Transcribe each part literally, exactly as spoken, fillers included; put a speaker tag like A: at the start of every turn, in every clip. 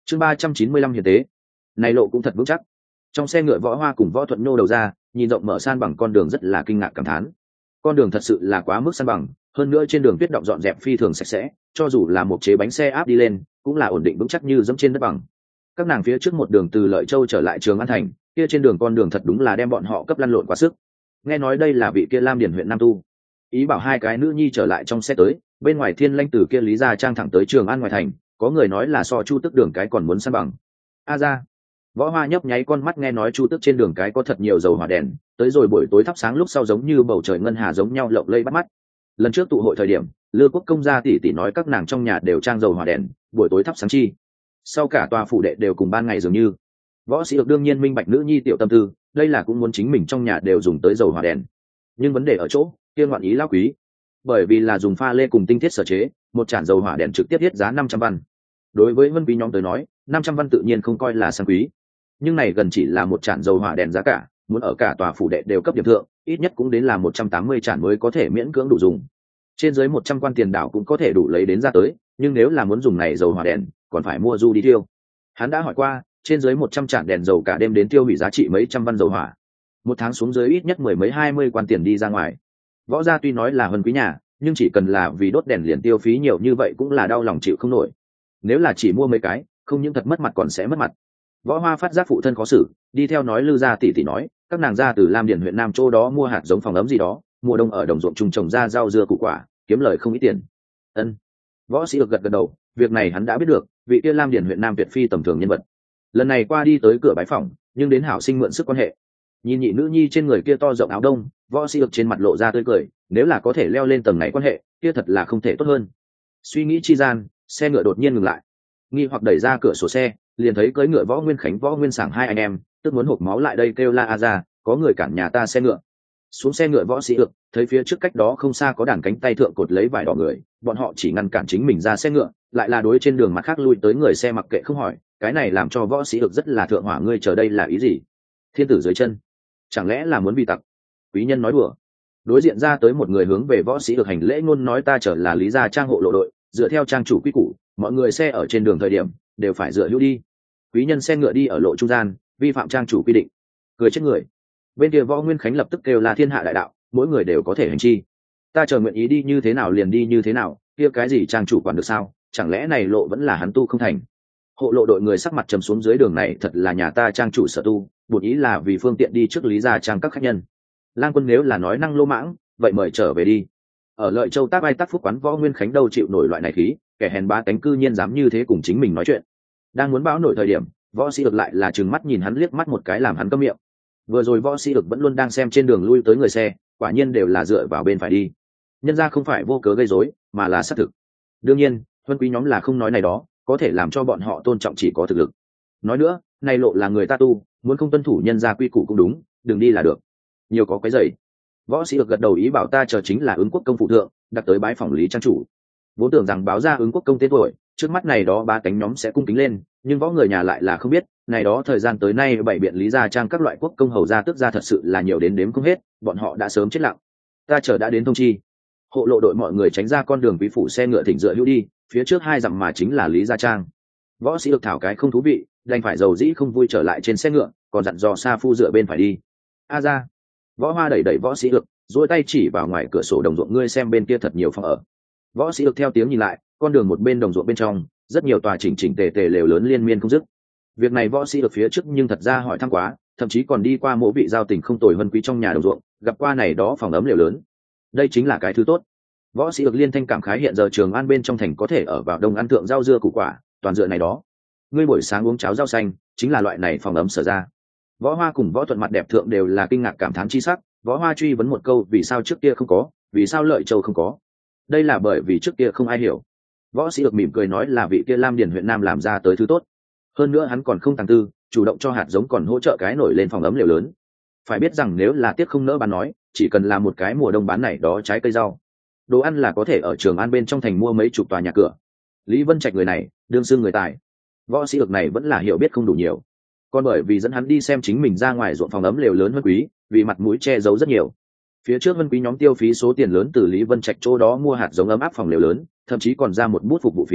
A: chương ba trăm chín mươi lăm hiền tế. Này lộ cũng thật vững chắc. Trong xe ngựa Võ Hoa cùng Võ Thuận nhô đầu ra, nhìn rộng mở san bằng con đường rất là kinh ngạc cảm thán. Con đường thật sự là quá mức san bằng, hơn nữa trên đường tuyết động dọn dẹp phi thường sạch sẽ, cho dù là một chế bánh xe áp đi lên cũng là ổn định vững chắc như dẫm trên đất bằng. Các nàng phía trước một đường từ Lợi Châu trở lại Trường An thành, kia trên đường con đường thật đúng là đem bọn họ cấp lăn lộn quá sức. Nghe nói đây là vị kia Lam Điền huyện Nam Tu, ý bảo hai cái nữ nhi trở lại trong xe tới, bên ngoài Thiên Lanh từ kia Lý Gia Trang thẳng tới Trường An ngoài thành, có người nói là so Chu Tức đường cái còn muốn san bằng. A ra. Võ Hoa nhấp nháy con mắt nghe nói Chu Tức trên đường cái có thật nhiều dầu hỏa đèn, tới rồi buổi tối thắp sáng lúc sau giống như bầu trời ngân hà giống nhau lộng lẫy bắt mắt. Lần trước tụ hội thời điểm, Lư Quốc công gia tỷ tỷ nói các nàng trong nhà đều trang dầu hỏa đèn, buổi tối thắp sáng chi. Sau cả tòa phủ đệ đều cùng ban ngày dường như. Võ Sĩ được đương nhiên minh bạch nữ nhi tiểu tâm tư, đây là cũng muốn chính mình trong nhà đều dùng tới dầu hỏa đèn. Nhưng vấn đề ở chỗ, kia ngoạn ý lão quý. Bởi vì là dùng pha lê cùng tinh thiết sở chế, một chản dầu hỏa đèn trực tiếp thiết giá năm trăm văn. Đối với vân quý nhóm tới nói, năm trăm văn tự nhiên không coi là sang quý. Nhưng này gần chỉ là một chản dầu hỏa đèn giá cả, muốn ở cả tòa phủ đệ đều cấp điểm thượng, ít nhất cũng đến là một trăm tám mươi chản mới có thể miễn cưỡng đủ dùng. Trên dưới một trăm quan tiền đảo cũng có thể đủ lấy đến ra tới, nhưng nếu là muốn dùng này dầu hỏa đèn, còn phải mua du đi tiêu. Hắn đã hỏi qua, trên dưới một trăm chản đèn dầu cả đêm đến tiêu hủy giá trị mấy trăm văn dầu hỏa. Một tháng xuống dưới ít nhất mười mấy hai mươi quan tiền đi ra ngoài. Võ gia tuy nói là hơn quý nhà, nhưng chỉ cần là vì đốt đèn liền tiêu phí nhiều như vậy cũng là đau lòng chịu không nổi. Nếu là chỉ mua mấy cái, không những thật mất mặt còn sẽ mất mặt. Võ Hoa phát giác phụ thân khó xử, đi theo nói Lư gia tỷ tỷ nói, các nàng ra từ Lam Điền huyện Nam Châu đó mua hạt giống phòng ấm gì đó, mùa đông ở đồng ruộng trùng trồng ra rau dưa củ quả, kiếm lời không ít tiền. Ân. Võ Sĩ được gật gật đầu, việc này hắn đã biết được, vị kia Lam Điền huyện Nam tuyệt phi tầm thường nhân vật. Lần này qua đi tới cửa bái phòng, nhưng đến hảo sinh mượn sức quan hệ. Nhìn nhị nữ nhi trên người kia to rộng áo đông, Võ Sĩ được trên mặt lộ ra tươi cười, nếu là có thể leo lên tầng này quan hệ, kia thật là không thể tốt hơn. Suy nghĩ chi gian, xe ngựa đột nhiên ngừng lại. Nghi hoặc đẩy ra cửa sổ xe, liền thấy cưỡi ngựa Võ Nguyên Khánh Võ Nguyên Sảng hai anh em, tức muốn hộc máu lại đây kêu la a ra, có người cản nhà ta xe ngựa. Xuống xe ngựa Võ Sĩ được, thấy phía trước cách đó không xa có đàn cánh tay thượng cột lấy vải đỏ người, bọn họ chỉ ngăn cản chính mình ra xe ngựa, lại là đối trên đường mặt khác lui tới người xe mặc kệ không hỏi, cái này làm cho Võ Sĩ được rất là thượng hỏa, ngươi chờ đây là ý gì? Thiên tử dưới chân, chẳng lẽ là muốn bị tặc? Quý nhân nói đùa. Đối diện ra tới một người hướng về Võ Sĩ được hành lễ ngôn nói ta chờ là Lý Gia Trang hộ lộ đội, dựa theo trang chủ quy củ, mọi người xe ở trên đường thời điểm đều phải dựa hữu đi. Quý nhân xe ngựa đi ở lộ trung gian, vi phạm trang chủ quy định. Cười chết người. Bên kia Võ Nguyên Khánh lập tức kêu là thiên hạ đại đạo, mỗi người đều có thể hành chi. Ta chờ nguyện ý đi như thế nào liền đi như thế nào, kia cái gì trang chủ quản được sao? Chẳng lẽ này lộ vẫn là hắn tu không thành? Hộ lộ đội người sắc mặt trầm xuống, dưới đường này thật là nhà ta trang chủ sở tu, bổn ý là vì phương tiện đi trước Lý Gia Trang các khách nhân. Lang quân nếu là nói năng lô mãng, vậy mời trở về đi. Ở Lợi Châu tác ai tác phúc quán Võ Nguyên Khánh đâu chịu nổi loại này khí, kẻ hèn ba cánh cư nhiên dám như thế cùng chính mình nói chuyện. Đang muốn báo nổi thời điểm, Võ Sĩ được lại là trừng mắt nhìn hắn liếc mắt một cái làm hắn câm miệng. Vừa rồi Võ Sĩ được vẫn luôn đang xem trên đường lui tới người xe, quả nhiên đều là dựa vào bên phải đi. Nhân ra không phải vô cớ gây rối, mà là xác thực. Đương nhiên, huân quý nhóm là không nói này đó, có thể làm cho bọn họ tôn trọng chỉ có thực lực. Nói nữa, này lộ là người ta tu, muốn không tuân thủ nhân gia quy củ cũng đúng, đừng đi là được. Nhiều có cái giày. Võ Sĩ được gật đầu ý bảo ta chờ chính là ứng quốc công phụ thượng, đặt tới bái phòng Lý trang chủ. Vốn tưởng rằng báo ra ứng quốc công tên tuổi, trước mắt này đó ba cánh nhóm sẽ cung kính lên, nhưng võ người nhà lại là không biết, này đó thời gian tới nay bảy biện Lý Gia Trang các loại quốc công hầu gia tước gia thật sự là nhiều đến đếm không hết, bọn họ đã sớm chết lặng. Ta chờ đã đến thông chi. Hộ lộ đội mọi người tránh ra con đường quý phủ xe ngựa thỉnh dựa hữu đi, phía trước hai dặm mà chính là Lý Gia Trang. Võ Sĩ được thảo cái không thú vị, đành phải dầu dĩ không vui trở lại trên xe ngựa, còn dặn dò Sa Phu dựa bên phải đi. A ra. Võ Hoa đẩy đẩy Võ Sĩ được, duỗi tay chỉ vào ngoài cửa sổ đồng ruộng, ngươi xem bên kia thật nhiều phòng ở. Võ Sĩ được theo tiếng nhìn lại, con đường một bên đồng ruộng bên trong, rất nhiều tòa chỉnh chỉnh tề tề lều lớn liên miên không dứt. Việc này Võ Sĩ được phía trước nhưng thật ra hỏi thăm quá, thậm chí còn đi qua mỗi vị giao tình không tồi vân quý trong nhà đồng ruộng, gặp qua này đó phòng ấm lều lớn. Đây chính là cái thứ tốt. Võ Sĩ được liên thanh cảm khái, hiện giờ Trường An bên trong thành có thể ở vào đông ăn thượng rau dưa củ quả, toàn dựa này đó. Ngươi buổi sáng uống cháo rau xanh, chính là loại này phòng ấm sở ra. Võ Hoa cùng Võ Thuận mặt đẹp thượng đều là kinh ngạc cảm thán chi sắc. Võ Hoa truy vấn một câu, vì sao trước kia không có, vì sao Lợi Châu không có? Đây là bởi vì trước kia không ai hiểu. Võ Sĩ được mỉm cười nói là vị kia Lam Điền huyện Nam làm ra tới thứ tốt. Hơn nữa hắn còn không tàng tư, chủ động cho hạt giống còn hỗ trợ cái nổi lên phòng ấm liều lớn. Phải biết rằng nếu là tiếc không nỡ bán nói, chỉ cần làm một cái mùa đông bán này đó trái cây rau, đồ ăn là có thể ở Trường An bên trong thành mua mấy chục tòa nhà cửa. Lý Vân Trạch người này, đương xưng người tài. Võ Sĩ được này vẫn là hiểu biết không đủ nhiều. Còn bởi vì dẫn hắn đi xem chính mình ra ngoài ruộng phòng ấm liều lớn hơn quý, vì mặt mũi che giấu rất nhiều. Phía trước Vân Quý nhóm tiêu phí số tiền lớn từ Lý Vân Trạch chỗ đó mua hạt giống ấm áp phòng liều lớn, thậm chí còn ra một bút phục vụ phí,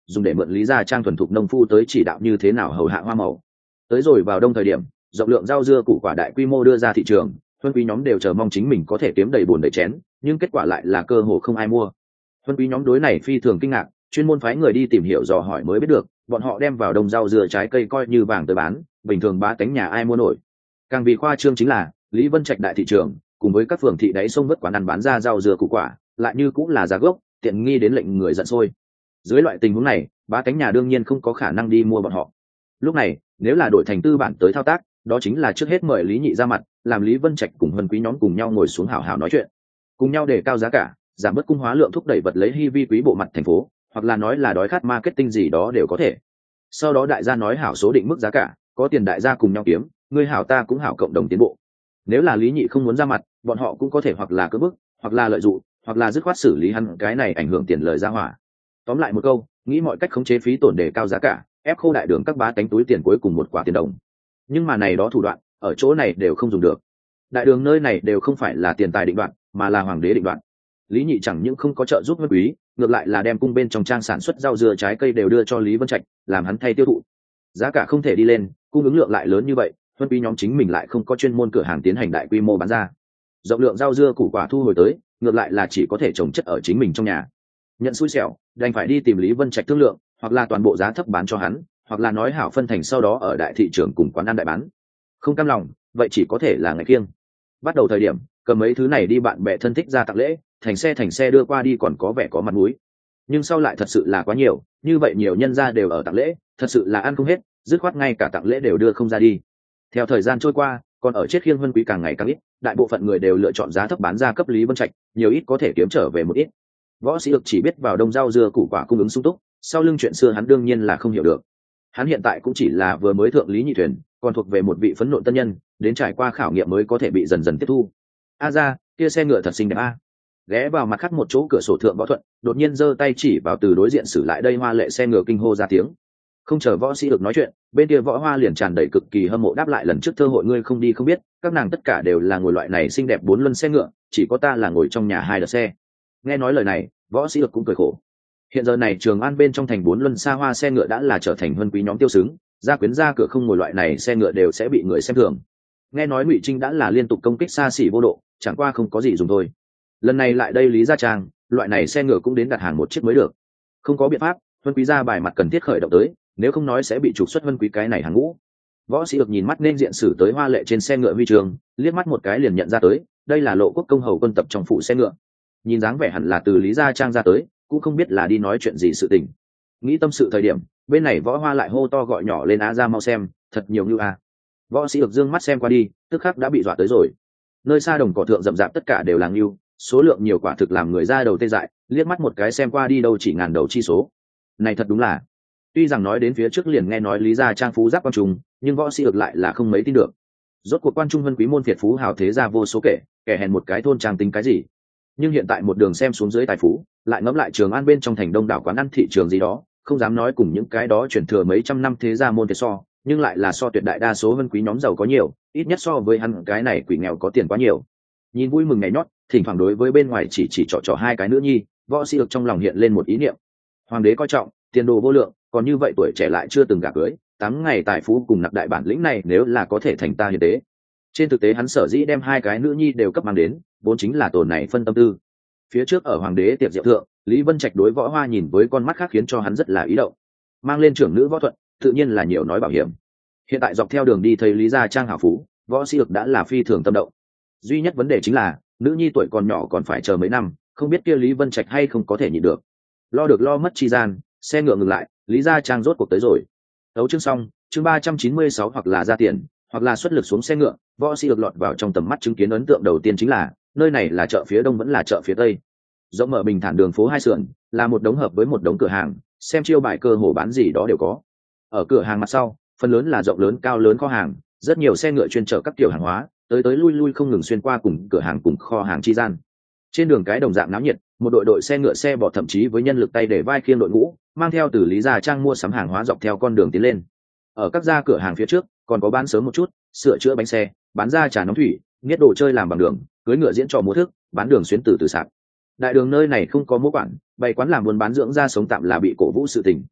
A: dùng để mượn lý gia trang thuần thục nông phu tới chỉ đạo như thế nào hầu hạ hoa màu. Tới rồi vào đông thời điểm, rộng lượng rau dưa củ quả đại quy mô đưa ra thị trường, huân quý nhóm đều chờ mong chính mình có thể kiếm đầy bồn đầy chén, nhưng kết quả lại là cơ hồ không ai mua. Huân quý nhóm đối này phi thường kinh ngạc, chuyên môn phái người đi tìm hiểu dò hỏi mới biết được, bọn họ đem vào đông rau dưa trái cây coi như vàng tới bán, bình thường bá tánh nhà ai mua nổi. Càng vì khoa trương chính là Lý Vân Trạch đại thị trường cùng với các phường thị đáy sông vớt quán ăn bán ra rau dưa củ quả lại như cũng là giá gốc, tiện nghi đến lệnh người giận sôi. Dưới loại tình huống này, bá tánh nhà đương nhiên không có khả năng đi mua bọn họ. Lúc này nếu là đổi thành tư bản tới thao tác, đó chính là trước hết mời Lý Nhị ra mặt, làm Lý Vân Trạch cùng Huân quý nhóm cùng nhau ngồi xuống hào hào nói chuyện, cùng nhau đề cao giá cả, giảm bớt cung hóa lượng, thúc đẩy vật lấy hy vi quý bộ mặt thành phố, hoặc là nói là đói khát marketing gì đó đều có thể. Sau đó đại gia nói hảo số định mức giá cả, có tiền đại gia cùng nhau kiếm, ngươi hảo ta cũng hảo, cộng đồng tiến bộ. Nếu là Lý Nhị không muốn ra mặt, bọn họ cũng có thể hoặc là cưỡng bức, hoặc là lợi dụng, hoặc là dứt khoát xử lý hắn cái này ảnh hưởng tiền lời ra hỏa. Tóm lại một câu, nghĩ mọi cách khống chế phí tổn đề cao giá cả, ép khô đại đường các bá tánh túi tiền cuối cùng một quả tiền đồng. Nhưng mà này đó thủ đoạn ở chỗ này đều không dùng được. Đại đường nơi này đều không phải là tiền tài định đoạn, mà là hoàng đế định đoạn. Lý Nhị chẳng những không có trợ giúp Huân quý, ngược lại là đem cung bên trong trang sản xuất rau dưa trái cây đều đưa cho Lý Vân Trạch, làm hắn thay tiêu thụ. Giá cả không thể đi lên, cung ứng lượng lại lớn như vậy, Huân quý nhóm chính mình lại không có chuyên môn cửa hàng tiến hành đại quy mô bán ra. Rộng lượng rau dưa củ quả thu hồi tới, ngược lại là chỉ có thể trồng chất ở chính mình trong nhà. Nhận xui xẻo, đành phải đi tìm Lý Vân Trạch thương lượng, hoặc là toàn bộ giá thấp bán cho hắn, hoặc là nói hảo phân thành sau đó ở đại thị trường cùng quán ăn đại bán. Không cam lòng, vậy chỉ có thể là ngày kiêng. Bắt đầu thời điểm, cầm mấy thứ này đi bạn bè thân thích ra tặng lễ, thành xe thành xe đưa qua đi còn có vẻ có mặt mũi. Nhưng sau lại thật sự là quá nhiều, như vậy nhiều nhân gia đều ở tặng lễ, thật sự là ăn không hết, dứt khoát ngay cả tặng lễ đều đưa không ra đi. Theo thời gian trôi qua, còn ở chết khiêng Huân quý càng ngày càng ít, đại bộ phận người đều lựa chọn giá thấp bán ra cấp Lý Vân Trạch, nhiều ít có thể kiếm trở về một ít. Võ Sĩ Lực chỉ biết vào đông rau dưa củ quả cung ứng sung túc, sau lưng chuyện xưa hắn đương nhiên là không hiểu được. Hắn hiện tại cũng chỉ là vừa mới thượng Lý Nhị thuyền, còn thuộc về một vị phấn nộ tân nhân, đến trải qua khảo nghiệm mới có thể bị dần dần tiếp thu. A ra, kia xe ngựa thật xinh đẹp a. Ghé vào mặt khác một chỗ cửa sổ thượng Võ Thuận, đột nhiên giơ tay chỉ vào từ đối diện xử lại đây hoa lệ xe ngựa kinh hô ra tiếng. Không chờ Võ Sĩ Lực nói chuyện, bên kia Võ Hoa liền tràn đầy cực kỳ hâm mộ đáp lại, lần trước thơ hội ngươi không đi không biết, các nàng tất cả đều là ngồi loại này xinh đẹp bốn luân xe ngựa, chỉ có ta là ngồi trong nhà hai đợt xe. Nghe nói lời này, Võ Sĩ Lực cũng cười khổ. Hiện giờ này Trường An bên trong thành bốn luân xa hoa xe ngựa đã là trở thành Huân quý nhóm tiêu xứng, gia quyến ra cửa không ngồi loại này xe ngựa đều sẽ bị người xem thường. Nghe nói Ngụy Trinh đã là liên tục công kích xa xỉ vô độ, chẳng qua không có gì dùng thôi. Lần này lại đây Lý Gia Trang, loại này xe ngựa cũng đến đặt hàng một chiếc mới được. Không có biện pháp, Huân quý gia bài mặt cần thiết khởi động tới, nếu không nói sẽ bị trục xuất Huân quý cái này hàng ngũ. Võ Sĩ Lực nhìn mắt nên diện sử tới hoa lệ trên xe ngựa huy trường, liếc mắt một cái liền nhận ra tới, đây là Lộ Quốc công hầu quân tập trong phụ xe ngựa. Nhìn dáng vẻ hẳn là từ Lý Gia Trang ra tới, cũng không biết là đi nói chuyện gì sự tình. Nghĩ tâm sự thời điểm, bên này Võ Hoa lại hô to gọi nhỏ lên, á ra mau xem, thật nhiều như a. Võ Sĩ Lực dương mắt xem qua đi, tức khắc đã bị dọa tới rồi. Nơi xa đồng cỏ thượng rậm rạp tất cả đều là ngưu, số lượng nhiều quả thực làm người ra đầu tê dại, liếc mắt một cái xem qua đi đâu chỉ ngàn đầu chi số. Này thật đúng là. Tuy rằng nói đến phía trước liền nghe nói Lý Gia Trang phú giáp quan trung, nhưng Võ Sĩ Lực lại là không mấy tin được. Rốt cuộc quan trung Huân quý môn phiệt phú hào thế gia vô số kể, kẻ hèn một cái thôn trang tính cái gì. Nhưng hiện tại một đường xem xuống dưới tài phú, lại ngẫm lại Trường An bên trong thành đông đảo quán ăn thị trường gì đó, không dám nói cùng những cái đó chuyển thừa mấy trăm năm thế gia môn phiệt so, nhưng lại là so tuyệt đại đa số Huân quý nhóm giàu có nhiều, ít nhất so với hắn cái này quỷ nghèo có tiền quá nhiều. Nhìn vui mừng ngày nhót, thỉnh thoảng đối với bên ngoài chỉ chỉ trỏ trỏ hai cái nữ nhi, Võ Sĩ Lực trong lòng hiện lên một ý niệm. Hoàng đế coi trọng, tiền đồ vô lượng, còn như vậy tuổi trẻ lại chưa từng gả cưới, tám ngày tài phú cùng nạp đại bản lĩnh này nếu là có thể thành ta hiền tế. Trên thực tế hắn sở dĩ đem hai cái nữ nhi đều cấp mang đến, vốn chính là tổn này phân tâm tư. Phía trước ở hoàng đế tiệc rượu thượng, Lý Vân Trạch đối Võ Hoa nhìn với con mắt khác khiến cho hắn rất là ý động. Mang lên trưởng nữ Võ Thuận, tự nhiên là nhiều nói bảo hiểm. Hiện tại dọc theo đường đi thấy Lý Gia Trang hảo phú, Võ Sĩ Lực đã là phi thường tâm động. Duy nhất vấn đề chính là, nữ nhi tuổi còn nhỏ còn phải chờ mấy năm, không biết kia Lý Vân Trạch hay không có thể nhịn được. Lo được lo mất chi gian, xe ngựa ngừng lại, Lý Gia Trang rốt cuộc tới rồi. Đấu chương xong, chương ba trăm chín mươi sáu hoặc là ra tiền, hoặc là xuất lực xuống xe ngựa. Võ Sĩ Lực lọt vào trong tầm mắt chứng kiến ấn tượng đầu tiên chính là, nơi này là chợ phía đông vẫn là chợ phía tây. Rộng mở bình thản đường phố hai sườn, là một đống hợp với một đống cửa hàng, xem chiêu bài cơ hồ bán gì đó đều có. Ở cửa hàng mặt sau, phần lớn là rộng lớn cao lớn kho hàng, rất nhiều xe ngựa chuyên chở các kiểu hàng hóa, tới tới lui lui không ngừng xuyên qua cùng cửa hàng cùng kho hàng chi gian. Trên đường cái đồng dạng náo nhiệt, một đội đội xe ngựa xe bò thậm chí với nhân lực tay để vai khiêng đội ngũ, mang theo từ Lý Gia Trang mua sắm hàng hóa dọc theo con đường tiến lên. Ở các gia cửa hàng phía trước, còn có bán sớm một chút, sửa chữa bánh xe, bán ra trà nóng thủy, nghiết đồ chơi làm bằng đường, cưới ngựa diễn trò múa thức, bán đường xuyến từ từ sạp. Đại đường nơi này không có múa quản, bày quán làm buôn bán dưỡng ra sống tạm là bị cổ vũ sự tình,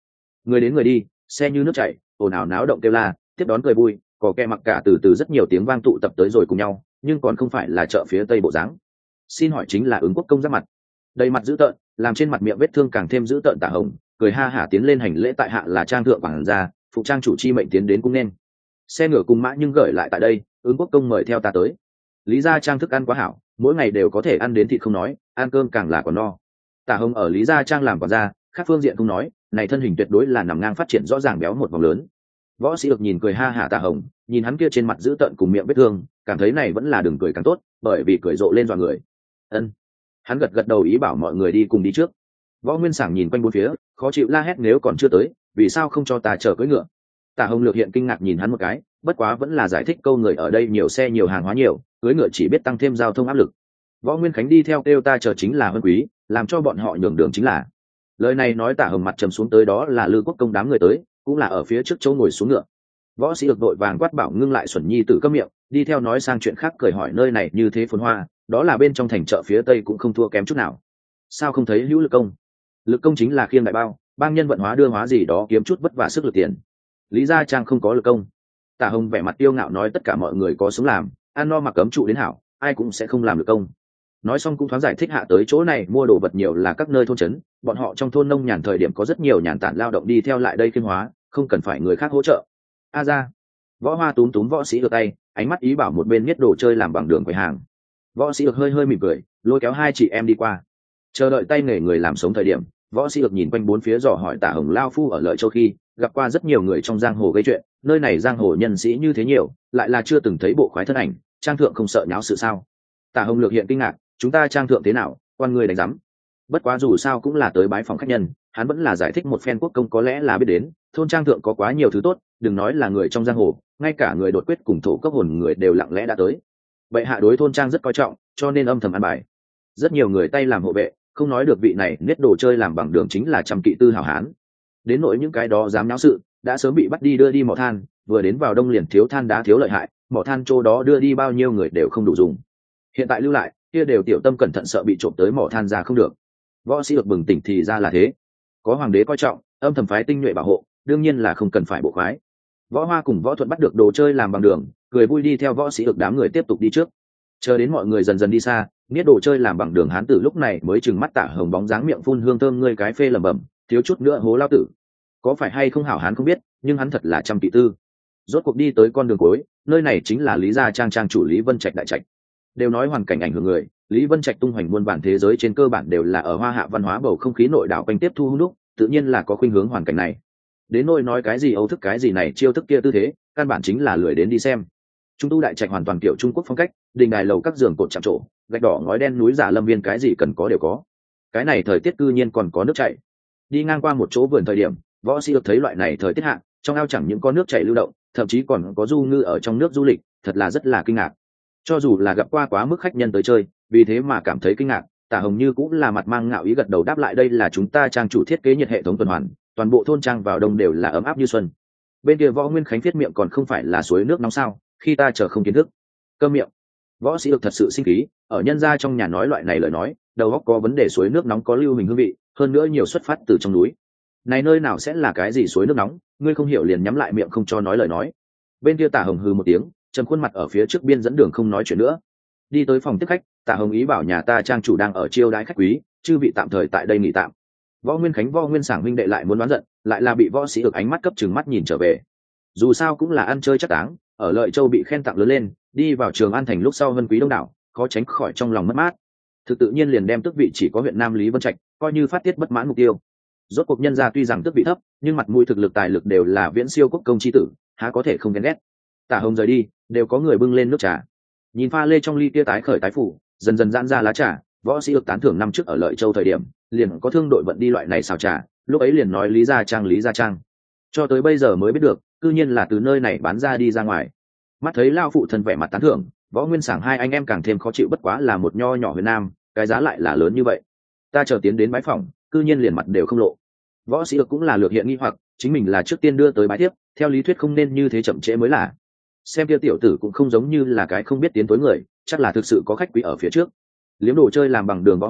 A: Người đến người đi, xe như nước chảy, ồn ào náo động kêu la, tiếp đón cười vui, có kẻ mặc cả từ từ rất nhiều tiếng vang tụ tập tới rồi cùng nhau, nhưng còn không phải là chợ phía tây bộ dáng. Xin hỏi chính là ứng quốc công giáp mặt, đầy mặt dữ tợn, làm trên mặt miệng vết thương càng thêm dữ tợn Tả Hồng, cười ha hả tiến lên hành lễ tại hạ là trang thượng quản gia, phụ trang chủ chi mệnh tiến đến cung nên. Xe ngựa cùng mã nhưng gửi lại tại đây, ứng quốc công mời theo ta tới. Lý gia trang thức ăn quá hảo, mỗi ngày đều có thể ăn đến thịt không nói, ăn cơm càng là còn no. Tả Hồng ở Lý gia trang làm quản gia, khác phương diện không nói, này thân hình tuyệt đối là nằm ngang phát triển rõ ràng béo một vòng lớn. Võ Sĩ Lực nhìn cười ha hả Tả Hồng, nhìn hắn kia trên mặt dữ tợn cùng miệng vết thương, cảm thấy này vẫn là đừng cười càng tốt, bởi vì cười rộ lên dọa người. Ân. Hắn gật gật đầu ý bảo mọi người đi cùng đi trước. Võ Nguyên Sảng nhìn quanh bốn phía, khó chịu la hét nếu còn chưa tới, vì sao không cho ta chở cưỡi ngựa? Tả Hồng Lược hiện kinh ngạc nhìn hắn một cái, bất quá vẫn là giải thích câu người ở đây nhiều xe nhiều hàng hóa nhiều, cưỡi ngựa chỉ biết tăng thêm giao thông áp lực. Võ Nguyên Khánh đi theo kêu ta chờ chính là huân quý, làm cho bọn họ nhường đường chính là. Lời này nói Tả Hồng mặt trầm xuống tới đó là Lư Quốc công đám người tới, cũng là ở phía trước chỗ ngồi xuống ngựa. Võ Sĩ Lực đội vàng quát bảo ngưng lại Xuẩn Nhi tử câm miệng, đi theo nói sang chuyện khác cười hỏi nơi này như thế phồn hoa, đó là bên trong thành chợ phía tây cũng không thua kém chút nào. Sao không thấy hữu Lực công? Lực công chính là khiêng đại bao, bang nhân vận hóa đưa hóa gì đó kiếm chút vất vả sức lực tiền. Lý gia trang không có Lực công. Tả Hồng vẻ mặt tiêu ngạo nói tất cả mọi người có sống làm, ăn no mặc cấm trụ đến hảo, ai cũng sẽ không làm Lực công. Nói xong cũng thoáng giải thích hạ tới chỗ này mua đồ vật nhiều là các nơi thôn trấn, bọn họ trong thôn nông nhàn thời điểm có rất nhiều nhàn tản lao động đi theo lại đây khiêm hóa, không cần phải người khác hỗ trợ. A ra. Võ Hoa túm túm Võ Sĩ Lực tay, ánh mắt ý bảo một bên miết đồ chơi làm bằng đường quầy hàng. Võ Sĩ Lực hơi hơi mỉm cười, lôi kéo hai chị em đi qua. Chờ đợi tay nghề người làm sống thời điểm, Võ Sĩ Lực nhìn quanh bốn phía dò hỏi Tả Hồng lao phu ở Lợi Châu khi gặp qua rất nhiều người trong giang hồ gây chuyện, nơi này giang hồ nhân sĩ như thế nhiều, lại là chưa từng thấy bộ khoái thân ảnh, trang thượng không sợ nháo sự sao? Tả Hồng Lược hiện kinh ngạc, chúng ta trang thượng thế nào, quan người đánh giám. Bất quá dù sao cũng là tới bái phòng khách nhân, hắn vẫn là giải thích một phen quốc công có lẽ là biết đến, thôn trang thượng có quá nhiều thứ tốt, đừng nói là người trong giang hồ, ngay cả người đột quyết cùng thổ cấp hồn người đều lặng lẽ đã tới. Vậy hạ đối thôn trang rất coi trọng, cho nên âm thầm ăn bài. Rất nhiều người tay làm hộ vệ, không nói được vị này nết đồ chơi làm bằng đường chính là trăm kỵ tư hảo hán. Đến nỗi những cái đó dám náo sự, đã sớm bị bắt đi đưa đi mỏ than, vừa đến vào đông liền thiếu than đá thiếu lợi hại, mỏ than chỗ đó đưa đi bao nhiêu người đều không đủ dùng. Hiện tại lưu lại, kia đều tiểu tâm cẩn thận sợ bị trộm tới mỏ than ra không được. Võ Sĩ Lực bừng tỉnh thì ra là thế, có hoàng đế coi trọng, âm thầm phái tinh nhuệ bảo hộ, đương nhiên là không cần phải bộ khoái. Võ Hoa cùng Võ Thuận bắt được đồ chơi làm bằng đường, cười vui đi theo Võ Sĩ Lực đám người tiếp tục đi trước. Chờ đến mọi người dần dần đi xa, nghĩa đồ chơi làm bằng đường hán tử lúc này mới chừng mắt Tả Hồng bóng dáng miệng phun hương thơm ngươi cái phê lẩm bẩm, thiếu chút nữa hố lao tử. Có phải hay không hảo hán không biết, nhưng hắn thật là trăm kỵ tư. Rốt cuộc đi tới con đường cuối, nơi này chính là Lý gia trang trang chủ Lý Vân Trạch đại trạch. Đều nói hoàn cảnh ảnh hưởng người, Lý Vân Trạch tung hoành muôn bản thế giới trên cơ bản đều là ở hoa hạ văn hóa bầu không khí nội đảo quanh tiếp thu hung đúc, tự nhiên là có khuynh hướng hoàn cảnh này. Đến nỗi nói cái gì âu thức cái gì này chiêu thức kia tư thế, căn bản chính là lười đến đi xem. Trung tu đại trạch hoàn toàn kiểu Trung Quốc phong cách, đình đài lầu các giường cột chạm trổ, gạch đỏ ngói đen núi giả lâm viên cái gì cần có đều có. Cái này thời tiết cư nhiên còn có nước chảy. Đi ngang qua một chỗ vườn thời điểm, Võ Sĩ được thấy loại này thời tiết hạ, trong ao chẳng những có nước chảy lưu động, thậm chí còn có du ngư ở trong nước du lịch, thật là rất là kinh ngạc. Cho dù là gặp qua quá mức khách nhân tới chơi, vì thế mà cảm thấy kinh ngạc, Tả Hồng Như cũng là mặt mang ngạo ý gật đầu đáp lại đây là chúng ta trang chủ thiết kế nhiệt hệ thống tuần hoàn, toàn bộ thôn trang vào đông đều là ấm áp như xuân. Bên kia Võ Nguyên Khánh viết miệng còn không phải là suối nước nóng sao, khi ta chờ không kiến thức. Câm miệng. Võ Sĩ được thật sự sinh khí, ở nhân gia trong nhà nói loại này lời nói, đầu óc có vấn đề suối nước nóng có lưu hình hương vị, hơn nữa nhiều xuất phát từ trong núi. Này nơi nào sẽ là cái gì suối nước nóng, ngươi không hiểu liền nhắm lại miệng không cho nói lời nói. Bên kia Tả Hồng hừ một tiếng, trầm khuôn mặt ở phía trước biên dẫn đường không nói chuyện nữa. Đi tới phòng tiếp khách, Tả Hồng ý bảo nhà ta trang chủ đang ở chiêu đãi khách quý, chư vị tạm thời tại đây nghỉ tạm. Võ Nguyên Khánh Võ Nguyên Sảng huynh đệ lại muốn đoán giận, lại là bị Võ Sĩ được ánh mắt cấp trừng mắt nhìn trở về. Dù sao cũng là ăn chơi chắc táng, ở Lợi Châu bị khen tặng lớn lên, đi vào Trường An thành lúc sau vân quý đông đảo, khó tránh khỏi trong lòng mất mát. Thực tự nhiên liền đem tước vị chỉ có huyện Nam Lý Vân Trạch, coi như phát tiết bất mãn mục tiêu. Rốt cuộc nhân gia tuy rằng tước vị thấp, nhưng mặt mũi thực lực tài lực đều là viễn siêu quốc công chi tử, há có thể không ghen ghét. Tả Hồng rời đi, đều có người bưng lên nước trà. Nhìn pha lê trong ly kia tái khởi tái phủ, dần dần giãn ra lá trà, Võ Sĩ được tán thưởng năm trước ở Lợi Châu thời điểm, liền có thương đội vận đi loại này xào trà, lúc ấy liền nói Lý gia trang Lý gia trang. Cho tới bây giờ mới biết được, cư nhiên là từ nơi này bán ra đi ra ngoài. Mắt thấy lao phụ thân vẻ mặt tán thưởng, Võ Nguyên Sảng hai anh em càng thêm khó chịu bất quá là một nho nhỏ huyện Nam, cái giá lại là lớn như vậy. Ta chờ tiến đến bái phòng, cư nhiên liền mặt đều không lộ. Võ Sĩ được cũng là lược hiện nghi hoặc, chính mình là trước tiên đưa tới bái tiếp, theo lý thuyết không nên như thế chậm trễ mới là. Xem kia tiểu tử cũng không giống như là cái không biết tiến tối người, chắc là thực sự có khách quý ở phía trước. Liếm đồ chơi làm bằng đường Võ Hoa,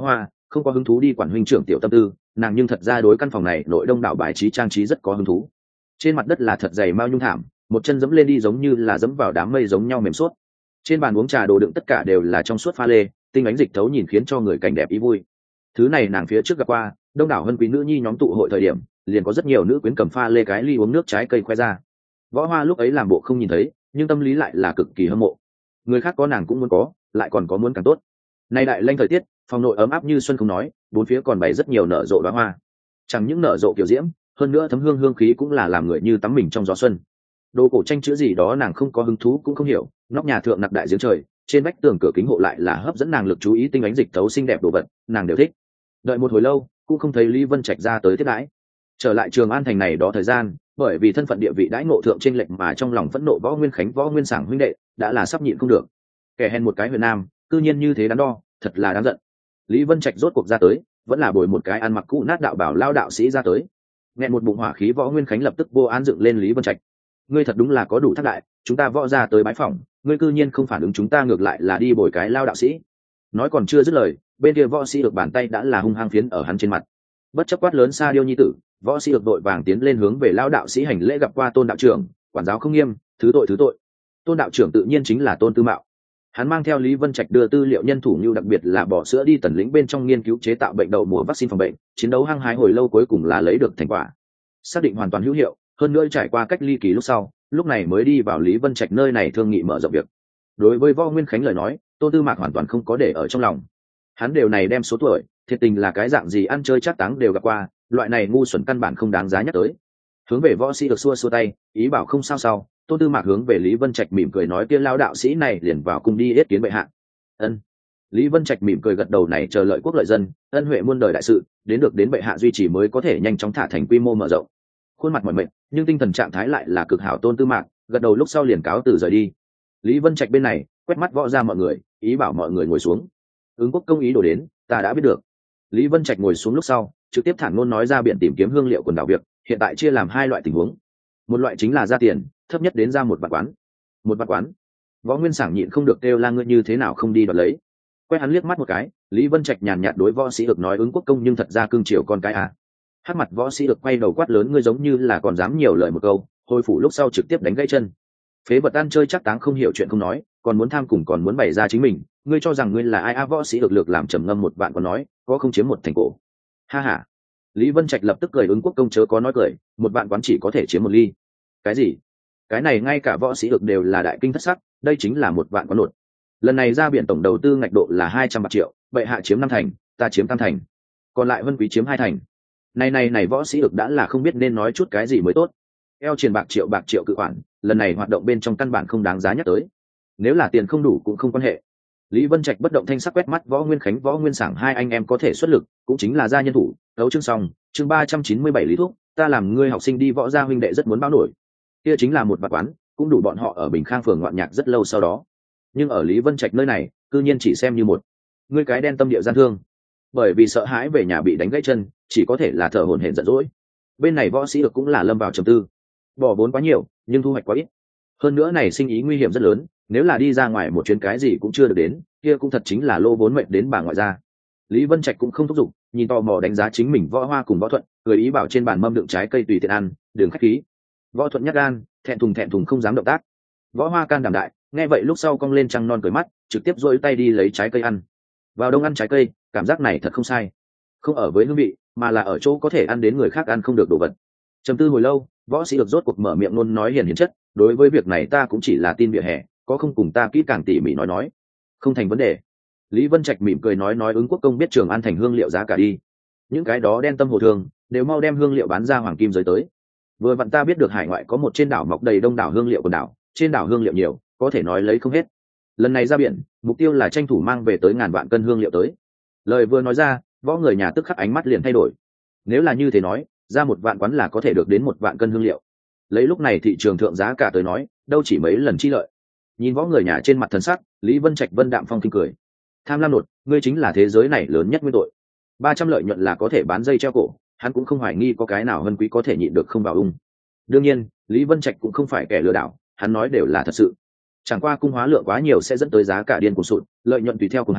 A: không có hứng thú đi quản huynh trưởng tiểu tâm tư, nàng nhưng thật ra đối căn phòng này nội đông đảo bài trí trang trí rất có hứng thú. Trên mặt đất là thật dày mao nhung thảm, một chân dẫm lên đi giống như là dẫm vào đám mây giống nhau mềm suốt. Trên bàn uống trà đồ đựng tất cả đều là trong suốt pha lê, tinh ánh dịch thấu nhìn khiến cho người cảnh đẹp ý vui. Thứ này nàng phía trước gặp qua, đông đảo hân quý nữ nhi nhóm tụ hội thời điểm, liền có rất nhiều nữ quyến cầm pha lê cái ly uống nước trái cây khoe ra. Võ Hoa lúc ấy làm bộ không nhìn thấy, nhưng tâm lý lại là cực kỳ hâm mộ. Người khác có nàng cũng muốn có, lại còn có muốn càng tốt. Nay đại lanh thời tiết, phòng nội ấm áp như xuân không nói, bốn phía còn bày rất nhiều nở rộ đóa hoa. Chẳng những nở rộ kiểu diễm, hơn nữa thấm hương hương khí cũng là làm người như tắm mình trong gió xuân. Đồ cổ tranh chữ gì đó nàng không có hứng thú cũng không hiểu, nóc nhà thượng nặc đại giếng trời, trên vách tường cửa kính hộ lại là hấp dẫn nàng lực chú ý tinh ánh dịch tấu xinh đẹp đồ vật, nàng đều thích. Đợi một hồi lâu, cũng không thấy Lý Vân Trạch ra tới tiếp đãi. Trở lại Trường An thành này đó thời gian, bởi vì thân phận địa vị đãi ngộ thượng trên lệnh mà trong lòng phẫn nộ Võ Nguyên Khánh Võ Nguyên Sảng huynh đệ đã là sắp nhịn không được. Kẻ hèn một cái huyền nam, cư nhiên như thế đắn đo, thật là đáng giận. Lý Vân Trạch rốt cuộc ra tới, vẫn là bồi một cái ăn mặc cũ nát đạo bảo lao đạo sĩ ra tới. Nghẹn một bụng hỏa khí Võ Nguyên Khánh lập tức vô án dựng lên Lý Vân Trạch. Ngươi thật đúng là có đủ thác đại, chúng ta võ ra tới bái phỏng, ngươi cư nhiên không phản ứng chúng ta, ngược lại là đi bồi cái lao đạo sĩ. Nói còn chưa dứt lời, bên kia võ sĩ được bàn tay đã là hung hăng phiến ở hắn trên mặt. Bất chấp quát lớn Sa Điêu nhi tử, võ sĩ được đội vàng tiến lên hướng về lao đạo sĩ hành lễ gặp qua Tôn đạo trưởng, quản giáo không nghiêm, thứ tội thứ tội. Tôn đạo trưởng tự nhiên chính là Tôn Tư Mạo. Hắn mang theo Lý Vân Trạch đưa tư liệu nhân thủ như đặc biệt là bỏ sữa đi tần lĩnh bên trong nghiên cứu chế tạo bệnh đậu mùa vaccine phòng bệnh, chiến đấu hăng hái hồi lâu cuối cùng là lấy được thành quả, xác định hoàn toàn hữu hiệu, hơn nữa trải qua cách ly kỳ lúc sau, lúc này mới đi vào Lý Vân Trạch nơi này thương nghị mở rộng việc. Đối với Võ Nguyên Khánh lời nói, Tôn Tư Mạc hoàn toàn không có để ở trong lòng. Hắn đều này đem số tuổi, thiệt tình là cái dạng gì ăn chơi chắc táng đều gặp qua, loại này ngu xuẩn căn bản không đáng giá nhắc tới. Hướng về võ sĩ được xua xua tay, ý bảo không sao sao. Tôn Tư Mạc hướng về Lý Vân Trạch mỉm cười nói kia lao đạo sĩ này liền vào cùng đi yết kiến bệ hạ. Ân. Lý Vân Trạch mỉm cười gật đầu, này chờ lợi quốc lợi dân, ân huệ muôn đời đại sự, đến được đến bệ hạ duy trì mới có thể nhanh chóng thả thành quy mô mở rộng. Khuôn mặt mỏi mệt, nhưng tinh thần trạng thái lại là cực hảo. Tôn Tư Mạc gật đầu lúc sau liền cáo từ rời đi. Lý Vân Trạch bên này quét mắt võ ra mọi người, ý bảo mọi người ngồi xuống. Ứng Quốc công ý đồ đến, ta đã biết được. Lý Vân Trạch ngồi xuống lúc sau, trực tiếp thẳng ngôn nói ra biển tìm kiếm hương liệu quần đảo việc, hiện tại chia làm hai loại tình huống. Một loại chính là ra tiền, thấp nhất đến ra một vạn quán. Một vạn quán. Võ Nguyên Sảng nhịn không được kêu la, ngươi như thế nào không đi đoạt lấy. Quét hắn liếc mắt một cái, Lý Vân Trạch nhàn nhạt đối võ sĩ được nói, Ứng Quốc công nhưng thật ra cương triều con cái à. Hát mặt võ sĩ được quay đầu quát lớn, ngươi giống như là còn dám nhiều lời một câu, hồi phủ lúc sau trực tiếp đánh gãy chân. Phế vật ăn chơi chắc táng không hiểu chuyện không nói, còn muốn tham cùng còn muốn bày ra chính mình, ngươi cho rằng ngươi là ai? A võ sĩ được lược làm trầm ngâm một vạn còn nói, có không chiếm một thành cổ. Ha ha. Lý Vân Trạch lập tức cười, Ứng Quốc công chớ có nói cười, một vạn quán chỉ có thể chiếm một ly. Cái gì? Cái này ngay cả võ sĩ được đều là đại kinh thất sắc, đây chính là một vạn quán nột. Lần này ra biển tổng đầu tư ngạch độ là hai trăm bạc triệu, vậy hạ chiếm năm thành, ta chiếm tam thành, còn lại Vân Quý chiếm hai thành. Này này này võ sĩ được đã là không biết nên nói chút cái gì mới tốt. Eo truyền bạc triệu bạc triệu cự khoản, lần này hoạt động bên trong căn bản không đáng giá nhắc tới. Nếu là tiền không đủ cũng không quan hệ. Lý Vân Trạch bất động thanh sắc quét mắt Võ Nguyên Khánh Võ Nguyên Sảng hai anh em có thể xuất lực, cũng chính là gia nhân thủ. Đấu chương xong, chương ba trăm chín mươi bảy Lý Thuốc, ta làm ngươi học sinh đi võ gia huynh đệ rất muốn báo nổi. Kia chính là một bạc quán, cũng đủ bọn họ ở Bình Khang phường ngoạn nhạc rất lâu sau đó. Nhưng ở Lý Vân Trạch nơi này, cư nhiên chỉ xem như một ngươi cái đen tâm địa gian thương. Bởi vì sợ hãi về nhà bị đánh gãy chân, chỉ có thể là thở hổn hển giận dỗi. Bên này võ sĩ được cũng là lâm vào trầm tư. Bỏ vốn quá nhiều, nhưng thu hoạch quá ít. Hơn nữa này sinh ý nguy hiểm rất lớn, nếu là đi ra ngoài một chuyến cái gì cũng chưa được đến, kia cũng thật chính là lô vốn mệnh đến bà ngoại gia. Lý Vân Trạch cũng không thúc giục, nhìn tò mò đánh giá chính mình Võ Hoa cùng Võ Thuận, người ý bảo trên bàn mâm đựng trái cây tùy tiện ăn, đường khách khí. Võ Thuận nhát gan, thẹn thùng thẹn thùng không dám động tác. Võ Hoa can đảm đại, nghe vậy lúc sau cong lên trăng non cười mắt, trực tiếp duỗi tay đi lấy trái cây ăn. Vào đông ăn trái cây, cảm giác này thật không sai. Không ở với hương vị, mà là ở chỗ có thể ăn đến người khác ăn không được đồ vật. Trầm tư hồi lâu, võ sĩ được rốt cuộc mở miệng luôn nói hiền hiền chất, đối với việc này ta cũng chỉ là tin vỉa hè, có không cùng ta kỹ càng tỉ mỉ nói nói. Không thành vấn đề. Lý Vân Trạch mỉm cười nói nói Ứng Quốc công biết Trường An thành hương liệu giá cả đi. Những cái đó đen tâm hồ thường, đều mau đem hương liệu bán ra hoàng kim giới tới. Vừa vặn ta biết được hải ngoại có một trên đảo mọc đầy đông đảo hương liệu quần đảo, trên đảo hương liệu nhiều, có thể nói lấy không hết. Lần này ra biển, mục tiêu là tranh thủ mang về tới ngàn vạn cân hương liệu tới. Lời vừa nói ra, võ người nhà tức khắc ánh mắt liền thay đổi. Nếu là như thế nói, ra một vạn quán là có thể được đến một vạn cân hương liệu. Lấy lúc này thị trường thượng giá cả tới nói, đâu chỉ mấy lần chi lợi. Nhìn võ người nhà trên mặt thần sắc, Lý Vân Trạch vân đạm phong kinh cười. Tham lam nột, ngươi chính là thế giới này lớn nhất nguyên tội. Ba trăm lợi nhuận là có thể bán dây treo cổ, hắn cũng không hoài nghi có cái nào hơn quý có thể nhịn được không vào ung. Đương nhiên, Lý Vân Trạch cũng không phải kẻ lừa đảo, hắn nói đều là thật sự. Chẳng qua cung hóa lượng quá nhiều sẽ dẫn tới giá cả điên cuồng sụt, lợi nhuận tùy theo cùng hàng,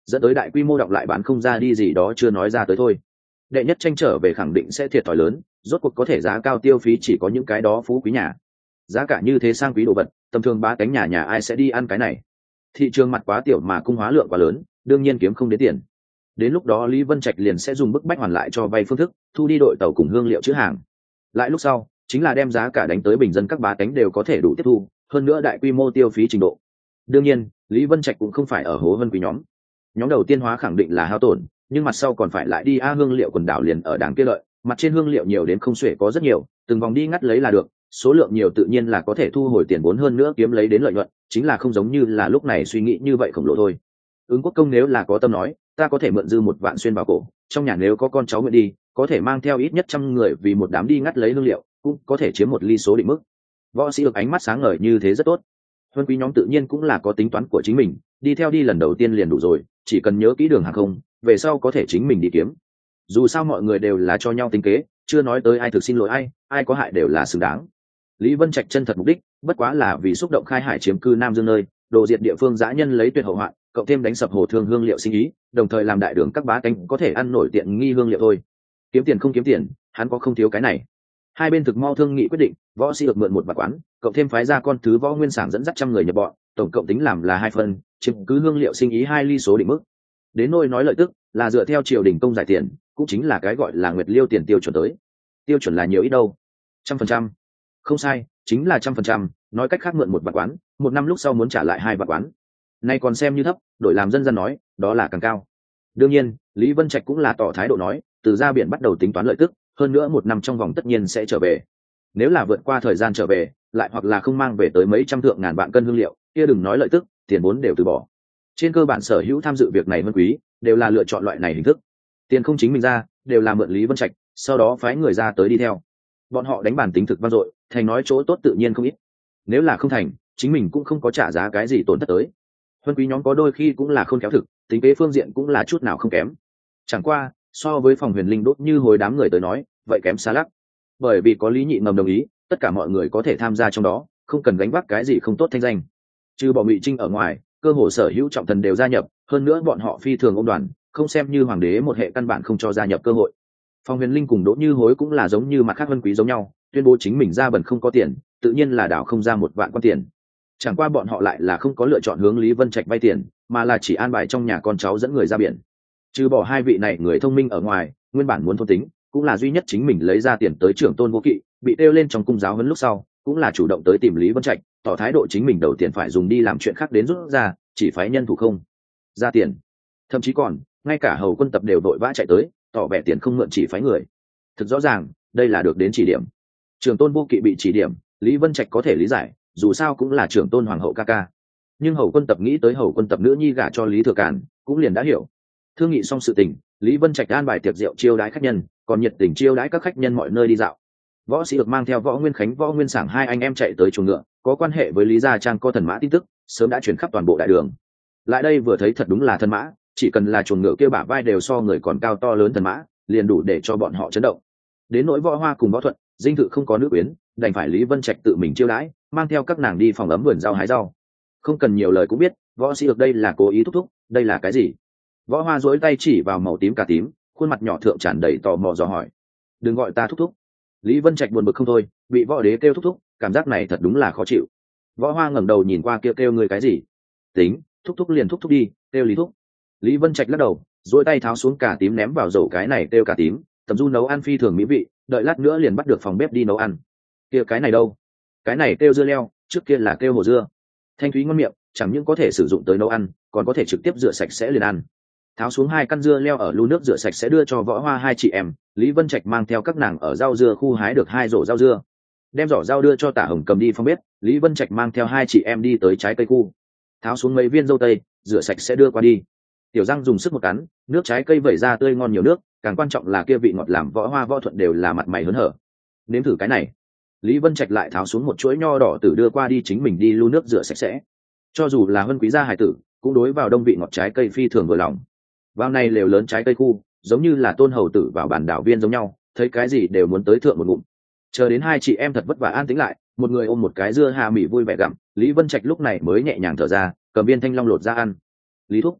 A: dẫn tới đại quy mô đọng lại bán không ra đi gì đó chưa nói ra tới thôi. Đệ nhất tranh trở về khẳng định sẽ thiệt thòi lớn, rốt cuộc có thể giá cao tiêu phí chỉ có những cái đó phú quý nhà. Giá cả như thế sang quý đồ vật, tầm thường bá cánh nhà nhà ai sẽ đi ăn cái này. Thị trường mặt quá tiểu mà cung hóa lượng quá lớn, đương nhiên kiếm không đến tiền. Đến lúc đó Lý Vân Trạch liền sẽ dùng bức bách hoàn lại cho vay phương thức, thu đi đội tàu cùng hương liệu chữ hàng. Lại lúc sau, chính là đem giá cả đánh tới bình dân các bá cánh đều có thể đủ tiếp thu, hơn nữa đại quy mô tiêu phí trình độ. Đương nhiên, Lý Vân Trạch cũng không phải ở hố Vân Quý nhóm. Nhóm đầu tiên hóa khẳng định là hao tổn, nhưng mặt sau còn phải lại đi a hương liệu quần đảo liền ở đảng kia lợi, mặt trên hương liệu nhiều đến không xuể có rất nhiều, từng vòng đi ngắt lấy là được, số lượng nhiều tự nhiên là có thể thu hồi tiền vốn hơn nữa kiếm lấy đến lợi nhuận, chính là không giống như là lúc này suy nghĩ như vậy khổng lồ thôi. Ứng Quốc Công nếu là có tâm nói, ta có thể mượn dư một vạn xuyên vào cổ, trong nhà nếu có con cháu nguyện đi, có thể mang theo ít nhất trăm người vì một đám đi ngắt lấy hương liệu, cũng có thể chiếm một ly số định mức. Võ sĩ được ánh mắt sáng ngời như thế rất tốt. Huân quý nhóm tự nhiên cũng là có tính toán của chính mình, đi theo đi lần đầu tiên liền đủ rồi, chỉ cần nhớ kỹ đường hàng không, về sau có thể chính mình đi kiếm. Dù sao mọi người đều là cho nhau tính kế, chưa nói tới ai thực xin lỗi ai, ai có hại đều là xứng đáng. Lý Vân Trạch chân thật mục đích, bất quá là vì xúc động khai hải chiếm cư Nam Dương nơi, đồ diệt địa phương dã nhân lấy tuyệt hậu hoạn, cộng thêm đánh sập hồ thương hương liệu sinh ý, đồng thời làm đại đường các bá tánh có thể ăn nổi tiện nghi hương liệu thôi. Kiếm tiền không kiếm tiền, hắn có không thiếu cái này. Hai bên thực mau thương nghị quyết định, võ sĩ được mượn một bạc quán, cộng thêm phái ra con thứ võ nguyên sảng dẫn dắt trăm người nhập bọn, tổng cộng tính làm là hai phần, chiếm cứ hương liệu sinh ý hai ly số định mức. Đến nôi nói lợi tức, là dựa theo triều đình công giải tiền, cũng chính là cái gọi là nguyệt liêu tiền tiêu chuẩn tới. Tiêu chuẩn là nhiều ít đâu? Trăm phần trăm. Không sai, chính là trăm phần trăm. Nói cách khác mượn một bạc quán, một năm lúc sau muốn trả lại hai bạc quán. Nay còn xem như thấp, đổi làm dân dân nói, đó là càng cao. Đương nhiên, Lý Vân Trạch cũng là tỏ thái độ nói, từ ra biển bắt đầu tính toán lợi tức, hơn nữa một năm trong vòng tất nhiên sẽ trở về. Nếu là vượt qua thời gian trở về, lại hoặc là không mang về tới mấy trăm thượng ngàn vạn cân hương liệu, kia đừng nói lợi tức, tiền vốn đều từ bỏ. Trên cơ bản sở hữu tham dự việc này vân quý, đều là lựa chọn loại này hình thức. Tiền không chính mình ra, đều là mượn Lý Vân Trạch, sau đó phái người ra tới đi theo. Bọn họ đánh bản tính thực vang dội, thành nói chỗ tốt tự nhiên không ít. Nếu là không thành, chính mình cũng không có trả giá cái gì tổn thất tới. Vân quý nhóm có đôi khi cũng là khôn khéo thực, tính kế phương diện cũng là chút nào không kém. Chẳng qua, so với phòng huyền linh đốt như hồi đám người tới nói, vậy kém xa lắc. Bởi vì có Lý Nhị ngầm đồng ý, tất cả mọi người có thể tham gia trong đó, không cần gánh vác cái gì không tốt thanh danh. Trừ bỏ Ngụy Trinh ở ngoài, cơ hồ sở hữu trọng thần đều gia nhập, hơn nữa bọn họ phi thường ôm đoàn, không xem như hoàng đế một hệ căn bản không cho gia nhập cơ hội. Phong Huyền Linh cùng Đỗ Như Hối cũng là giống như mặt khác vân quý giống nhau, tuyên bố chính mình ra bẩn không có tiền, tự nhiên là đảo không ra một vạn quan tiền. Chẳng qua bọn họ lại là không có lựa chọn hướng Lý Vân Trạch vay tiền, mà là chỉ an bài trong nhà con cháu dẫn người ra biển. Trừ bỏ hai vị này người thông minh ở ngoài, nguyên bản muốn thôn tính, cũng là duy nhất chính mình lấy ra tiền tới trưởng tôn vô kỵ, bị đeo lên trong cung giáo huấn lúc sau, cũng là chủ động tới tìm Lý Vân Trạch, tỏ thái độ chính mình đầu tiền phải dùng đi làm chuyện khác đến rút ra, chỉ phái nhân thủ không ra tiền. Thậm chí còn ngay cả hầu quân tập đều đội vã chạy tới, tỏ vẻ tiền không mượn chỉ phái người. Thực rõ ràng, đây là được đến chỉ điểm. Trưởng tôn vô kỵ bị chỉ điểm, Lý Vân Trạch có thể lý giải, dù sao cũng là trưởng tôn hoàng hậu ca ca. Nhưng hầu quân tập nghĩ tới hầu quân tập nữ nhi gả cho Lý Thừa Càn, cũng liền đã hiểu. Thương nghị xong sự tình, Lý Vân Trạch an bài tiệc rượu chiêu đãi khách nhân, còn nhiệt tình chiêu đãi các khách nhân mọi nơi đi dạo. Võ sĩ được mang theo Võ Nguyên Khánh, Võ Nguyên Sảng hai anh em chạy tới chuồng ngựa, có quan hệ với Lý Gia Trang có thần mã tin tức, sớm đã truyền khắp toàn bộ đại đường. Lại đây vừa thấy thật đúng là thần mã, chỉ cần là chuồng ngựa kia bả vai đều so người còn cao to lớn thần mã, liền đủ để cho bọn họ chấn động. Đến nỗi Võ Hoa cùng Võ Thuận, dinh thự không có nữ quyến, đành phải Lý Vân Trạch tự mình chiêu đãi, mang theo các nàng đi phòng ấm vườn rau hái rau. Không cần nhiều lời cũng biết, Võ sĩ được đây là cố ý thúc thúc, đây là cái gì? Võ Hoa duỗi tay chỉ vào màu tím cà tím, khuôn mặt nhỏ thượng tràn đầy tò mò dò hỏi. Đừng gọi ta thúc thúc. Lý Vân Trạch buồn bực không thôi, bị võ đế kêu thúc thúc, cảm giác này thật đúng là khó chịu. Võ Hoa ngẩng đầu nhìn qua kêu kêu người cái gì? Tính, thúc thúc liền thúc thúc đi, kêu Lý thúc. Lý Vân Trạch lắc đầu, duỗi tay tháo xuống cà tím ném vào dầu cái này kêu cà tím, tầm du nấu ăn phi thường mỹ vị, đợi lát nữa liền bắt được phòng bếp đi nấu ăn. Kia cái này đâu? Cái này kêu dưa leo, trước kia là kêu hồ dưa. Thanh thúy ngon miệng, chẳng những có thể sử dụng tới nấu ăn, còn có thể trực tiếp rửa sạch sẽ liền ăn. Tháo xuống hai căn dưa leo ở lu nước rửa sạch sẽ đưa cho Võ Hoa hai chị em, Lý Vân Trạch mang theo các nàng ở rau dưa khu hái được hai rổ rau dưa, đem giỏ rau đưa cho Tả Hồng cầm đi phòng bếp. Lý Vân Trạch mang theo hai chị em đi tới trái cây khu, tháo xuống mấy viên dâu tây, rửa sạch sẽ đưa qua đi. Tiểu Giang dùng sức một cắn, nước trái cây vẩy ra tươi ngon nhiều nước, càng quan trọng là kia vị ngọt làm Võ Hoa Võ Thuận đều là mặt mày hớn hở. Nếm thử cái này. Lý Vân Trạch lại tháo xuống một chuỗi nho đỏ tử đưa qua đi, chính mình đi lu nước rửa sạch sẽ. Cho dù là Vân Quý gia hải tử, cũng đối vào đông vị ngọt trái cây phi thường vừa lòng. Vào này lều lớn trái cây khu, giống như là tôn hầu tử vào bản đảo viên giống nhau, thấy cái gì đều muốn tới thượng một ngụm. Chờ đến hai chị em thật vất vả an tĩnh lại, một người ôm một cái dưa hà mỉ vui vẻ gặm, Lý Vân Trạch lúc này mới nhẹ nhàng thở ra, cầm viên thanh long lột ra ăn. Lý thúc,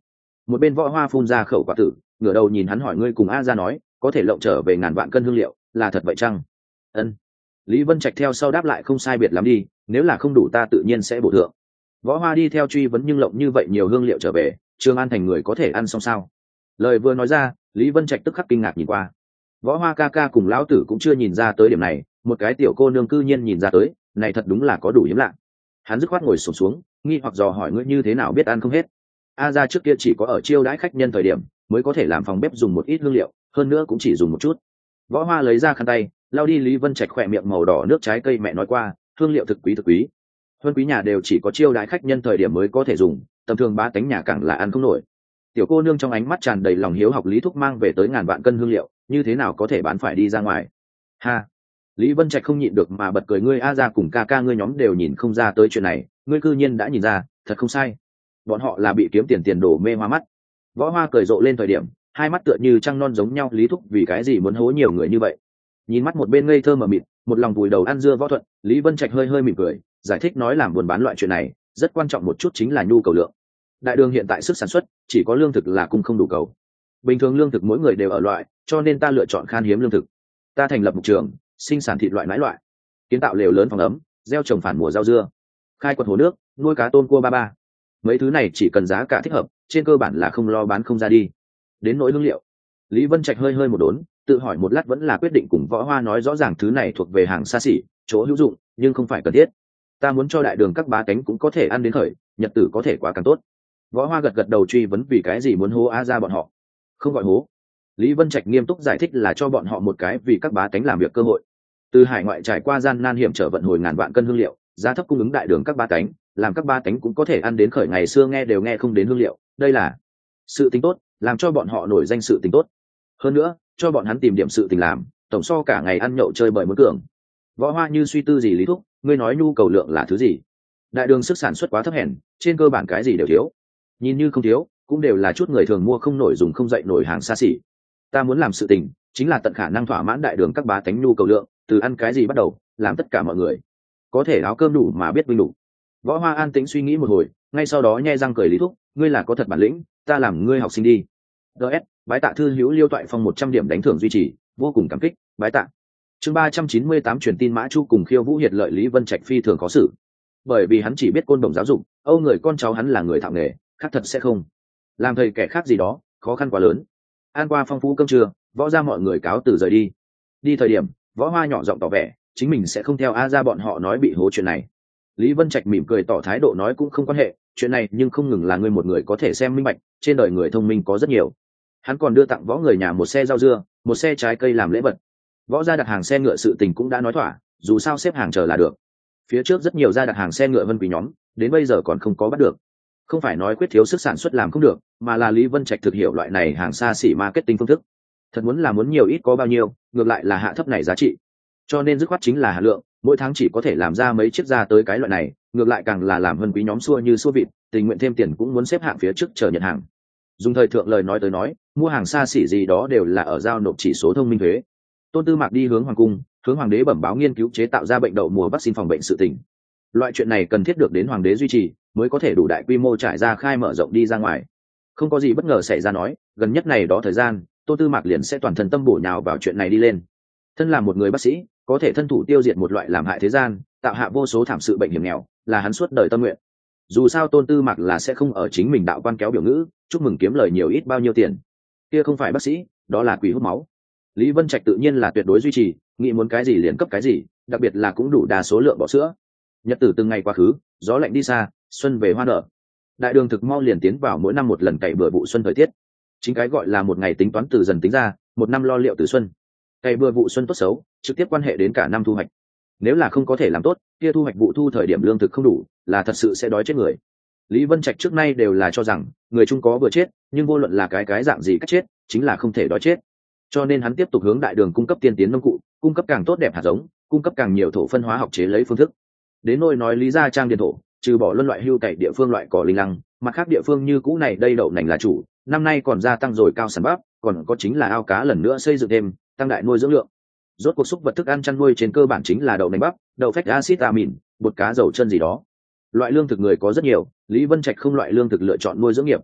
A: Một bên Võ Hoa phun ra khẩu quả tử, ngửa đầu nhìn hắn hỏi, ngươi cùng A Gia nói có thể lộng trở về ngàn vạn cân hương liệu, là thật vậy chăng? Ân. Lý Vân Trạch theo sau đáp lại, không sai biệt lắm đi, nếu là không đủ ta tự nhiên sẽ bổ thượng. Võ Hoa đi theo truy vấn, nhưng lộng như vậy nhiều hương liệu trở về, Trường An thành người có thể ăn xong sao? Lời vừa nói ra, Lý Vân Trạch tức khắc kinh ngạc nhìn qua. Võ Hoa ca ca cùng lão tử cũng chưa nhìn ra tới điểm này, một cái tiểu cô nương cư nhiên nhìn ra tới, này thật đúng là có đủ hiếm lạ. Hắn dứt khoát ngồi xổm xuống, nghi hoặc dò hỏi, ngươi như thế nào biết ăn không hết? A Gia trước kia chỉ có ở chiêu đãi khách nhân thời điểm mới có thể làm phòng bếp dùng một ít hương liệu, hơn nữa cũng chỉ dùng một chút. Võ Hoa lấy ra khăn tay lau đi Lý Vân Trạch khỏe miệng màu đỏ nước trái cây, mẹ nói qua hương liệu thực quý thực quý, hơn quý nhà đều chỉ có chiêu đãi khách nhân thời điểm mới có thể dùng, tầm thường ba tánh nhà càng là ăn không nổi. Tiểu cô nương trong ánh mắt tràn đầy lòng hiếu học, Lý thúc mang về tới ngàn vạn cân hương liệu, như thế nào có thể bán phải đi ra ngoài? Ha! Lý Vân Trạch không nhịn được mà bật cười, ngươi A Gia cùng ca ca ngươi nhóm đều nhìn không ra tới chuyện này, ngươi cư nhiên đã nhìn ra, thật không sai. Bọn họ là bị kiếm tiền tiền đổ mê hoa mắt. Võ Hoa cười rộ lên thời điểm, hai mắt tựa như trăng non giống nhau. Lý thúc vì cái gì muốn hố nhiều người như vậy? Nhìn mắt một bên ngây thơ mờ mịt, một lòng vùi đầu ăn dưa Võ Thuận, Lý Vân Trạch hơi hơi mỉm cười, giải thích nói, làm buôn bán loại chuyện này rất quan trọng một chút chính là nhu cầu lượng. Đại đường hiện tại sức sản xuất chỉ có lương thực là cung không đủ cầu, bình thường lương thực mỗi người đều ở loại, cho nên ta lựa chọn khan hiếm lương thực. Ta thành lập một trường sinh sản thịt loại nãi loại, kiến tạo lều lớn phòng ấm, gieo trồng phản mùa rau dưa, khai quật hồ nước, nuôi cá tôm cua ba ba. Mấy thứ này chỉ cần giá cả thích hợp, trên cơ bản là không lo bán không ra đi. Đến nỗi hương liệu, Lý Vân Trạch hơi hơi một đốn, tự hỏi một lát vẫn là quyết định cùng Võ Hoa nói rõ ràng, thứ này thuộc về hàng xa xỉ, chỗ hữu dụng nhưng không phải cần thiết. Ta muốn cho đại đường các bá tánh cũng có thể ăn đến khởi, nhật tử có thể quá càng tốt. Võ Hoa gật gật đầu, truy vấn vì cái gì muốn hố A Gia bọn họ? Không gọi hố. Lý Vân Trạch nghiêm túc giải thích, là cho bọn họ một cái vì các bá tánh làm việc cơ hội. Từ hải ngoại trải qua gian nan hiểm trở vận hồi ngàn vạn cân hương liệu, giá thấp cung ứng đại đường các bá tánh, làm các bá tánh cũng có thể ăn đến khởi. Ngày xưa nghe đều nghe không đến hương liệu, đây là sự tình tốt, làm cho bọn họ nổi danh sự tình tốt. Hơn nữa, cho bọn hắn tìm điểm sự tình làm, tổng so cả ngày ăn nhậu chơi bời muốn cường. Võ Hoa như suy tư gì, Lý thúc, ngươi nói nhu cầu lượng là thứ gì? Đại đường sức sản xuất quá thấp hèn, trên cơ bản cái gì đều thiếu. Nhìn như không thiếu, cũng đều là chút người thường mua không nổi dùng không dậy nổi hàng xa xỉ. Ta muốn làm sự tình, chính là tận khả năng thỏa mãn đại đường các bá tánh nhu cầu lượng, từ ăn cái gì bắt đầu, làm tất cả mọi người có thể áo cơm đủ mà biết vinh đủ. Võ Hoa an tĩnh suy nghĩ một hồi, ngay sau đó nhe răng cười, Lý thúc, ngươi là có thật bản lĩnh, ta làm ngươi học sinh đi. ds bái tạ thư hữu Liêu Toại Phong một trăm điểm đánh thưởng duy trì, vô cùng cảm kích, bái tạ. Chương ba trăm chín mươi tám truyền tin Mã Chu cùng Khiêu Vũ hiệt lợi. Lý Vân Trạch phi thường có xử, bởi vì hắn chỉ biết côn đồng giáo dục, âu người con cháu hắn là người thạo nghề, khác thật sẽ không làm thầy kẻ khác gì đó, khó khăn quá lớn. Ăn qua phong phú cơm trưa, Võ ra mọi người cáo từ rời đi. Đi thời điểm, Võ Hoa nhỏ giọng tỏ vẻ chính mình sẽ không theo A Gia bọn họ nói bị hố chuyện này. Lý Vân Trạch mỉm cười tỏ thái độ nói, cũng không quan hệ, chuyện này nhưng không ngừng là ngươi một người có thể xem minh bạch, trên đời người thông minh có rất nhiều. Hắn còn đưa tặng Võ người nhà một xe rau dưa, một xe trái cây làm lễ vật. Võ gia đặt hàng xe ngựa sự tình cũng đã nói thỏa, dù sao xếp hàng chờ là được. Phía trước rất nhiều gia đặt hàng xe ngựa vân quý nhóm, đến bây giờ còn không có bắt được. Không phải nói quyết thiếu sức sản xuất làm không được, mà là Lý Vân Trạch thực hiểu loại này hàng xa xỉ marketing phương thức. Thật muốn là muốn nhiều ít có bao nhiêu, ngược lại là hạ thấp này giá trị. Cho nên dứt khoát chính là hạ lượng, mỗi tháng chỉ có thể làm ra mấy chiếc ra tới cái loại này, ngược lại càng là làm vân quý nhóm xua như xua vịt, tình nguyện thêm tiền cũng muốn xếp hạng phía trước chờ nhận hàng. Dùng thời thượng lời nói tới nói, mua hàng xa xỉ gì đó đều là ở giao nộp chỉ số thông minh thuế. Tôn Tư Mạc đi hướng hoàng cung, hướng hoàng đế bẩm báo nghiên cứu chế tạo ra bệnh đậu mùa vaccine phòng bệnh sự tình. Loại chuyện này cần thiết được đến hoàng đế duy trì, mới có thể đủ đại quy mô trải ra khai mở rộng đi ra ngoài. Không có gì bất ngờ xảy ra nói, gần nhất này đó thời gian, Tôn Tư Mạc liền sẽ toàn thân tâm bổ nhào vào chuyện này đi lên. Thân là một người bác sĩ, có thể thân thủ tiêu diệt một loại làm hại thế gian, tạo hạ vô số thảm sự bệnh hiểm nghèo, là hắn suốt đời tâm nguyện. Dù sao Tôn Tư Mạc là sẽ không ở chính mình đạo quan kéo biểu ngữ, chúc mừng kiếm lời nhiều ít bao nhiêu tiền. Kia không phải bác sĩ, đó là quỷ hút máu. Lý Vân Trạch tự nhiên là tuyệt đối duy trì, nghĩ muốn cái gì liền cấp cái gì, đặc biệt là cũng đủ đa số lượng bỏ sữa. Nhật tử từng ngày quá khứ, gió lạnh đi xa, xuân về hoa nở. Đại đường thực mau liền tiến vào mỗi năm một lần cày bừa vụ xuân thời tiết. Chính cái gọi là một ngày tính toán từ dần tính ra, một năm lo liệu từ xuân. Cày bừa vụ xuân tốt xấu, trực tiếp quan hệ đến cả năm thu hoạch. Nếu là không có thể làm tốt, kia thu hoạch vụ thu thời điểm lương thực không đủ, là thật sự sẽ đói chết người. Lý Vân Trạch trước nay đều là cho rằng, người chung có vừa chết, nhưng vô luận là cái cái dạng gì cách chết, chính là không thể đói chết. Cho nên hắn tiếp tục hướng đại đường cung cấp tiên tiến nông cụ, cung cấp càng tốt đẹp hạt giống, cung cấp càng nhiều thổ phân hóa học chế lấy phương thức. Đến nôi nói Lý gia trang điền thổ, trừ bỏ luân loại hưu cày địa phương loại cỏ linh lăng, mặt khác địa phương như cũ này đây đậu nành là chủ, năm nay còn gia tăng rồi cao sản bắp, còn có chính là ao cá lần nữa xây dựng thêm, tăng đại nuôi dưỡng lượng. Rốt cuộc xúc vật thức ăn chăn nuôi trên cơ bản chính là đậu nành bắp, đậu phách acid amin, bột cá dầu chân gì đó. Loại lương thực người có rất nhiều, Lý Vân Trạch không loại lương thực lựa chọn nuôi dưỡng nghiệp.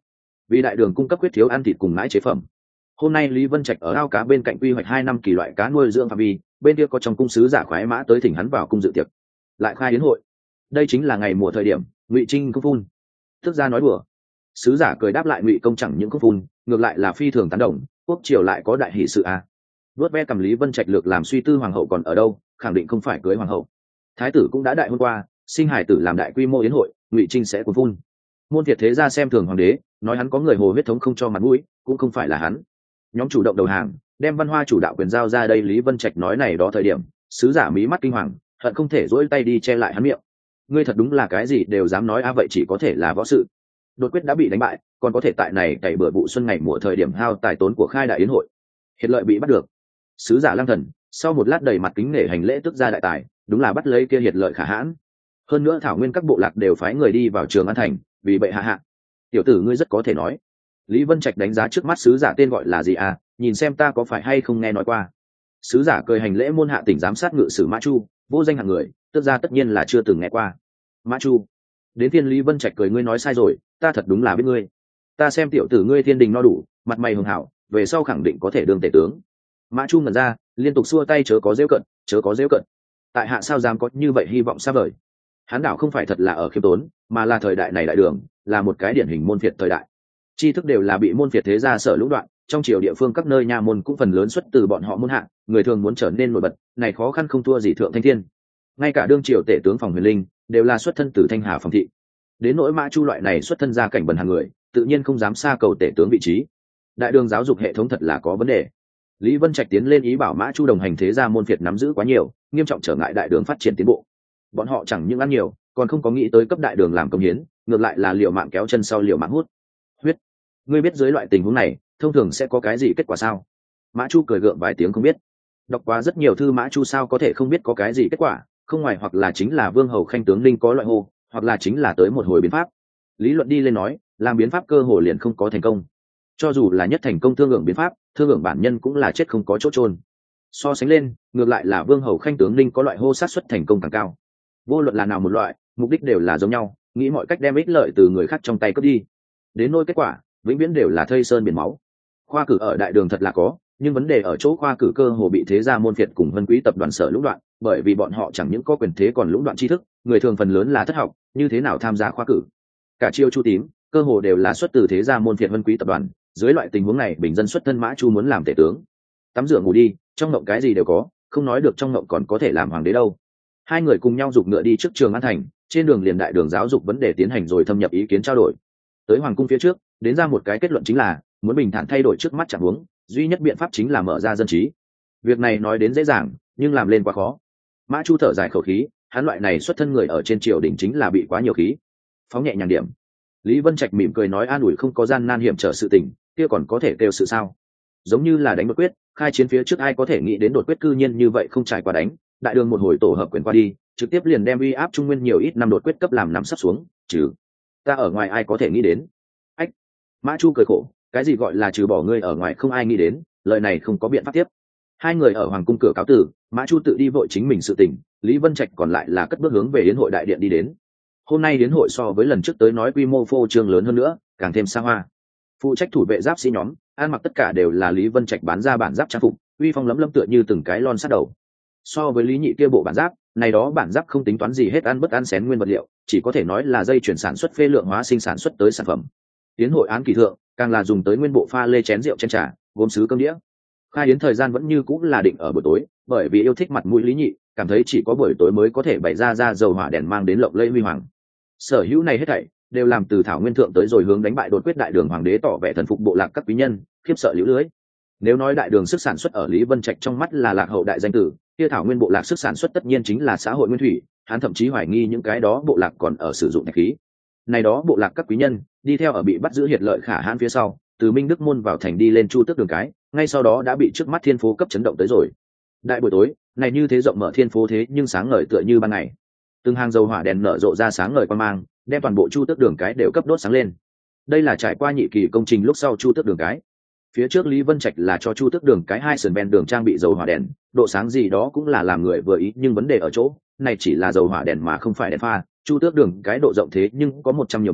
A: vì đại đường cung cấp huyết thiếu ăn thịt cùng mãi chế phẩm. Hôm nay Lý Vân Trạch ở ao cá bên cạnh quy hoạch hai năm kỳ loại cá nuôi dưỡng phạm vi, bên kia có trong cung sứ giả khoái mã tới thỉnh hắn vào cung dự tiệc, lại khai yến hội. Đây chính là ngày mùa thời điểm, Ngụy Trinh không phun. Thức ra nói đùa. Sứ giả cười đáp lại Ngụy công chẳng những không phun, ngược lại là phi thường tán đồng, quốc triều lại có đại hỷ sự à. Vớt ve cầm Lý Vân Trạch lược làm suy tư hoàng hậu còn ở đâu, khẳng định không phải cưới hoàng hậu. Thái tử cũng đã đại hôn qua, sinh hải tử làm đại quy mô yến hội, Ngụy Trinh sẽ cuốn phun. Môn Việt thế gia xem thường hoàng đế, nói hắn có người hồ huyết thống không cho mặt mũi, cũng không phải là hắn. Nhóm chủ động đầu hàng, đem văn hoa chủ đạo quyền giao ra đây. Lý Vân Trạch nói này đó thời điểm, sứ giả mí mắt kinh hoàng, hận không thể dỗi tay đi che lại hắn miệng. Ngươi thật đúng là cái gì đều dám nói a, vậy chỉ có thể là võ sự. Đột quyết đã bị đánh bại, còn có thể tại này cày bừa vụ xuân ngày mùa thời điểm hao tài tốn của khai đại yến hội. Hiệt lợi bị bắt được. Sứ giả Lăng Thần sau một lát đầy mặt kính nể hành lễ tức ra đại tài, đúng là bắt lấy kia hiệt lợi khả hãn. Hơn nữa thảo nguyên các bộ lạc đều phái người đi vào Trường An thành, vì bệ hạ hạ. Tiểu tử ngươi rất có thể nói. Lý Vân Trạch đánh giá trước mắt sứ giả tên gọi là gì à, nhìn xem ta có phải hay không nghe nói qua. Sứ giả cười hành lễ môn hạ tỉnh giám sát ngự sử Mã Chu, vô danh hạng người, tức ra tất nhiên là chưa từng nghe qua. Mã Chu. Đến thiên Lý Vân Trạch cười, ngươi nói sai rồi, ta thật đúng là biết ngươi. Ta xem tiểu tử ngươi thiên đình no đủ, mặt mày hường hảo, về sau khẳng định có thể đương tể tướng. Mã Chu ngẩn ra, liên tục xua tay chớ có giễu cận, chớ có giễu cận. Tại hạ sao dám có như vậy hy vọng xa vời. Hán đảo không phải thật là ở khiêm tốn, mà là thời đại này đại đường là một cái điển hình môn phiệt thời đại. Tri thức đều là bị môn phiệt thế gia sở lũng đoạn, trong triều địa phương các nơi nha môn cũng phần lớn xuất từ bọn họ môn hạ, người thường muốn trở nên nổi bật, này khó khăn không thua gì thượng thanh thiên. Ngay cả đương triều tể tướng Phòng Huyền Linh đều là xuất thân từ Thanh Hà Phòng thị. Đến nỗi Mã Chu loại này xuất thân gia cảnh bần hàng người, tự nhiên không dám xa cầu tể tướng vị trí. Đại đường giáo dục hệ thống thật là có vấn đề. Lý Vân Trạch tiến lên ý bảo Mã Chu đồng hành thế gia môn phiệt nắm giữ quá nhiều, nghiêm trọng trở ngại đại đường phát triển tiến bộ. Bọn họ chẳng những ăn nhiều, còn không có nghĩ tới cấp đại đường làm công hiến, ngược lại là liều mạng kéo chân sau liều mạng hút huyết. Ngươi biết dưới loại tình huống này thông thường sẽ có cái gì kết quả sao? Mã Chu cười gượng vài tiếng không biết. Đọc quá rất nhiều thư Mã Chu sao có thể không biết có cái gì kết quả, không ngoài hoặc là chính là vương hầu khanh tướng linh có loại hô, hoặc là chính là tới một hồi biến pháp. Lý luận đi lên nói, làm biến pháp cơ hồ liền không có thành công. Cho dù là nhất thành công thương lượng biến pháp, thương lượng bản nhân cũng là chết không có chỗ trôn. So sánh lên, ngược lại là vương hầu khanh tướng linh có loại hô sát suất thành công càng cao. Vô luận là nào một loại, mục đích đều là giống nhau, nghĩ mọi cách đem ích lợi từ người khác trong tay cướp đi. Đến nỗi kết quả, vĩnh viễn đều là thây sơn biển máu. Khoa cử ở đại đường thật là có, nhưng vấn đề ở chỗ khoa cử cơ hồ bị thế gia môn phiệt cùng vân quý tập đoàn sở lũng đoạn, bởi vì bọn họ chẳng những có quyền thế còn lũng đoạn tri thức, người thường phần lớn là thất học, như thế nào tham gia khoa cử. Cả Chiêu Chu tím, cơ hồ đều là xuất từ thế gia môn phiệt vân quý tập đoàn, dưới loại tình huống này bình dân xuất thân Mã Chu muốn làm tể tướng. Tắm rửa ngủ đi, trong ngộng cái gì đều có, không nói được trong ngộng còn có thể làm hoàng đế đâu. Hai người cùng nhau giục ngựa đi trước Trường An thành, trên đường liền đại đường giáo dục vấn đề tiến hành rồi thâm nhập ý kiến trao đổi. Tới hoàng cung phía trước, đến ra một cái kết luận chính là muốn bình thản thay đổi trước mắt trạng huống, duy nhất biện pháp chính là mở ra dân trí. Việc này nói đến dễ dàng, nhưng làm lên quá khó. Mã Chu thở dài khẩu khí, hắn loại này xuất thân người ở trên triều đình chính là bị quá nhiều khí. Phóng nhẹ nhàng điểm. Lý Vân Trạch mỉm cười nói an ủi, không có gian nan hiểm trở sự tình, kia còn có thể kêu sự sao? Giống như là đánh đột quyết, khai chiến phía trước ai có thể nghĩ đến đột quyết cư nhiên như vậy không trải qua đánh, đại đường một hồi tổ hợp quyền qua đi, trực tiếp liền đem uy áp trung nguyên nhiều ít năm đột quyết cấp làm nắm sắp xuống, trừ ta ở ngoài ai có thể nghĩ đến. Ách. Mã Chu cười khổ, cái gì gọi là trừ bỏ ngươi ở ngoài không ai nghĩ đến, lời này không có biện pháp tiếp. Hai người ở hoàng cung cửa cáo tử, Mã Chu tự đi vội chính mình sự tình, Lý Vân Trạch còn lại là cất bước hướng về yến hội đại điện đi đến. Hôm nay yến hội so với lần trước tới nói quy mô phô trương lớn hơn nữa, càng thêm xa hoa. Phụ trách thủ vệ giáp sĩ nhóm, ăn mặc tất cả đều là Lý Vân Trạch bán ra bản giáp trang phục, uy phong lấm lấm tựa như từng cái lon sát đầu. So với Lý Nhị kia bộ bản giáp, này đó bản giáp không tính toán gì hết, ăn bất ăn xén nguyên vật liệu, chỉ có thể nói là dây chuyển sản xuất phê lượng hóa sinh sản xuất tới sản phẩm. Yến hội án kỳ thượng, càng là dùng tới nguyên bộ pha lê chén rượu chén trà, gốm sứ cơm đĩa. Khai yến thời gian vẫn như cũng là định ở buổi tối, bởi vì yêu thích mặt mũi Lý Nhị, cảm thấy chỉ có buổi tối mới có thể bày ra ra dầu hỏa đèn mang đến lộng lẫy huy hoàng. Sở hữu này hết thảy đều làm từ thảo nguyên thượng tới rồi hướng đánh bại đột quyết đại đường hoàng đế tỏ vẻ thần phục bộ lạc các quý nhân, khiếp sợ liễu lưới. Nếu nói đại đường sức sản xuất ở Lý Vân Trạch trong mắt là lạc hậu đại danh tử, kia thảo nguyên bộ lạc sức sản xuất tất nhiên chính là xã hội nguyên thủy, hắn thậm chí hoài nghi những cái đó bộ lạc còn ở sử dụng thạch khí. Này đó bộ lạc các quý nhân đi theo ở bị bắt giữ hiệt lợi khả hãn phía sau, từ Minh Đức môn vào thành đi lên Chu Tước đường cái, ngay sau đó đã bị trước mắt thiên phố cấp chấn động tới rồi. Đại buổi tối, này như thế rộng mở thiên phố thế nhưng sáng ngời tựa như ban ngày. Từng hàng dầu hỏa đèn nở rộ ra sáng ngời quang mang, đem toàn bộ Chu Tước đường cái đều cấp đốt sáng lên. Đây là trải qua nhị kỳ công trình lúc sau Chu Tước đường cái. Phía trước Lý Vân Trạch là cho Chu Tước đường cái hai sườn ven đường trang bị dầu hỏa đèn, độ sáng gì đó cũng là làm người vừa ý, nhưng vấn đề ở chỗ, này chỉ là dầu hỏa đèn mà không phải đèn pha. Chu Tước đường cái độ rộng thế nhưng có một trăm nhiều mễ,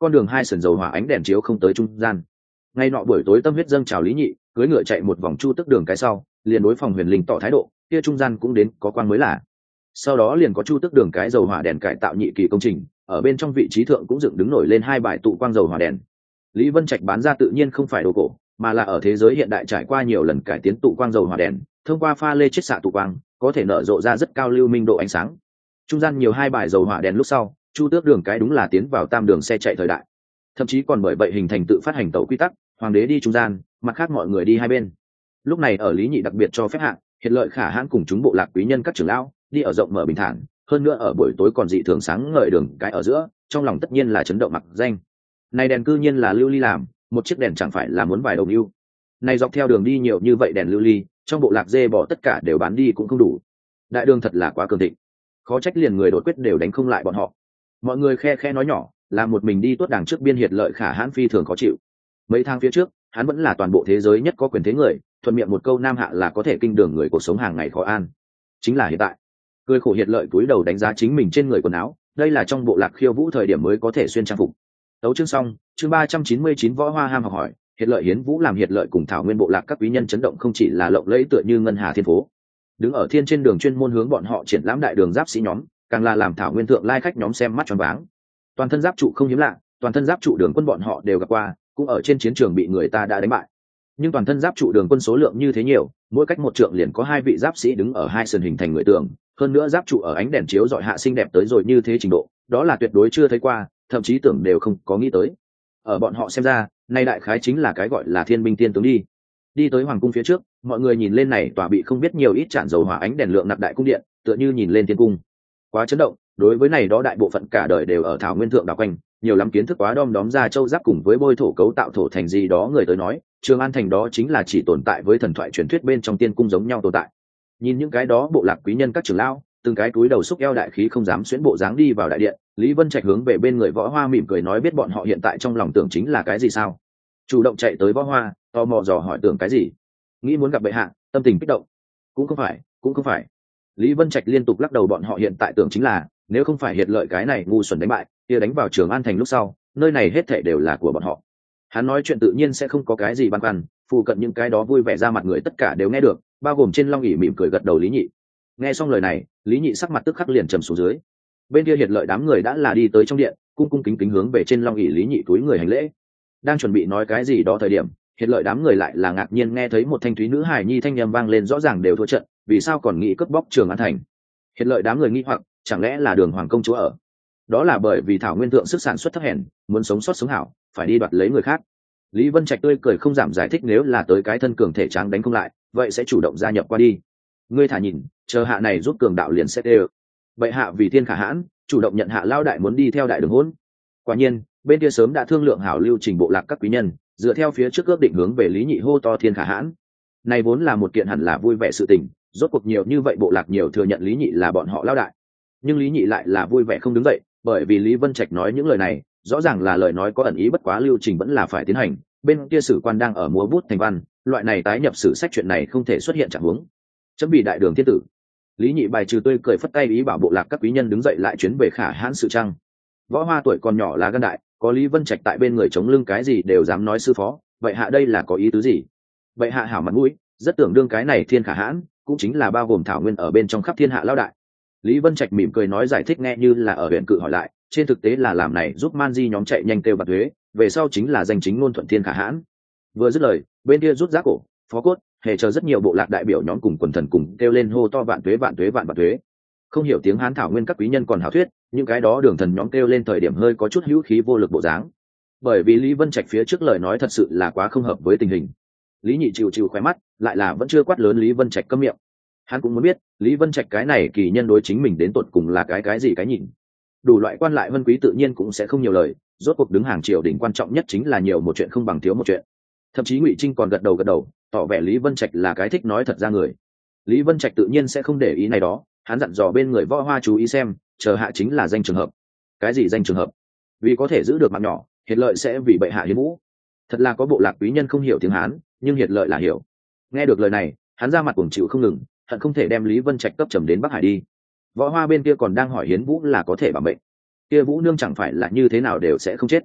A: con đường hai sườn dầu hỏa ánh đèn chiếu không tới trung gian. Ngay nọ buổi tối tâm huyết dâng trào Lý Nhị cưỡi ngựa chạy một vòng chu tức đường cái sau, liền đối phòng huyền linh tỏ thái độ, kia trung gian cũng đến có quang mới là. Sau đó liền có chu tức đường cái dầu hỏa đèn cải tạo nhị kỳ công trình, ở bên trong vị trí thượng cũng dựng đứng nổi lên hai bài tụ quang dầu hỏa đèn. Lý Vân Trạch bán ra tự nhiên không phải đồ cổ, mà là ở thế giới hiện đại trải qua nhiều lần cải tiến tụ quang dầu hỏa đèn, thông qua pha lê chiết xạ tụ quang, có thể nở rộ ra rất cao lưu minh độ ánh sáng. Trung gian nhiều hai bài dầu hỏa đèn lúc sau, chu tước đường cái đúng là tiến vào tam đường xe chạy thời đại. Thậm chí còn bởi vậy hình thành tự phát hành tàu quy tắc, hoàng đế đi trung gian, mặt khác mọi người đi hai bên. Lúc này ở Lý Nhị đặc biệt cho phép hạng, hiện lợi khả hãn cùng chúng bộ lạc quý nhân các trưởng lão đi ở rộng mở bình thản, hơn nữa ở buổi tối còn dị thường sáng ngời đường cái ở giữa, trong lòng tất nhiên là chấn động mặc danh. Này đèn cư nhiên là lưu ly làm, một chiếc đèn chẳng phải là muốn vài đồng lưu. Này dọc theo đường đi nhiều như vậy đèn lưu ly, trong bộ lạc dê bò tất cả đều bán đi cũng không đủ. Đại đường thật là quá cường thịnh, khó trách liền người đột quyết đều đánh không lại bọn họ. Mọi người khe khe nói nhỏ, là một mình đi tuốt đàng trước biên hiệt lợi khả hãn phi thường khó chịu. Mấy tháng phía trước, hắn vẫn là toàn bộ thế giới nhất có quyền thế người, thuận miệng một câu nam hạ là có thể kinh đường người cuộc sống hàng ngày khó an. Chính là hiện tại, cười khổ hiệt lợi cúi đầu đánh giá chính mình trên người quần áo, đây là trong bộ lạc khiêu vũ thời điểm mới có thể xuyên trang phục. Tấu chương xong, chương ba trăm chín mươi chín võ hoa ham học hỏi, hiệt lợi hiến vũ làm hiệt lợi cùng thảo nguyên bộ lạc các quý nhân chấn động không chỉ là lộng lẫy tựa như ngân hà thiên phố. Đứng ở thiên trên đường chuyên môn hướng bọn họ triển lãm đại đường giáp sĩ nhóm, càng là làm thảo nguyên thượng lai khách nhóm xem mắt tròn váng. Toàn thân giáp trụ không hiếm lạ, toàn thân giáp trụ đường quân bọn họ đều gặp qua, cũng ở trên chiến trường bị người ta đã đánh bại. Nhưng toàn thân giáp trụ đường quân số lượng như thế nhiều, mỗi cách một trượng liền có hai vị giáp sĩ đứng ở hai sườn hình thành người tường, hơn nữa giáp trụ ở ánh đèn chiếu rọi hạ xinh đẹp tới rồi như thế trình độ, đó là tuyệt đối chưa thấy qua, thậm chí tưởng đều không có nghĩ tới. Ở bọn họ xem ra, nay đại khái chính là cái gọi là thiên binh tiên tướng đi. Đi tới hoàng cung phía trước, mọi người nhìn lên này tòa bị không biết nhiều ít tràn dầu hỏa ánh đèn lượng nặc đại cung điện, tựa như nhìn lên thiên cung. Quá chấn động, đối với này đó đại bộ phận cả đời đều ở thảo nguyên thượng đảo quanh, nhiều lắm kiến thức quá đom đóm ra châu giáp cùng với bôi thổ cấu tạo thổ thành gì đó người tới nói, Trường An thành đó chính là chỉ tồn tại với thần thoại truyền thuyết bên trong tiên cung giống nhau tồn tại. Nhìn những cái đó bộ lạc quý nhân các trưởng lão, từng cái túi đầu xúc eo đại khí không dám xuyến bộ dáng đi vào đại điện, Lý Vân Trạch hướng về bên người Võ Hoa mỉm cười nói biết bọn họ hiện tại trong lòng tưởng chính là cái gì sao? Chủ động chạy tới Võ Hoa, tò mò dò hỏi tưởng cái gì? Nghĩ muốn gặp bệ hạ, tâm tình kích động. Cũng không phải, cũng không phải. Lý Vân Trạch liên tục lắc đầu bọn họ hiện tại tưởng chính là, nếu không phải hiệt lợi cái này ngu xuẩn đánh bại, kia đánh vào Trường An thành lúc sau, nơi này hết thảy đều là của bọn họ. Hắn nói chuyện tự nhiên sẽ không có cái gì băn khoăn, phụ cận những cái đó vui vẻ ra mặt người tất cả đều nghe được, bao gồm trên Long ỷ mỉm cười gật đầu Lý Nhị. Nghe xong lời này, Lý Nhị sắc mặt tức khắc liền trầm xuống dưới. Bên kia hiệt lợi đám người đã là đi tới trong điện, cung cung kính kính hướng về trên Long ỷ Lý Nhị túi người hành lễ. Đang chuẩn bị nói cái gì đó thời điểm, hiệt lợi đám người lại là ngạc nhiên nghe thấy một thanh thúy nữ hài nhi thanh âm vang lên rõ ràng đều thua trận, vì sao còn nghĩ cướp bóc Trường An thành? Hiệt lợi đám người nghi hoặc, chẳng lẽ là Đường Hoàng công chúa ở? Đó là bởi vì thảo nguyên thượng sức sản xuất thấp hèn, muốn sống sót sống hảo, phải đi đoạt lấy người khác. Lý Vân Trạch tươi cười không giảm giải thích nếu là tới cái thân cường thể tráng đánh không lại, vậy sẽ chủ động gia nhập qua đi. Ngươi thả nhìn, chờ hạ này giúp cường đạo liền sẽ đều. Vậy hạ vì thiên khả hãn, chủ động nhận hạ lao đại muốn đi theo đại đường hôn. Quả nhiên, bên kia sớm đã thương lượng hảo lưu trình bộ lạc các quý nhân, dựa theo phía trước ước định hướng về Lý Nhị hô to thiên khả hãn. Này vốn là một kiện hẳn là vui vẻ sự tình, rốt cuộc nhiều như vậy bộ lạc nhiều thừa nhận Lý Nhị là bọn họ lao đại. Nhưng Lý Nhị lại là vui vẻ không đứng dậy, bởi vì Lý Vân Trạch nói những lời này, rõ ràng là lời nói có ẩn ý bất quá lưu trình vẫn là phải tiến hành, bên kia sử quan đang ở múa bút thành văn, loại này tái nhập sử sách chuyện này không thể xuất hiện trạng huống. Chấm vì đại đường thiên tử. Lý Nhị bài trừ tươi cười phất tay ý bảo bộ lạc các quý nhân đứng dậy lại chuyến về khả hãn sự trăng. Võ Hoa tuổi còn nhỏ là gan đại, có Lý Vân Trạch tại bên người chống lưng cái gì đều dám nói sư phó, vậy hạ đây là có ý tứ gì? Vậy hạ hảo mặt mũi, rất tưởng đương cái này thiên khả hãn, cũng chính là bao gồm thảo nguyên ở bên trong khắp thiên hạ lao đại. Lý Vân Trạch mỉm cười nói giải thích nghe như là ở huyện cự hỏi lại, trên thực tế là làm này giúp man di nhóm chạy nhanh kêu bạc thuế, về sau chính là danh chính ngôn thuận thiên khả hãn. Vừa dứt lời, bên kia rút giá cổ, phó cốt, hề chờ rất nhiều bộ lạc đại biểu nhóm cùng quần thần cùng kêu lên hô to vạn thuế vạn thuế vạn vạn thuế. Không hiểu tiếng Hán thảo nguyên các quý nhân còn hảo thuyết, những cái đó đường thần nhóm kêu lên thời điểm hơi có chút hữu khí vô lực bộ dáng. Bởi vì Lý Vân Trạch phía trước lời nói thật sự là quá không hợp với tình hình. Lý Nhị chịu chịu khóe mắt, lại là vẫn chưa quát lớn Lý Vân Trạch câm miệng. Hắn cũng muốn biết, Lý Vân Trạch cái này kỳ nhân đối chính mình đến tột cùng là cái cái gì cái nhìn. Đủ loại quan lại vân quý tự nhiên cũng sẽ không nhiều lời, rốt cuộc đứng hàng triều đình quan trọng nhất chính là nhiều một chuyện không bằng thiếu một chuyện. Thậm chí Ngụy Trinh còn gật đầu gật đầu, tỏ vẻ Lý Vân Trạch là cái thích nói thật ra người. Lý Vân Trạch tự nhiên sẽ không để ý này đó, hắn dặn dò bên người Võ Hoa chú ý xem, chờ hạ chính là danh trường hợp. Cái gì danh trường hợp? Vì có thể giữ được mạng nhỏ, hiệt lợi sẽ vì bệ hạ hiến vũ. Thật là có bộ lạc quý nhân không hiểu tiếng Hán, nhưng hiệt lợi là hiểu. Nghe được lời này, hắn ra mặt cuồng chịu không ngừng, hận không thể đem Lý Vân Trạch cấp trầm đến Bắc Hải đi. Võ Hoa bên kia còn đang hỏi hiến vũ là có thể bảo mệnh, kia vũ nương chẳng phải là như thế nào đều sẽ không chết.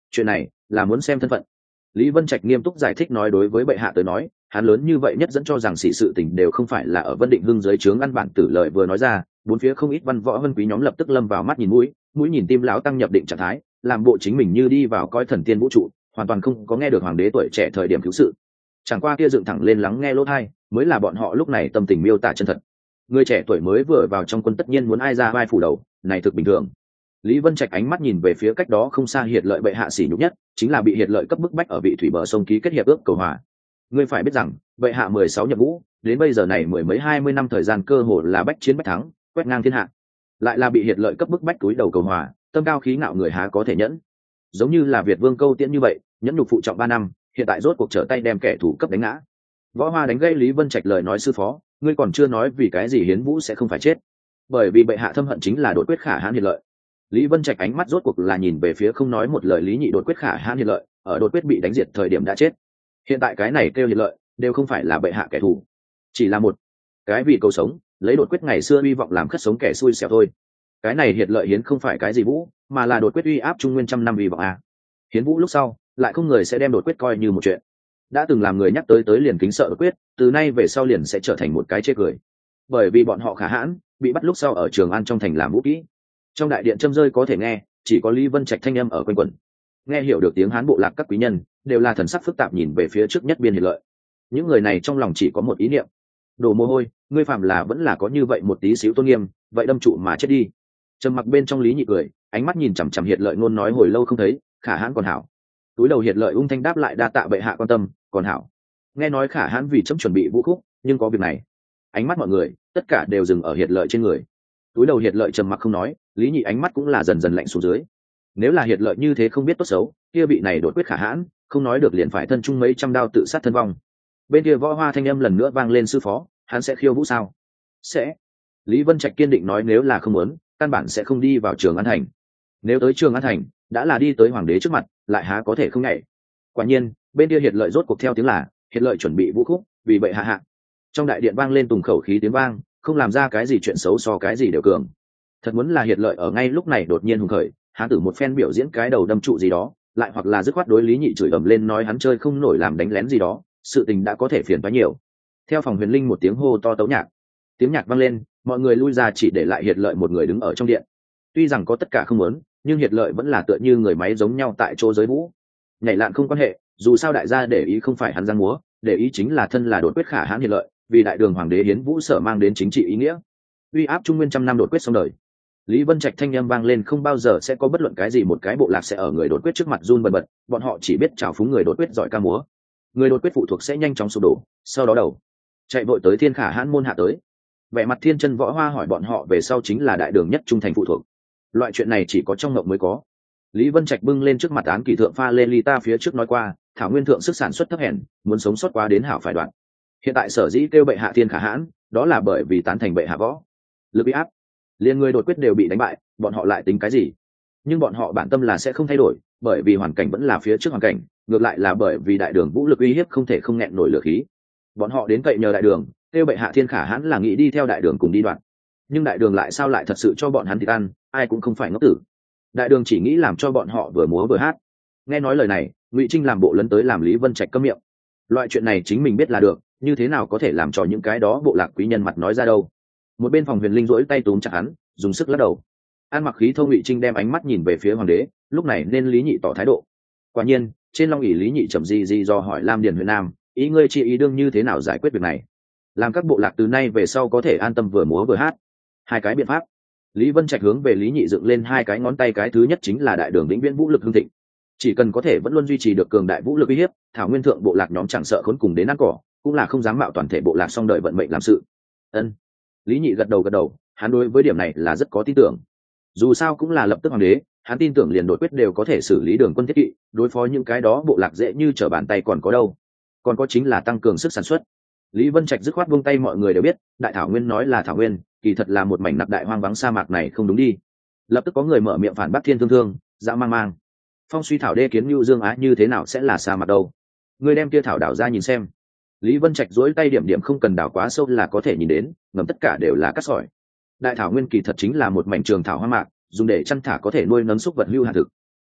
A: chuyện này là muốn xem thân phận. Lý Vân Trạch nghiêm túc giải thích nói, đối với bệ hạ tới nói, hắn lớn như vậy nhất dẫn cho rằng sĩ sự tình đều không phải là ở Vân Định Hưng dưới trướng ăn bản tử lợi vừa nói ra, bốn phía không ít văn võ vân quý nhóm lập tức lâm vào mắt nhìn mũi, mũi nhìn tim lão tăng nhập định trạng thái, làm bộ chính mình như đi vào coi thần tiên vũ trụ, hoàn toàn không có nghe được hoàng đế tuổi trẻ thời điểm cứu sự. Chẳng qua kia dựng thẳng lên lắng nghe lỗ tai, mới là bọn họ lúc này tâm tình miêu tả chân thật. Người trẻ tuổi mới vừa vào trong quân tất nhiên muốn ai ra vai phủ đầu, này thực bình thường. Lý Vân Trạch ánh mắt nhìn về phía cách đó không xa Hiệt Lợi bệ hạ sỉ nhục nhất, chính là bị Hiệt Lợi cấp bức bách ở vị thủy bờ sông ký kết hiệp ước cầu hòa. Ngươi phải biết rằng, bệ hạ mười sáu nhập ngũ, đến bây giờ này mười mấy hai mươi năm thời gian cơ hồ là bách chiến bách thắng, quét ngang thiên hạ. Lại là bị Hiệt Lợi cấp bức bách túi đầu cầu hòa, tâm cao khí ngạo người há có thể nhẫn. Giống như là Việt Vương Câu Tiễn như vậy, nhẫn nhục phụ trọng ba năm, hiện tại rốt cuộc trở tay đem kẻ thù cấp đánh ngã. Võ Hoa đánh gây Lý Vân Trạch lời nói sư phó, ngươi còn chưa nói vì cái gì Hiến Vũ sẽ không phải chết. Bởi vì bệ hạ thâm hận chính là đột quyết khả hãn Hiệt Lợi. Lý Vân Trạch ánh mắt rốt cuộc là nhìn về phía không nói một lời Lý Nhị đột quyết khả hãn Hiệt Lợi, ở đột quyết bị đánh diệt thời điểm đã chết. Hiện tại cái này kêu Hiệt Lợi, đều không phải là bệ hạ kẻ thù, chỉ là một cái vì cầu sống, lấy đột quyết ngày xưa hy vọng làm khất sống kẻ xui xẻo thôi. Cái này Hiệt Lợi hiến không phải cái gì Vũ, mà là đột quyết uy áp trung nguyên trăm năm hy vọng a. Hiến Vũ lúc sau, lại không người sẽ đem đột quyết coi như một chuyện. Đã từng làm người nhắc tới tới liền kính sợ đột quyết, từ nay về sau liền sẽ trở thành một cái chê cười. Bởi vì bọn họ khả hãn, bị bắt lúc sau ở Trường An trong thành làm vũ kỹ. Trong đại điện châm rơi có thể nghe, chỉ có Lý Vân Trạch thanh âm ở quanh quẩn. Nghe hiểu được tiếng Hán bộ lạc các quý nhân, đều là thần sắc phức tạp nhìn về phía trước nhất biên Hiệt Lợi. Những người này trong lòng chỉ có một ý niệm: đổ mồ hôi, ngươi phạm là vẫn là có như vậy một tí xíu tôn nghiêm, vậy đâm trụ mà chết đi. Trầm mặc bên trong Lý Nhị cười, ánh mắt nhìn chằm chằm Hiệt Lợi ngôn nói hồi lâu không thấy, khả hãn còn hảo. Túi đầu Hiệt Lợi ung thanh đáp lại đa tạ bệ hạ quan tâm, còn hảo. Nghe nói khả hãn vì chấm chuẩn bị vũ khúc, nhưng có việc này. Ánh mắt mọi người tất cả đều dừng ở Hiệt Lợi trên người. Túi đầu Hiệt Lợi trầm mặc không nói, Lý Nhị ánh mắt cũng là dần dần lạnh xuống dưới. Nếu là Hiệt Lợi như thế không biết tốt xấu, kia vị này đột quyết khả hãn, không nói được liền phải thân chung mấy trăm đao tự sát thân vong. Bên kia Võ Hoa thanh âm lần nữa vang lên, sư phó, hắn sẽ khiêu vũ sao? Sẽ. Lý Vân Trạch kiên định nói, nếu là không muốn, căn bản sẽ không đi vào Trường An thành. Nếu tới Trường An thành, đã là đi tới hoàng đế trước mặt, lại há có thể không nhảy. Quả nhiên, bên kia Hiệt Lợi rốt cuộc theo tiếng là, Hiệt Lợi chuẩn bị vũ khúc, vì bệ hạ hạ. Trong đại điện vang lên tùng khẩu khí tiếng vang, không làm ra cái gì chuyện xấu so cái gì đều cường. Thật muốn là Hiệt Lợi ở ngay lúc này đột nhiên hùng khởi, hắn tử một phen biểu diễn cái đầu đâm trụ gì đó, lại hoặc là dứt khoát đối Lý Nhị chửi ầm lên nói hắn chơi không nổi làm đánh lén gì đó, sự tình đã có thể phiền toái nhiều. Theo phòng huyền linh một tiếng hô to tấu nhạc, tiếng nhạc vang lên, mọi người lui ra chỉ để lại Hiệt Lợi một người đứng ở trong điện. Tuy rằng có tất cả không muốn, nhưng Hiệt Lợi vẫn là tựa như người máy giống nhau tại chỗ giới vũ. Nhảy lạn không quan hệ, dù sao đại gia để ý không phải hắn giang múa, để ý chính là thân là đột quyết khả hãn Hiệt Lợi, vì đại đường hoàng đế hiến vũ sở mang đến chính trị ý nghĩa. Uy áp trung nguyên trăm năm đột quyết xong đời. Lý Vân Trạch thanh âm vang lên, không bao giờ sẽ có bất luận cái gì một cái bộ lạc sẽ ở người đột quyết trước mặt run bần bật, bọn họ chỉ biết trào phúng người đột quyết giỏi ca múa. Người đột quyết phụ thuộc sẽ nhanh chóng sụp đổ, sau đó đầu chạy vội tới thiên khả hãn môn hạ tới. Vẻ mặt Thiên Chân Võ Hoa hỏi bọn họ về sau chính là đại đường nhất trung thành phụ thuộc. Loại chuyện này chỉ có trong ngộng mới có. Lý Vân Trạch bưng lên trước mặt án kỳ thượng pha lê ly ta phía trước nói qua, thảo nguyên thượng sức sản xuất thấp hèn, muốn sống sót qua đến hảo phải đoạn. Hiện tại sở dĩ kêu bệ hạ thiên khả hãn, đó là bởi vì tán thành bệ hạ võ lực uy áp, liên người đột quyết đều bị đánh bại, bọn họ lại tính cái gì? Nhưng bọn họ bản tâm là sẽ không thay đổi, bởi vì hoàn cảnh vẫn là phía trước hoàn cảnh, ngược lại là bởi vì đại đường vũ lực uy hiếp không thể không nghẹn nổi lửa khí. Bọn họ đến cậy nhờ đại đường, kêu bệ hạ thiên khả hãn là nghĩ đi theo đại đường cùng đi đoạn. Nhưng đại đường lại sao lại thật sự cho bọn hắn thịt ăn, ai cũng không phải ngốc tử. Đại đường chỉ nghĩ làm cho bọn họ vừa múa vừa hát. Nghe nói lời này, Ngụy Trinh làm bộ lấn tới làm Lý Vân Trạch câm miệng. Loại chuyện này chính mình biết là được, như thế nào có thể làm cho những cái đó bộ lạc quý nhân mặt nói ra đâu. Một bên phòng huyền linh rỗi tay túm chặt hắn, dùng sức lắc đầu. An mặc khí thô Ngụy Trinh đem ánh mắt nhìn về phía hoàng đế, lúc này nên Lý Nhị tỏ thái độ. Quả nhiên, trên long ỷ Lý Nhị trầm di di do hỏi Lam Điền Huyền Nam, ý ngươi chi ý đương như thế nào giải quyết việc này, làm các bộ lạc từ nay về sau có thể an tâm vừa múa vừa hát. Hai cái biện pháp. Lý Vân Trạch hướng về Lý Nhị dựng lên hai cái ngón tay, cái thứ nhất chính là đại đường vĩnh viễn vũ lực hưng thịnh, chỉ cần có thể vẫn luôn duy trì được cường đại vũ lực uy hiếp, thảo nguyên thượng bộ lạc nhóm chẳng sợ khốn cùng đến ăn cỏ, cũng là không dám mạo toàn thể bộ lạc song đợi vận mệnh làm sự. Ân. Lý Nhị gật đầu gật đầu, hắn đối với điểm này là rất có tin tưởng. Dù sao cũng là lập tức hoàng đế, hắn tin tưởng liền đột quyết đều có thể xử lý đường quân thiết kỵ, đối phó những cái đó bộ lạc dễ như trở bàn tay, còn có đâu. Còn có chính là tăng cường sức sản xuất. Lý Vân Trạch dứt khoát buông tay, mọi người đều biết, đại thảo nguyên nói là thảo nguyên, kỳ thật là một mảnh nặc đại hoang vắng sa mạc này không đúng đi. Lập tức có người mở miệng phản bác Thiên Thương Thương, dã mang mang. Phong suy thảo đê kiến Nưu Dương Á như thế nào sẽ là sa mạc đâu? Người đem kia thảo đảo ra nhìn xem. Lý Vân Trạch duỗi tay điểm điểm, không cần đảo quá sâu là có thể nhìn đến, ngầm tất cả đều là cát sỏi. Đại thảo nguyên kỳ thật chính là một mảnh trường thảo hoang mạc, dùng để chăn thả có thể nuôi nấng súc vật hưu hạt thực.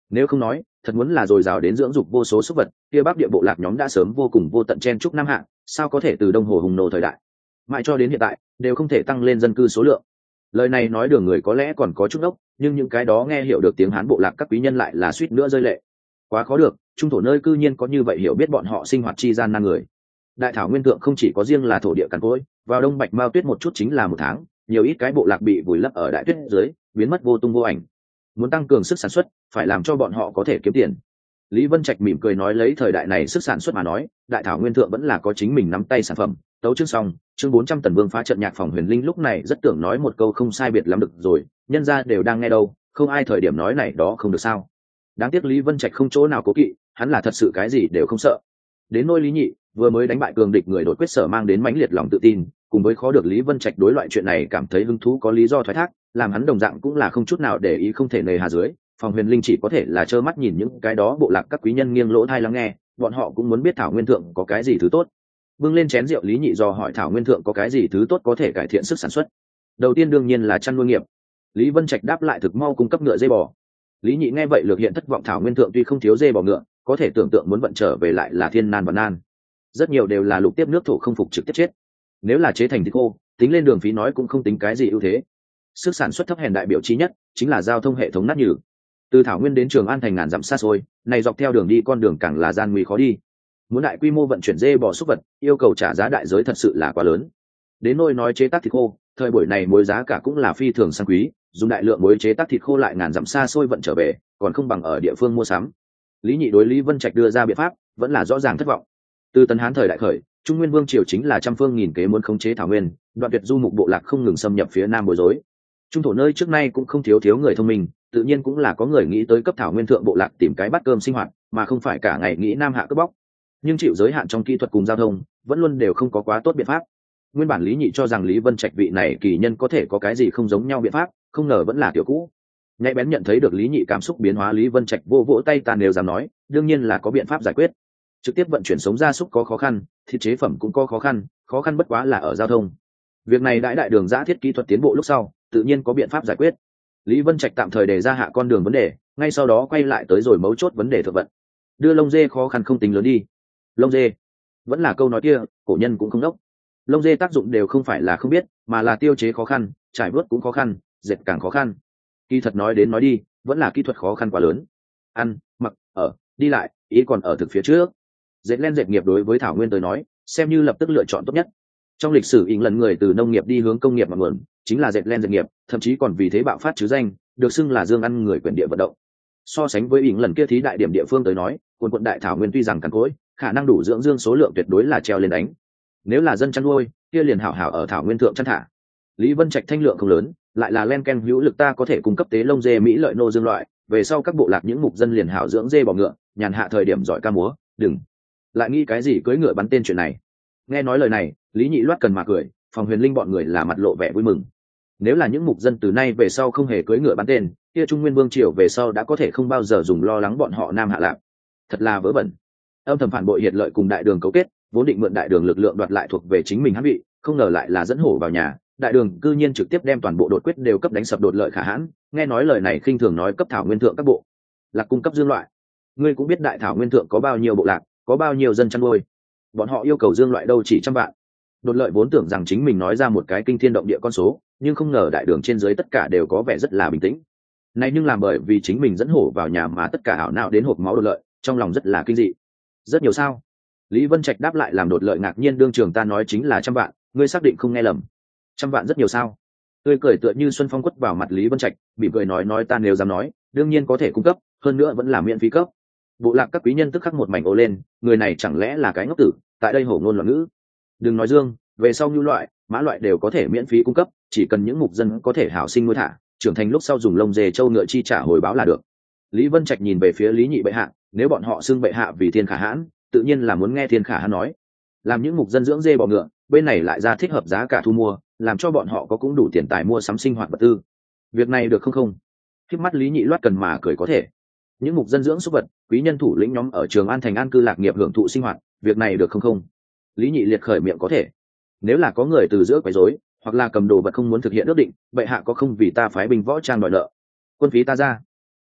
A: Nếu không nói thật muốn là dồi dào đến dưỡng dục vô số súc vật, kia bắc địa bộ lạc nhóm đã sớm vô cùng vô tận chen trúc nam hạng, sao có thể từ đông hồ hùng nô thời đại mãi cho đến hiện tại đều không thể tăng lên dân cư số lượng. Lời này nói đường người có lẽ còn có chút ốc, nhưng những cái đó nghe hiểu được tiếng Hán bộ lạc các quý nhân lại là suýt nữa rơi lệ. Quá khó được, trung thổ nơi cư nhiên có như vậy hiểu biết bọn họ sinh hoạt chi gian nan người. Đại thảo nguyên thượng không chỉ có riêng là thổ địa cằn cỗi, vào đông bạch mao tuyết một chút chính là một tháng, nhiều ít cái bộ lạc bị vùi lấp ở đại tuyết dưới, biến mất vô tung vô ảnh. Muốn tăng cường sức sản xuất, phải làm cho bọn họ có thể kiếm tiền. Lý Vân Trạch mỉm cười nói, lấy thời đại này sức sản xuất mà nói, đại thảo nguyên thượng vẫn là có chính mình nắm tay sản phẩm. Tấu chương xong, chương bốn trăm Tần Vương phá trận nhạc phòng Huyền Linh lúc này rất tưởng nói một câu không sai biệt lắm được rồi, nhân gia đều đang nghe đâu, không ai thời điểm nói này đó không được sao. Đáng tiếc Lý Vân Trạch không chỗ nào cố kỵ, hắn là thật sự cái gì đều không sợ. Đến nôi Lý Nhị, vừa mới đánh bại cường địch người đột quyết sở mang đến mãnh liệt lòng tự tin, cùng với khó được Lý Vân Trạch đối loại chuyện này cảm thấy hứng thú có lý do thoái thác, làm hắn đồng dạng cũng là không chút nào để ý không thể nề hà dưới. Phòng Huyền Linh chỉ có thể là trơ mắt nhìn những cái đó bộ lạc các quý nhân nghiêng lỗ tai lắng nghe, bọn họ cũng muốn biết thảo nguyên thượng có cái gì thứ tốt. Bưng lên chén rượu, Lý Nhị do hỏi thảo nguyên thượng có cái gì thứ tốt có thể cải thiện sức sản xuất. Đầu tiên đương nhiên là chăn nuôi nghiệp. Lý Vân Trạch đáp lại thực mau cung cấp ngựa dê bò. Lý Nhị nghe vậy lược hiện thất vọng, thảo nguyên thượng tuy không thiếu dê bò ngựa, có thể tưởng tượng muốn vận trở về lại là thiên nan và nan. Rất nhiều đều là lục tiếp nước thổ không phục trực tiếp chết. Nếu là chế thành thịt khô, tính lên đường phí nói cũng không tính cái gì ưu thế. Sức sản xuất thấp hèn đại biểu chí nhất chính là giao thông hệ thống nát nhừ. Từ thảo nguyên đến Trường An thành ngàn dặm xa xôi, này dọc theo đường đi con đường càng là gian nguy khó đi. Muốn đại quy mô vận chuyển dê bò súc vật, yêu cầu trả giá đại giới thật sự là quá lớn. Đến nôi nói chế tác thịt khô, thời buổi này muối giá cả cũng là phi thường sang quý, dùng đại lượng muối chế tác thịt khô lại ngàn dặm xa xôi vận trở về, còn không bằng ở địa phương mua sắm. Lý Nhị đối Lý Vân Trạch đưa ra biện pháp, vẫn là rõ ràng thất vọng. Từ Tấn Hán thời đại khởi, Trung Nguyên Vương triều chính là trăm phương nghìn kế muốn khống chế thảo nguyên, đoạn tuyệt du mục bộ lạc không ngừng xâm nhập phía nam bối rối. Trung thổ nơi trước nay cũng không thiếu thiếu người thông minh, tự nhiên cũng là có người nghĩ tới cấp thảo nguyên thượng bộ lạc tìm cái bát cơm sinh hoạt, mà không phải cả ngày nghĩ nam hạ cướp bóc. Nhưng chịu giới hạn trong kỹ thuật cùng giao thông, vẫn luôn đều không có quá tốt biện pháp. Nguyên bản Lý Nhị cho rằng Lý Vân Trạch vị này kỳ nhân có thể có cái gì không giống nhau biện pháp, không ngờ vẫn là kiểu cũ. Nhạy bén nhận thấy được Lý Nhị cảm xúc biến hóa, Lý Vân Trạch vô vỗ tay, ta nếu dám nói, đương nhiên là có biện pháp giải quyết. Trực tiếp vận chuyển sống gia súc có khó khăn, thịt chế phẩm cũng có khó khăn, khó khăn bất quá là ở giao thông. Việc này đại đại đường giã thiết kỹ thuật tiến bộ lúc sau, tự nhiên có biện pháp giải quyết. Lý Vân Trạch tạm thời đề ra hạ con đường vấn đề, ngay sau đó quay lại tới rồi mấu chốt vấn đề thực vận. Đưa lông dê khó khăn không tính lớn đi. Lông dê, vẫn là câu nói kia, cổ nhân cũng không đốc. Lông dê tác dụng đều không phải là không biết, mà là tiêu chế khó khăn, trải vớt cũng khó khăn, dệt càng khó khăn. Kỹ thuật nói đến nói đi, vẫn là kỹ thuật khó khăn quá lớn. Ăn, mặc, ở, đi lại, ý còn ở thực phía trước. Dệt len dệt nghiệp đối với thảo nguyên tới nói, xem như lập tức lựa chọn tốt nhất. Trong lịch sử ỉng lần người từ nông nghiệp đi hướng công nghiệp mà nguồn, chính là dệt len dệt nghiệp, thậm chí còn vì thế bạo phát chứ danh, được xưng là dương ăn người quyền địa vận động. So sánh với ỉng lần kia thí đại điểm địa phương tới nói, quần quận đại thảo nguyên tuy rằng cằn cỗi, khả năng đủ dưỡng dương số lượng tuyệt đối là treo lên đánh. Nếu là dân chăn nuôi, kia liền hảo hảo ở thảo nguyên thượng chăn thả. Lý Vân Trạch thanh lượng không lớn, lại là len ken hữu lực, ta có thể cung cấp tế lông dê mỹ lợi nô dương loại, về sau các bộ lạc những mục dân liền hảo dưỡng dê bò ngựa, nhàn hạ thời điểm giỏi ca múa, đừng lại nghĩ cái gì cưỡi ngựa bắn tên chuyện này. Nghe nói lời này, Lý Nhị loát cần mà cười, Phòng Huyền Linh bọn người là mặt lộ vẻ vui mừng. Nếu là những mục dân từ nay về sau không hề cưỡi ngựa bắn tên, kia Trung Nguyên Vương triều về sau đã có thể không bao giờ dùng lo lắng bọn họ nam hạ lạc. Thật là vớ vẩn. Âm thầm phản bội hiệt lợi cùng đại đường cấu kết, vốn định mượn đại đường lực lượng đoạt lại thuộc về chính mình hãn vị, không ngờ lại là dẫn hổ vào nhà, đại đường cư nhiên trực tiếp đem toàn bộ đột quyết đều cấp đánh sập đột lợi khả hãn. Nghe nói lời này khinh thường nói cấp thảo nguyên thượng các bộ lạc cung cấp dương loại. Ngươi cũng biết đại thảo nguyên thượng có bao nhiêu bộ lạc, có bao nhiêu dân chăn nuôi, bọn họ yêu cầu dương loại đâu chỉ trăm vạn. Đột lợi vốn tưởng rằng chính mình nói ra một cái kinh thiên động địa con số, nhưng không ngờ đại đường trên dưới tất cả đều có vẻ rất là bình tĩnh. Này nhưng làm bởi vì chính mình dẫn hổ vào nhà mà tất cả ảo não đến hộp máu đột lợi, trong lòng rất là kinh dị. Rất nhiều sao? Lý Vân Trạch đáp lại làm đột lợi ngạc nhiên, đương trường ta nói chính là trăm vạn, ngươi xác định không nghe lầm. Trăm vạn rất nhiều sao? Tươi cười tựa như xuân phong quất vào mặt Lý Vân Trạch, bị cười nói nói ta nếu dám nói, đương nhiên có thể cung cấp, hơn nữa vẫn là miễn phí cấp. Bộ lạc các quý nhân tức khắc một mảnh ồ lên, người này chẳng lẽ là cái ngốc tử, tại đây hổ ngôn loạn ngữ. Đừng nói dương, về sau nhu loại, mã loại đều có thể miễn phí cung cấp, chỉ cần những mục dân có thể hảo sinh nuôi thả, trưởng thành lúc sau dùng lông dê trâu ngựa chi trả hồi báo là được. Lý Vân Trạch nhìn về phía Lý Nhị bệ hạ, nếu bọn họ xưng bệ hạ vì thiên khả hãn, tự nhiên là muốn nghe thiên khả hãn nói. Làm những mục dân dưỡng dê bò ngựa, bên này lại ra thích hợp giá cả thu mua, làm cho bọn họ có cũng đủ tiền tài mua sắm sinh hoạt vật tư. Việc này được không không? Khiếp mắt Lý Nhị loát cần mà cười có thể. Những mục dân dưỡng súc vật, quý nhân thủ lĩnh nhóm ở Trường An thành an cư lạc nghiệp hưởng thụ sinh hoạt, việc này được không không? Lý Nhị liệt khởi miệng có thể. Nếu là có người từ giữa quấy rối, hoặc là cầm đồ vật không muốn thực hiện ước định, bệ hạ có không vì ta phái binh võ trang đòi nợ, quân phí ta ra.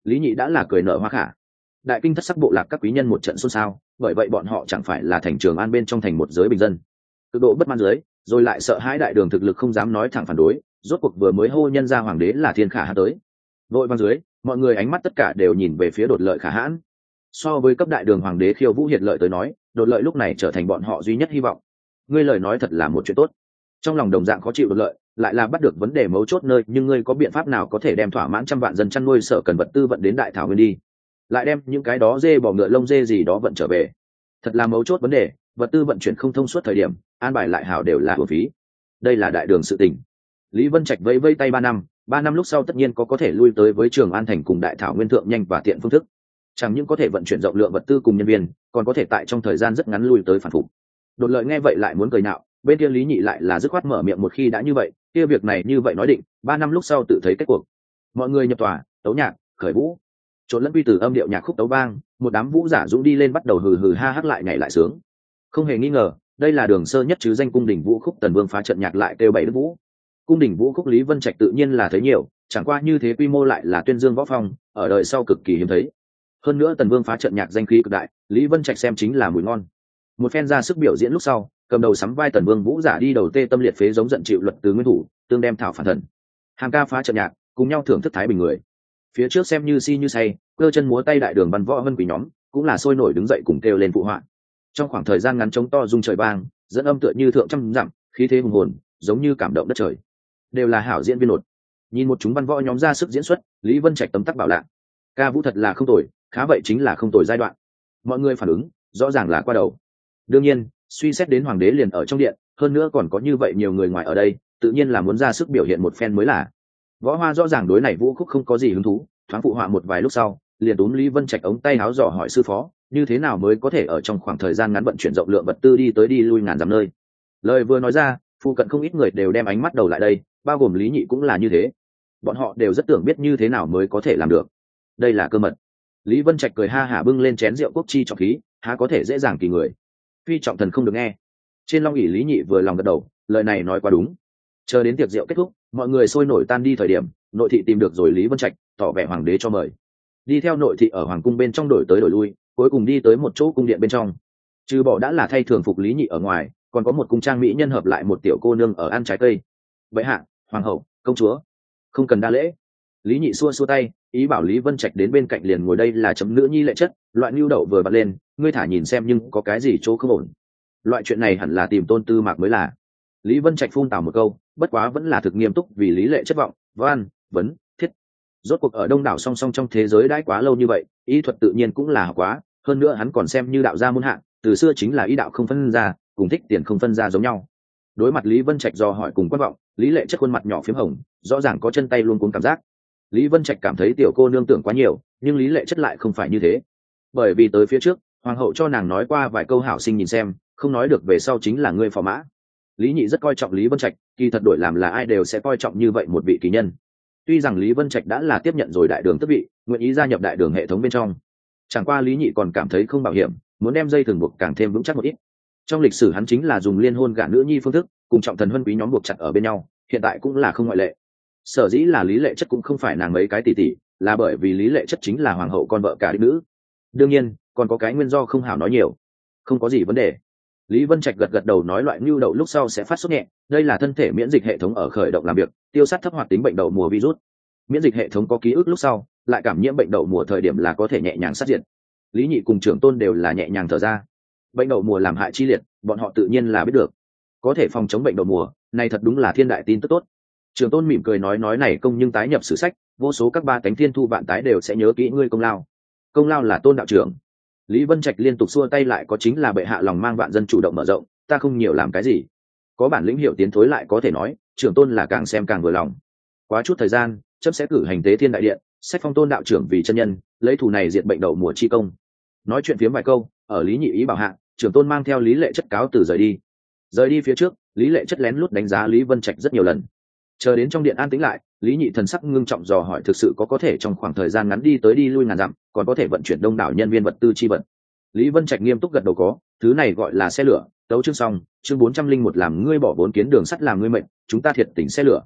A: Lý Nhị đã là cười nở hoa khả. Đại kinh thất sắc bộ lạc các quý nhân một trận xôn xao, bởi vậy bọn họ chẳng phải là thành Trường An bên trong thành một giới bình dân. Cực độ bất mãn dưới, rồi lại sợ hãi đại đường thực lực không dám nói thẳng phản đối, rốt cuộc vừa mới hô nhân ra hoàng đế là Thiên Khả Hãn tới. Vội vàng dưới, mọi người ánh mắt tất cả đều nhìn về phía Đột Lợi Khả Hãn. So với cấp đại đường hoàng đế Khiêu Vũ Hiệt Lợi tới nói, Đột Lợi lúc này trở thành bọn họ duy nhất hy vọng. Ngươi lời nói thật là một chuyện tốt. Trong lòng đồng dạng khó chịu Đột Lợi, lại là bắt được vấn đề mấu chốt nơi, nhưng ngươi có biện pháp nào có thể đem thỏa mãn trăm vạn dân chăn nuôi sở cần vật tư vận đến đại thảo nguyên đi, lại đem những cái đó dê bò ngựa lông dê gì đó vận trở về? Thật là mấu chốt vấn đề, vật tư vận chuyển không thông suốt thời điểm, an bài lại hảo đều là uổng phí. Đây là đại đường sự tình. Lý Vân Trạch vẫy vẫy tay ba năm, ba năm lúc sau tất nhiên có có thể lui tới với Trường An thành cùng đại thảo nguyên thượng nhanh và tiện phương thức. Chẳng những có thể vận chuyển rộng lượng vật tư cùng nhân viên, còn có thể tại trong thời gian rất ngắn lui tới phản phục. Đột Lợi nghe vậy lại muốn cười nhạo, bên kia Lý Nhị lại là dứt khoát mở miệng, một khi đã như vậy, kia việc này như vậy nói định, ba năm lúc sau tự thấy kết cuộc. Mọi người nhập tòa, tấu nhạc, khởi vũ. Trộn lẫn quy từ âm điệu nhạc khúc tấu vang, một đám vũ giả dũng đi lên bắt đầu hừ hừ ha hắc lại nhảy lại sướng. Không hề nghi ngờ, đây là đường sơ nhất chứ danh cung đình vũ khúc Tần Vương phá trận nhạc lại kêu bảy đức vũ. Cung đình vũ khúc Lý Vân Trạch tự nhiên là thấy nhiều, chẳng qua như thế quy mô lại là tuyên dương võ phong, ở đời sau cực kỳ hiếm thấy. Hơn nữa Tần Vương phá trận nhạc danh khí cực đại, Lý Vân Trạch xem chính là mùi ngon. Một phen ra sức biểu diễn lúc sau, cầm đầu sắm vai Tần Vương vũ giả đi đầu tê tâm liệt phế giống giận chịu luật từ nguyên thủ, tương đem thảo phản thần. Hàng ca phá trận nhạc, cùng nhau thưởng thức thái bình người. Phía trước xem như si như say, cơ chân múa tay đại đường văn võ vân quỷ nhóm, cũng là sôi nổi đứng dậy cùng kêu lên phụ họa. Trong khoảng thời gian ngắn trống to rung trời vang, dẫn âm tựa như thượng trăm dặm, khí thế hùng hồn, giống như cảm động đất trời. Đều là hảo diễn viên nột. Nhìn một chúng văn võ nhóm ra sức diễn xuất, Lý Vân Trạch tấm tắc bảo lạ. Ca vũ thật là không tồi, khá vậy chính là không tồi giai đoạn. Mọi người phản ứng, rõ ràng là qua đầu. Đương nhiên, suy xét đến hoàng đế liền ở trong điện, hơn nữa còn có như vậy nhiều người ngoài ở đây, tự nhiên là muốn ra sức biểu hiện một phen mới là. Võ Hoa rõ ràng đối này vũ khúc không có gì hứng thú, thoáng phụ họa một vài lúc sau, liền túm Lý Vân Trạch ống tay áo dò hỏi sư phó, như thế nào mới có thể ở trong khoảng thời gian ngắn vận chuyển rộng lượng vật tư đi tới đi lui ngàn dặm nơi. Lời vừa nói ra, phụ cận không ít người đều đem ánh mắt đầu lại đây, bao gồm Lý Nhị cũng là như thế. Bọn họ đều rất tưởng biết như thế nào mới có thể làm được. Đây là cơ mật. Lý Vân Trạch cười ha hả bưng lên chén rượu quốc chi trọng khí, há có thể dễ dàng kỳ người. Phi trọng thần không được nghe. Trên long ỷ Lý Nhị vừa lòng gật đầu, lời này nói quá đúng. Chờ đến tiệc rượu kết thúc, mọi người sôi nổi tan đi thời điểm, nội thị tìm được rồi Lý Vân Trạch, tỏ vẻ hoàng đế cho mời. Đi theo nội thị ở hoàng cung bên trong đổi tới đổi lui, cuối cùng đi tới một chỗ cung điện bên trong. Trừ bỏ đã là thay thường phục Lý Nhị ở ngoài, còn có một cung trang mỹ nhân hợp lại một tiểu cô nương ở ăn trái cây. Bệ hạ, hoàng hậu, công chúa, không cần đa lễ. Lý Nhị xua xua tay, ý bảo Lý Vân Trạch đến bên cạnh liền ngồi, đây là chấm nữ nhi lệ chất, loại nhu đậu vừa bật lên, ngươi thả nhìn xem nhưng có cái gì chỗ không ổn. Loại chuyện này hẳn là tìm Tôn Tư Mạc mới là. Lý Vân Trạch phun tào một câu, bất quá vẫn là thực nghiêm túc vì lý lệ chất vọng, văn, vấn, thiết. Rốt cuộc ở đông đảo song song trong thế giới đãi quá lâu như vậy, y thuật tự nhiên cũng là học quá, hơn nữa hắn còn xem như đạo gia môn hạng, từ xưa chính là y đạo không phân ra, cùng thích tiền không phân ra giống nhau. Đối mặt Lý Vân Trạch do hỏi cùng quan vọng, lý lệ chất khuôn mặt nhỏ phím hồng, rõ ràng có chân tay luôn cuống cảm giác. Lý Vân Trạch cảm thấy tiểu cô nương tưởng quá nhiều, nhưng lý lệ chất lại không phải như thế. Bởi vì tới phía trước, hoàng hậu cho nàng nói qua vài câu hảo sinh nhìn xem, không nói được về sau chính là ngươi phò mã. Lý Nhị rất coi trọng Lý Vân Trạch, kỳ thật đổi làm là ai đều sẽ coi trọng như vậy một vị kỳ nhân. Tuy rằng Lý Vân Trạch đã là tiếp nhận rồi đại đường tước vị, nguyện ý gia nhập đại đường hệ thống bên trong, chẳng qua Lý Nhị còn cảm thấy không bảo hiểm, muốn đem dây thường buộc càng thêm vững chắc một ít. Trong lịch sử hắn chính là dùng liên hôn gả nữ nhi phương thức, cùng trọng thần huân quý nhóm buộc chặt ở bên nhau, hiện tại cũng là không ngoại lệ. Sở dĩ là lý lệ chất cũng không phải nàng mấy cái tỷ tỷ, là bởi vì lý lệ chất chính là hoàng hậu con vợ cả đích nữ. Đương nhiên, còn có cái nguyên do không hảo nói nhiều. Không có gì vấn đề. Lý Vân Trạch gật gật đầu nói loại nhu đậu lúc sau sẽ phát sốt nhẹ, đây là thân thể miễn dịch hệ thống ở khởi động làm việc, tiêu sát thấp hoạt tính bệnh đậu mùa virus. Miễn dịch hệ thống có ký ức lúc sau, lại cảm nhiễm bệnh đậu mùa thời điểm là có thể nhẹ nhàng sát diệt. Lý Nhị cùng Trưởng Tôn đều là nhẹ nhàng thở ra. Bệnh đậu mùa làm hại chi liệt, bọn họ tự nhiên là biết được. Có thể phòng chống bệnh đậu mùa, này thật đúng là thiên đại tin tức tốt. Trưởng Tôn mỉm cười nói nói này công nhưng tái nhập sử sách, vô số các ba cánh thiên thu vạn tái đều sẽ nhớ kỹ ngươi công lao. Công lao là Tôn đạo trưởng. Lý Vân Trạch liên tục xua tay lại có chính là bệ hạ lòng mang vạn dân chủ động mở rộng, ta không nhiều làm cái gì. Có bản lĩnh hiệu tiến thối lại có thể nói, Trưởng Tôn là càng xem càng vừa lòng. Quá chút thời gian, chấm sẽ cử hành tế thiên đại điện, sách phong Tôn đạo trưởng vì chân nhân, lấy thù này diệt bệnh đậu mùa chi công. Nói chuyện phiếm vài câu, ở Lý Nhị ý bảo hạ, Trưởng Tôn mang theo Lý Lệ Chất cáo từ rời đi. Rời đi phía trước, Lý Lệ Chất lén lút đánh giá Lý Vân Trạch rất nhiều lần. Chờ đến trong điện an tĩnh lại, Lý Nhị thần sắc ngưng trọng dò hỏi thực sự có có thể trong khoảng thời gian ngắn đi tới đi lui ngàn dặm, còn có thể vận chuyển đông đảo nhân viên vật tư chi vật. Lý Vân Trạch nghiêm túc gật đầu có, thứ này gọi là xe lửa. Tấu chương xong, chương bốn trăm linh một làm ngươi bỏ vốn kiến đường sắt làm ngươi mệnh, chúng ta thiệt tình xe lửa.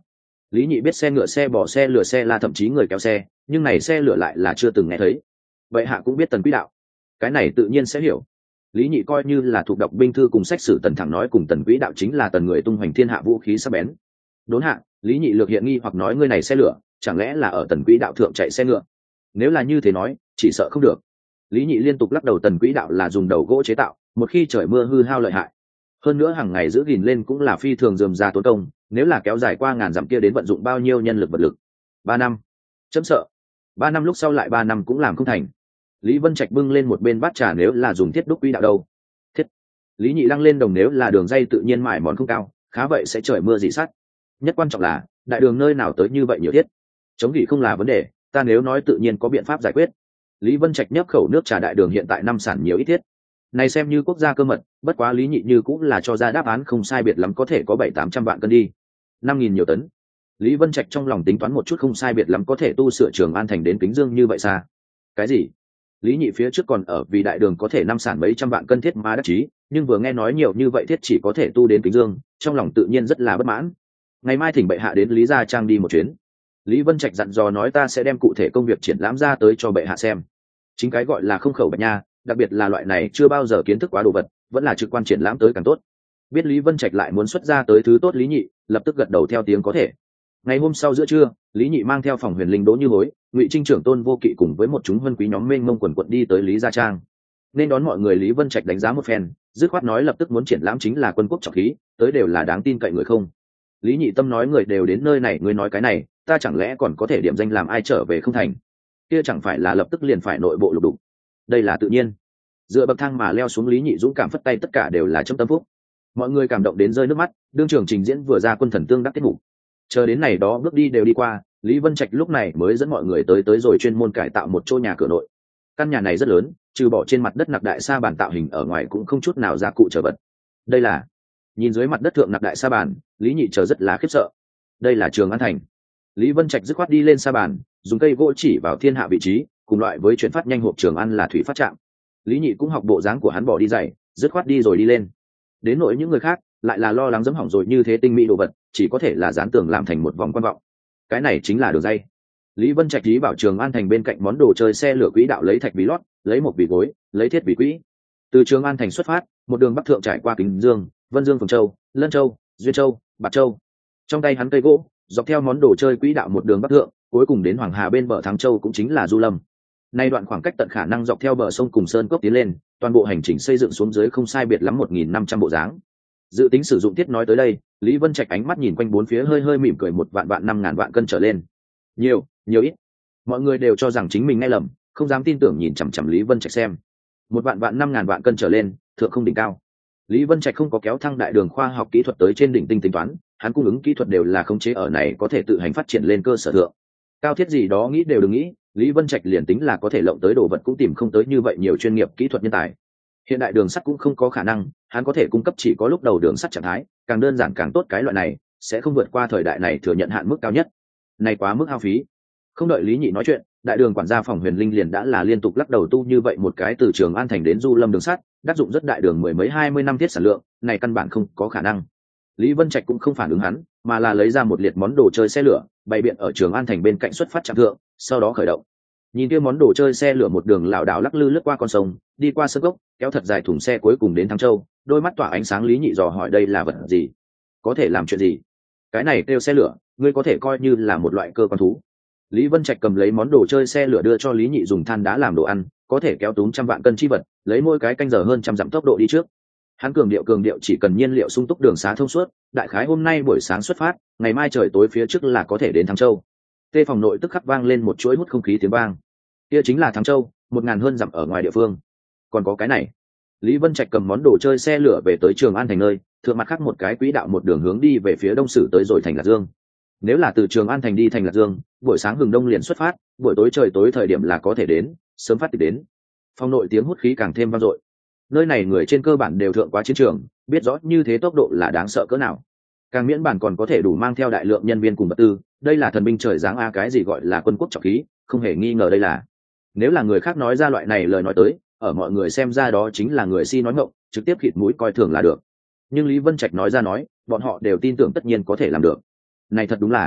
A: Lý Nhị biết xe ngựa, xe bò, xe lửa, xe la, thậm chí người kéo xe, nhưng này xe lửa lại là chưa từng nghe thấy. Vậy hạ cũng biết tần quỹ đạo, cái này tự nhiên sẽ hiểu. Lý Nhị coi như là thuộc đọc binh thư cùng sách sử, tần thẳng nói cùng tần quỹ đạo chính là tần người tung hoành thiên hạ vũ khí sắc bén. Đốn hạ, Lý Nhị lược hiện nghi hoặc nói ngươi này xe lửa chẳng lẽ là ở tần quỹ đạo thượng chạy xe ngựa? Nếu là như thế nói chỉ sợ không được. Lý Nhị liên tục lắc đầu, tần quỹ đạo là dùng đầu gỗ chế tạo, một khi trời mưa hư hao lợi hại, hơn nữa hàng ngày giữ gìn lên cũng là phi thường rườm rà tốn công, nếu là kéo dài qua ngàn dặm kia đến vận dụng bao nhiêu nhân lực vật lực. Ba năm, chấm sợ ba năm lúc sau lại ba năm cũng làm không thành. Lý Vân Trạch bưng lên một bên bát trà, nếu là dùng thiết đúc quỹ đạo đâu? Thiết. Lý Nhị lăng lên đồng, nếu là đường dây tự nhiên mài mòn không cao, khá vậy sẽ trời mưa dị sát. Nhất quan trọng là đại đường nơi nào tới như vậy nhiều thiết, chống gỉ không là vấn đề, ta nếu nói tự nhiên có biện pháp giải quyết. Lý Vân Trạch nhấp khẩu nước trà, đại đường hiện tại năm sản nhiều ít thiết, này xem như quốc gia cơ mật, bất quá Lý Nhị như cũng là cho ra đáp án không sai biệt lắm, có thể có bảy tám trăm vạn cân đi, năm nghìn nhiều tấn. Lý Vân Trạch trong lòng tính toán một chút, không sai biệt lắm có thể tu sửa Trường An thành đến Kính Dương như vậy xa. Cái gì? Lý Nhị phía trước còn ở vì đại đường có thể năm sản mấy trăm vạn cân thiết mà đắc chí, nhưng vừa nghe nói nhiều như vậy thiết chỉ có thể tu đến Kính Dương, trong lòng tự nhiên rất là bất mãn. Ngày mai thỉnh bệ hạ đến Lý gia trang đi một chuyến. Lý Vân Trạch dặn dò nói, ta sẽ đem cụ thể công việc triển lãm ra tới cho bệ hạ xem. Chính cái gọi là không khẩu bạch nha, đặc biệt là loại này chưa bao giờ kiến thức quá đồ vật, vẫn là trực quan triển lãm tới càng tốt. Biết Lý Vân Trạch lại muốn xuất ra tới thứ tốt, Lý Nhị lập tức gật đầu theo tiếng có thể. Ngày hôm sau giữa trưa, Lý Nhị mang theo phòng huyền linh Đỗ Như Hối, Ngụy Trinh trưởng Tôn Vô Kỵ cùng với một chúng vân quý nhóm mênh mông quần quận đi tới Lý gia trang. Nên đón mọi người, Lý Vân Trạch đánh giá một phen, dứt khoát nói lập tức muốn triển lãm chính là quân quốc trọng khí, tới đều là đáng tin cậy người không? Lý Nhị Tâm nói người đều đến nơi này, ngươi nói cái này, ta chẳng lẽ còn có thể điểm danh làm ai trở về không thành? Kia chẳng phải là lập tức liền phải nội bộ lục đục. Đây là tự nhiên. Dựa bậc thang mà leo xuống, Lý Nhị dũng cảm phất tay, tất cả đều là trong tâm phúc. Mọi người cảm động đến rơi nước mắt, đương trường trình diễn vừa ra quân thần tương đắc tiết mục. Chờ đến này đó bước đi đều đi qua, Lý Vân Trạch lúc này mới dẫn mọi người tới tới rồi chuyên môn cải tạo một chỗ nhà cửa nội. Căn nhà này rất lớn, trừ bỏ trên mặt đất nặc đại sa bàn tạo hình ở ngoài cũng không chút nào gia cụ trở vật. Đây là, nhìn dưới mặt đất thượng nặc đại sa bàn, Lý Nhị chờ rất là khiếp sợ. Đây là Trường An thành. Lý Vân Trạch dứt khoát đi lên sa bàn, dùng cây gỗ chỉ vào thiên hạ vị trí, cùng loại với chuyển phát nhanh hộp Trường An là thủy phát trạm. Lý Nhị cũng học bộ dáng của hắn, bỏ đi giày, dứt khoát đi rồi đi lên. Đến nỗi những người khác lại là lo lắng dẫm hỏng rồi như thế tinh mỹ đồ vật, chỉ có thể là dán tường làm thành một vòng quan vọng. Cái này chính là đường dây. Lý Vân Trạch lý bảo Trường An thành bên cạnh món đồ chơi xe lửa quỹ đạo, lấy thạch vì lót, lấy một vì gối, lấy thiết vì quỹ. Từ Trường An thành xuất phát, một đường bắc thượng trải qua Kính Dương, Vân Dương, Phường Châu, Lân Châu, Duyên Châu, Bạc Châu. Trong tay hắn cây gỗ, dọc theo món đồ chơi quỹ đạo một đường bắc thượng, cuối cùng đến Hoàng Hà bên bờ Thắng Châu, cũng chính là Du Lâm. Nay đoạn khoảng cách tận khả năng dọc theo bờ sông cùng sơn cốc tiến lên, toàn bộ hành trình xây dựng xuống dưới không sai biệt lắm một nghìn năm trăm bộ dáng. Dự tính sử dụng thiết nói tới đây, Lý Vân Trạch ánh mắt nhìn quanh bốn phía, hơi hơi mỉm cười, một vạn vạn năm ngàn vạn cân trở lên. Nhiều, nhiều ít. Mọi người đều cho rằng chính mình nghe lầm, không dám tin tưởng nhìn chằm chằm Lý Vân Trạch xem. Một vạn vạn năm ngàn vạn cân trở lên, thượng không đỉnh cao. Lý Vân Trạch không có kéo thăng đại đường khoa học kỹ thuật tới trên đỉnh tinh tính toán, hắn cung ứng kỹ thuật đều là khống chế ở này có thể tự hành phát triển lên cơ sở thượng. Cao thiết gì đó nghĩ đều đừng nghĩ, Lý Vân Trạch liền tính là có thể lộng tới đồ vật cũng tìm không tới như vậy nhiều chuyên nghiệp kỹ thuật nhân tài. Hiện đại đường sắt cũng không có khả năng, hắn có thể cung cấp chỉ có lúc đầu đường sắt trạng thái, càng đơn giản càng tốt, cái loại này sẽ không vượt qua thời đại này thừa nhận hạn mức cao nhất. Này quá mức hao phí. Không đợi Lý Nhị nói chuyện, đại đường quản gia phòng huyền linh liền đã là liên tục lắc đầu, tu như vậy một cái từ Trường An thành đến Du Lâm đường sắt, đắc dụng rất đại đường mười mấy hai mươi năm thiết sản lượng, này căn bản không có khả năng. Lý Vân Trạch cũng không phản ứng hắn, mà là lấy ra một liệt món đồ chơi xe lửa, bày biện ở Trường An thành bên cạnh xuất phát trạm thượng, sau đó khởi động. Nhìn kia món đồ chơi xe lửa một đường lảo đảo lắc lư lướt qua con sông, đi qua sơn cốc, kéo thật dài thùng xe, cuối cùng đến Thắng Châu. Đôi mắt tỏa ánh sáng, Lý Nhị dò hỏi đây là vật gì, có thể làm chuyện gì? Cái này kêu xe lửa, ngươi có thể coi như là một loại cơ quan thú. Lý Vân Trạch cầm lấy món đồ chơi xe lửa đưa cho Lý Nhị, dùng than đá làm đồ ăn, có thể kéo túm trăm vạn cân chi vật, lấy mỗi cái canh giờ hơn trăm dặm tốc độ đi trước. Hắn cường điệu cường điệu chỉ cần nhiên liệu sung túc, đường xá thông suốt, đại khái hôm nay buổi sáng xuất phát, ngày mai trời tối phía trước là có thể đến Thắng Châu. Tê phòng nội tức khắc vang lên một chuỗi hút không khí tiếng vang. Kia chính là Thắng Châu, một ngàn hơn dặm ở ngoài địa phương. Còn có cái này. Lý Vân Trạch cầm món đồ chơi xe lửa về tới Trường An thành nơi, thượng mặt khác một cái quỹ đạo một đường hướng đi về phía đông sử tới rồi thành Lạc Dương. Nếu là từ Trường An thành đi thành Lạc Dương, buổi sáng hừng đông liền xuất phát, buổi tối trời tối thời điểm là có thể đến, sớm phát tịch đến. Phòng nội tiếng hút khí càng thêm vang dội. Nơi này người trên cơ bản đều thượng quá chiến trường, biết rõ như thế tốc độ là đáng sợ cỡ nào. Càng miễn bản còn có thể đủ mang theo đại lượng nhân viên cùng vật tư, đây là thần binh trời giáng a, cái gì gọi là quân quốc trọng khí, không hề nghi ngờ đây là. Nếu là người khác nói ra loại này lời nói tới, ở mọi người xem ra đó chính là người si nói ngọng, trực tiếp khịt mũi coi thường là được. Nhưng Lý Vân Trạch nói ra nói, bọn họ đều tin tưởng tất nhiên có thể làm được. Này thật đúng là,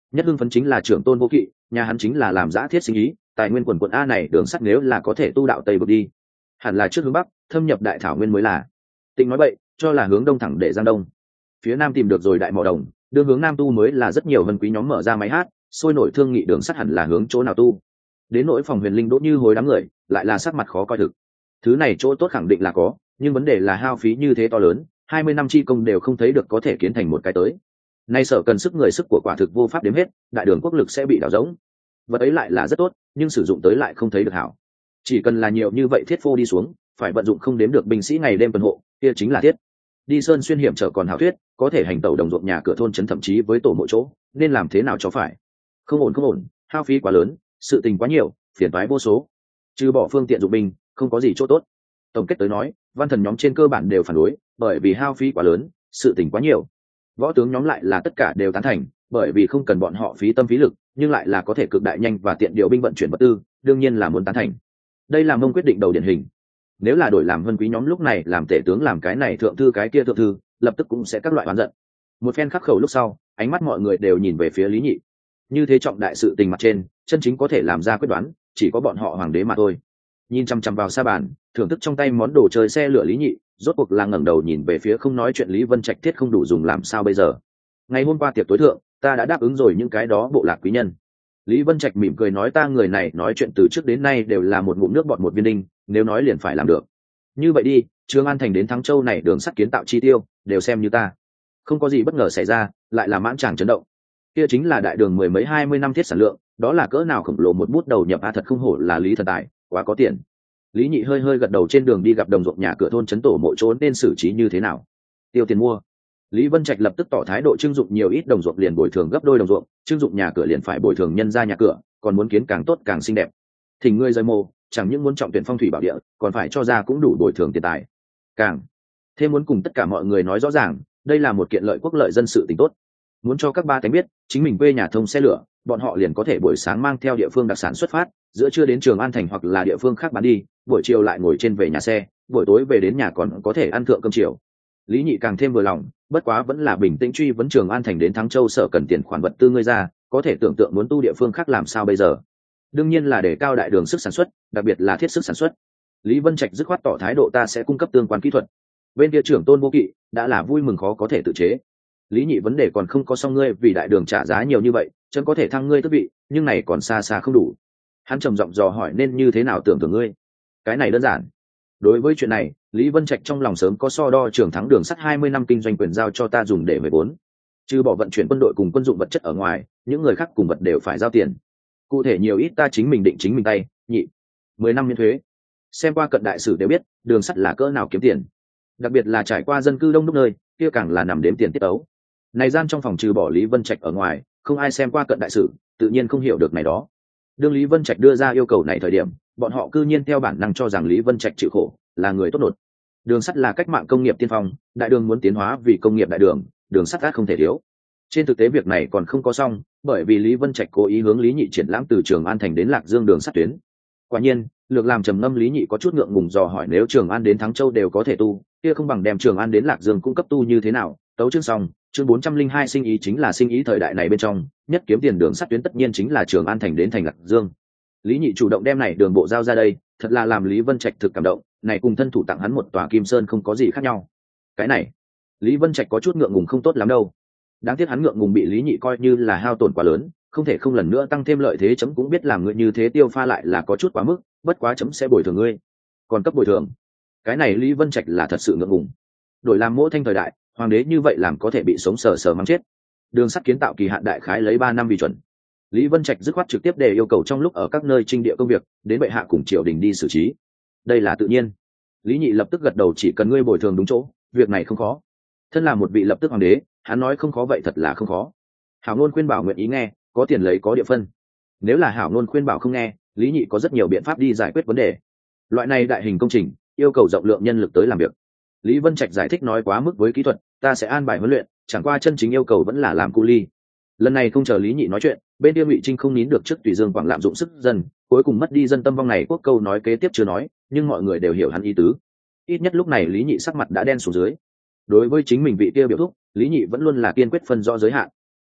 A: Nhất hưng phấn chính là trưởng tôn vô kỵ, nhà hắn chính là làm giã thiết sinh ý, tài nguyên quần quận A này đường sắt nếu là có thể tu đạo tây vực đi, hẳn là trước hướng bắc thâm nhập đại thảo nguyên mới là. Tịnh nói bậy, cho là hướng đông thẳng để giang đông. Phía nam tìm được rồi đại mỏ đồng, đường hướng nam tu mới là rất nhiều vân quý nhóm mở ra máy hát, sôi nổi thương nghị đường sắt hẳn là hướng chỗ nào tu. Đến nỗi phòng huyền linh đỗ như hối đám người lại là sắc mặt khó coi thực. Thứ này chỗ tốt khẳng định là có, nhưng vấn đề là hao phí như thế to lớn, hai mươi năm chi công đều không thấy được có thể kiến thành một cái tới. Nay sợ cần sức người sức của quả thực vô pháp đếm hết, đại đường quốc lực sẽ bị đảo rỗng. Vật ấy lại là rất tốt, nhưng sử dụng tới lại không thấy được hảo. Chỉ cần là nhiều như vậy thiết phô đi xuống, phải vận dụng không đếm được binh sĩ ngày đêm tuần hộ, kia chính là thiết. Đi sơn xuyên hiểm trở còn hảo thuyết, có thể hành tẩu đồng ruộng nhà cửa thôn trấn thậm chí với tổ mộ chỗ, nên làm thế nào cho phải. Không ổn không ổn, hao phí quá lớn, sự tình quá nhiều, phiền toái vô số. Trừ bỏ phương tiện dụng binh, không có gì chỗ tốt. Tổng kết tới nói, văn thần nhóm trên cơ bản đều phản đối, bởi vì hao phí quá lớn, sự tình quá nhiều. Võ tướng nhóm lại là tất cả đều tán thành, bởi vì không cần bọn họ phí tâm phí lực, nhưng lại là có thể cực đại nhanh và tiện điều binh vận chuyển vật tư, đương nhiên là muốn tán thành. Đây là Mông quyết định đầu điển hình. Nếu là đổi làm vân quý nhóm lúc này làm tể tướng làm cái này thượng thư cái kia thượng thư, lập tức cũng sẽ các loại oán giận. Một phen khắc khẩu lúc sau, ánh mắt mọi người đều nhìn về phía Lý Nhị. Như thế trọng đại sự tình mặt trên, chân chính có thể làm ra quyết đoán, chỉ có bọn họ hoàng đế mà thôi. Nhìn chăm chăm vào sa bàn, thưởng thức trong tay món đồ chơi xe lửa Lý Nhị, rốt cuộc là ngẩng đầu nhìn về phía không nói chuyện Lý Vân Trạch thiết không đủ dùng làm sao bây giờ. Ngày hôm qua tiệc tối thượng, ta đã đáp ứng rồi những cái đó bộ lạc quý nhân. Lý Vân Trạch mỉm cười nói ta người này nói chuyện từ trước đến nay đều là một ngụm nước bọt một viên đinh, nếu nói liền phải làm được. Như vậy đi, Trường An thành đến Thắng Châu này đường sắt kiến tạo chi tiêu, đều xem như ta. Không có gì bất ngờ xảy ra, lại là mãn tràng chấn động. Kia chính là đại đường mười mấy hai mươi năm thiết sản lượng, đó là cỡ nào khổng lồ một bút đầu nhập a thật không hổ là Lý thần tài, quá có tiền. Lý Nhị hơi hơi gật đầu trên đường đi gặp đồng ruộng nhà cửa thôn trấn tổ mộ trốn nên xử trí như thế nào. Tiêu tiền mua. Lý Vân Trạch lập tức tỏ thái độ trưng dụng nhiều ít đồng ruộng liền bồi thường gấp đôi đồng ruộng, trưng dụng nhà cửa liền phải bồi thường nhân ra nhà cửa, còn muốn kiến càng tốt càng xinh đẹp. Thỉnh ngươi rời mồ, chẳng những muốn trọng tuyển phong thủy bảo địa, còn phải cho ra cũng đủ bồi thường tiền tài. Càng thêm muốn cùng tất cả mọi người nói rõ ràng, đây là một kiện lợi quốc lợi dân sự tình tốt. Muốn cho các ba tánh biết, chính mình quê nhà thông xe lửa, bọn họ liền có thể buổi sáng mang theo địa phương đặc sản xuất phát, giữa trưa đến Trường An thành hoặc là địa phương khác bán đi, buổi chiều lại ngồi trên về nhà xe, buổi tối về đến nhà còn có thể ăn thượng cơm chiều. Lý Nhị càng thêm vừa lòng, bất quá vẫn là bình tĩnh truy vấn Trường An thành đến Thắng Châu sở cần tiền khoản vật tư ngươi ra, có thể tưởng tượng muốn tu địa phương khác làm sao bây giờ. Đương nhiên là để cao đại đường sức sản xuất, đặc biệt là thiết sức sản xuất. Lý Vân Trạch dứt khoát tỏ thái độ ta sẽ cung cấp tương quan kỹ thuật. Bên kia trưởng tôn vô kỵ đã là vui mừng khó có thể tự chế. Lý Nhị vấn đề còn không có xong ngươi vì đại đường trả giá nhiều như vậy, chân có thể thăng ngươi tước vị, nhưng này còn xa xa không đủ. Hắn trầm giọng dò hỏi nên như thế nào tưởng tượng ngươi. Cái này đơn giản. Đối với chuyện này, Lý Vân Trạch trong lòng sớm có so đo trưởng thắng đường sắt hai mươi năm kinh doanh quyền giao cho ta dùng để mười bốn. Trừ bỏ vận chuyển quân đội cùng quân dụng vật chất ở ngoài, những người khác cùng vật đều phải giao tiền. Cụ thể nhiều ít ta chính mình định chính mình tay, nhị. mười năm miễn thuế. Xem qua cận đại sử đều biết, đường sắt là cỡ nào kiếm tiền. Đặc biệt là trải qua dân cư đông đúc nơi, kia càng là nằm đếm tiền tiết ấu. Này gian trong phòng trừ bỏ Lý Vân Trạch ở ngoài, không ai xem qua cận đại sử, tự nhiên không hiểu được này đó. Đương Lý Vân Trạch đưa ra yêu cầu này thời điểm, bọn họ cư nhiên theo bản năng cho rằng Lý Vân Trạch chịu khổ, là người tốt nột. Đường sắt là cách mạng công nghiệp tiên phong, đại đường muốn tiến hóa vì công nghiệp đại đường, đường sắt át không thể thiếu. Trên thực tế việc này còn không có xong, bởi vì Lý Vân Trạch cố ý hướng Lý Nhị triển lãm từ Trường An thành đến Lạc Dương đường sắt tuyến. Quả nhiên, lược làm trầm ngâm Lý Nhị có chút ngượng ngùng dò hỏi nếu Trường An đến Thắng Châu đều có thể tu, kia không bằng đem Trường An đến Lạc Dương cung cấp tu như thế nào? Tấu chương xong, chương bốn trăm linh hai sinh ý chính là sinh ý thời đại này bên trong, nhất kiếm tiền đường sắt tuyến tất nhiên chính là Trường An thành đến thành Lạc Dương. Lý Nhị chủ động đem này đường bộ giao ra đây, thật là làm Lý Vân Trạch thực cảm động, này cùng thân thủ tặng hắn một tòa Kim Sơn không có gì khác nhau. Cái này, Lý Vân Trạch có chút ngượng ngùng không tốt lắm đâu. Đáng tiếc hắn ngượng ngùng bị Lý Nhị coi như là hao tổn quá lớn, không thể không lần nữa tăng thêm lợi thế chấm cũng biết làm người như thế tiêu pha lại là có chút quá mức, bất quá chấm sẽ bồi thường ngươi. Còn cấp bồi thường, cái này Lý Vân Trạch là thật sự ngượng ngùng. Đổi làm Mỗ Thanh thời đại, hoàng đế như vậy làm có thể bị sống sờ sờ mắng chết. Đường sắt kiến tạo kỳ hạn đại khái lấy ba năm vì chuẩn. Lý Vân Trạch dứt khoát trực tiếp đề yêu cầu trong lúc ở các nơi trinh địa công việc, đến bệ hạ cùng triều đình đi xử trí. Đây là tự nhiên. Lý Nhị lập tức gật đầu chỉ cần ngươi bồi thường đúng chỗ, việc này không khó. Thân là một vị lập tức hoàng đế, hắn nói không khó vậy thật là không khó. Hảo Nôn khuyên bảo nguyện ý nghe, có tiền lấy có địa phân. Nếu là Hảo Nôn khuyên bảo không nghe, Lý Nhị có rất nhiều biện pháp đi giải quyết vấn đề. Loại này đại hình công trình, yêu cầu rộng lượng nhân lực tới làm việc. Lý Vân Trạch giải thích nói quá mức với kỹ thuật, ta sẽ an bài huấn luyện, chẳng qua chân chính yêu cầu vẫn là làm cu ly. Lần này không chờ Lý Nhị nói chuyện, bên kia Ngụy Trinh không nín được trước tùy dương quảng lạm dụng sức dân, cuối cùng mất đi dân tâm vong này quốc câu nói kế tiếp chưa nói, nhưng mọi người đều hiểu hắn ý tứ. Ít nhất lúc này Lý Nhị sắc mặt đã đen xuống dưới. Đối với chính mình vị kia biểu thúc, Lý Nhị vẫn luôn là kiên quyết phân rõ giới hạn.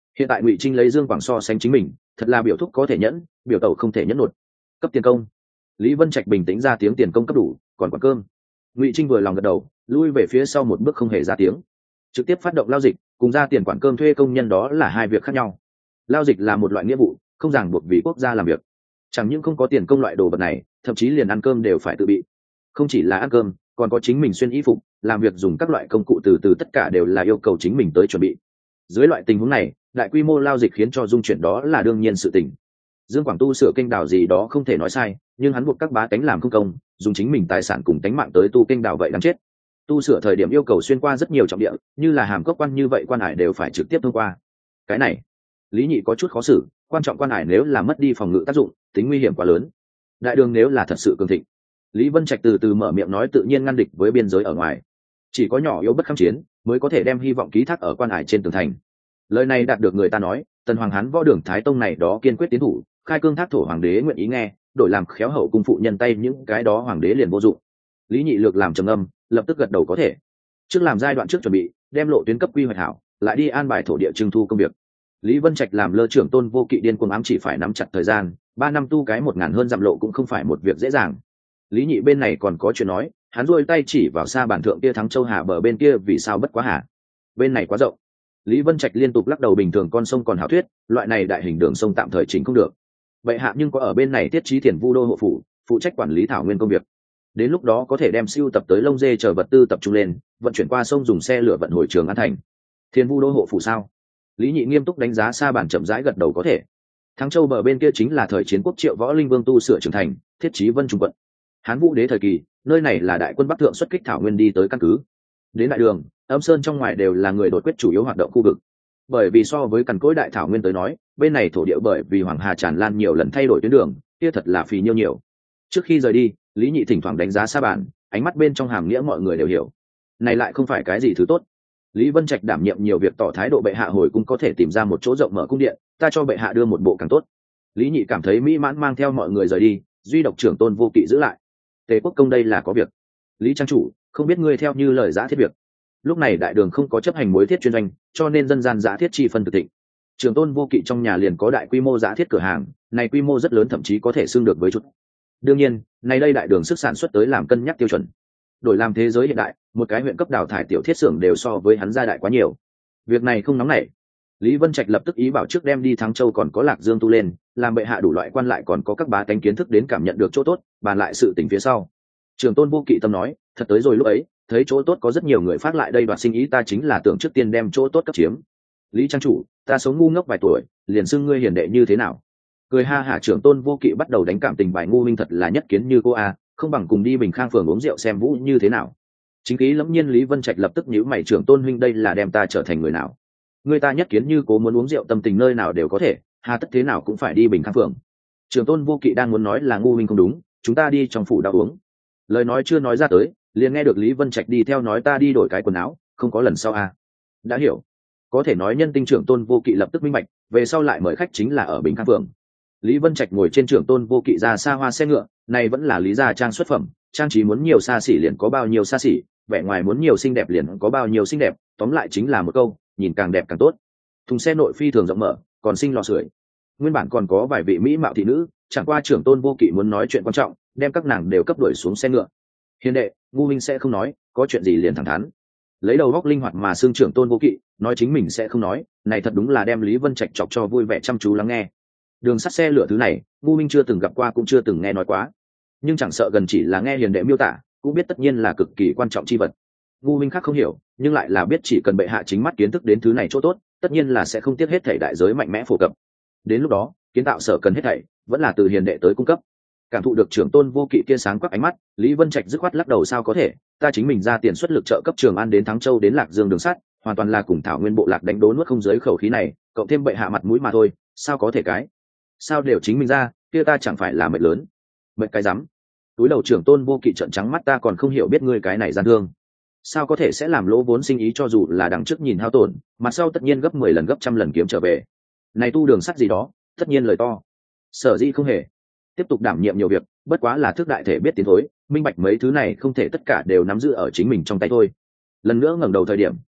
A: Hiện tại Ngụy Trinh lấy Dương Quảng so sánh chính mình, thật là biểu thúc có thể nhẫn, biểu tẩu không thể nhẫn nột. Cấp tiền công. Lý Vân Trạch bình tĩnh ra tiếng tiền công cấp đủ, còn quả cơm. Ngụy Trinh vừa lòng gật đầu, lui về phía sau một bước không hề ra tiếng. Trực tiếp phát động lao dịch, cùng ra tiền quản cơm thuê công nhân đó là hai việc khác nhau. Lao dịch là một loại nghĩa vụ, không ràng buộc vì quốc gia làm việc. Chẳng những không có tiền công loại đồ vật này, thậm chí liền ăn cơm đều phải tự bị. Không chỉ là ăn cơm, còn có chính mình xuyên y phục, làm việc dùng các loại công cụ từ từ tất cả đều là yêu cầu chính mình tới chuẩn bị. Dưới loại tình huống này, đại quy mô lao dịch khiến cho dung chuyển đó là đương nhiên sự tình. Dương Quảng tu sửa kênh đào gì đó không thể nói sai, nhưng hắn buộc các bá tánh làm không công, dùng chính mình tài sản cùng tánh mạng tới tu kênh đào vậy đáng chết. Tu sửa thời điểm yêu cầu xuyên qua rất nhiều trọng địa, như là hàm cốc quan như vậy quan hải đều phải trực tiếp thông qua. Cái này, Lý Nhị có chút khó xử, quan trọng quan hải nếu là mất đi phòng ngự tác dụng, tính nguy hiểm quá lớn. Đại đường nếu là thật sự cường thịnh, Lý Vân Trạch từ từ mở miệng nói tự nhiên ngăn địch với biên giới ở ngoài, chỉ có nhỏ yếu bất kham chiến mới có thể đem hy vọng ký thác ở quan hải trên tường thành. Lời này đạt được người ta nói, tần hoàng hán võ đường thái tông này đó kiên quyết tiến thủ, khai cương thác thổ hoàng đế nguyện ý nghe, đổi làm khéo hậu cung phụ nhân tay những cái đó hoàng đế liền vô dụng. Lý Nhị lược làm trầm âm, lập tức gật đầu có thể. Trước làm giai đoạn trước chuẩn bị, đem lộ tuyến cấp quy hoạch hảo, lại đi an bài thổ địa trưng thu công việc. Lý Vân Trạch làm lơ trưởng tôn vô kỵ điên cuồng ám chỉ phải nắm chặt thời gian, ba năm tu cái một ngàn hơn dặm lộ cũng không phải một việc dễ dàng. Lý Nhị bên này còn có chuyện nói, hắn duỗi tay chỉ vào xa bản thượng kia thắng châu hà bờ bên kia vì sao bất quá hà. Bên này quá rộng. Lý Vân Trạch liên tục lắc đầu bình thường con sông còn hảo thuyết, loại này đại hình đường sông tạm thời chỉnh không được. Vậy hạ nhưng có ở bên này tiết trí thiền vu đô hộ phủ, phụ trách quản lý thảo nguyên công việc. Đến lúc đó có thể đem siêu tập tới lông dê chờ vật tư tập trung lên, vận chuyển qua sông dùng xe lửa vận hồi trường an thành. Thiên vu đô hộ phủ sao? Lý Nhị nghiêm túc đánh giá xa bản chậm rãi gật đầu có thể. Thắng châu bờ bên kia chính là thời chiến quốc Triệu Võ Linh Vương tu sửa trưởng thành, thiết trí Vân Trung quận. Hán Vũ đế thời kỳ, nơi này là đại quân Bắc thượng xuất kích thảo nguyên đi tới căn cứ. Đến đại đường, Âm Sơn trong ngoài đều là người đột quyết chủ yếu hoạt động khu vực. Bởi vì so với cằn cỗi đại thảo nguyên tới nói, bên này thổ địa bởi vì hoàng hà tràn lan nhiều lần thay đổi tuyến đường, kia thật là phì nhiêu nhiều. Trước khi rời đi, Lý Nhị thỉnh thoảng đánh giá xa bản, ánh mắt bên trong hàm nghĩa mọi người đều hiểu. Này lại không phải cái gì thứ tốt. Lý Vân Trạch đảm nhiệm nhiều việc tỏ thái độ bệ hạ hồi cung có thể tìm ra một chỗ rộng mở cung điện, ta cho bệ hạ đưa một bộ càng tốt. Lý Nhị cảm thấy mỹ mãn mang theo mọi người rời đi, duy độc trưởng tôn vô kỵ giữ lại. Tề Quốc công đây là có việc. Lý trang chủ, không biết ngươi theo như lời giã thiết việc. Lúc này đại đường không có chấp hành mối thiết chuyên doanh, cho nên dân gian giã thiết chi phân thực thịnh. Trưởng tôn vô kỵ trong nhà liền có đại quy mô giã thiết cửa hàng, này quy mô rất lớn thậm chí có thể xưng được với chút. Đương nhiên, này đây đại đường sức sản xuất tới làm cân nhắc tiêu chuẩn. Đổi làm thế giới hiện đại, một cái huyện cấp đào thải tiểu thiết xưởng đều so với hắn gia đại quá nhiều. Việc này không nóng nảy. Lý Vân Trạch lập tức ý bảo trước đem đi Thắng Châu còn có Lạc Dương tu lên, làm bệ hạ đủ loại quan lại còn có các bá tánh kiến thức đến cảm nhận được chỗ tốt, bàn lại sự tình phía sau. Trường tôn vô kỵ tâm nói, thật tới rồi lúc ấy, thấy chỗ tốt có rất nhiều người phát lại đây đoạt sinh ý ta chính là tưởng trước tiên đem chỗ tốt cấp chiếm. Lý trang chủ, ta sống ngu ngốc vài tuổi, liền xưng ngươi hiền đệ như thế nào? Cười ha hả trưởng tôn vô kỵ bắt đầu đánh cảm tình bài ngu minh thật là nhất kiến như cô a, không bằng cùng đi Bình Khang phường uống rượu xem vũ như thế nào. Chính khí lẫm nhiên Lý Vân Trạch lập tức nhíu mày trưởng tôn huynh đây là đem ta trở thành người nào? Người ta nhất kiến như cố muốn uống rượu tâm tình nơi nào đều có thể, hà tất thế nào cũng phải đi Bình Khang phường. Trưởng tôn vô kỵ đang muốn nói là ngu minh không đúng, chúng ta đi trong phủ đã uống. Lời nói chưa nói ra tới, liền nghe được Lý Vân Trạch đi theo nói ta đi đổi cái quần áo, không có lần sau a. Đã hiểu. Có thể nói nhân tinh trưởng tôn vô kỵ lập tức minh bạch, về sau lại mời khách chính là ở Bình Khang phường. Lý Vân Trạch ngồi trên trưởng tôn vô kỵ ra xa hoa xe ngựa, này vẫn là lý gia trang xuất phẩm, trang trí muốn nhiều xa xỉ liền có bao nhiêu xa xỉ, vẻ ngoài muốn nhiều xinh đẹp liền có bao nhiêu xinh đẹp, tóm lại chính là một câu, nhìn càng đẹp càng tốt. Thùng xe nội phi thường rộng mở, còn sinh lò sưởi. Nguyên bản còn có vài vị mỹ mạo thị nữ, chẳng qua trưởng tôn vô kỵ muốn nói chuyện quan trọng, đem các nàng đều cấp đuổi xuống xe ngựa. Hiền đệ, ngu minh sẽ không nói, có chuyện gì liền thẳng thắn. Lấy đầu góc linh hoạt mà xương trưởng tôn vô kỵ, nói chính mình sẽ không nói, này thật đúng là đem Lý Vân Trạch chọc cho vui vẻ chăm chú lắng nghe. Đường sắt xe lửa thứ này, ngu minh chưa từng gặp qua cũng chưa từng nghe nói quá, nhưng chẳng sợ gần chỉ là nghe hiền đệ miêu tả, cũng biết tất nhiên là cực kỳ quan trọng chi vật. Ngu minh khác không hiểu, nhưng lại là biết chỉ cần bệ hạ chính mắt kiến thức đến thứ này chỗ tốt, tất nhiên là sẽ không tiếc hết thảy đại giới mạnh mẽ phổ cập. Đến lúc đó, kiến tạo sở cần hết thảy, vẫn là từ hiền đệ tới cung cấp. Cảm thụ được trưởng tôn vô kỵ kia sáng quắc ánh mắt, Lý Vân Trạch dứt khoát lắc đầu sao có thể, ta chính mình ra tiền xuất lực trợ cấp Trường An đến Thắng Châu đến Lạc Dương đường sắt, hoàn toàn là cùng Thảo Nguyên bộ lạc đánh đố nuốt không dưới khẩu khí này, cộng thêm bệ hạ mặt mũi mà thôi, sao có thể cái? Sao đều chính mình ra, kia ta chẳng phải là mệt lớn. Mệt cái rắm. Túi đầu trưởng tôn vô kỵ trợn trắng mắt ta còn không hiểu biết ngươi cái này gian thương. Sao có thể sẽ làm lỗ vốn sinh ý cho dù là đằng trước nhìn hao tổn, mặt sau tất nhiên gấp mười lần gấp trăm lần kiếm trở về. Này tu đường sắt gì đó, tất nhiên lời to. Sở dĩ không hề tiếp tục đảm nhiệm nhiều việc, bất quá là thước đại thể biết tiến thối, minh bạch mấy thứ này không thể tất cả đều nắm giữ ở chính mình trong tay thôi. Lần nữa ngẩng đầu thời điểm,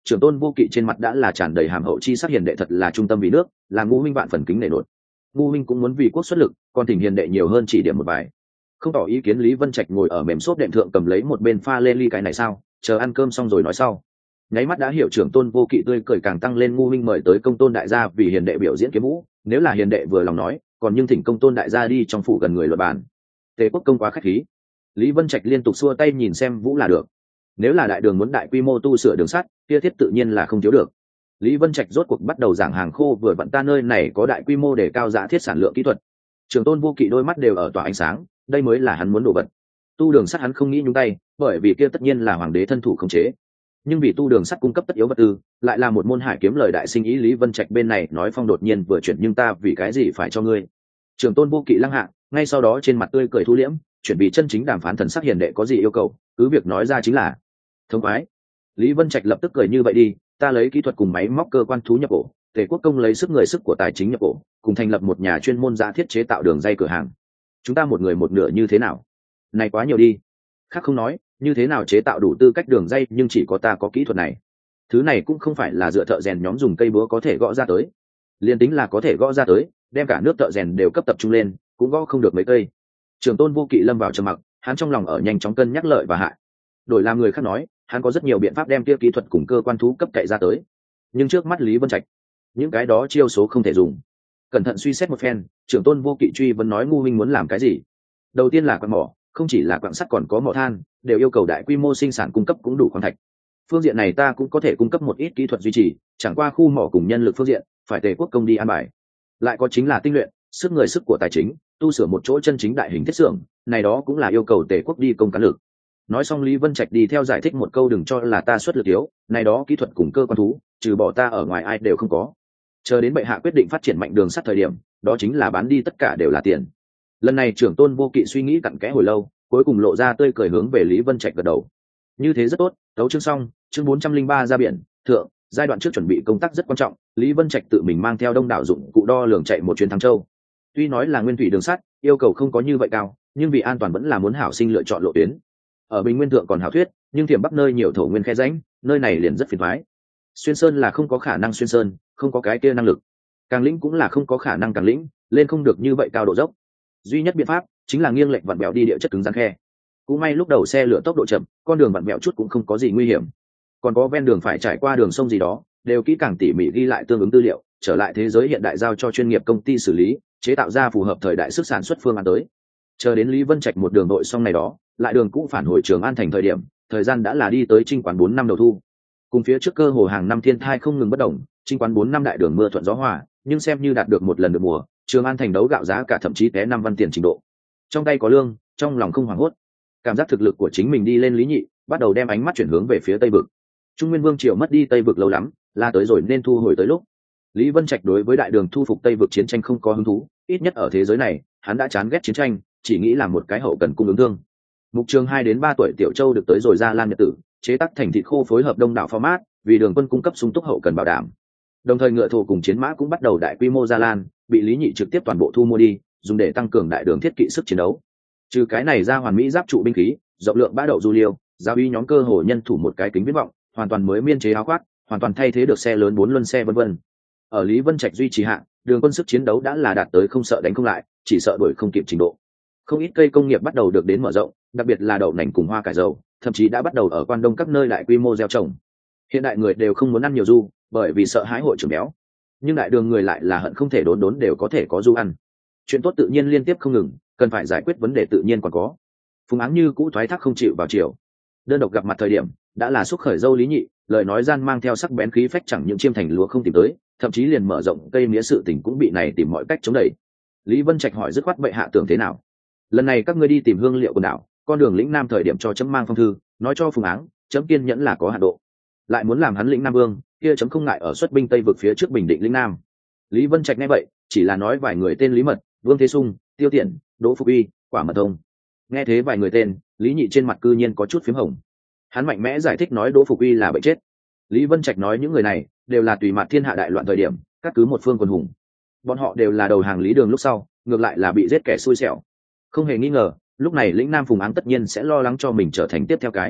A: Trưởng tôn Vô Kỵ trên mặt đã là tràn đầy hàm hậu chi sắc, hiền đệ thật là trung tâm vì nước, làm ngu huynh vạn phần kính nể nột. Ngu huynh cũng muốn vì quốc xuất lực, còn thỉnh hiền đệ nhiều hơn chỉ điểm một vài. Không tỏ ý kiến Lý Vân Trạch ngồi ở mềm xốp đệm thượng cầm lấy một bên pha lê ly, cái này sao, chờ ăn cơm xong rồi nói sau. Nháy mắt đã hiểu trưởng tôn Vô Kỵ tươi cười càng tăng lên, ngu huynh mời tới công tôn đại gia vì hiền đệ biểu diễn kiếm vũ, nếu là hiền đệ vừa lòng nói, còn nhưng thỉnh công tôn đại gia đi trong phủ gần người luật bàn. Tề Quốc công quá khách khí. Lý Vân Trạch liên tục xua tay nhìn xem vũ là được. Nếu là đại đường muốn đại quy mô tu sửa đường sắt, kia thiết tự nhiên là không thiếu được. Lý Vân Trạch rốt cuộc bắt đầu giảng hàng khô, vừa vặn ta nơi này có đại quy mô để cao giá thiết sản lượng kỹ thuật. Trưởng tôn Vô Kỵ đôi mắt đều ở tỏa ánh sáng, đây mới là hắn muốn đồ vật. Tu đường sắt hắn không nghĩ nhúng tay, bởi vì kia tất nhiên là hoàng đế thân thủ khống chế. Nhưng vì tu đường sắt cung cấp tất yếu vật tư, lại là một môn hải kiếm lời đại sinh ý. Lý Vân Trạch bên này nói phong đột nhiên vừa chuyển, nhưng ta vì cái gì phải cho ngươi? Trưởng tôn Vô Kỵ lăng hạ, ngay sau đó trên mặt tươi cười thu liễm, chuẩn bị chân chính đàm phán, thần sắc hiền đệ có gì yêu cầu, cứ việc nói ra chính là. Thống khoái. Lý Vân Trạch lập tức cười, như vậy đi, ta lấy kỹ thuật cùng máy móc cơ quan thú nhập cổ, Tề Quốc công lấy sức người sức của tài chính nhập cổ, cùng thành lập một nhà chuyên môn giá thiết chế tạo đường dây cửa hàng. Chúng ta một người một nửa như thế nào? Này quá nhiều đi. Khác không nói, như thế nào chế tạo đủ tư cách đường dây, nhưng chỉ có ta có kỹ thuật này. Thứ này cũng không phải là dựa thợ rèn nhóm dùng cây búa có thể gõ ra tới. Liên tính là có thể gõ ra tới, đem cả nước thợ rèn đều cấp tập trung lên, cũng gõ không được mấy cây. Trưởng tôn Vô Kỵ lâm vào trầm mặc, hắn trong lòng ở nhanh chóng cân nhắc lợi và hại. Đổi làm người khác nói, hắn có rất nhiều biện pháp đem kia kỹ thuật cùng cơ quan thú cấp cậy ra tới. Nhưng trước mắt Lý Vân Trạch, những cái đó chiêu số không thể dùng. Cẩn thận suy xét một phen, trưởng tôn Vô Kỵ truy vấn nói, ngu huynh muốn làm cái gì? Đầu tiên là quặng mỏ, không chỉ là quặng sắt còn có mỏ than, đều yêu cầu đại quy mô sinh sản cung cấp cũng đủ khoáng thạch. Phương diện này ta cũng có thể cung cấp một ít kỹ thuật duy trì, chẳng qua khu mỏ cùng nhân lực phương diện phải Tề Quốc công đi an bài. Lại có chính là tinh luyện, sức người sức của tài chính, tu sửa một chỗ chân chính đại hình thiết xưởng, này đó cũng là yêu cầu Tề Quốc đi công cán lực. Nói xong Lý Vân Trạch đi theo giải thích một câu, đừng cho là ta xuất lực yếu, này đó kỹ thuật cùng cơ quan thú, trừ bỏ ta ở ngoài ai đều không có. Chờ đến bệ hạ quyết định phát triển mạnh đường sắt thời điểm, đó chính là bán đi tất cả đều là tiền. Lần này trưởng tôn Vô Kỵ suy nghĩ cặn kẽ hồi lâu, cuối cùng lộ ra tươi cười hướng về Lý Vân Trạch gật đầu. Như thế rất tốt, tấu chương xong, chương bốn trăm linh ba ra biển, thượng, giai đoạn trước chuẩn bị công tác rất quan trọng, Lý Vân Trạch tự mình mang theo đông đảo dụng cụ đo lường chạy một chuyến Thăng Châu. Tuy nói là nguyên thủy đường sắt, yêu cầu không có như vậy cao, nhưng vì an toàn vẫn là muốn hảo sinh lựa chọn lộ tuyến. Ở Bình Nguyên thượng còn hảo thuyết, nhưng Thiểm Bắc nơi nhiều thổ nguyên khe rãnh, nơi này liền rất phiền toái. Xuyên sơn là không có khả năng xuyên sơn, không có cái kia năng lực. Càng lĩnh cũng là không có khả năng càng lĩnh, lên không được như vậy cao độ dốc. Duy nhất biện pháp chính là nghiêng lệch vặn bèo đi địa chất cứng rắn khe. Cũng may lúc đầu xe lửa tốc độ chậm, con đường vặn bèo chút cũng không có gì nguy hiểm. Còn có ven đường phải trải qua đường sông gì đó, đều kỹ càng tỉ mỉ ghi lại tương ứng tư liệu, trở lại thế giới hiện đại giao cho chuyên nghiệp công ty xử lý, chế tạo ra phù hợp thời đại sức sản xuất phương án tới. Chờ đến Lý Vân Trạch một đường nội xong này đó, lại đường cũ phản hồi Trường An thành thời điểm, thời gian đã là đi tới Trinh Quán bốn năm đầu thu. Cùng phía trước cơ hồ hàng năm thiên thai không ngừng bất động, Trinh Quán bốn năm đại đường mưa thuận gió hòa, nhưng xem như đạt được một lần được mùa, Trường An thành đấu gạo giá cả thậm chí té năm văn tiền trình độ. Trong tay có lương, trong lòng không hoảng hốt. Cảm giác thực lực của chính mình đi lên, Lý Nhị bắt đầu đem ánh mắt chuyển hướng về phía Tây vực. Trung Nguyên Vương triều mất đi Tây vực lâu lắm, là tới rồi nên thu hồi tới lúc. Lý Vân Trạch đối với đại đường thu phục Tây vực chiến tranh không có hứng thú, ít nhất ở thế giới này, hắn đã chán ghét chiến tranh, chỉ nghĩ là một cái hậu cần cung ứng thương. Mục Trường hai đến ba tuổi Tiểu Châu được tới rồi Gia Lan Nhật tử, chế tác thành thịt khô phối hợp đông đảo format, vì đường quân cung cấp sung túc hậu cần bảo đảm. Đồng thời ngựa thổ cùng chiến mã cũng bắt đầu đại quy mô Gia Lan, bị Lý Nhị trực tiếp toàn bộ thu mua đi, dùng để tăng cường đại đường thiết kỵ sức chiến đấu. Trừ cái này ra, hoàn mỹ giáp trụ binh khí, rộng lượng bá đậu du liêu, giao uy nhóm cơ hồ nhân thủ một cái kính viễn vọng, hoàn toàn mới miên chế áo khoác, hoàn toàn thay thế được xe lớn bốn luân xe vân vân. Ở Lý Vân Trạch duy trì hạ, đường quân sức chiến đấu đã là đạt tới không sợ đánh không lại, chỉ sợ đuổi không kịp trình độ. Không ít cây công nghiệp bắt đầu được đến mở rộng, đặc biệt là đậu nành cùng hoa cải dầu, thậm chí đã bắt đầu ở Quan Đông các nơi đại quy mô gieo trồng. Hiện đại người đều không muốn ăn nhiều du, bởi vì sợ hãi hội trưởng béo. Nhưng đại đường người lại là hận không thể đốn đốn đều có thể có du ăn. Chuyện tốt tự nhiên liên tiếp không ngừng, cần phải giải quyết vấn đề tự nhiên còn có. Phùng Áng như cũ thoái thác không chịu vào chiều. Đơn độc gặp mặt thời điểm, đã là xúc khởi dâu Lý Nhị, lời nói gian mang theo sắc bén khí phách, chẳng những chiêm thành lúa không tìm tới, thậm chí liền mở rộng cây mía sự tình cũng bị này tìm mọi cách chống đẩy. Lý Vân Trạch hỏi dứt khoát bệ hạ tưởng thế nào? Lần này các ngươi đi tìm hương liệu quần đảo, con đường lĩnh nam thời điểm cho chấm mang phong thư, nói cho Phùng Áng, chấm kiên nhẫn là có hạn độ. Lại muốn làm hắn lĩnh nam vương, kia chấm không ngại ở xuất binh tây vực phía trước bình định lĩnh nam. Lý Vân Trạch nghe vậy, chỉ là nói vài người tên Lý Mật, Vương Thế Sung, Tiêu Tiện, Đỗ Phục Uy, Quả Mật Thông. Nghe thế vài người tên, Lý Nhị trên mặt cư nhiên có chút phím hồng. Hắn mạnh mẽ giải thích nói Đỗ Phục Uy là bệnh chết. Lý Vân Trạch nói những người này đều là tùy mặt thiên hạ đại loạn thời điểm, các cứ một phương quân hùng. Bọn họ đều là đầu hàng Lý Đường lúc sau, ngược lại là bị giết kẻ xui xẻo. Không hề nghi ngờ, lúc này lĩnh nam Phùng Áng tất nhiên sẽ lo lắng cho mình trở thành tiếp theo cái.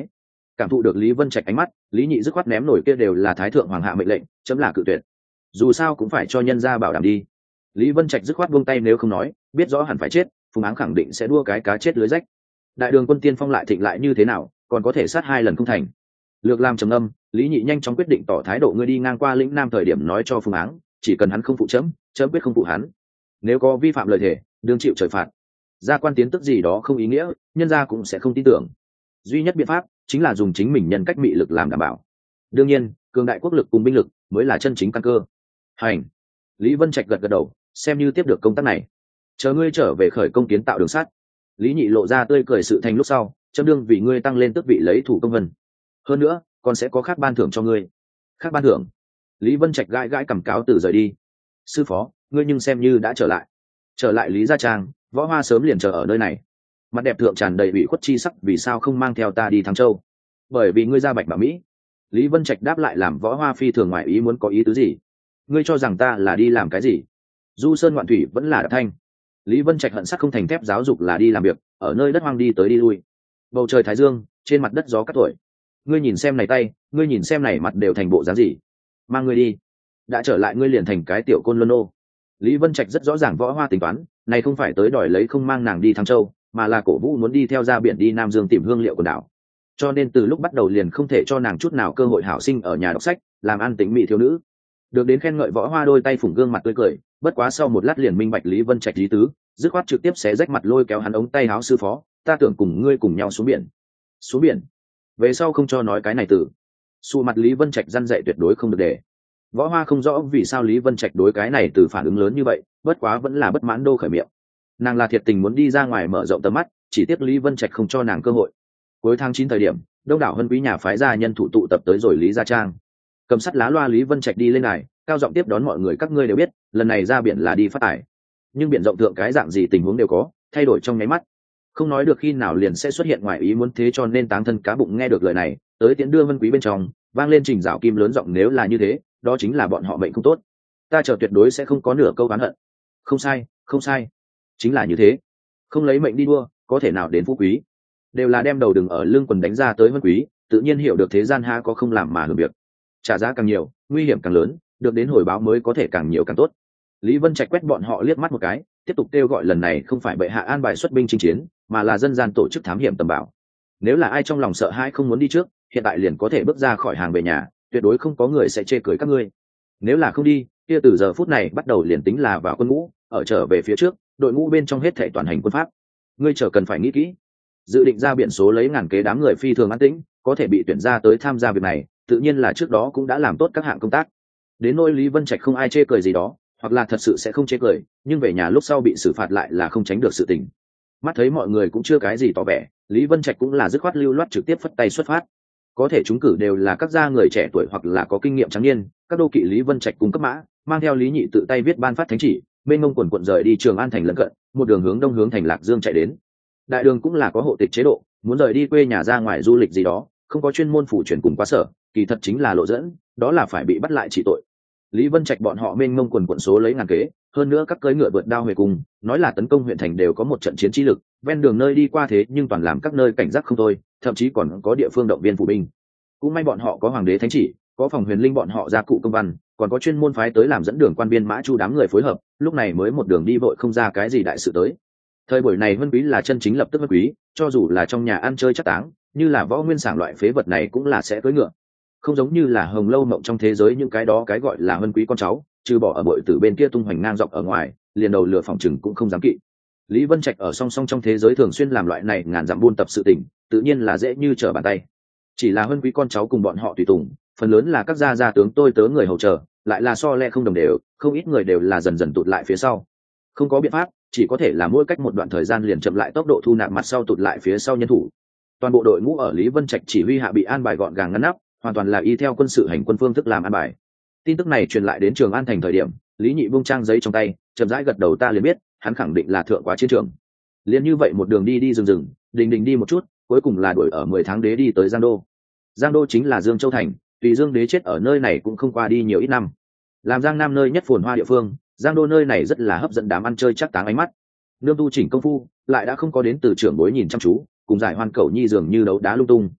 A: Cảm thụ được Lý Vân Trạch ánh mắt, Lý Nhị dứt khoát ném nổi kia đều là thái thượng hoàng hạ mệnh lệnh, chấm là cự tuyệt. Dù sao cũng phải cho nhân gia bảo đảm đi. Lý Vân Trạch dứt khoát buông tay, nếu không nói biết rõ hẳn phải chết, Phùng Áng khẳng định sẽ đua cái cá chết lưới rách. Đại đường quân tiên phong lại thịnh lại như thế nào, còn có thể sát hai lần không thành. Lược làm trầm âm, Lý Nhị nhanh chóng quyết định tỏ thái độ, ngươi đi ngang qua lĩnh Nam thời điểm nói cho Phùng Áng, chỉ cần hắn không phụ chấm, chấm quyết không phụ hắn. Nếu có vi phạm lời thề, đương chịu trời phạt. Gia quan tiến tức gì đó không ý nghĩa, nhân gia cũng sẽ không tin tưởng. Duy nhất biện pháp chính là dùng chính mình nhân cách mị lực làm đảm bảo. Đương nhiên, cường đại quốc lực cùng binh lực mới là chân chính căn cơ. Hành. Lý Vân Trạch gật gật đầu, xem như tiếp được công tác này. Chờ ngươi trở về khởi công kiến tạo đường sắt. Lý Nhị lộ ra tươi cười sự thành lúc sau, chấm đương vì ngươi tăng lên tước vị lấy thủ công vân. Hơn nữa, còn sẽ có khác ban thưởng cho ngươi. Khác ban thưởng? Lý Vân Trạch gãi gãi cằm cáo từ rời đi. Sư phó, ngươi nhưng xem như đã trở lại. Trở lại Lý gia trang, Võ Hoa sớm liền chờ ở nơi này. Mặt đẹp thượng tràn đầy ủy khuất chi sắc, vì sao không mang theo ta đi Thăng Châu? Bởi vì ngươi ra Bạch Bảo Mỹ. Lý Vân Trạch đáp lại làm Võ Hoa phi thường ngoài ý muốn, có ý tứ gì? Ngươi cho rằng ta là đi làm cái gì? Du sơn ngoạn thủy vẫn là đạp thanh. Lý Vân Trạch hận sắt không thành thép, giáo dục là đi làm việc, ở nơi đất hoang đi tới đi lui. Bầu trời thái dương, trên mặt đất gió cắt thổi. Ngươi nhìn xem này tay, ngươi nhìn xem này mặt đều thành bộ dáng gì? Mang ngươi đi. Đã trở lại ngươi liền thành cái tiểu côn luân ô. Lý Vân Trạch rất rõ ràng Võ Hoa tính toán, này không phải tới đòi lấy không mang nàng đi Thăng Châu, mà là cổ vũ muốn đi theo ra biển đi Nam Dương tìm hương liệu quần đảo. Cho nên từ lúc bắt đầu liền không thể cho nàng chút nào cơ hội hảo sinh ở nhà đọc sách, làm ăn tính mỹ thiếu nữ. Được đến khen ngợi, Võ Hoa đôi tay phủng gương mặt tươi cười, bất quá sau một lát liền minh bạch Lý Vân Trạch lý tứ, dứt khoát trực tiếp xé rách mặt lôi kéo hắn ống tay áo, sư phó, ta tưởng cùng ngươi cùng nhau xuống biển. Xuống biển? Về sau không cho nói cái này từ. Sụ mặt Lý Vân Trạch răn dạy tuyệt đối không được để. Võ Hoa không rõ vì sao Lý Vân Trạch đối cái này từ phản ứng lớn như vậy, bất quá vẫn là bất mãn đô khởi miệng. Nàng là thiệt tình muốn đi ra ngoài mở rộng tầm mắt, chỉ tiếc Lý Vân Trạch không cho nàng cơ hội. Cuối tháng chín thời điểm, đông đảo hân quý nhà phái gia nhân thủ tụ tập tới rồi Lý gia trang. Cầm sắt lá loa Lý Vân Trạch đi lên này, cao giọng tiếp đón mọi người, các ngươi đều biết, lần này ra biển là đi phát tài. Nhưng biển rộng thượng cái dạng gì tình huống đều có, thay đổi trong nháy mắt. Không nói được khi nào liền sẽ xuất hiện ngoài ý muốn, thế cho nên táng thân cá bụng nghe được lời này, tới tiễn đưa Vân Quý bên trong, vang lên trình dạo kim lớn giọng, nếu là như thế, đó chính là bọn họ mệnh không tốt. Ta chờ tuyệt đối sẽ không có nửa câu oán hận. Không sai, không sai, chính là như thế. Không lấy mệnh đi đua, có thể nào đến phú quý. Đều là đem đầu đừng ở lưng quần đánh ra tới Vân Quý, tự nhiên hiểu được thế gian ha có không làm mà hưởng việc. Trả giá càng nhiều, nguy hiểm càng lớn, được đến hồi báo mới có thể càng nhiều càng tốt. Lý Vân Trạch quét bọn họ liếc mắt một cái, tiếp tục kêu gọi, lần này không phải bệ hạ an bài xuất binh chinh chiến, mà là dân gian tổ chức thám hiểm tầm bảo. Nếu là ai trong lòng sợ hãi không muốn đi trước, hiện tại liền có thể bước ra khỏi hàng về nhà, tuyệt đối không có người sẽ chê cười các ngươi. Nếu là không đi, kia từ giờ phút này bắt đầu liền tính là vào quân ngũ, ở trở về phía trước, đội ngũ bên trong hết thảy toàn hành quân pháp. Ngươi chờ cần phải nghĩ kỹ. Dự định ra biển số lấy ngàn kế đám người phi thường an tĩnh, có thể bị tuyển ra tới tham gia việc này, tự nhiên là trước đó cũng đã làm tốt các hạng công tác. Đến nỗi Lý Vân Trạch không ai chê cười gì đó, hoặc là thật sự sẽ không chê cười, nhưng về nhà lúc sau bị xử phạt lại là không tránh được sự tình. Mắt thấy mọi người cũng chưa cái gì tỏ vẻ, Lý Vân Trạch cũng là dứt khoát lưu loát trực tiếp phất tay xuất phát. Có thể trúng cử đều là các gia người trẻ tuổi hoặc là có kinh nghiệm trắng niên, các đô kỵ Lý Vân Trạch cung cấp mã, mang theo Lý Nhị tự tay viết ban phát thánh chỉ, bên ngông quần quận rời đi Trường An thành lân cận, một đường hướng đông hướng thành Lạc Dương chạy đến. Đại đường cũng là có hộ tịch chế độ, muốn rời đi quê nhà ra ngoài du lịch gì đó, không có chuyên môn phủ chuyển cùng quá sở, kỳ thật chính là lộ dẫn, đó là phải bị bắt lại trị tội. Lý Vân Trạch bọn họ mênh mông quần quận số lấy ngàn kế, hơn nữa các cưỡi ngựa vượt đao huề cùng, nói là tấn công huyện thành đều có một trận chiến trí lực, ven đường nơi đi qua thế nhưng toàn làm các nơi cảnh giác không thôi, thậm chí còn có địa phương động viên phụ binh. Cũng may bọn họ có hoàng đế thánh chỉ, có phòng huyền linh bọn họ ra cụ công văn, còn có chuyên môn phái tới làm dẫn đường quan biên mã chu đám người phối hợp, lúc này mới một đường đi vội không ra cái gì đại sự tới. Thời buổi này Vân Quý là chân chính lập tức Vân Quý, cho dù là trong nhà ăn chơi chắc táng, như là võ nguyên sảng loại phế vật này cũng là sẽ cưỡi ngựa. Không giống như là Hồng Lâu Mộng trong thế giới những cái đó cái gọi là Vân Quý con cháu, trừ bỏ ở bội tử bên kia tung hoành ngang dọc ở ngoài, liền đầu lửa phòng trừng cũng không dám kỵ. Lý Vân Trạch ở song song trong thế giới thường xuyên làm loại này ngàn dặm buôn tập sự tình, tự nhiên là dễ như trở bàn tay. Chỉ là Vân Quý con cháu cùng bọn họ tùy tùng, phần lớn là các gia gia tướng tôi tớ người hầu chờ, lại là so le không đồng đều, không ít người đều là dần dần tụt lại phía sau. Không có biện pháp, chỉ có thể là mỗi cách một đoạn thời gian liền chậm lại tốc độ thu nạp mặt sau tụt lại phía sau nhân thủ. Toàn bộ đội ngũ ở Lý Vân Trạch chỉ huy hạ bị an bài gọn gàng ngăn nắp, hoàn toàn là y theo quân sự hành quân phương thức làm an bài. Tin tức này truyền lại đến Trường An thành thời điểm, Lý Nhị buông trang giấy trong tay, chậm rãi gật đầu, ta liền biết, hắn khẳng định là thượng quá chiến trường. Liên như vậy một đường đi đi rừng rừng, đình đình đi một chút, cuối cùng là đuổi ở mười tháng đế đi tới Giang Đô. Giang Đô chính là Dương Châu thành, tùy Dương đế chết ở nơi này cũng không qua đi nhiều ít năm. Làm Giang Nam nơi nhất phồn hoa địa phương, Giang Đô nơi này rất là hấp dẫn đám ăn chơi chắc táng ánh mắt. Nương tu chỉnh công phu, lại đã không có đến từ trưởng bối nhìn chăm chú, cùng giải hoan cẩu nhi dường như đấu đá lung tung.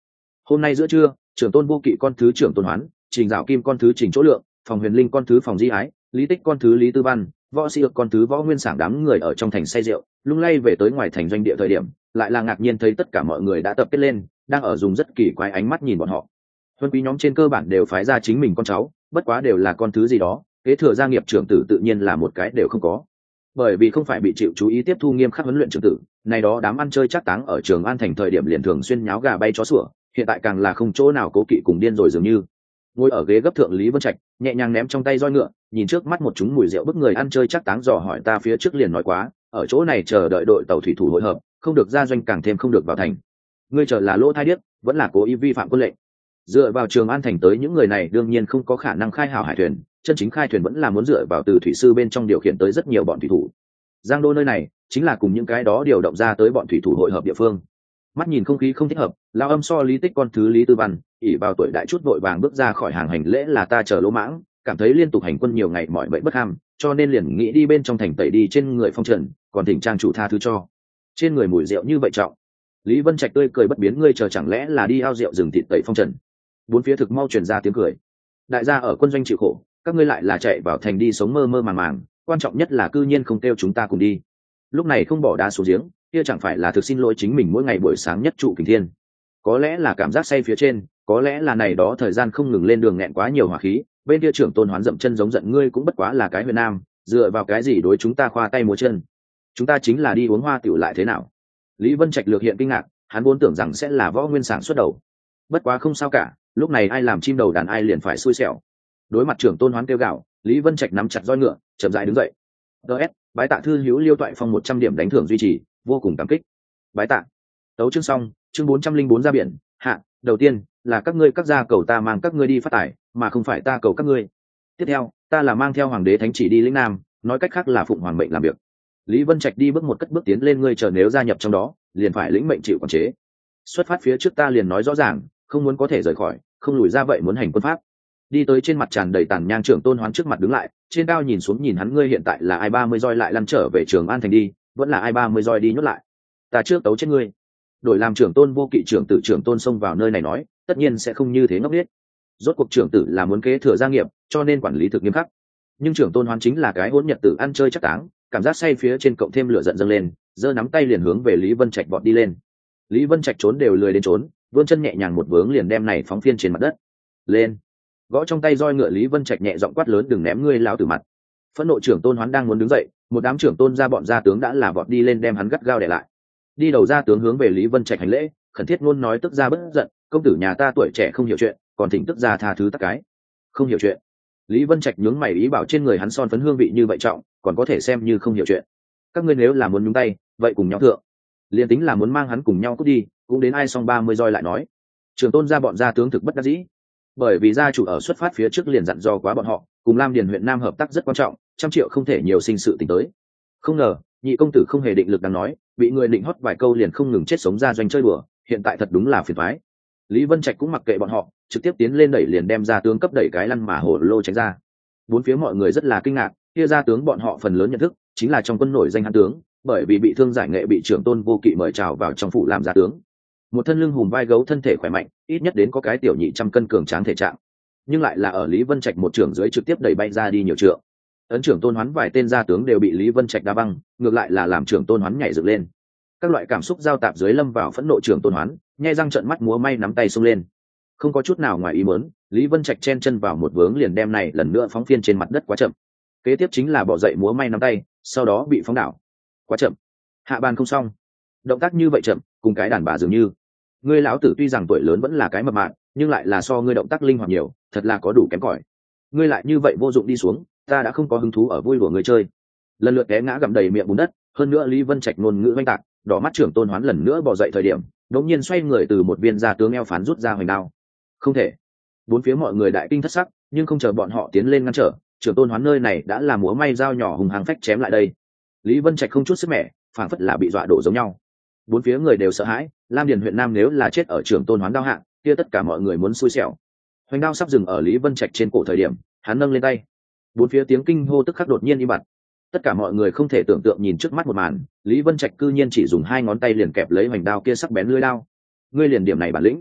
A: hôm nay giữa trưa, trưởng tôn vô kỵ con thứ trưởng tôn hoán, trình dạo kim con thứ trình chỗ lượng, phòng huyền linh con thứ phòng di ái, lý tích con thứ lý tư văn, võ sĩ ược con thứ võ nguyên sảng đám người ở trong thành say rượu, lung lay về tới ngoài thành doanh địa thời điểm, lại là ngạc nhiên thấy tất cả mọi người đã tập kết lên, đang ở dùng rất kỳ quái ánh mắt nhìn bọn họ. Huân quý nhóm trên cơ bản đều phái ra chính mình con cháu, bất quá đều là con thứ gì đó, kế thừa gia nghiệp trưởng tử tự nhiên là một cái đều không có. Bởi vì không phải bị chịu chú ý tiếp thu nghiêm khắc huấn luyện trưởng tử, này đó đám ăn chơi chắc táng ở Trường An thành thời điểm liền thường xuyên nháo gà bay chó sủa, hiện tại càng là không chỗ nào cố kỵ cùng điên rồi dường như. Ngồi ở ghế gấp thượng Lý Vân Trạch, nhẹ nhàng ném trong tay roi ngựa, nhìn trước mắt một chúng mùi rượu bức người ăn chơi chắc táng dò hỏi ta phía trước liền nói quá, ở chỗ này chờ đợi đội tàu thủy thủ hội hợp, không được ra doanh càng thêm không được vào thành. Ngươi chờ là lỗ thai điếc, vẫn là cố ý vi phạm quân lệnh. Dựa vào Trường An thành tới những người này đương nhiên không có khả năng khai hảo hải thuyền, chân chính khai thuyền vẫn là muốn dựa vào từ thủy sư bên trong điều khiển tới rất nhiều bọn thủy thủ. Giang Đô nơi này chính là cùng những cái đó điều động ra tới bọn thủy thủ hội hợp địa phương. Mắt nhìn không khí không thích hợp, lao âm so lý tích con thứ lý tư văn ỉ vào tuổi đại chút vội vàng bước ra khỏi hàng hành lễ là ta chờ lỗ mãng, cảm thấy liên tục hành quân nhiều ngày mỏi mệt bất ham, cho nên liền nghĩ đi bên trong thành tẩy đi trên người phong trần, còn thỉnh trang chủ tha thứ cho. Trên người mùi rượu như vậy trọng. Lý Vân Trạch tươi cười bất biến, ngươi chờ chẳng lẽ là đi ao rượu rừng thịt tẩy phong trần? Bốn phía thực mau truyền ra tiếng cười. Đại gia ở quân doanh chịu khổ, các ngươi lại là chạy vào thành đi sống mơ mơ màng màng, quan trọng nhất là cư nhiên không kêu chúng ta cùng đi. Lúc này không bỏ đá xuống giếng, kia chẳng phải là thực xin lỗi chính mình mỗi ngày buổi sáng nhất trụ kình thiên. Có lẽ là cảm giác say phía trên, có lẽ là này đó thời gian không ngừng lên đường nghẹn quá nhiều hỏa khí, bên kia trưởng tôn hoán dậm chân giống giận, ngươi cũng bất quá là cái huyện nam, dựa vào cái gì đối chúng ta khoa tay múa chân? Chúng ta chính là đi uống hoa tiểu lại thế nào? Lý Vân Trạch lược hiện kinh ngạc, hắn vốn tưởng rằng sẽ là võ nguyên sảng xuất đầu. Bất quá không sao cả, lúc này ai làm chim đầu đàn ai liền phải xui xẻo. Đối mặt trưởng tôn hoán kêu gào, Lý Vân Trạch nắm chặt roi ngựa, chậm rãi đứng dậy. ds bái tạ thư hữu Liêu Toại Phong một trăm điểm đánh thưởng duy trì, vô cùng cảm kích. Bái tạ. Tấu chương xong, chương bốn trăm linh bốn ra biển. Hạ, đầu tiên là các ngươi các gia cầu ta mang các ngươi đi phát tài, mà không phải ta cầu các ngươi. Tiếp theo, ta là mang theo hoàng đế thánh chỉ đi lĩnh nam, nói cách khác là phụng hoàng mệnh làm việc. Lý Vân Trạch đi bước một cất bước tiến lên, ngươi chờ nếu gia nhập trong đó, liền phải lĩnh mệnh chịu quản chế. Xuất phát phía trước ta liền nói rõ ràng, không muốn có thể rời khỏi, không lùi ra vậy muốn hành quân pháp. Đi tới trên mặt tràn đầy tàn nhang trưởng tôn hoán trước mặt đứng lại, trên cao nhìn xuống nhìn hắn, ngươi hiện tại là ai ba mươi roi lại lăn trở về Trường An thành đi, vẫn là ai ba mươi roi đi nhốt lại. Ta trước tấu chết ngươi. Đổi làm trưởng tôn vô kỵ trưởng tử trưởng tôn xông vào nơi này nói, tất nhiên sẽ không như thế ngốc nghếch. Rốt cuộc trưởng tử là muốn kế thừa gia nghiệp, cho nên quản lý thực nghiêm khắc. Nhưng trưởng tôn hoán chính là cái hỗn nhật tử ăn chơi chắc táng, cảm giác say phía trên cộng thêm lửa giận dâng lên, giơ nắm tay liền hướng về Lý Vân Trạch vọt đi lên. Lý Vân Trạch trốn đều lười đến trốn, vươn chân nhẹ nhàng một vướng liền đem này phóng phiên trên mặt đất. Lên. Gõ trong tay roi ngựa, Lý Vân Trạch nhẹ giọng quát lớn, đừng ném ngươi lão tử mặt. Phẫn nộ trưởng tôn hoán đang muốn đứng dậy, một đám trưởng tôn gia bọn gia tướng đã là vọt đi lên đem hắn gắt gao để lại. Đi đầu gia tướng hướng về Lý Vân Trạch hành lễ, khẩn thiết ngôn nói, tức gia bất giận, công tử nhà ta tuổi trẻ không hiểu chuyện, còn thỉnh tức gia tha thứ tất cái. Không hiểu chuyện. Lý Vân Trạch nhướng mày, ý bảo trên người hắn son phấn hương vị như vậy trọng, còn có thể xem như không hiểu chuyện. Các ngươi nếu là muốn nhúng tay, vậy cùng nhau thượng. Liên tính là muốn mang hắn cùng nhau cút đi, cũng đến ai xong ba mươi roi lại nói. Trưởng tôn gia bọn gia tướng thực bất đắc dĩ, bởi vì gia chủ ở xuất phát phía trước liền dặn dò quá bọn họ, cùng Lam Điền huyện Nam hợp tác rất quan trọng, trăm triệu không thể nhiều sinh sự tình tới. Không ngờ nhị công tử không hề định lực đang nói, bị người định hót vài câu liền không ngừng chết sống ra doanh chơi bừa, hiện tại thật đúng là phiền toái. Lý Vân Trạch cũng mặc kệ bọn họ, trực tiếp tiến lên đẩy liền đem gia tướng cấp đẩy cái lăn mà hổ lô tránh ra. Bốn phía mọi người rất là kinh ngạc, kia gia tướng bọn họ phần lớn nhận thức chính là trong quân nổi danh hán tướng, bởi vì bị thương giải nghệ bị trưởng tôn vô kỵ mời chào vào trong phủ làm gia tướng. Một thân lưng hùm vai gấu, thân thể khỏe mạnh, ít nhất đến có cái tiểu nhị trăm cân cường tráng thể trạng, nhưng lại là ở Lý Vân Trạch một trưởng dưới trực tiếp đẩy bay ra đi nhiều trượng. Ấn trưởng tôn hoán vài tên gia tướng đều bị Lý Vân Trạch đá văng, ngược lại là làm trưởng tôn hoán nhảy dựng lên. Các loại cảm xúc giao tạp dưới lâm vào phẫn nộ, trưởng tôn hoán nhai răng trợn mắt múa may nắm tay xông lên, không có chút nào ngoài ý muốn. Lý Vân Trạch chen chân vào một vướng liền đem này lần nữa phóng phiên trên mặt đất, quá chậm. Kế tiếp chính là bỏ dậy múa may nắm tay, sau đó bị phóng đảo, quá chậm. Hạ bàn không xong, động tác như vậy chậm, cùng cái đàn bà dường như. Ngươi lão tử tuy rằng tuổi lớn vẫn là cái mập mạp, nhưng lại là so ngươi động tác linh hoạt nhiều, thật là có đủ kém cỏi. Ngươi lại như vậy vô dụng đi xuống, ta đã không có hứng thú ở vui đùa người chơi. Lần lượt té ngã gặm đầy miệng bùn đất, hơn nữa Lý Vân Trạch ngôn ngữ oanh tạc, đỏ mắt trưởng tôn hoán lần nữa bỏ dậy thời điểm, đột nhiên xoay người từ một viên gia tướng eo phán rút ra hoành đao. Không thể. Bốn phía mọi người đại kinh thất sắc, nhưng không chờ bọn họ tiến lên ngăn trở, trưởng tôn hoán nơi này đã là múa may dao nhỏ hùng hăng phách chém lại đây. Lý Vân Trạch không chút sức mẻ, phảng phất là bị dọa đổ giống nhau. Bốn phía người đều sợ hãi, Lam Điền huyện Nam nếu là chết ở trưởng tôn hoán đao hạ, kia tất cả mọi người muốn xui xẻo. Hoành đao sắp dừng ở Lý Vân Trạch trên cổ thời điểm, hắn nâng lên tay. Bốn phía tiếng kinh hô tức khắc đột nhiên im bặt. Tất cả mọi người không thể tưởng tượng nhìn trước mắt một màn, Lý Vân Trạch cư nhiên chỉ dùng hai ngón tay liền kẹp lấy hoành đao kia sắc bén lưỡi đao. Ngươi liền điểm này bản lĩnh.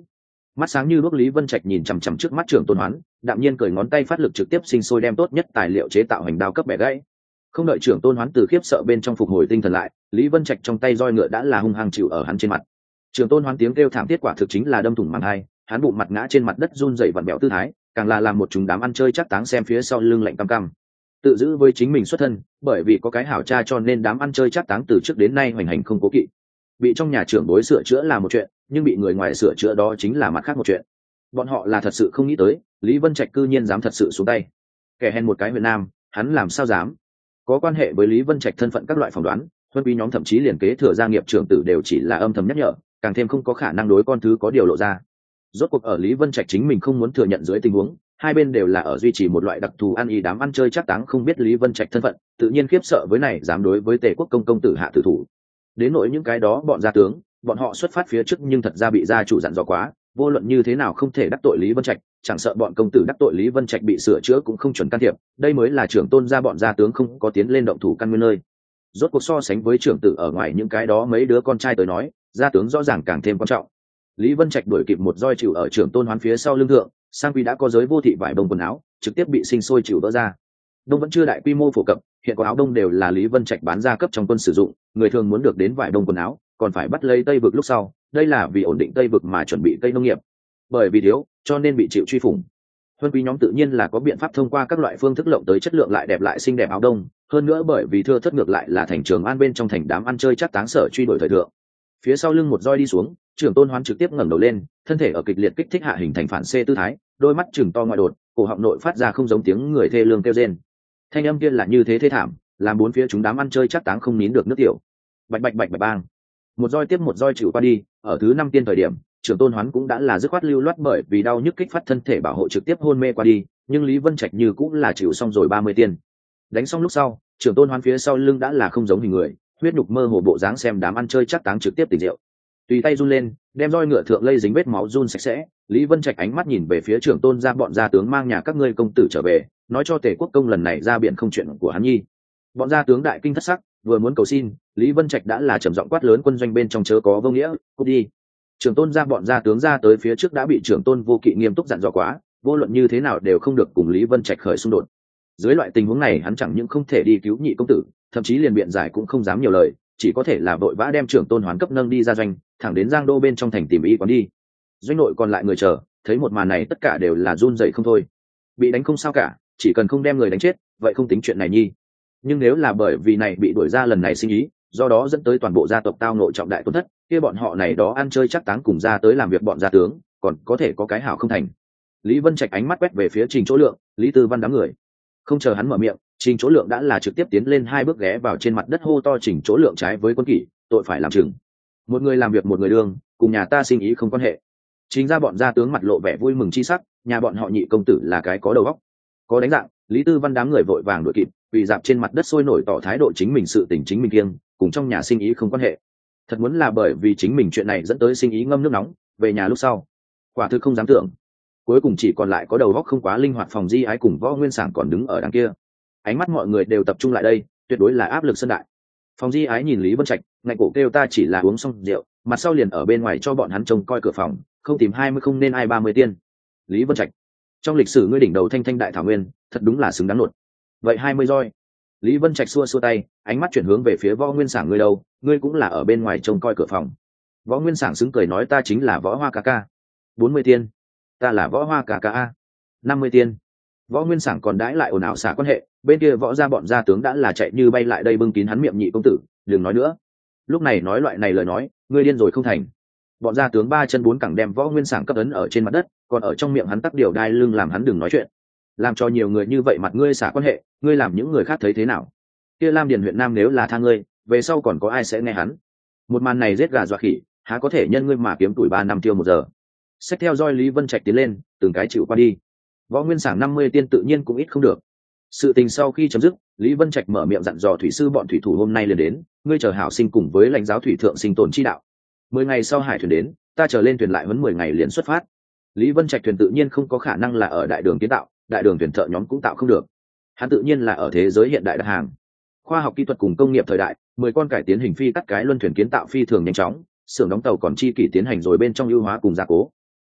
A: Mắt sáng như đuốc, Lý Vân Trạch nhìn chằm chằm trước mắt Trưởng Tôn Hoán, đạm nhiên cởi ngón tay phát lực trực tiếp sinh sôi đem tốt nhất tài liệu chế tạo hành đao cấp bẻ gãy. Không đợi Trưởng Tôn Hoán từ khiếp sợ bên trong phục hồi tinh thần lại, Lý Vân Trạch trong tay roi ngựa đã là hung hăng chịu ở hắn trên mặt. Trưởng Tôn Hoán tiếng kêu thảm thiết quả thực chính là đâm thủng màng hai, hắn bụng mặt ngã trên mặt đất run rẩy vặn bẹo tư thái, càng là làm một chúng đám ăn chơi chắc táng xem phía sau lưng lạnh cam cam. Tự giữ với chính mình xuất thân, bởi vì có cái hảo cha cho nên đám ăn chơi chắc táng từ trước đến nay hoành hành không cố kỵ. Bị trong nhà trưởng bối sửa chữa là một chuyện, nhưng bị người ngoài sửa chữa đó chính là mặt khác một chuyện. Bọn họ là thật sự không nghĩ tới Lý Vân Trạch cư nhiên dám thật sự xuống tay. Kẻ hèn một cái huyện nam, hắn làm sao dám? Có quan hệ với Lý Vân Trạch thân phận các loại phỏng đoán, huân quý nhóm thậm chí liền kế thừa gia nghiệp trưởng tử đều chỉ là âm thầm nhắc nhở, càng thêm không có khả năng đối con thứ có điều lộ ra. Rốt cuộc ở Lý Vân Trạch chính mình không muốn thừa nhận dưới tình huống, hai bên đều là ở duy trì một loại đặc thù ăn ý, đám ăn chơi chắc táng không biết Lý Vân Trạch thân phận, tự nhiên khiếp sợ với này dám đối với Tề Quốc công công tử hạ tử thủ. Đến nỗi những cái đó bọn gia tướng, bọn họ xuất phát phía trước nhưng thật ra bị gia chủ dặn dò quá, vô luận như thế nào không thể đắc tội Lý Vân Trạch, chẳng sợ bọn công tử đắc tội Lý Vân Trạch bị sửa chữa cũng không chuẩn can thiệp, đây mới là trưởng tôn gia bọn gia tướng không có tiến lên động thủ căn nguyên nơi. Rốt cuộc so sánh với trưởng tử ở ngoài những cái đó mấy đứa con trai tới nói, gia tướng rõ ràng càng thêm quan trọng. Lý Vân Trạch đuổi kịp một roi chịu ở trưởng tôn Hoán phía sau lưng thượng, sang quy đã có giới vô thị vải bông quần áo, trực tiếp bị sinh sôi chịu vỡ ra. Đông vẫn chưa đại quy mô phổ cập, hiện có áo đông đều là Lý Vân Trạch bán ra cấp trong quân sử dụng, người thường muốn được đến vải bông quần áo, còn phải bắt lấy Tây vực lúc sau, đây là vì ổn định Tây vực mà chuẩn bị cây nông nghiệp. Bởi vì thiếu, cho nên bị chịu truy phủng. Huân quý nhóm tự nhiên là có biện pháp thông qua các loại phương thức lộng tới chất lượng lại đẹp lại xinh đẹp áo đông, hơn nữa bởi vì thưa thất ngược lại là thành Trường An bên trong thành đám ăn chơi chắc táng sở truy đuổi thời thượng. Phía sau lưng một roi đi xuống, Trưởng Tôn Hoán trực tiếp ngẩng đầu lên, thân thể ở kịch liệt kích thích hạ hình thành phản xê tư thái, đôi mắt trừng to ngoại đột, cổ họng nội phát ra không giống tiếng người thê lương kêu rên. Thanh âm kia là như thế thế thảm, làm bốn phía chúng đám ăn chơi chắc táng không nín được nước tiểu. Bạch bạch bạch bạch bang, một roi tiếp một roi chịu qua đi, ở thứ năm tiên thời điểm, Trưởng Tôn Hoán cũng đã là dứt khoát lưu loát bởi vì đau nhức kích phát thân thể bảo hộ trực tiếp hôn mê qua đi, nhưng Lý Vân Trạch như cũng là chịu xong rồi ba mươi tiên. Đánh xong lúc sau, Trưởng Tôn Hoán phía sau lưng đã là không giống hình người, huyết nhục mơ hồ bộ dáng xem đám ăn chơi chắc táng trực tiếp tỉnh rượu. Tùy tay run lên, đem roi ngựa thượng lây dính vết máu run sạch sẽ, Lý Vân Trạch ánh mắt nhìn về phía Trưởng Tôn gia bọn gia tướng mang nhà các ngươi công tử trở về, nói cho Tề Quốc công lần này ra biển không chuyện của hắn nhi. Bọn gia tướng đại kinh thất sắc, vừa muốn cầu xin, Lý Vân Trạch đã là trầm giọng quát lớn quân doanh bên trong chớ có vô nghĩa, cút đi. Trưởng Tôn gia bọn gia tướng ra tới phía trước đã bị Trưởng Tôn Vô Kỵ nghiêm túc dặn dò quá, vô luận như thế nào đều không được cùng Lý Vân Trạch khởi xung đột. Dưới loại tình huống này hắn chẳng những không thể đi cứu nhị công tử, thậm chí liền biện giải cũng không dám nhiều lời, chỉ có thể là vội vã đem Trưởng Tôn Hoán cấp nâng đi ra doanh, thẳng đến Giang Đô bên trong thành tìm y quán đi. Doanh nội còn lại người chờ, thấy một màn này tất cả đều là run rẩy không thôi. Bị đánh không sao cả, chỉ cần không đem người đánh chết, vậy không tính chuyện này nhi. Nhưng nếu là bởi vì này bị đuổi ra lần này sinh ý, do đó dẫn tới toàn bộ gia tộc tao nội trọng đại tổn thất, kia bọn họ này đó ăn chơi chắc táng cùng ra tới làm việc bọn gia tướng, còn có thể có cái hảo không thành. Lý Vân Trạch ánh mắt quét về phía Trình Chỗ Lượng, Lý Tư Văn đám người. Không chờ hắn mở miệng, Trình Chỗ Lượng đã là trực tiếp tiến lên hai bước ghé vào trên mặt đất hô to Trình Chỗ Lượng trái với quân kỷ, tội phải làm chừng. Một người làm việc một người đương, cùng nhà ta sinh ý không quan hệ. Chính ra bọn gia tướng mặt lộ vẻ vui mừng chi sắc, nhà bọn họ nhị công tử là cái có đầu óc, có đánh dạng. Lý Tư Văn đám người vội vàng đuổi kịp, quỳ dạp trên mặt đất sôi nổi tỏ thái độ chính mình sự tình chính mình kiêng, cùng trong nhà sinh ý không quan hệ. Thật muốn là bởi vì chính mình chuyện này dẫn tới sinh ý ngâm nước nóng, về nhà lúc sau, quả thực không dám tưởng. Cuối cùng chỉ còn lại có đầu óc không quá linh hoạt Phòng Di Ái cùng Võ Nguyên Sảng còn đứng ở đằng kia. Ánh mắt mọi người đều tập trung lại đây, tuyệt đối là áp lực sân đại. Phòng Di Ái nhìn Lý Vân Trạch, ngạnh cổ kêu ta chỉ là uống xong rượu, mặt sau liền ở bên ngoài cho bọn hắn trông coi cửa phòng, không tìm hai mươi không nên ai ba mươi tiên. Lý Vân Trạch, trong lịch sử ngươi đỉnh đầu thanh thanh đại thảo nguyên, thật đúng là xứng đáng nột. Vậy hai mươi roi. Lý Vân Trạch xua xua tay, ánh mắt chuyển hướng về phía Võ Nguyên Sảng, ngươi đâu, ngươi cũng là ở bên ngoài trông coi cửa phòng. Võ Nguyên Sảng xứng cười nói ta chính là Võ Hoa ca ca. bốn mươi tiên. Ta là Võ Hoa ca ca a. năm mươi tiên. Võ Nguyên Sảng còn đãi lại ồn ào xả quan hệ, bên kia Võ gia bọn gia tướng đã là chạy như bay lại đây bưng kín hắn miệng nhị công tử, đừng nói nữa. Lúc này nói loại này lời nói, ngươi điên rồi không thành. Bọn gia tướng ba chân bốn cẳng đem Võ Nguyên Sảng cấp ấn ở trên mặt đất, còn ở trong miệng hắn tắc điều đai lưng làm hắn đừng nói chuyện. Làm cho nhiều người như vậy mặt ngươi xả quan hệ, ngươi làm những người khác thấy thế nào? Kia Lam Điền huyện Nam nếu là tha ngươi, về sau còn có ai sẽ nghe hắn? Một màn này giết gà dọa khỉ, há có thể nhân ngươi mà kiếm tuổi ba năm tiêu một giờ. Xách theo roi Lý Vân Trạch tiến lên, từng cái chịu qua đi. Võ Nguyên Sảng năm mươi tiên tự nhiên cũng ít không được. Sự tình sau khi chấm dứt, Lý Vân Trạch mở miệng dặn dò thủy sư bọn thủy thủ hôm nay liền đến, ngươi chờ hảo sinh cùng với lãnh giáo thủy thượng sinh tồn chi đạo. Mười ngày sau hải thuyền đến, ta chờ lên thuyền lại huấn mười ngày liền xuất phát. Lý Vân Trạch thuyền tự nhiên không có khả năng là ở đại đường kiến tạo, đại đường thuyền thợ nhóm cũng tạo không được. Hắn tự nhiên là ở thế giới hiện đại đặt hàng. Khoa học kỹ thuật cùng công nghiệp thời đại, mười con cải tiến hình phi cắt cái luân thuyền kiến tạo phi thường nhanh chóng, xưởng đóng tàu còn chi kỷ tiến hành rồi bên trong ưu hóa cùng gia cố.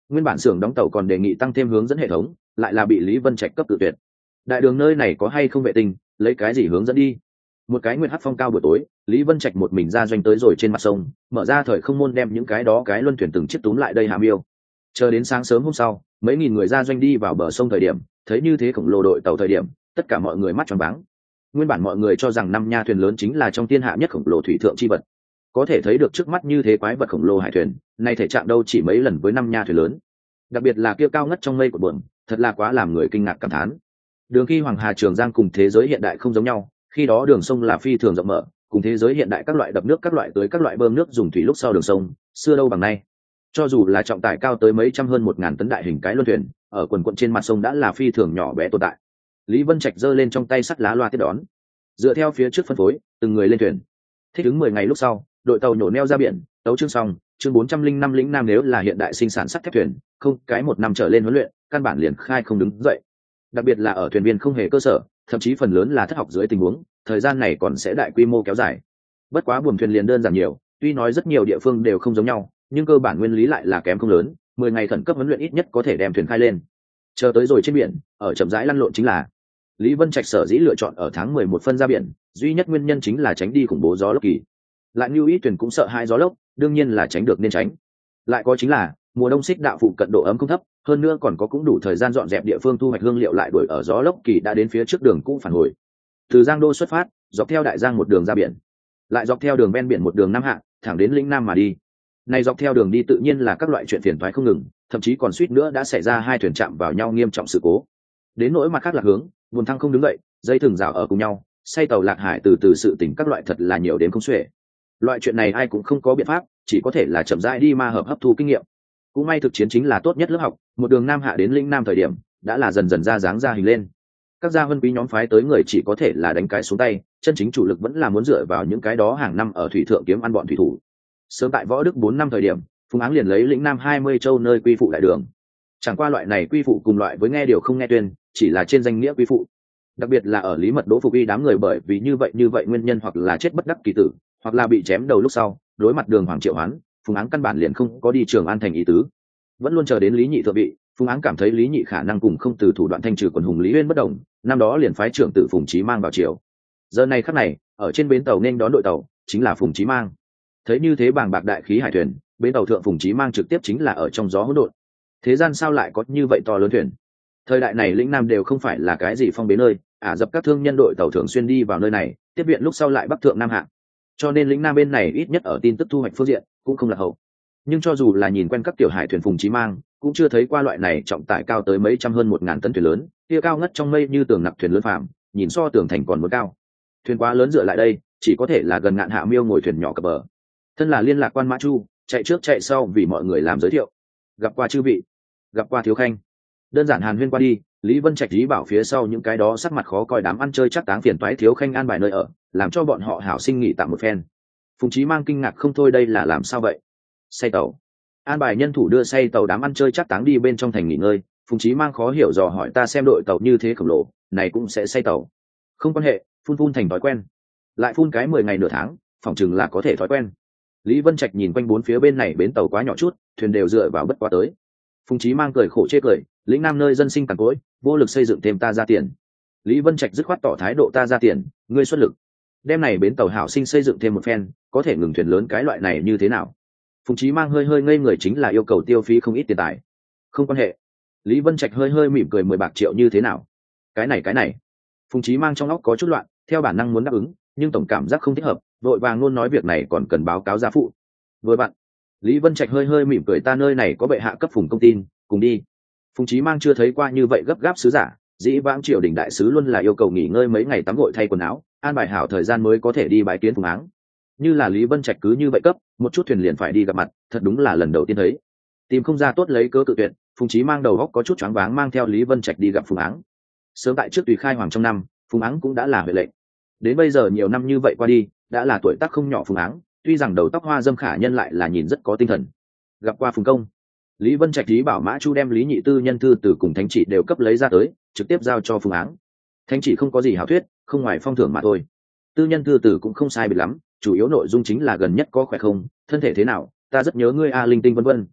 A: Nguyên bản xưởng đóng tàu còn đề nghị tăng thêm hướng dẫn hệ thống, lại là bị Lý Vân Trạch cấp tự tuyệt. Đại đường nơi này có hay không vệ tinh, lấy cái gì hướng dẫn đi? Một cái nguyên hắc phong cao buổi tối, Lý Vân Trạch một mình ra doanh tới rồi trên mặt sông, mở ra thời không môn đem những cái đó cái luân thuyền từng chiếc túm lại đây hạ miêu. Chờ đến sáng sớm hôm sau, mấy nghìn người ra doanh đi vào bờ sông thời điểm, thấy như thế khổng lồ đội tàu thời điểm, tất cả mọi người mắt tròn váng. Nguyên bản mọi người cho rằng năm nha thuyền lớn chính là trong thiên hạ nhất khổng lồ thủy thượng chi vật, có thể thấy được trước mắt như thế quái vật khổng lồ hải thuyền, nay thể trạng đâu chỉ mấy lần với năm nha thuyền lớn. Đặc biệt là kia cao ngất trong mây của buồm, thật là quá làm người kinh ngạc cảm thán. Đường khi Hoàng Hà Trường Giang cùng thế giới hiện đại không giống nhau, khi đó đường sông là phi thường rộng mở, cùng thế giới hiện đại các loại đập nước, các loại tới các loại bơm nước dùng thủy lúc sau đường sông, xưa đâu bằng nay. Cho dù là trọng tải cao tới mấy trăm hơn một ngàn tấn đại hình cái luân thuyền, ở quần quận trên mặt sông đã là phi thường nhỏ bé tồn tại. Lý Vân Trạch giơ lên trong tay sắt lá loa tiếp đón, dựa theo phía trước phân phối, từng người lên thuyền. Thích ứng mười ngày lúc sau, đội tàu nhổ neo ra biển, tấu chương xong, chương bốn trăm linh năm lĩnh Nam nếu là hiện đại sinh sản sắt thép thuyền, không cái một năm trở lên huấn luyện, căn bản liền khai không đứng dậy. Đặc biệt là ở thuyền viên không hề cơ sở, thậm chí phần lớn là thất học dưới tình huống, thời gian này còn sẽ đại quy mô kéo dài. Bất quá buồm thuyền liền đơn giản nhiều, tuy nói rất nhiều địa phương đều không giống nhau, nhưng cơ bản nguyên lý lại là kém không lớn, mười ngày khẩn cấp huấn luyện ít nhất có thể đem thuyền khai lên. Chờ tới rồi trên biển, ở chậm rãi lăn lộn chính là. Lý Vân Trạch sở dĩ lựa chọn ở tháng mười một phân ra biển, duy nhất nguyên nhân chính là tránh đi khủng bố gió lốc kỳ. Lại như ít thuyền cũng sợ hai gió lốc, đương nhiên là tránh được nên tránh. Lại có chính là, mùa đông xích đạo phụ cận độ ấm không thấp, hơn nữa còn có cũng đủ thời gian dọn dẹp địa phương thu hoạch hương liệu lại đuổi ở gió lốc kỳ đã đến phía trước đường cũ phản hồi. Từ Giang Đô xuất phát, dọc theo đại giang một đường ra biển, lại dọc theo đường ven biển một đường Nam Hạ, thẳng đến lĩnh Nam mà đi. Này dọc theo đường đi tự nhiên là các loại chuyện phiền toái không ngừng, thậm chí còn suýt nữa đã xảy ra hai thuyền chạm vào nhau nghiêm trọng sự cố. Đến nỗi mặt khác lạc hướng, buồn thăng không đứng dậy, dây thừng rào ở cùng nhau, say tàu lạc hải từ từ sự tình các loại thật là nhiều đến không xuể. Loại chuyện này ai cũng không có biện pháp, chỉ có thể là chậm rãi đi ma hợp hấp thu kinh nghiệm. Cũng may thực chiến chính là tốt nhất lớp học, một đường Nam Hạ đến lĩnh Nam thời điểm, đã là dần dần ra dáng ra hình lên. Các gia vân quý nhóm phái tới người chỉ có thể là đánh cái xuống tay, chân chính chủ lực vẫn là muốn dựa vào những cái đó hàng năm ở thủy thượng kiếm ăn bọn thủy thủ. Sớm tại Võ Đức bốn năm thời điểm, Phùng Áng liền lấy lĩnh Nam hai mươi châu nơi quy phụ đại đường. Chẳng qua loại này quy phụ cùng loại với nghe điều không nghe tuyên, chỉ là trên danh nghĩa quy phụ. Đặc biệt là ở Lý Mật Đỗ phục y đám người bởi vì như vậy như vậy nguyên nhân hoặc là chết bất đắc kỳ tử, hoặc là bị chém đầu lúc sau, đối mặt Đường Hoàng Triệu Hoán, Phùng Áng căn bản liền không có đi Trường An thành ý tứ. Vẫn luôn chờ đến Lý Nhị thượng vị, Phùng Áng cảm thấy Lý Nhị khả năng cùng không từ thủ đoạn thanh trừ quần hùng Lý Uyên bất đồng, năm đó liền phái trưởng tử Phùng Chí Mang vào triều. Giờ này khắc này, ở trên bến tàu nên đón đội tàu, chính là Phùng Chí Mang. Thấy như thế bàng bạc đại khí hải thuyền, bến tàu thượng Phùng Chí Mang trực tiếp chính là ở trong gió hỗn độn. Thế gian sao lại có như vậy to lớn thuyền? Thời đại này lĩnh Nam đều không phải là cái gì phong bế nơi, Ả Dập các thương nhân đội tàu thường xuyên đi vào nơi này, tiếp viện lúc sau lại bắc thượng Nam Hạ. Cho nên lĩnh Nam bên này ít nhất ở tin tức thu hoạch phương diện cũng không là hậu. Nhưng cho dù là nhìn quen các tiểu hải thuyền Phùng Chí Mang, cũng chưa thấy qua loại này trọng tải cao tới mấy trăm hơn một ngàn tấn thuyền lớn, kia cao ngất trong mây như tường nặc thuyền lớn phàm, nhìn so tường thành còn muốn cao. Thuyền quá lớn dựa lại đây, chỉ có thể là gần ngạn hạ miêu ngồi thuyền nhỏ cập bờ. Thân là liên lạc quan Mã Chu, chạy trước chạy sau vì mọi người làm giới thiệu. Gặp qua chư vị, gặp qua thiếu khanh. Đơn giản hàn huyên qua đi, Lý Vân Trạch lý bảo phía sau những cái đó sắc mặt khó coi đám ăn chơi chắc táng phiền toái thiếu khanh an bài nơi ở, làm cho bọn họ hảo sinh nghỉ tạm một phen. Phùng Chí Mang kinh ngạc không thôi, đây là làm sao vậy? Say tàu. An bài nhân thủ đưa say tàu đám ăn chơi chắc táng đi bên trong thành nghỉ ngơi. Phùng Chí Mang khó hiểu dò hỏi, ta xem đội tàu như thế khổng lồ, này cũng sẽ say tàu? Không quan hệ, phun phun thành thói quen. Lại phun cái mười ngày nửa tháng, phỏng chừng là có thể thói quen. Lý Vân Trạch nhìn quanh bốn phía bên này bến tàu quá nhỏ chút, thuyền đều dựa vào bất quá tới. Phùng Chí Mang cười khổ chê cười, lĩnh Nam nơi dân sinh cằn cỗi, vô lực xây dựng thêm ta ra tiền. Lý Vân Trạch dứt khoát tỏ thái độ, ta ra tiền, ngươi xuất lực. Đêm này bến tàu hảo sinh xây dựng thêm một phen, có thể ngừng thuyền lớn cái loại này như thế nào? Phùng Chí Mang hơi hơi ngây người, chính là yêu cầu tiêu phí không ít tiền tài. Không quan hệ. Lý Vân Trạch hơi hơi mỉm cười, mười bạc triệu như thế nào? Cái này cái này. Phùng Chí Mang trong óc có chút loạn, theo bản năng muốn đáp ứng, nhưng tổng cảm giác không thích hợp, vội vàng luôn nói việc này còn cần báo cáo gia phụ. Vừa bạn. Lý Vân Trạch hơi hơi mỉm cười, ta nơi này có bệ hạ cấp Phùng công tin, cùng đi. Phùng Chí Mang chưa thấy qua như vậy gấp gáp sứ giả, dĩ vãng triều đình đại sứ luôn là yêu cầu nghỉ ngơi mấy ngày tắm gội thay quần áo, an bài hảo thời gian mới có thể đi bái kiến Phùng Áng. Như là Lý Vân Trạch cứ như vậy cấp, một chút thuyền liền phải đi gặp mặt, thật đúng là lần đầu tiên thấy. Tìm không ra tốt lấy cớ cự tuyệt, Phùng Chí Mang đầu óc có chút choáng váng, mang theo Lý Vân Trạch đi gặp Phùng Áng. Sớm tại trước tùy khai hoàng trong năm, Phùng Áng cũng đã là huệ lệnh. Đến bây giờ nhiều năm như vậy qua đi, đã là tuổi tác không nhỏ Phùng Áng, tuy rằng đầu tóc hoa dâm khả nhân lại là nhìn rất có tinh thần. Gặp qua Phùng công. Lý Vân Trạch ý bảo Mã Chu đem Lý Nhị tư nhân thư từ cùng thánh chỉ đều cấp lấy ra tới, trực tiếp giao cho Phùng Áng. Thánh chỉ không có gì hảo thuyết, không ngoài phong thưởng mà thôi. Tư nhân thư từ cũng không sai biệt lắm, chủ yếu nội dung chính là gần nhất có khỏe không, thân thể thế nào, ta rất nhớ ngươi a linh tinh vân vân.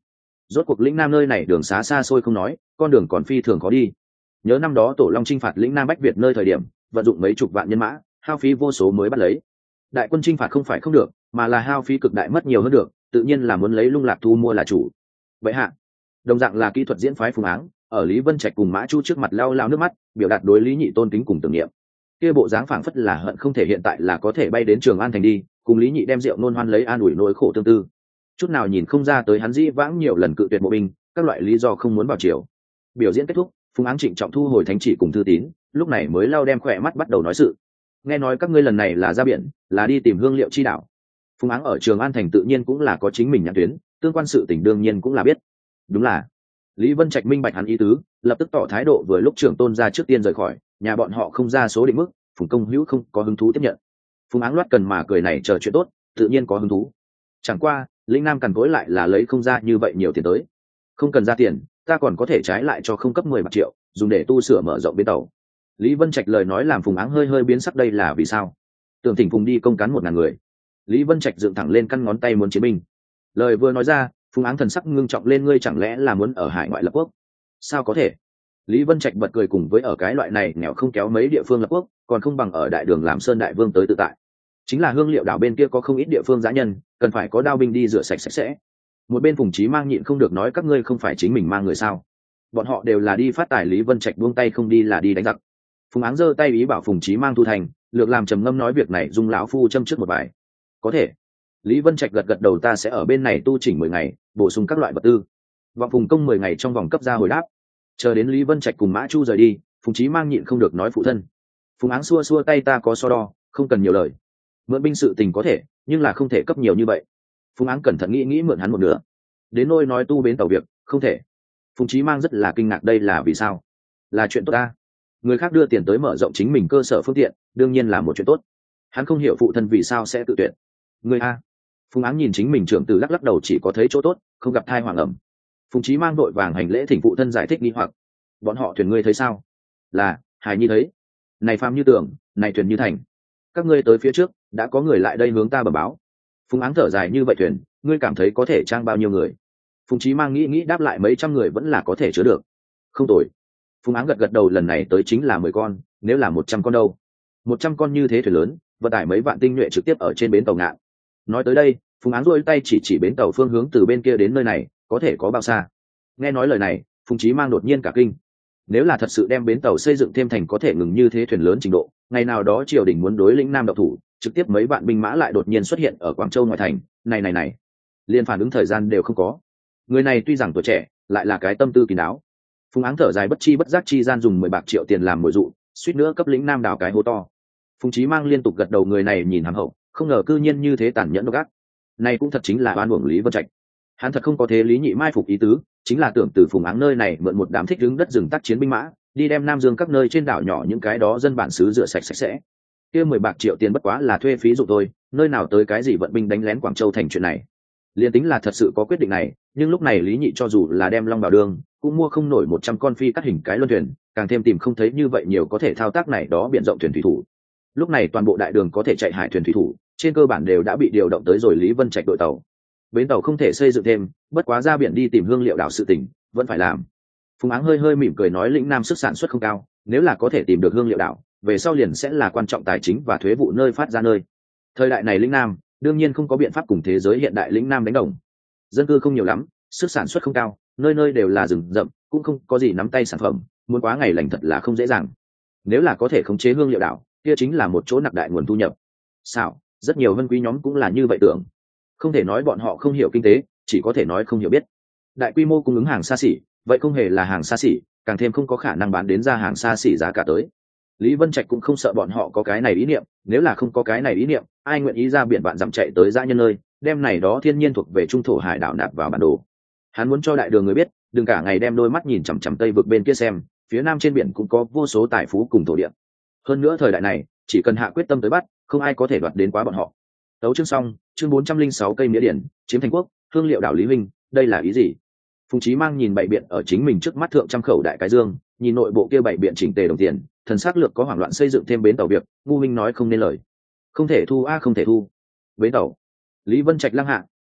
A: rốt cuộc lĩnh nam nơi này đường xá xa xôi không nói, con đường còn phi thường khó đi. Nhớ năm đó tổ long chinh phạt lĩnh nam bách việt nơi thời điểm, vận dụng mấy chục vạn nhân mã, hao phí vô số mới bắt lấy. Đại quân chinh phạt không phải không được, mà là hao phí cực đại mất nhiều hơn được, tự nhiên là muốn lấy lung lạc thu mua là chủ. Vậy hạ, đồng dạng là kỹ thuật diễn phái Phùng Áng, ở Lý Vân Trạch cùng Mã Chu trước mặt lao lao nước mắt, biểu đạt đối Lý Nhị tôn kính cùng tưởng niệm. Kia bộ dáng phảng phất là hận không thể hiện tại là có thể bay đến Trường An thành đi, cùng Lý Nhị đem rượu nôn hoan lấy an ủi nỗi khổ tương tư. Chút nào nhìn không ra tới hắn dĩ vãng nhiều lần cự tuyệt mộ binh, các loại lý do không muốn vào triều. Biểu diễn kết thúc, Phùng Áng trịnh trọng thu hồi thánh chỉ cùng thư tín, lúc này mới lau đem khỏe mắt bắt đầu nói sự. Nghe nói các ngươi lần này là ra biển, là đi tìm hương liệu chi đạo. Phùng Áng ở Trường An thành tự nhiên cũng là có chính mình nhãn tuyến, tương quan sự tình đương nhiên cũng là biết. Đúng là. Lý Vân Trạch minh bạch hắn ý tứ, lập tức tỏ thái độ vừa lúc trưởng tôn ra trước tiên rời khỏi, nhà bọn họ không ra số định mức, Phùng công hữu không có hứng thú tiếp nhận. Phùng Áng loát cần mà cười này chờ chuyện tốt, tự nhiên có hứng thú. Chẳng qua, lĩnh nam cằn cối lại là lấy không ra như vậy nhiều tiền tới. Không cần ra tiền, ta còn có thể trái lại cho không cấp mười bạc triệu, dùng để tu sửa mở rộng bến tàu. Lý Vân Trạch lời nói làm Phùng Áng hơi hơi biến sắc, đây là vì sao? Tưởng thỉnh Phùng đi công cán một ngàn người. Lý Vân Trạch dựng thẳng lên căn ngón tay muốn chiến binh. Lời vừa nói ra, Phùng Áng thần sắc ngưng trọng lên, ngươi chẳng lẽ là muốn ở hải ngoại lập quốc? Sao có thể? Lý Vân Trạch bật cười, cùng với ở cái loại này nghèo không kéo mấy địa phương lập quốc, còn không bằng ở đại đường làm sơn đại vương tới tự tại. Chính là hương liệu đảo bên kia có không ít địa phương dã nhân, cần phải có đao binh đi rửa sạch sạch sẽ. Một bên Phùng Chí Mang nhịn không được nói, các ngươi không phải chính mình mang người sao? Bọn họ đều là đi phát tài. Lý Vân Trạch buông tay, không đi là đi đánh giặc. Phùng Áng giơ tay ý bảo Phùng Chí Mang thu thành, lược làm trầm ngâm nói, việc này dung lão phu châm trước một bài. Có thể. Lý Vân Trạch gật gật đầu, ta sẽ ở bên này tu chỉnh mười ngày, bổ sung các loại vật tư. Vọng Phùng công mười ngày trong vòng cấp ra hồi đáp. Chờ đến Lý Vân Trạch cùng Mã Chu rời đi, Phùng Chí Mang nhịn không được nói, phụ thân. Phùng Áng xua xua tay, ta có so đo, không cần nhiều lời. Mượn binh sự tình có thể, nhưng là không thể cấp nhiều như vậy. Phùng Áng cẩn thận nghĩ nghĩ, mượn hắn một nửa. Đến nôi nói tu bến tàu việc, không thể. Phùng Chí Mang rất là kinh ngạc, đây là vì sao? Là chuyện tốt ta. Người khác đưa tiền tới mở rộng chính mình cơ sở phương tiện, đương nhiên là một chuyện tốt. Hắn không hiểu phụ thân vì sao sẽ tự tuyển. Người a. Phùng Áng nhìn chính mình trưởng tử lắc lắc đầu, chỉ có thấy chỗ tốt, không gặp thai hoàng ẩm. Phùng Chí Mang đội vàng hành lễ thỉnh phụ thân giải thích nghi hoặc. Bọn họ thuyền ngươi thấy sao? Là, hài nhi thấy. Này phàm như tưởng, này thuyền như thành. Các ngươi tới phía trước, đã có người lại đây hướng ta bẩm báo. Phùng Áng thở dài, như vậy thuyền, ngươi cảm thấy có thể trang bao nhiêu người? Phùng Chí Mang nghĩ nghĩ đáp lại, mấy trăm người vẫn là có thể chứa được. Không tồi. Phùng Áng gật gật đầu, lần này tới chính là mười con, nếu là một trăm con đâu? Một trăm con như thế thuyền lớn, vận tải mấy vạn tinh nhuệ trực tiếp ở trên bến tàu ngạn. Nói tới đây, Phùng Áng duỗi tay chỉ chỉ bến tàu phương hướng, từ bên kia đến nơi này, có thể có bao xa? Nghe nói lời này, Phùng Chí Mang đột nhiên cả kinh. Nếu là thật sự đem bến tàu xây dựng thêm thành có thể ngừng như thế thuyền lớn trình độ, ngày nào đó triều đình muốn đối lĩnh nam độc thủ, trực tiếp mấy vạn binh mã lại đột nhiên xuất hiện ở Quảng Châu ngoại thành, này này này, liền phản ứng thời gian đều không có. Người này tuy rằng tuổi trẻ, lại là cái tâm tư kín đáo. Phùng Áng thở dài, bất chi bất giác chi gian dùng mười bạc triệu tiền làm mồi dụ, suýt nữa cấp lĩnh nam đào cái hố to. Phùng Chí Mang liên tục gật đầu, người này nhìn hàm hậu, không ngờ cư nhiên như thế tàn nhẫn độc ác. Này cũng thật chính là oan uổng Lý Vân Trạch. Hắn thật không có thế Lý Nhị mai phục ý tứ, chính là tưởng từ Phùng Áng nơi này mượn một đám thích đứng đất rừng tác chiến binh mã, đi đem Nam Dương các nơi trên đảo nhỏ những cái đó dân bản xứ rửa sạch sạch sẽ. Kia mười bạc triệu tiền bất quá là thuê phí dụng thôi, nơi nào tới cái gì vận binh đánh lén Quảng Châu thành chuyện này. Liên tính là thật sự có quyết định này, nhưng lúc này Lý Nhị cho dù là đem long bảo đường, cũng mua không nổi một trăm con phi cắt hình cái luân thuyền, càng thêm tìm không thấy như vậy nhiều có thể thao tác này đó biển rộng thuyền thủy thủ. Lúc này toàn bộ đại đường có thể chạy hải thuyền thủy thủ, trên cơ bản đều đã bị điều động tới rồi Lý Vân Trạch đội tàu. Bến tàu không thể xây dựng thêm, bất quá ra biển đi tìm hương liệu đảo sự tình, vẫn phải làm. Phùng Áng hơi hơi mỉm cười nói, lĩnh nam sức sản xuất không cao, nếu là có thể tìm được hương liệu đảo, về sau liền sẽ là quan trọng tài chính và thuế vụ nơi phát ra nơi. Thời đại này lĩnh nam đương nhiên không có biện pháp cùng thế giới hiện đại lĩnh nam đánh đồng. Dân cư không nhiều lắm, sức sản xuất không cao, nơi nơi đều là rừng rậm, cũng không có gì nắm tay sản phẩm, muốn quá ngày lành thật là không dễ dàng. Nếu là có thể khống chế hương liệu đảo, kia chính là một chỗ nặc đại nguồn thu nhập. Sao? Rất nhiều vân quý nhóm cũng là như vậy tưởng. Không thể nói bọn họ không hiểu kinh tế, chỉ có thể nói không hiểu biết. Đại quy mô cung ứng hàng xa xỉ, vậy không hề là hàng xa xỉ, càng thêm không có khả năng bán đến ra hàng xa xỉ giá cả tới. Lý Vân Trạch cũng không sợ bọn họ có cái này ý niệm, nếu là không có cái này ý niệm, ai nguyện ý ra biển vạn dặm chạy tới dã nhân nơi, đem này đó thiên nhiên thuộc về trung thổ hải đảo nạp vào bản đồ. Hắn muốn cho đại đường người biết, đừng cả ngày đem đôi mắt nhìn chằm chằm tây vực bên kia xem, phía nam trên biển cũng có vô số tài phú cùng thổ địa. Hơn nữa thời đại này, chỉ cần hạ quyết tâm tới bắt, không ai có thể đoạt đến quá bọn họ. Tấu chương xong, chương bốn trăm linh sáu cây mía điển, chiếm thành quốc, hương liệu đảo Lý Huynh, đây là ý gì? Phùng Chí Mang nhìn bảy biện ở chính mình trước mắt thượng trăm khẩu đại cái dương, nhìn nội bộ kia bảy biện chỉnh tề đồng tiền, thần sắc lược có hoảng loạn, xây dựng thêm bến tàu việc, ngu huynh nói không nên lời. Không thể thu a, không thể thu. Bến tàu. Lý Vân Trạch lăng hạ,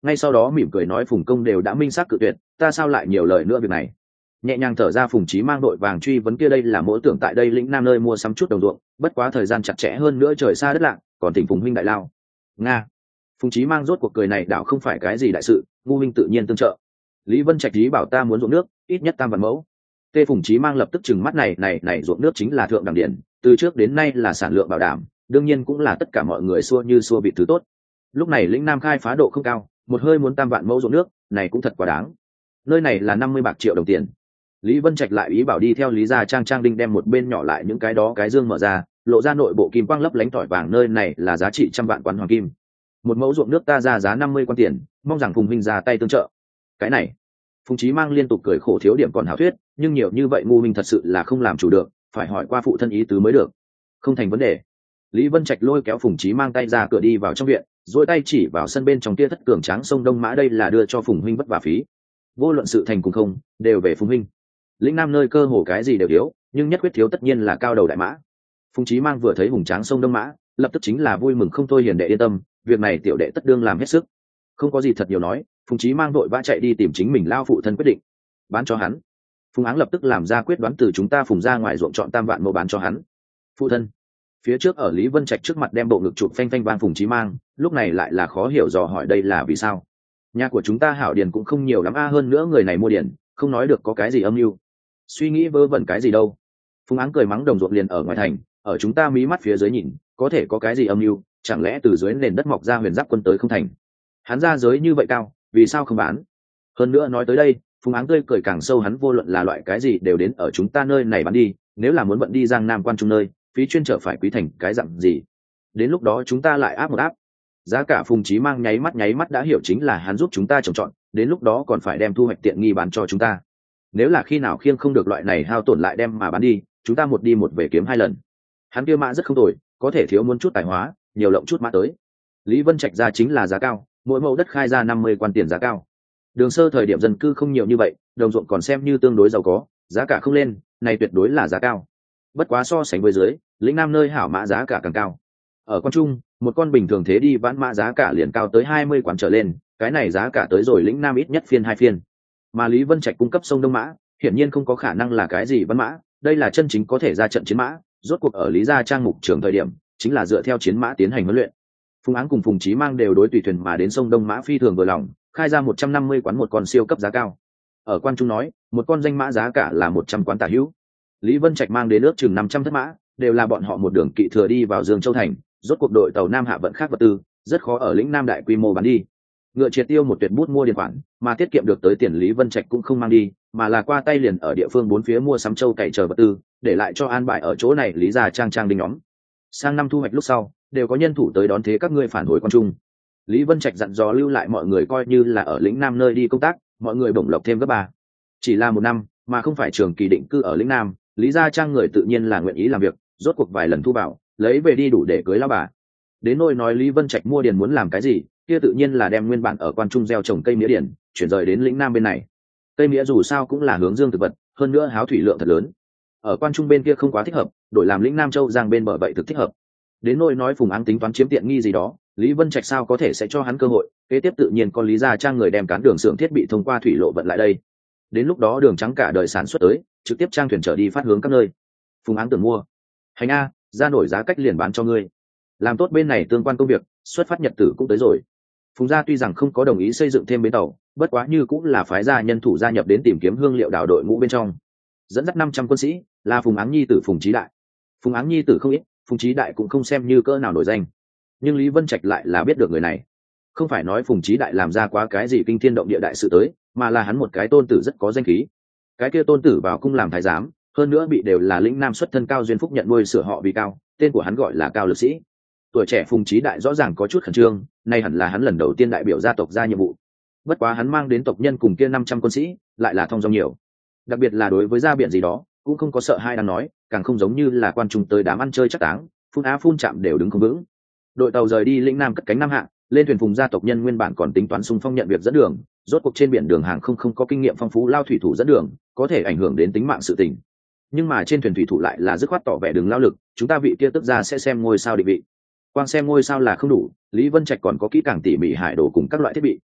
A: ngay sau đó mỉm cười nói Phùng công đều đã minh xác cự tuyệt, ta sao lại nhiều lời nữa việc này. Nhẹ nhàng thở ra, Phùng Chí Mang đội vàng truy vấn kia đây là mỗi tưởng tại đây lĩnh nam nơi mua sắm chút đồng ruộng, bất quá thời gian chặt chẽ hơn nữa trời xa đất lạ, còn thỉnh Phùng huynh đại lao. Nga. Phùng Chí Mang rốt cuộc cười này đảo không phải cái gì đại sự, ngu huynh tự nhiên tương trợ. Lý Vân Trạch ý bảo ta muốn ruộng nước, ít nhất tam vạn mẫu. Tê Phùng Chí Mang lập tức trừng mắt, này này này ruộng nước chính là thượng đẳng điển, từ trước đến nay là sản lượng bảo đảm, đương nhiên cũng là tất cả mọi người xua như xua vịt thứ tốt. Lúc này lĩnh nam khai phá độ không cao, một hơi muốn tam vạn mẫu ruộng nước, này cũng thật quá đáng. Nơi này là năm mươi bạc triệu đồng tiền. Lý Vân Trạch lại ý bảo đi theo Lý gia trang trang đinh đem một bên nhỏ lại những cái đó cái dương mở ra, lộ ra nội bộ kim quang lấp lánh tỏi vàng, nơi này là giá trị trăm vạn quan hoàng kim. Một mẫu ruộng nước ta ra giá năm mươi quan tiền, mong rằng Phùng huynh ra tay tương trợ. Cái này, Phùng Chí Mang liên tục cười khổ, thiếu điểm còn hảo thuyết, nhưng nhiều như vậy ngu huynh thật sự là không làm chủ được, phải hỏi qua phụ thân ý tứ mới được. Không thành vấn đề. Lý Vân Trạch lôi kéo Phùng Chí Mang tay ra cửa đi vào trong viện, duỗi tay chỉ vào sân bên trong kia thất cường tráng sông Đông Mã, đây là đưa cho Phùng huynh vất vả phí. Vô luận sự thành cùng không, đều về Phùng huynh. Lĩnh nam nơi cơ hồ cái gì đều thiếu, nhưng nhất quyết thiếu tất nhiên là cao đầu đại mã. Phùng Chí Mang vừa thấy hùng tráng sông Đông Mã, lập tức chính là vui mừng không thôi, hiền đệ yên tâm, việc này tiểu đệ tất đương làm hết sức. Không có gì thật nhiều nói, Phùng Chí Mang đội vã chạy đi tìm chính mình lao phụ thân quyết định bán cho hắn. Phùng Áng lập tức làm ra quyết đoán, từ chúng ta Phùng ra ngoài ruộng chọn tam vạn mẫu bán cho hắn. Phụ thân. Phía trước ở Lý Vân Trạch trước mặt đem bộ ngực chụp phanh phanh vang Phùng Chí Mang, lúc này lại là khó hiểu dò hỏi đây là vì sao. Nhà của chúng ta hảo điền cũng không nhiều lắm a, hơn nữa người này mua điền, không nói được có cái gì âm mưu. Suy nghĩ vơ vẩn cái gì đâu. Phùng Áng cười mắng, đồng ruộng liền ở ngoài thành, ở chúng ta mí mắt phía dưới nhìn, có thể có cái gì âm mưu, chẳng lẽ từ dưới nền đất mọc ra huyền giáp quân tới không thành. Hắn ra giới như vậy cao, vì sao không bán. Hơn nữa nói tới đây, Phùng Áng tươi cười càng sâu, hắn vô luận là loại cái gì đều đến ở chúng ta nơi này bán đi, nếu là muốn vận đi Giang Nam quan trung nơi, phí chuyên trở phải quý thành cái dặn gì, đến lúc đó chúng ta lại áp một áp giá cả. Phùng Chí Mang nháy mắt nháy mắt đã hiểu, chính là hắn giúp chúng ta trồng trọt, đến lúc đó còn phải đem thu hoạch tiện nghi bán cho chúng ta. Nếu là khi nào khiêng không được loại này hao tổn lại đem mà bán đi, chúng ta một đi một về kiếm hai lần. Hắn kia mã rất không tồi, có thể thiếu muốn chút tài hóa, nhiều lộng chút mã tới. Lý Vân Trạch ra chính là giá cao, mỗi mẫu đất khai ra năm mươi quan tiền giá cao. Đường sơ thời điểm dân cư không nhiều như vậy, đồng ruộng còn xem như tương đối giàu có, giá cả không lên, này tuyệt đối là giá cao. Bất quá so sánh với dưới, lĩnh nam nơi hảo mã giá cả càng cao. Ở quan trung, một con bình thường thế đi vãn mã giá cả liền cao tới hai mươi quán trở lên, cái này giá cả tới rồi lĩnh nam ít nhất phiên hai phiên. Mà Lý Vân Trạch cung cấp sông Đông Mã, hiển nhiên không có khả năng là cái gì vãn mã, đây là chân chính có thể ra trận chiến mã, rốt cuộc ở Lý gia trang mục trường thời điểm, chính là dựa theo chiến mã tiến hành huấn luyện. Phùng Áng cùng Phùng Chí Mang đều đối tùy thuyền mà đến sông Đông Mã phi thường vừa lòng, khai ra một trăm năm mươi quán một con siêu cấp giá cao. Ở quan trung nói, một con danh mã giá cả là một trăm quán tả hữu. Lý Vân Trạch mang đến ước chừng năm trăm thất mã, đều là bọn họ một đường kỵ thừa đi vào Dương Châu thành, rốt cuộc đội tàu Nam hạ vận khác vật tư, rất khó ở lĩnh Nam đại quy mô bán đi. Ngựa triệt tiêu một tuyệt bút mua điền khoản, mà tiết kiệm được tới tiền Lý Vân Trạch cũng không mang đi, mà là qua tay liền ở địa phương bốn phía mua sắm châu cày chờ vật tư, để lại cho an bài ở chỗ này Lý gia trang trang đinh nhóm. Sang năm thu hoạch lúc sau, đều có nhân thủ tới đón thế các ngươi phản hồi quan trung. Lý Vân Trạch dặn dò lưu lại mọi người coi như là ở lĩnh Nam nơi đi công tác, mọi người bổng lộc thêm gấp ba. Chỉ là một năm, mà không phải trường kỳ định cư ở lĩnh Nam, Lý gia trang người tự nhiên là nguyện ý làm việc, rốt cuộc vài lần thu bảo, lấy về đi đủ để cưới lão bà. Đến nôi nói Lý Vân Trạch mua điền muốn làm cái gì, kia tự nhiên là đem nguyên bản ở quan trung gieo trồng cây mía điền, chuyển rời đến lĩnh Nam bên này. Cây mía dù sao cũng là hướng dương thực vật, hơn nữa háo thủy lượng thật lớn. Ở quan trung bên kia không quá thích hợp, đổi làm lĩnh Nam Châu Giang bên bờ vậy thực thích hợp. Đến nôi nói Phùng Áng tính toán chiếm tiện nghi gì đó, Lý Vân Trạch sao có thể sẽ cho hắn cơ hội, kế tiếp tự nhiên có Lý gia trang người đem cán đường xưởng thiết bị thông qua thủy lộ vận lại đây. Đến lúc đó đường trắng cả đời sản xuất tới, trực tiếp trang thuyền trở đi phát hướng các nơi. Phùng Áng tưởng mua, hành a, ra nổi giá cách liền bán cho ngươi. Làm tốt bên này tương quan công việc, xuất phát nhật tử cũng tới rồi. Phùng gia tuy rằng không có đồng ý xây dựng thêm bến tàu, bất quá như cũng là phái gia nhân thủ gia nhập đến tìm kiếm hương liệu đào đội ngũ bên trong. Dẫn dắt năm trăm quân sĩ, là Phùng Áng nhi tử Phùng Chí Đại. Phùng Áng nhi tử không ít, Phùng Chí Đại cũng không xem như cỡ nào nổi danh, nhưng Lý Vân Trạch lại là biết được người này. Không phải nói Phùng Chí Đại làm ra quá cái gì kinh thiên động địa đại sự tới, mà là hắn một cái tôn tử rất có danh khí. Cái kia tôn tử vào cung làm thái giám, hơn nữa bị đều là lĩnh Nam xuất thân Cao Duyên Phúc nhận nuôi sửa họ vì Cao, tên của hắn gọi là Cao Lực Sĩ. Tuổi trẻ Phùng Chí Đại rõ ràng có chút khẩn trương, nay hẳn là hắn lần đầu tiên đại biểu gia tộc ra nhiệm vụ. Bất quá hắn mang đến tộc nhân cùng kia năm trăm quân sĩ, lại là thông dong nhiều. Đặc biệt là đối với gia biển gì đó, cũng không có sợ hai đang nói, càng không giống như là quan trung tới đám ăn chơi chắc táng, phun á phun chạm đều đứng không vững. Đội tàu rời đi lĩnh Nam cất cánh Nam Hạ, lên thuyền Phùng gia tộc nhân nguyên bản còn tính toán xung phong nhận việc dẫn đường, rốt cuộc trên biển đường hàng không không có kinh nghiệm phong phú lao thủy thủ dẫn đường, có thể ảnh hưởng đến tính mạng sự tình. Nhưng mà trên thuyền thủy thủ lại là dứt khoát tỏ vẻ đường lao lực, chúng ta vị kia tức ra sẽ xem ngôi sao định vị. Quang xem ngôi sao là không đủ, Lý Vân Trạch còn có kỹ càng tỉ mỉ hải đồ cùng các loại thiết bị.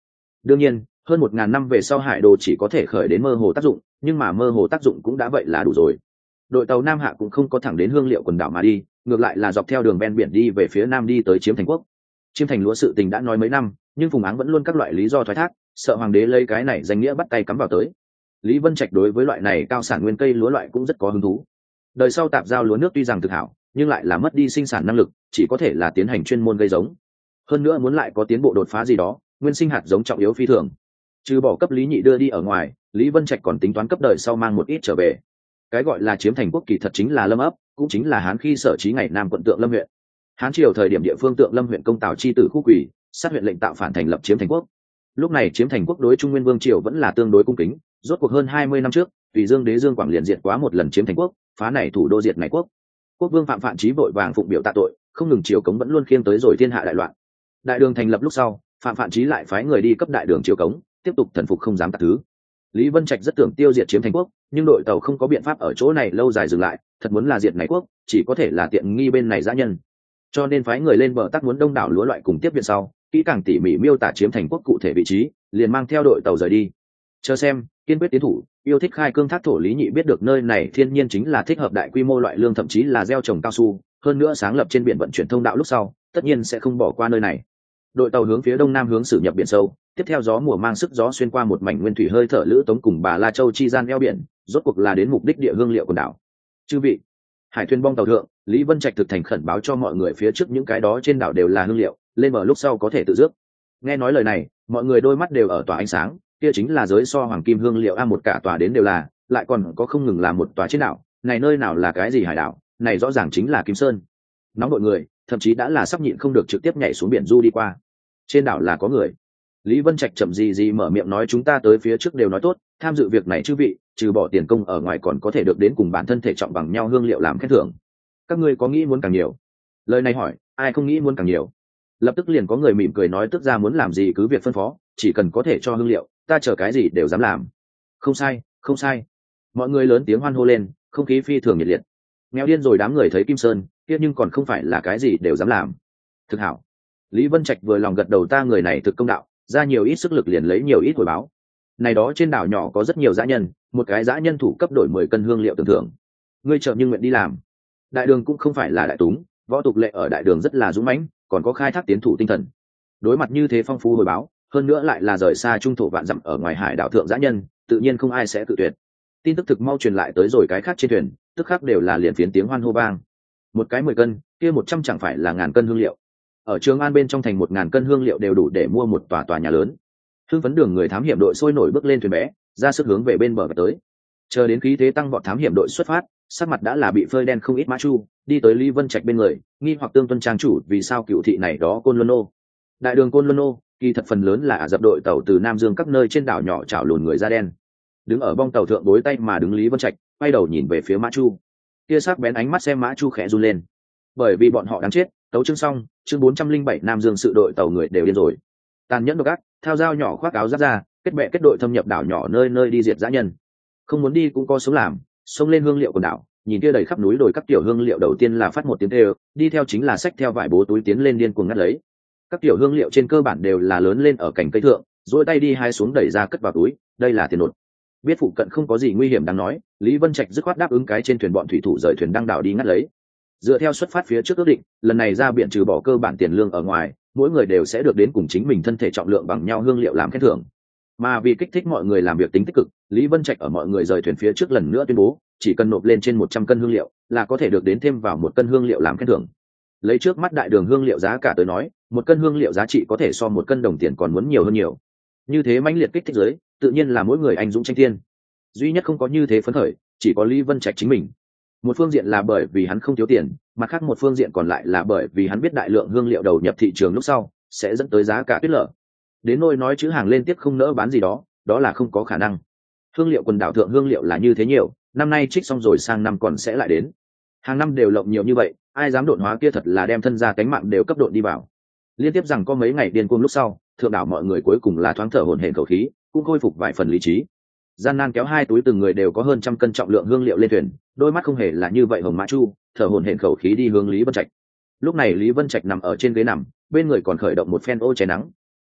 A: Đương nhiên hơn một ngàn năm về sau hải đồ chỉ có thể khởi đến mơ hồ tác dụng, nhưng mà mơ hồ tác dụng cũng đã vậy là đủ rồi. Đội tàu Nam Hạ cũng không có thẳng đến hương liệu quần đảo mà đi, ngược lại là dọc theo đường ven biển đi về phía nam đi tới chiếm thành quốc. Chiếm thành lúa sự tình đã nói mấy năm, nhưng Phùng Áng vẫn luôn các loại lý do thoái thác, sợ hoàng đế lấy cái này danh nghĩa bắt tay cắm vào tới. Lý Vân Trạch đối với loại này cao sản nguyên cây lúa loại cũng rất có hứng thú. Đời sau tạp giao lúa nước tuy rằng thực hảo, nhưng lại là mất đi sinh sản năng lực, chỉ có thể là tiến hành chuyên môn gây giống. Hơn nữa muốn lại có tiến bộ đột phá gì đó, nguyên sinh hạt giống trọng yếu phi thường. Trừ bỏ cấp Lý Nhị đưa đi ở ngoài, Lý Vân Trạch còn tính toán cấp đời sau mang một ít trở về. Cái gọi là chiếm thành quốc kỳ thật chính là Lâm ấp, cũng chính là Hán khi sở chí ngày Nam quận Tượng Lâm huyện. Hán triều thời điểm địa phương Tượng Lâm huyện công tào chi tử khu quỷ, sát huyện lệnh tạo phản thành lập chiếm thành quốc. Lúc này chiếm thành quốc đối Trung Nguyên Vương triều vẫn là tương đối cung kính, rốt cuộc hơn hai mươi năm trước, Tùy Dương đế Dương Quảng liền diệt quá một lần chiếm thành quốc, phá này thủ đô diệt này quốc. Quốc vương Phạm Phạn Chí vội vàng phụng biểu tạ tội, không ngừng triều cống vẫn luôn khiêng tới rồi thiên hạ đại loạn. Đại đường thành lập lúc sau, Phạm Phạn Chí lại phái người đi cấp đại đường triều cống, tiếp tục thần phục không dám tạc thứ. Lý Vân Trạch rất tưởng tiêu diệt chiếm thành quốc, nhưng đội tàu không có biện pháp ở chỗ này lâu dài dừng lại, thật muốn là diệt này quốc, chỉ có thể là tiện nghi bên này dã nhân. Cho nên phái người lên bờ tắc muốn đông đảo lúa loại cùng tiếp viện sau, kỹ càng tỉ mỉ miêu tả chiếm thành quốc cụ thể vị trí, liền mang theo đội tàu rời đi. Chờ xem, kiên quyết tiến thủ, yêu thích khai cương thác thổ Lý Nhị biết được nơi này thiên nhiên chính là thích hợp đại quy mô loại lương, thậm chí là gieo trồng cao su, hơn nữa sáng lập trên biển vận chuyển thông đạo lúc sau, tất nhiên sẽ không bỏ qua nơi này. Đội tàu hướng phía đông nam hướng xử nhập biển sâu, tiếp theo gió mùa mang sức gió xuyên qua một mảnh nguyên thủy hơi thở lữ tống cùng Bà La Châu chi gian eo biển, rốt cuộc là đến mục đích địa hương liệu quần đảo. Chư vị, hải thuyền bong tàu thượng, Lý Vân Trạch thực thành khẩn báo cho mọi người phía trước những cái đó trên đảo đều là hương liệu, lên bờ lúc sau có thể tự rước. Nghe nói lời này, mọi người đôi mắt đều ở tỏa ánh sáng, kia chính là giới so hoàng kim hương liệu a, một cả tòa đến đều là, lại còn có không ngừng là một tòa trên đảo, này nơi nào là cái gì hải đảo, này rõ ràng chính là Kim Sơn. Nóng đội người, thậm chí đã là sắp nhịn không được trực tiếp nhảy xuống biển du đi qua. Trên đảo là có người. Lý Vân Trạch chậm gì gì mở miệng nói chúng ta tới phía trước đều nói tốt, tham dự việc này chư vị, trừ bỏ tiền công ở ngoài còn có thể được đến cùng bản thân thể trọng bằng nhau hương liệu làm khen thưởng. Các ngươi có nghĩ muốn càng nhiều? Lời này hỏi, ai không nghĩ muốn càng nhiều? Lập tức liền có người mỉm cười nói tức ra muốn làm gì cứ việc phân phó, chỉ cần có thể cho hương liệu, ta chờ cái gì đều dám làm. Không sai, không sai. Mọi người lớn tiếng hoan hô lên, không khí phi thường nhiệt liệt. Nghèo điên rồi đám người thấy Kim Sơn, kia nhưng còn không phải là cái gì đều dám làm. Thực hảo. Lý Vân Trạch vừa lòng gật đầu, ta người này thực công đạo, ra nhiều ít sức lực liền lấy nhiều ít hồi báo. Này đó trên đảo nhỏ có rất nhiều dã nhân, một cái dã nhân thủ cấp đổi mười cân hương liệu tưởng thưởng. Ngươi chợt nhưng nguyện đi làm. Đại đường cũng không phải là đại túng, võ tục lệ ở đại đường rất là dũng mãnh, còn có khai thác tiến thủ tinh thần. Đối mặt như thế phong phú hồi báo, hơn nữa lại là rời xa trung thổ vạn dặm ở ngoài hải đảo thượng dã nhân, tự nhiên không ai sẽ cự tuyệt. Tin tức thực mau truyền lại tới rồi cái khác trên thuyền, tức khắc đều là liền phiến tiếng hoan hô vang. Một cái mười cân, kia một trăm chẳng phải là ngàn cân hương liệu. Ở Trường An bên trong thành một ngàn cân hương liệu đều đủ để mua một tòa tòa nhà lớn. Hưng phấn đường người thám hiểm đội sôi nổi bước lên thuyền bé, ra sức hướng về bên bờ tới. Chờ đến khí thế tăng vọt thám hiểm đội xuất phát, sắc mặt đã là bị phơi đen không ít mã chu, đi tới Lý Vân Trạch bên người, nghi hoặc tương tuân trang chủ vì sao cựu thị này đó Côn Luân Nô. Đại đường Côn Luân Nô, kỳ thật phần lớn là Ả Rập đội tàu từ Nam Dương các nơi trên đảo nhỏ chảo lùn người da đen. Đứng ở bong tàu thượng đối tay mà đứng Lý Vân Trạch, quay đầu nhìn về phía mã chu. Kia sắc bén ánh mắt xem mã chu khẽ run lên. Bởi vì bọn họ đáng chết, tấu chương xong, chương bốn trăm linh bảy Nam Dương sự đội tàu người đều điên rồi. Tàn nhẫn độc ác, thao dao nhỏ khoác áo giáp ra, kết bè kết đội thâm nhập đảo nhỏ nơi nơi đi diệt dã nhân. Không muốn đi cũng có sống làm, xông lên hương liệu quần đảo, nhìn kia đầy khắp núi đồi các tiểu hương liệu đầu tiên là phát một tiếng kêu, đi theo chính là xách theo vải bố túi tiến lên điên cuồng ngắt lấy. Các tiểu hương liệu trên cơ bản đều là lớn lên ở cành cây thượng, duỗi tay đi hai xuống đẩy ra cất vào túi, đây là tiền nột. Biết phụ cận không có gì nguy hiểm đáng nói, Lý Vân Trạch dứt khoát đáp ứng cái trên thuyền bọn thủy thủ rời thuyền đăng đảo đi ngắt lấy. Dựa theo xuất phát phía trước ước định, lần này ra biển trừ bỏ cơ bản tiền lương ở ngoài, mỗi người đều sẽ được đến cùng chính mình thân thể trọng lượng bằng nhau hương liệu làm khen thưởng. Mà vì kích thích mọi người làm việc tính tích cực, Lý Vân Trạch ở mọi người rời thuyền phía trước lần nữa tuyên bố, chỉ cần nộp lên trên một trăm cân hương liệu, là có thể được đến thêm vào một cân hương liệu làm khen thưởng. Lấy trước mắt đại đường hương liệu giá cả tới nói, một cân hương liệu giá trị có thể so một cân đồng tiền còn muốn nhiều hơn nhiều. Như thế mãnh liệt kích thích giới, tự nhiên là mỗi người anh dũng tranh thiên. Duy nhất không có như thế phấn khởi, chỉ có Lý Vân Trạch chính mình. Một phương diện là bởi vì hắn không thiếu tiền, mặt khác một phương diện còn lại là bởi vì hắn biết đại lượng hương liệu đầu nhập thị trường lúc sau sẽ dẫn tới giá cả tuyết lở. Đến nôi nói chữ hàng lên tiếp không nỡ bán gì đó, đó là không có khả năng. Hương liệu quần đảo thượng hương liệu là như thế nhiều, năm nay trích xong rồi sang năm còn sẽ lại đến. Hàng năm đều lộng nhiều như vậy, ai dám độn hóa kia thật là đem thân ra cánh mạng đều cấp độn đi vào. Liên tiếp rằng có mấy ngày điên cuồng lúc sau, thượng đảo mọi người cuối cùng là thoáng thở hổn hển khẩu khí, cũng khôi phục vài phần lý trí. Gian nan kéo hai túi từng người đều có hơn trăm cân trọng lượng hương liệu lên thuyền, đôi mắt không hề là như vậy hồng mã chu, thở hổn hển khẩu khí đi hướng Lý Vân Trạch. Lúc này Lý Vân Trạch nằm ở trên ghế nằm, bên người còn khởi động một phen ô che nắng.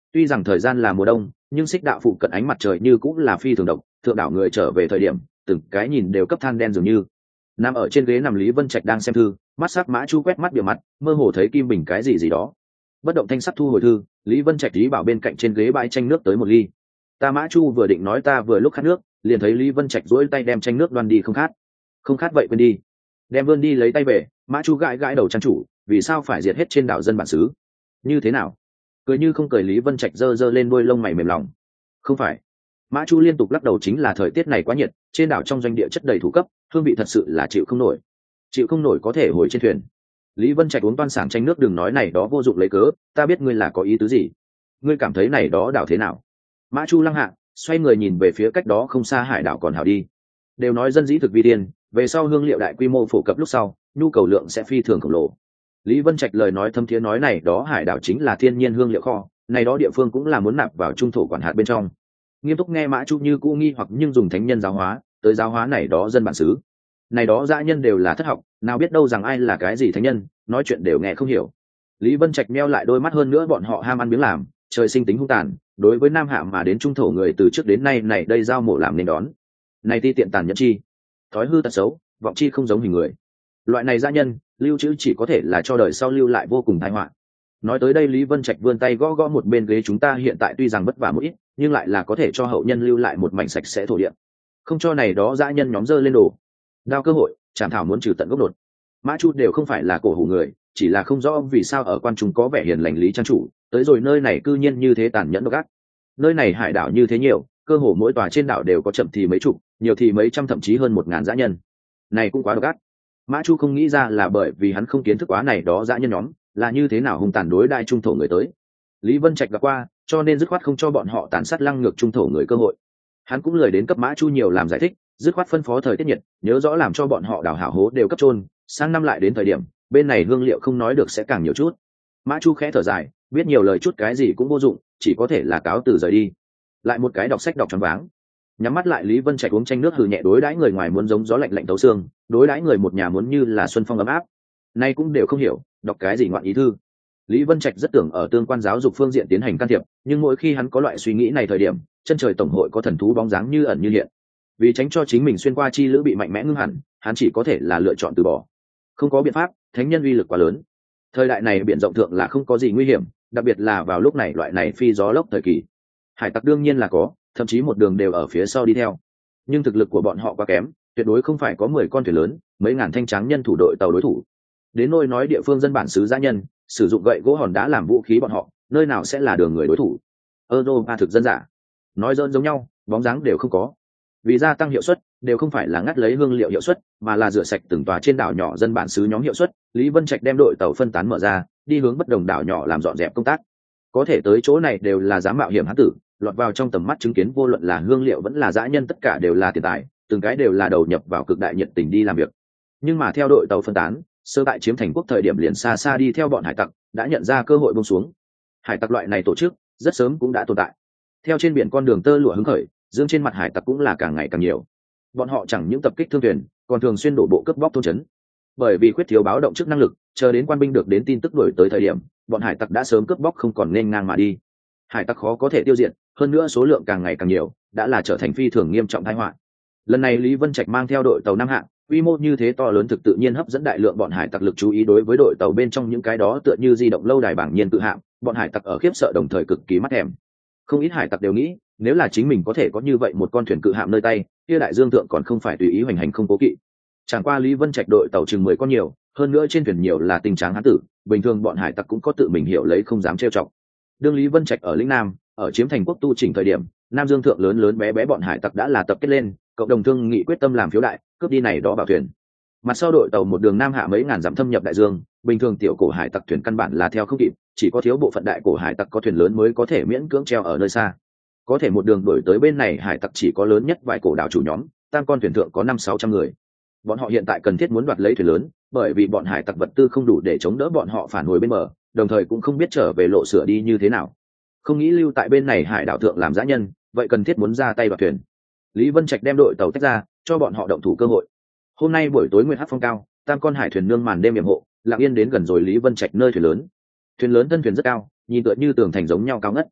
A: Tuy rằng thời gian là mùa đông, nhưng xích đạo phụ cận ánh mặt trời như cũng là phi thường độc, thượng đảo người trở về thời điểm từng cái nhìn đều cấp than đen dường như. Nằm ở trên ghế nằm Lý Vân Trạch đang xem thư, mắt sắc Mã Chu quét mắt bìa mặt, mơ hồ thấy kim bình cái gì gì đó. Bất động thanh sắc thu hồi thư, Lý Vân Trạch ý bảo bên cạnh trên ghế bãi chanh nước tới một ly. Ta Mã Chu vừa định nói ta vừa lúc khát nước, liền thấy Lý Vân Trạch duỗi tay đem chanh nước đoan đi. Không khát, không khát vậy quên đi. Đem vươn đi lấy tay về, Mã Chu gãi gãi đầu trang chủ, vì sao phải diệt hết trên đảo dân bản xứ? Như thế nào? Cười như không cười Lý Vân Trạch giơ giơ lên đuôi lông mày mềm lòng. Không phải. Mã Chu liên tục lắc đầu, chính là thời tiết này quá nhiệt, trên đảo trong doanh địa chất đầy thủ cấp, hương vị thật sự là chịu không nổi. Chịu không nổi có thể hồi trên thuyền. Lý Vân Trạch uống toan sảng chanh nước, đừng nói này đó vô dụng lấy cớ, ta biết ngươi là có ý tứ gì. Ngươi cảm thấy này đó đảo thế nào? Mã Chu lăng hạ, xoay người nhìn về phía cách đó không xa hải đảo còn hảo đi. Đều nói dân dĩ thực vi tiên, về sau hương liệu đại quy mô phổ cập lúc sau, nhu cầu lượng sẽ phi thường khổng lồ. Lý Vân Trạch lời nói thâm thiế nói này đó hải đảo chính là thiên nhiên hương liệu kho, này đó địa phương cũng là muốn nạp vào trung thổ quản hạt bên trong. Nghiêm túc nghe Mã Chu như cũ nghi hoặc nhưng dùng thánh nhân giáo hóa tới giáo hóa này đó dân bản xứ. Này đó dã nhân đều là thất học, nào biết đâu rằng ai là cái gì thánh nhân, nói chuyện đều nghe không hiểu. Lý Vân Trạch meo lại đôi mắt, hơn nữa bọn họ ham ăn miếng làm, trời sinh tính hung tàn, đối với nam hạ mà đến trung thổ người từ trước đến nay này đây giao mộ làm nên đón. Này ti tiện tàn nhẫn chi, thói hư tật xấu, vọng chi không giống hình người. Loại này dã nhân, lưu trữ chỉ có thể là cho đời sau lưu lại vô cùng tai họa. Nói tới đây Lý Vân Trạch vươn tay gõ gõ một bên ghế, chúng ta hiện tại tuy rằng vất vả một ít, nhưng lại là có thể cho hậu nhân lưu lại một mảnh sạch sẽ thổ địa, không cho này đó dã nhân nhóm dơ lên đồ đao cơ hội chảm thảo muốn trừ tận gốc đột. Mã Chu đều không phải là cổ hủ người, chỉ là không rõ vì sao ở quan trung có vẻ hiền lành Lý trang chủ, tới rồi nơi này cư nhiên như thế tàn nhẫn độc ác. Nơi này hải đảo như thế nhiều, cơ hồ mỗi tòa trên đảo đều có chậm thì mấy chục, nhiều thì mấy trăm, thậm chí hơn một ngàn dã nhân. Này cũng quá độc ác. Mã Chu không nghĩ ra là bởi vì hắn không kiến thức quá này đó dã nhân nhóm là như thế nào hung tàn đối đại trung thổ người tới. Lý Vân Trạch gặp qua, cho nên dứt khoát không cho bọn họ tàn sát lăng ngược trung thổ người cơ hội. Hắn cũng lời đến cấp Mã Chu nhiều làm giải thích, dứt khoát phân phó thời tiết nhiệt, nhớ rõ làm cho bọn họ đào hảo hố đều cấp trôn, sang năm lại đến thời điểm bên này hương liệu không nói được sẽ càng nhiều chút. Mã Chu khẽ thở dài, biết nhiều lời chút cái gì cũng vô dụng, chỉ có thể là cáo từ rời đi. Lại một cái đọc sách đọc choáng váng. Nhắm mắt lại Lý Vân Trạch uống chanh nước, hừ nhẹ, đối đãi người ngoài muốn giống gió lạnh lạnh tấu xương, đối đãi người một nhà muốn như là xuân phong ấm áp. Nay cũng đều không hiểu, đọc cái gì ngoạn ý thư. Lý Vân Trạch rất tưởng ở tương quan giáo dục phương diện tiến hành can thiệp, nhưng mỗi khi hắn có loại suy nghĩ này thời điểm, chân trời tổng hội có thần thú bóng dáng như ẩn như hiện. Vì tránh cho chính mình xuyên qua chi lữ bị mạnh mẽ ngưng hẳn, hắn chỉ có thể là lựa chọn từ bỏ. Không có biện pháp, thánh nhân uy lực quá lớn. Thời đại này biển rộng thượng là không có gì nguy hiểm, đặc biệt là vào lúc này loại này phi gió lốc thời kỳ. Hải tặc đương nhiên là có, thậm chí một đường đều ở phía sau đi theo. Nhưng thực lực của bọn họ quá kém, tuyệt đối không phải có mười con thuyền lớn, mấy ngàn thanh tráng nhân thủ đội tàu đối thủ. Đến nôi nói địa phương dân bản xứ dã nhân, sử dụng gậy gỗ hòn đá làm vũ khí bọn họ, nơi nào sẽ là đường người đối thủ. Europa thực dân giả, nói dỡn giống nhau, bóng dáng đều không có. Vì gia tăng hiệu suất, đều không phải là ngắt lấy hương liệu hiệu suất, mà là rửa sạch từng tòa trên đảo nhỏ dân bản xứ nhóm hiệu suất. Lý Vân Trạch đem đội tàu phân tán mở ra, đi hướng bất đồng đảo nhỏ làm dọn dẹp công tác. Có thể tới chỗ này đều là dám mạo hiểm hán tử, lọt vào trong tầm mắt chứng kiến vô luận là hương liệu vẫn là dã nhân, tất cả đều là tiền tài, từng cái đều là đầu nhập vào cực đại nhiệt tình đi làm việc. Nhưng mà theo đội tàu phân tán, sơ tại chiếm thành quốc thời điểm liền xa xa đi theo bọn hải tặc đã nhận ra cơ hội buông xuống. Hải tặc loại này tổ chức rất sớm cũng đã tồn tại. Theo trên biển con đường tơ lụa hứng khởi, dương trên mặt hải tặc cũng là càng ngày càng nhiều. Bọn họ chẳng những tập kích thương thuyền, còn thường xuyên đổ bộ cướp bóc thôn trấn. Bởi vì khuyết thiếu báo động trước năng lực, chờ đến quan binh được đến tin tức đuổi tới thời điểm, bọn hải tặc đã sớm cướp bóc không còn nên ngang mà đi. Hải tặc khó có thể tiêu diệt, hơn nữa số lượng càng ngày càng nhiều, đã là trở thành phi thường nghiêm trọng tai họa. Lần này Lý Vân Trạch mang theo đội tàu Nam Hạng, quy mô như thế to lớn thực tự nhiên hấp dẫn đại lượng bọn hải tặc lực chú ý. Đối với đội tàu bên trong những cái đó tựa như di động lâu đài bảng nhiên tự hạng, bọn hải tặc ở khiếp sợ đồng thời cực kỳ mắt thèm. Không ít hải tặc đều nghĩ, nếu là chính mình có thể có như vậy một con thuyền cự hạm nơi tay, kia đại dương thượng còn không phải tùy ý hoành hành không cố kỵ. Chẳng qua Lý Vân Trạch đội tàu chừng mười con nhiều, hơn nữa trên thuyền nhiều là tình tráng hán tử, bình thường bọn hải tặc cũng có tự mình hiểu lấy, không dám trêu chọc. Đương Lý Vân Trạch ở lĩnh Nam, ở chiếm thành quốc tu chỉnh thời điểm, Nam Dương thượng lớn lớn bé bé bọn hải tặc đã là tập kết lên, cộng đồng thương nghị quyết tâm làm phiếu đại, cướp đi này đó bảo thuyền. Mặt sau đội tàu một đường Nam Hạ mấy ngàn dặm thâm nhập đại dương, bình thường tiểu cổ hải tặc thuyền căn bản là theo không kịp, chỉ có thiếu bộ phận đại cổ hải tặc có thuyền lớn mới có thể miễn cưỡng treo ở nơi xa. Có thể một đường đuổi tới bên này hải tặc chỉ có lớn nhất vài cổ đảo chủ nhóm, tam con thuyền thượng có năm sáu trăm người. Bọn họ hiện tại cần thiết muốn đoạt lấy thuyền lớn, bởi vì bọn hải tặc vật tư không đủ để chống đỡ bọn họ phản hồi bên bờ, đồng thời cũng không biết trở về lộ sửa đi như thế nào. Không nghĩ lưu tại bên này hải đảo thượng làm dã nhân, vậy cần thiết muốn ra tay đoạt thuyền. Lý Vân Trạch đem đội tàu tách ra, cho bọn họ động thủ cơ hội. Hôm nay buổi tối nguyệt hắc phong cao, tam con hải thuyền nương màn đêm yểm hộ, lặng yên đến gần rồi Lý Vân Trạch nơi thuyền lớn. Thuyền lớn thân thuyền rất cao, nhìn tựa như tường thành giống nhau cao ngất.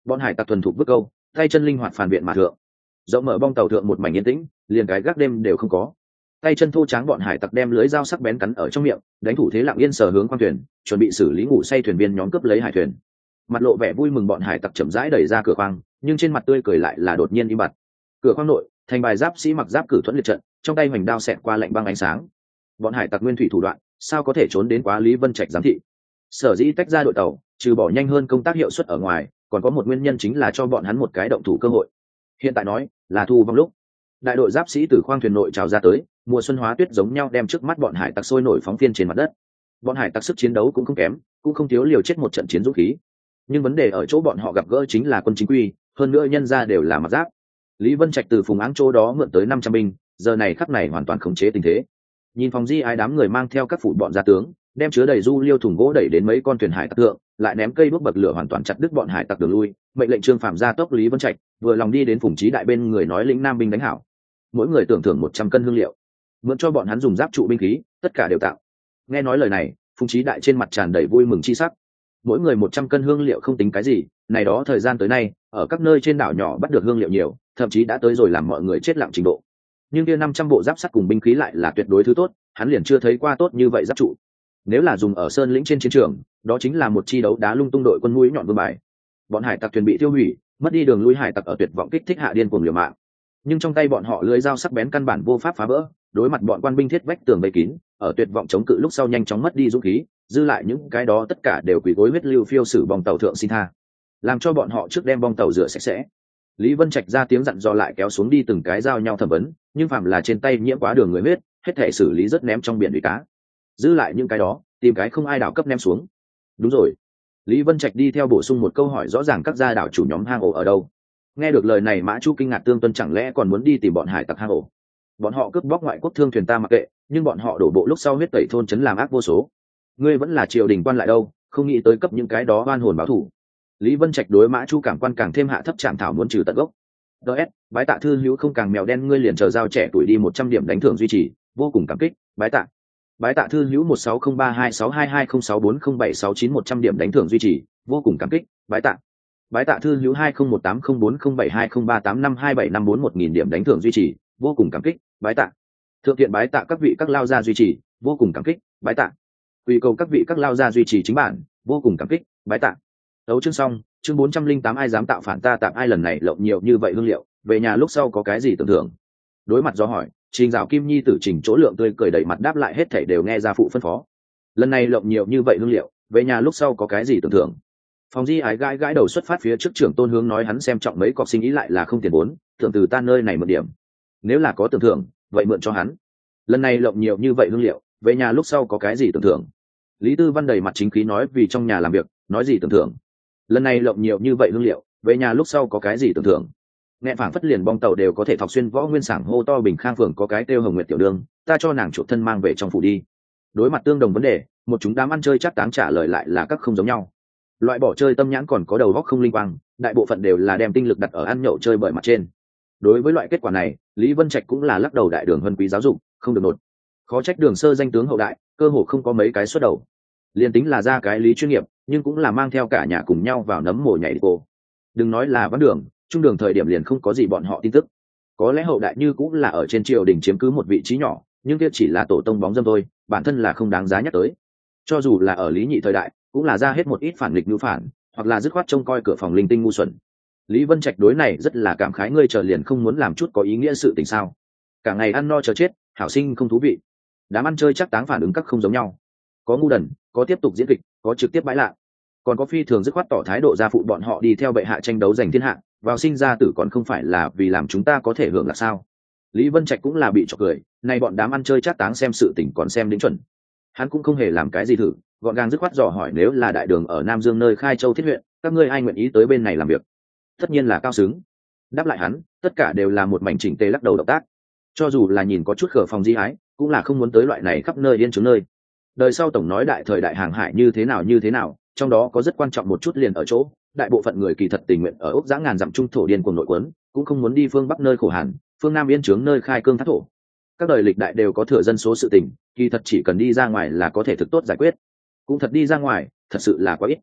A: bọn hải tặc thuần thục vứt câu, tay chân linh hoạt phản biện mà thượng. Rộng mở bong tàu thượng một mảnh yên tĩnh, liền cái gác đêm đều không có. Tay chân thô tráng bọn hải tặc đem lưới dao sắc bén cắn ở trong miệng, đánh thủ thế lặng yên sờ hướng khoang thuyền, chuẩn bị xử lý ngủ say thuyền viên nhóm cướp lấy hải thuyền. Mặt lộ vẻ vui mừng bọn hải tặc chậm rãi đẩy ra cửa khoang, nhưng trên mặt tươi cười lại là đột nhiên im bặt. Cửa khoang nội, thành bài giáp sĩ mặc giáp cử thuẫn liệt trận, trong tay hoành đao xẹt qua lạnh băng ánh sáng. Bọn hải tặc nguyên thủy thủ đoạn, sao có thể trốn đến quá Lý Vân Trạch giám thị. Sở dĩ tách ra đội tàu, trừ bỏ nhanh hơn công tác hiệu suất ở ngoài, còn có một nguyên nhân chính là cho bọn hắn một cái động thủ cơ hội. Hiện tại nói là thu vong lúc, đại đội giáp sĩ từ khoang thuyền nội trào ra tới, mùa xuân hóa tuyết giống nhau đem trước mắt bọn hải tặc sôi nổi phóng phiên trên mặt đất. Bọn hải tặc sức chiến đấu cũng không kém, cũng không thiếu liều chết một trận chiến dũng khí. Nhưng vấn đề ở chỗ bọn họ gặp gỡ chính là quân chính quy, hơn nữa nhân ra đều là mặc giáp. Lý Vân Trạch từ Phùng Áng chỗ đó mượn tới năm trăm binh, giờ này khắc này hoàn toàn khống chế tình thế. Nhìn phòng di ái đám người mang theo các phụ bọn gia tướng, đem chứa đầy du liêu thùng gỗ đẩy đến mấy con thuyền hải tặc thượng, lại ném cây đuốc bậc lửa hoàn toàn chặt đứt bọn hải tặc đường lui, mệnh lệnh Trương Phạm gia tốc Lý Vân Trạch, vừa lòng đi đến Phùng Chí đại bên người nói lĩnh nam binh đánh hảo. Mỗi người tưởng thưởng một trăm cân hương liệu, mượn cho bọn hắn dùng giáp trụ binh khí, tất cả đều tạo. Nghe nói lời này, Phùng Chí đại trên mặt tràn đầy vui mừng chi sắc. Mỗi người một trăm cân hương liệu không tính cái gì, này đó thời gian tới nay, ở các nơi trên đảo nhỏ bắt được hương liệu nhiều, thậm chí đã tới rồi làm mọi người chết lặng trình độ. Nhưng kia năm trăm bộ giáp sắt cùng binh khí lại là tuyệt đối thứ tốt, hắn liền chưa thấy qua tốt như vậy giáp trụ. Nếu là dùng ở sơn lĩnh trên chiến trường, đó chính là một chi đấu đá lung tung đội quân mũi nhọn vương bài. Bọn hải tặc thuyền bị tiêu hủy, mất đi đường lui hải tặc ở tuyệt vọng kích thích hạ điên cuồng liều mạng. Nhưng trong tay bọn họ lưỡi dao sắc bén căn bản vô pháp phá vỡ, đối mặt bọn quan binh thiết vách tường vây kín, ở tuyệt vọng chống cự lúc sau nhanh chóng mất đi dũng khí, dư lại những cái đó tất cả đều quỳ gối huyết lưu phiêu sử bong tàu thượng xin tha, làm cho bọn họ trước đem bong tàu rửa sạch sẽ. Lý Vân Trạch ra tiếng dặn dò lại kéo xuống đi từng cái giao nhau thẩm vấn, nhưng phạm là trên tay nhiễm quá đường người huyết, hết thể xử lý rất ném trong biển thủy cá. Dư lại những cái đó, tìm cái không ai đảo cấp ném xuống. Đúng rồi. Lý Vân Trạch đi theo bổ sung một câu hỏi rõ ràng các gia đảo chủ nhóm hang ổ ở đâu. Nghe được lời này Mã Chu kinh ngạc tương tuân, chẳng lẽ còn muốn đi tìm bọn hải tặc hang ổ? Bọn họ cướp bóc ngoại quốc thương thuyền ta mặc kệ, nhưng bọn họ đổ bộ lúc sau huyết tẩy thôn trấn làm ác vô số. Ngươi vẫn là triều đình quan lại đâu, không nghĩ tới cấp những cái đó oan hồn báo thù. Lý Vân Trạch đối Mã Chu cảm quan càng thêm hạ thấp trạng thảo muốn trừ tận gốc. ds bái tạ thư hữu không càng mèo đen ngươi liền chờ giao trẻ tuổi đi một trăm điểm đánh thưởng duy trì, vô cùng cảm kích. Bái tạ bái tạ thư hữu một sáu không ba hai sáu hai hai không sáu bốn không bảy sáu chín một trăm điểm đánh thưởng duy trì, vô cùng cảm kích. Bái tạ bái tạ thư hữu hai không một tám không bốn không bảy hai không ba tám năm hai bảy năm bốn một nghìn điểm đánh thưởng duy trì, vô cùng cảm kích. Bái tạ thượng thiện bái tạ các vị các lao gia duy trì, vô cùng cảm kích. Bái tạ quy cầu các vị các lao gia duy trì chính bản, vô cùng cảm kích. Bái tạ. Đấu chương xong, chương bốn trăm linh tám ai dám tạo phản ta tạm ai lần này lộng nhiều như vậy hương liệu, về nhà lúc sau có cái gì tưởng thưởng? Đối mặt do hỏi, Trình Dạo Kim Nhi tử Trình Chỗ Lượng tươi cười đầy mặt đáp lại hết thảy đều nghe ra phụ phân phó. Lần này lộng nhiều như vậy hương liệu, về nhà lúc sau có cái gì tưởng thưởng? Phòng Di Ái gãi gãi đầu xuất phát phía trước trưởng Tôn Hướng nói hắn xem trọng mấy cọc sinh ý lại là không tiền vốn, tưởng từ ta nơi này một điểm. Nếu là có tưởng thưởng, vậy mượn cho hắn. Lần này lộng nhiều như vậy hương liệu, về nhà lúc sau có cái gì tưởng thưởng? Lý Tư Văn đầy mặt chính khí nói vì trong nhà làm việc, nói gì tưởng thưởng? Lần này lộng nhiều như vậy hương liệu, về nhà lúc sau có cái gì tưởng thưởng? Nghe phảng phất liền bong tàu đều có thể thọc xuyên võ nguyên sảng hô to Bình Khang phường có cái tiêu Hồng Nguyệt tiểu đường, ta cho nàng chuộc thân mang về trong phủ đi. Đối mặt tương đồng vấn đề, một chúng đám ăn chơi chắc táng trả lời lại là các không giống nhau. Loại bỏ chơi tâm nhãn còn có đầu óc không linh quang, đại bộ phận đều là đem tinh lực đặt ở ăn nhậu chơi bời mặt trên. Đối với loại kết quả này, Lý Vân Trạch cũng là lắc đầu đại đường huân quý giáo dục, không được nột. Khó trách Đường Sơ danh tướng hậu đại, cơ hồ không có mấy cái xuất đầu. Liên tính là ra cái lý chuyên nghiệp, nhưng cũng là mang theo cả nhà cùng nhau vào nấm mồ nhảy cô. Đừng nói là Văn Đường, trung đường thời điểm liền không có gì bọn họ tin tức. Có lẽ hậu đại như cũng là ở trên triều đình chiếm cứ một vị trí nhỏ, nhưng kia chỉ là tổ tông bóng dâm thôi, bản thân là không đáng giá nhắc tới. Cho dù là ở Lý Nhị thời đại, cũng là ra hết một ít phản nghịch nhu phản, hoặc là dứt khoát trông coi cửa phòng linh tinh ngu xuẩn. Lý Vân Trạch đối này rất là cảm khái, ngươi chờ liền không muốn làm chút có ý nghĩa sự tình sao? Cả ngày ăn no chờ chết, hảo sinh không thú vị. Đám ăn chơi chắc táng phản ứng các không giống nhau. Có ngu đần, có tiếp tục diễn kịch, có trực tiếp bãi lạ, còn có phi thường dứt khoát tỏ thái độ ra phụ bọn họ đi theo bệ hạ tranh đấu giành thiên hạ, vào sinh ra tử còn không phải là vì làm chúng ta có thể hưởng là sao? Lý Vân Trạch cũng là bị chọc cười, nay bọn đám ăn chơi chắc táng xem sự tình còn xem đến chuẩn. Hắn cũng không hề làm cái gì thử, gọn gàng dứt khoát dò hỏi nếu là đại đường ở Nam Dương nơi Khai Châu Thiết huyện, các ngươi ai nguyện ý tới bên này làm việc? Tất nhiên là Cao Xứng. Đáp lại hắn, tất cả đều là một mảnh chỉnh tề lắc đầu động tác. Cho dù là nhìn có chút khở phòng di ái, cũng là không muốn tới loại này khắp nơi điên trướng nơi. Đời sau tổng nói đại thời đại hàng hải như thế nào như thế nào, trong đó có rất quan trọng một chút liền ở chỗ, đại bộ phận người kỳ thật tình nguyện ở ốc giã ngàn dặm trung thổ điên cuồng nội quấn, cũng không muốn đi phương bắc nơi khổ hàn, phương nam yên trướng nơi khai cương thác thổ. Các đời lịch đại đều có thừa dân số sự tình, kỳ thật chỉ cần đi ra ngoài là có thể thực tốt giải quyết. Cũng thật đi ra ngoài, thật sự là quá ít.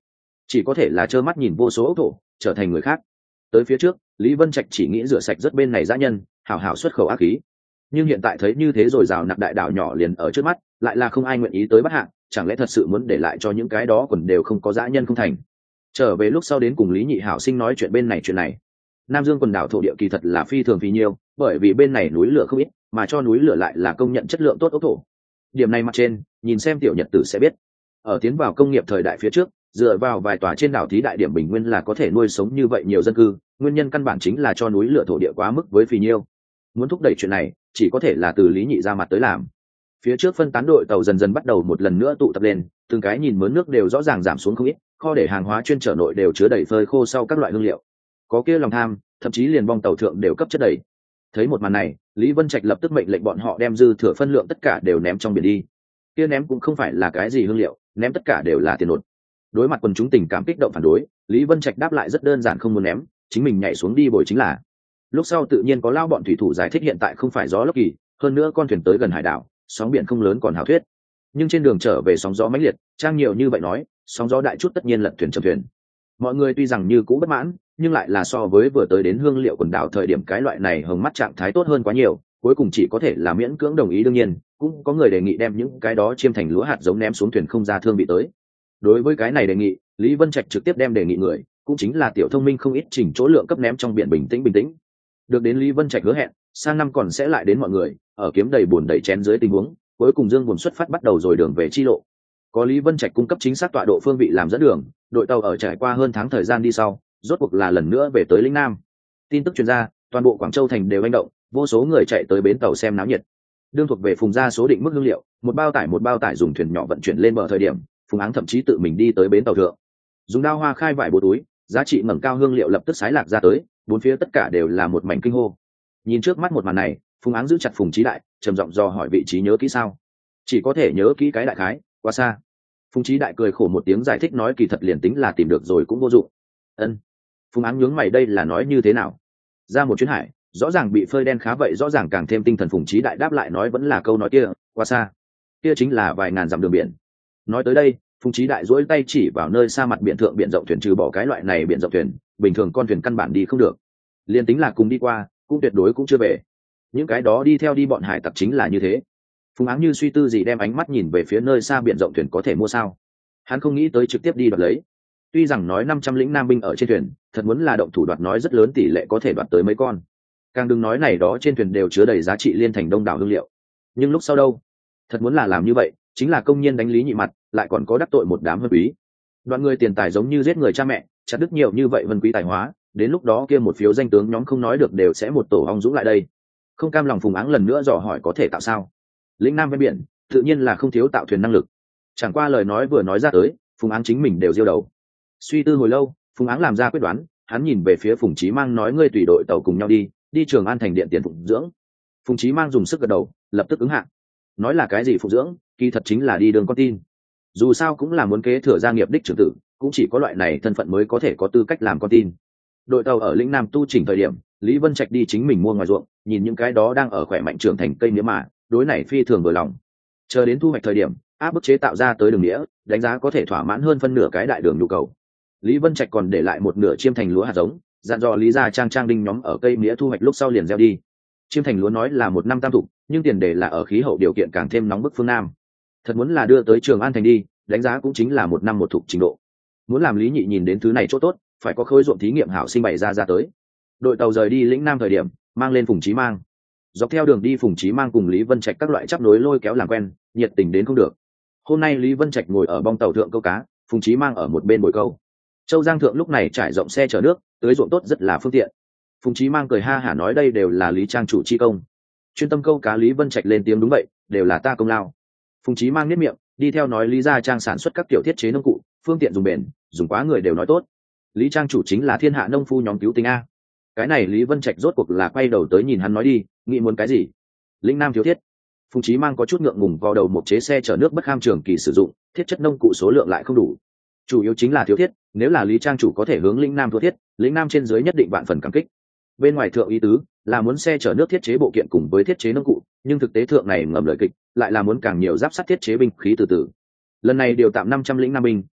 A: chỉ có thể là trơ mắt nhìn vô số ốc thổ trở thành người khác. Tới phía trước Lý Vân Trạch chỉ nghĩ rửa sạch rất bên này dã nhân, hảo hảo xuất khẩu ác khí, nhưng hiện tại thấy như thế rồi rào nặc đại đảo nhỏ liền ở trước mắt, lại là không ai nguyện ý tới bắt hạng, chẳng lẽ thật sự muốn để lại cho những cái đó còn đều không có dã nhân không thành. Trở về lúc sau đến cùng Lý Nhị Hảo Sinh nói chuyện bên này chuyện này. Nam Dương quần đảo thổ địa kỳ thật là phi thường vì nhiều, bởi vì bên này núi lửa không ít, mà cho núi lửa lại là công nhận chất lượng tốt ốc thổ. Điểm này mặt trên, nhìn xem tiểu nhật tử sẽ biết. Ở tiến vào công nghiệp thời đại phía trước, dựa vào vài tòa trên đảo thí đại điểm bình nguyên là có thể nuôi sống như vậy nhiều dân cư, nguyên nhân căn bản chính là cho núi lửa thổ địa quá mức với phì nhiêu. Muốn thúc đẩy chuyện này, chỉ có thể là từ Lý Nhị ra mặt tới làm. Phía trước phân tán đội tàu dần dần bắt đầu một lần nữa tụ tập lên, từng cái nhìn mớn nước đều rõ ràng giảm xuống không ít, kho để hàng hóa chuyên chở nội đều chứa đầy phơi khô sau các loại hương liệu. Có kia lòng tham, thậm chí liền bong tàu thượng đều cấp chất đầy. Thấy một màn này, Lý Vân Trạch lập tức mệnh lệnh bọn họ đem dư thừa phân lượng tất cả đều ném trong biển đi. Kia ném cũng không phải là cái gì hương liệu, ném tất cả đều là tiền nột. Đối mặt quần chúng tình cảm kích động phản đối, Lý Vân Trạch đáp lại rất đơn giản, không muốn ném, chính mình nhảy xuống đi bồi chính là. Lúc sau tự nhiên có lao bọn thủy thủ giải thích hiện tại không phải gió lốc kỳ, hơn nữa con thuyền tới gần hải đảo, sóng biển không lớn còn hảo thuyết. Nhưng trên đường trở về sóng gió mãnh liệt, trang nhiều như vậy nói, sóng gió đại chút tất nhiên lật thuyền chầm thuyền. Mọi người tuy rằng như cũ bất mãn, nhưng lại là so với vừa tới đến hương liệu quần đảo thời điểm cái loại này hồng mắt trạng thái tốt hơn quá nhiều, cuối cùng chỉ có thể là miễn cưỡng đồng ý. Đương nhiên cũng có người đề nghị đem những cái đó chiêm thành lúa hạt giống ném xuống thuyền không ra thương bị tới. Đối với cái này đề nghị, Lý Vân Trạch trực tiếp đem đề nghị người, cũng chính là tiểu thông minh không ít chỉnh chỗ lượng cấp ném trong biển bình tĩnh bình tĩnh. Được đến Lý Vân Trạch hứa hẹn, sang năm còn sẽ lại đến mọi người, ở kiếm đầy buồn đầy chén dưới tình huống, cuối cùng Dương buồn xuất phát bắt đầu rồi đường về chi lộ. Có Lý Vân Trạch cung cấp chính xác tọa độ phương vị làm dẫn đường, đội tàu ở trải qua hơn tháng thời gian đi sau, rốt cuộc là lần nữa về tới lĩnh Nam. Tin tức truyền ra, toàn bộ Quảng Châu thành đều hành động, vô số người chạy tới bến tàu xem náo nhiệt. Đương thuộc về Phùng gia số định mức hương liệu, một bao tải một bao tải dùng thuyền nhỏ vận chuyển lên bờ thời điểm, Phùng Áng thậm chí tự mình đi tới bến tàu thượng, dùng đao hoa khai vải bộ túi, giá trị ngẩng cao hương liệu lập tức xái lạc ra tới, bốn phía tất cả đều là một mảnh kinh hô. Nhìn trước mắt một màn này, Phùng Áng giữ chặt Phùng Chí Đại, trầm giọng dò hỏi vị trí nhớ kỹ sao? Chỉ có thể nhớ kỹ cái đại khái, quá xa. Phùng Chí Đại cười khổ một tiếng giải thích nói kỳ thật liền tính là tìm được rồi cũng vô dụng. Ân. Phùng Áng nhướng mày đây là nói như thế nào? Ra một chuyến hải, rõ ràng bị phơi đen khá vậy rõ ràng càng thêm tinh thần. Phùng Chí Đại đáp lại nói vẫn là câu nói kia, quá xa. Kia chính là vài ngàn dặm đường biển. Nói tới đây, Phùng Chí Đại duỗi tay chỉ vào nơi xa mặt biển thượng biển rộng thuyền, trừ bỏ cái loại này biển rộng thuyền, bình thường con thuyền căn bản đi không được. Liên tính là cùng đi qua, cũng tuyệt đối cũng chưa về. Những cái đó đi theo đi bọn hải tặc chính là như thế. Phùng Áng như suy tư gì đem ánh mắt nhìn về phía nơi xa biển rộng thuyền có thể mua sao. Hắn không nghĩ tới trực tiếp đi đoạt lấy. Tuy rằng nói năm trăm lĩnh nam binh ở trên thuyền, thật muốn là động thủ đoạt nói rất lớn tỷ lệ có thể đoạt tới mấy con. Càng đừng nói này đó trên thuyền đều chứa đầy giá trị liên thành đông đảo hương liệu. Nhưng lúc sau đâu? Thật muốn là làm như vậy, chính là công nhiên đánh Lý Nhị mặt, lại còn có đắc tội một đám vân quý. Đoạn người tiền tài giống như giết người cha mẹ, chặt đứt nhiều như vậy vân quý tài hóa, đến lúc đó kia một phiếu danh tướng nhóm không nói được đều sẽ một tổ ong dũng lại đây. Không cam lòng Phùng Áng lần nữa dò hỏi có thể tạo sao? Lĩnh Nam ven biển, tự nhiên là không thiếu tạo thuyền năng lực. Chẳng qua lời nói vừa nói ra tới, Phùng Áng chính mình đều diêu đầu. Suy tư hồi lâu, Phùng Áng làm ra quyết đoán, hắn nhìn về phía Phùng Chí Mang nói ngươi tùy đội tàu cùng nhau đi, đi Trường An thành điện tiền phụng dưỡng. Phùng Chí Mang dùng sức gật đầu, lập tức ứng hạ. Nói là cái gì phụng dưỡng, kỳ thật chính là đi đường con tin. Dù sao cũng là muốn kế thừa gia nghiệp đích trưởng tử, cũng chỉ có loại này thân phận mới có thể có tư cách làm con tin. Đội tàu ở lĩnh Nam tu chỉnh thời điểm, Lý Vân Trạch đi chính mình mua ngoài ruộng, nhìn những cái đó đang ở khỏe mạnh trưởng thành cây mía mà, đối này phi thường vừa lòng. Chờ đến thu hoạch thời điểm, áp bức chế tạo ra tới đường nghĩa, đánh giá có thể thỏa mãn hơn phân nửa cái đại đường nhu cầu. Lý Vân Trạch còn để lại một nửa chiêm thành lúa hạt giống, dặn dò Lý gia trang trang đinh nhóm ở cây mía thu hoạch lúc sau liền gieo đi. Chiêm thành lúa nói là một năm tam thục, nhưng tiền đề là ở khí hậu điều kiện càng thêm nóng bức phương Nam. Thật muốn là đưa tới Trường An thành đi, đánh giá cũng chính là một năm một thục trình độ. Muốn làm Lý Nhị nhìn đến thứ này chỗ tốt, phải có khối ruộng thí nghiệm hảo sinh bày ra ra tới. Đội tàu rời đi lĩnh Nam thời điểm, mang lên Phùng Chí Mang. Dọc theo đường đi Phùng Chí Mang cùng Lý Vân Trạch các loại chấp nối lôi kéo làm quen, nhiệt tình đến không được. Hôm nay Lý Vân Trạch ngồi ở bong tàu thượng câu cá, Phùng Chí Mang ở một bên bồi câu. Châu Giang thượng lúc này trải rộng xe chở nước, tưới ruộng tốt rất là phương tiện. Phùng Chí Mang cười ha hả nói đây đều là Lý trang chủ chi công. Chuyên tâm câu cá Lý Vân Trạch lên tiếng đúng vậy, đều là ta công lao. Phùng Chí Mang nhếch miệng, đi theo nói Lý gia trang sản xuất các tiểu thiết chế nông cụ, phương tiện dùng bền, dùng quá người đều nói tốt. Lý trang chủ chính là thiên hạ nông phu nhóm cứu tinh a. Cái này Lý Vân Trạch rốt cuộc là quay đầu tới nhìn hắn nói đi, nghĩ muốn cái gì? Lĩnh Nam thiếu thiết. Phùng Chí Mang có chút ngượng ngùng vào đầu một chế xe chở nước bất kham trường kỳ sử dụng, thiết chất nông cụ số lượng lại không đủ. Chủ yếu chính là thiếu thiết, nếu là Lý trang chủ có thể hướng Lĩnh Nam thua thiết, Lĩnh Nam trên dưới nhất định vạn phần cảm kích. Bên ngoài thượng ý tứ là muốn xe chở nước thiết chế bộ kiện cùng với thiết chế nông cụ, nhưng thực tế thượng này ngầm lời kịch, lại là muốn càng nhiều giáp sắt thiết chế binh khí từ từ. Lần này điều tạm năm trăm lĩnh Nam binh,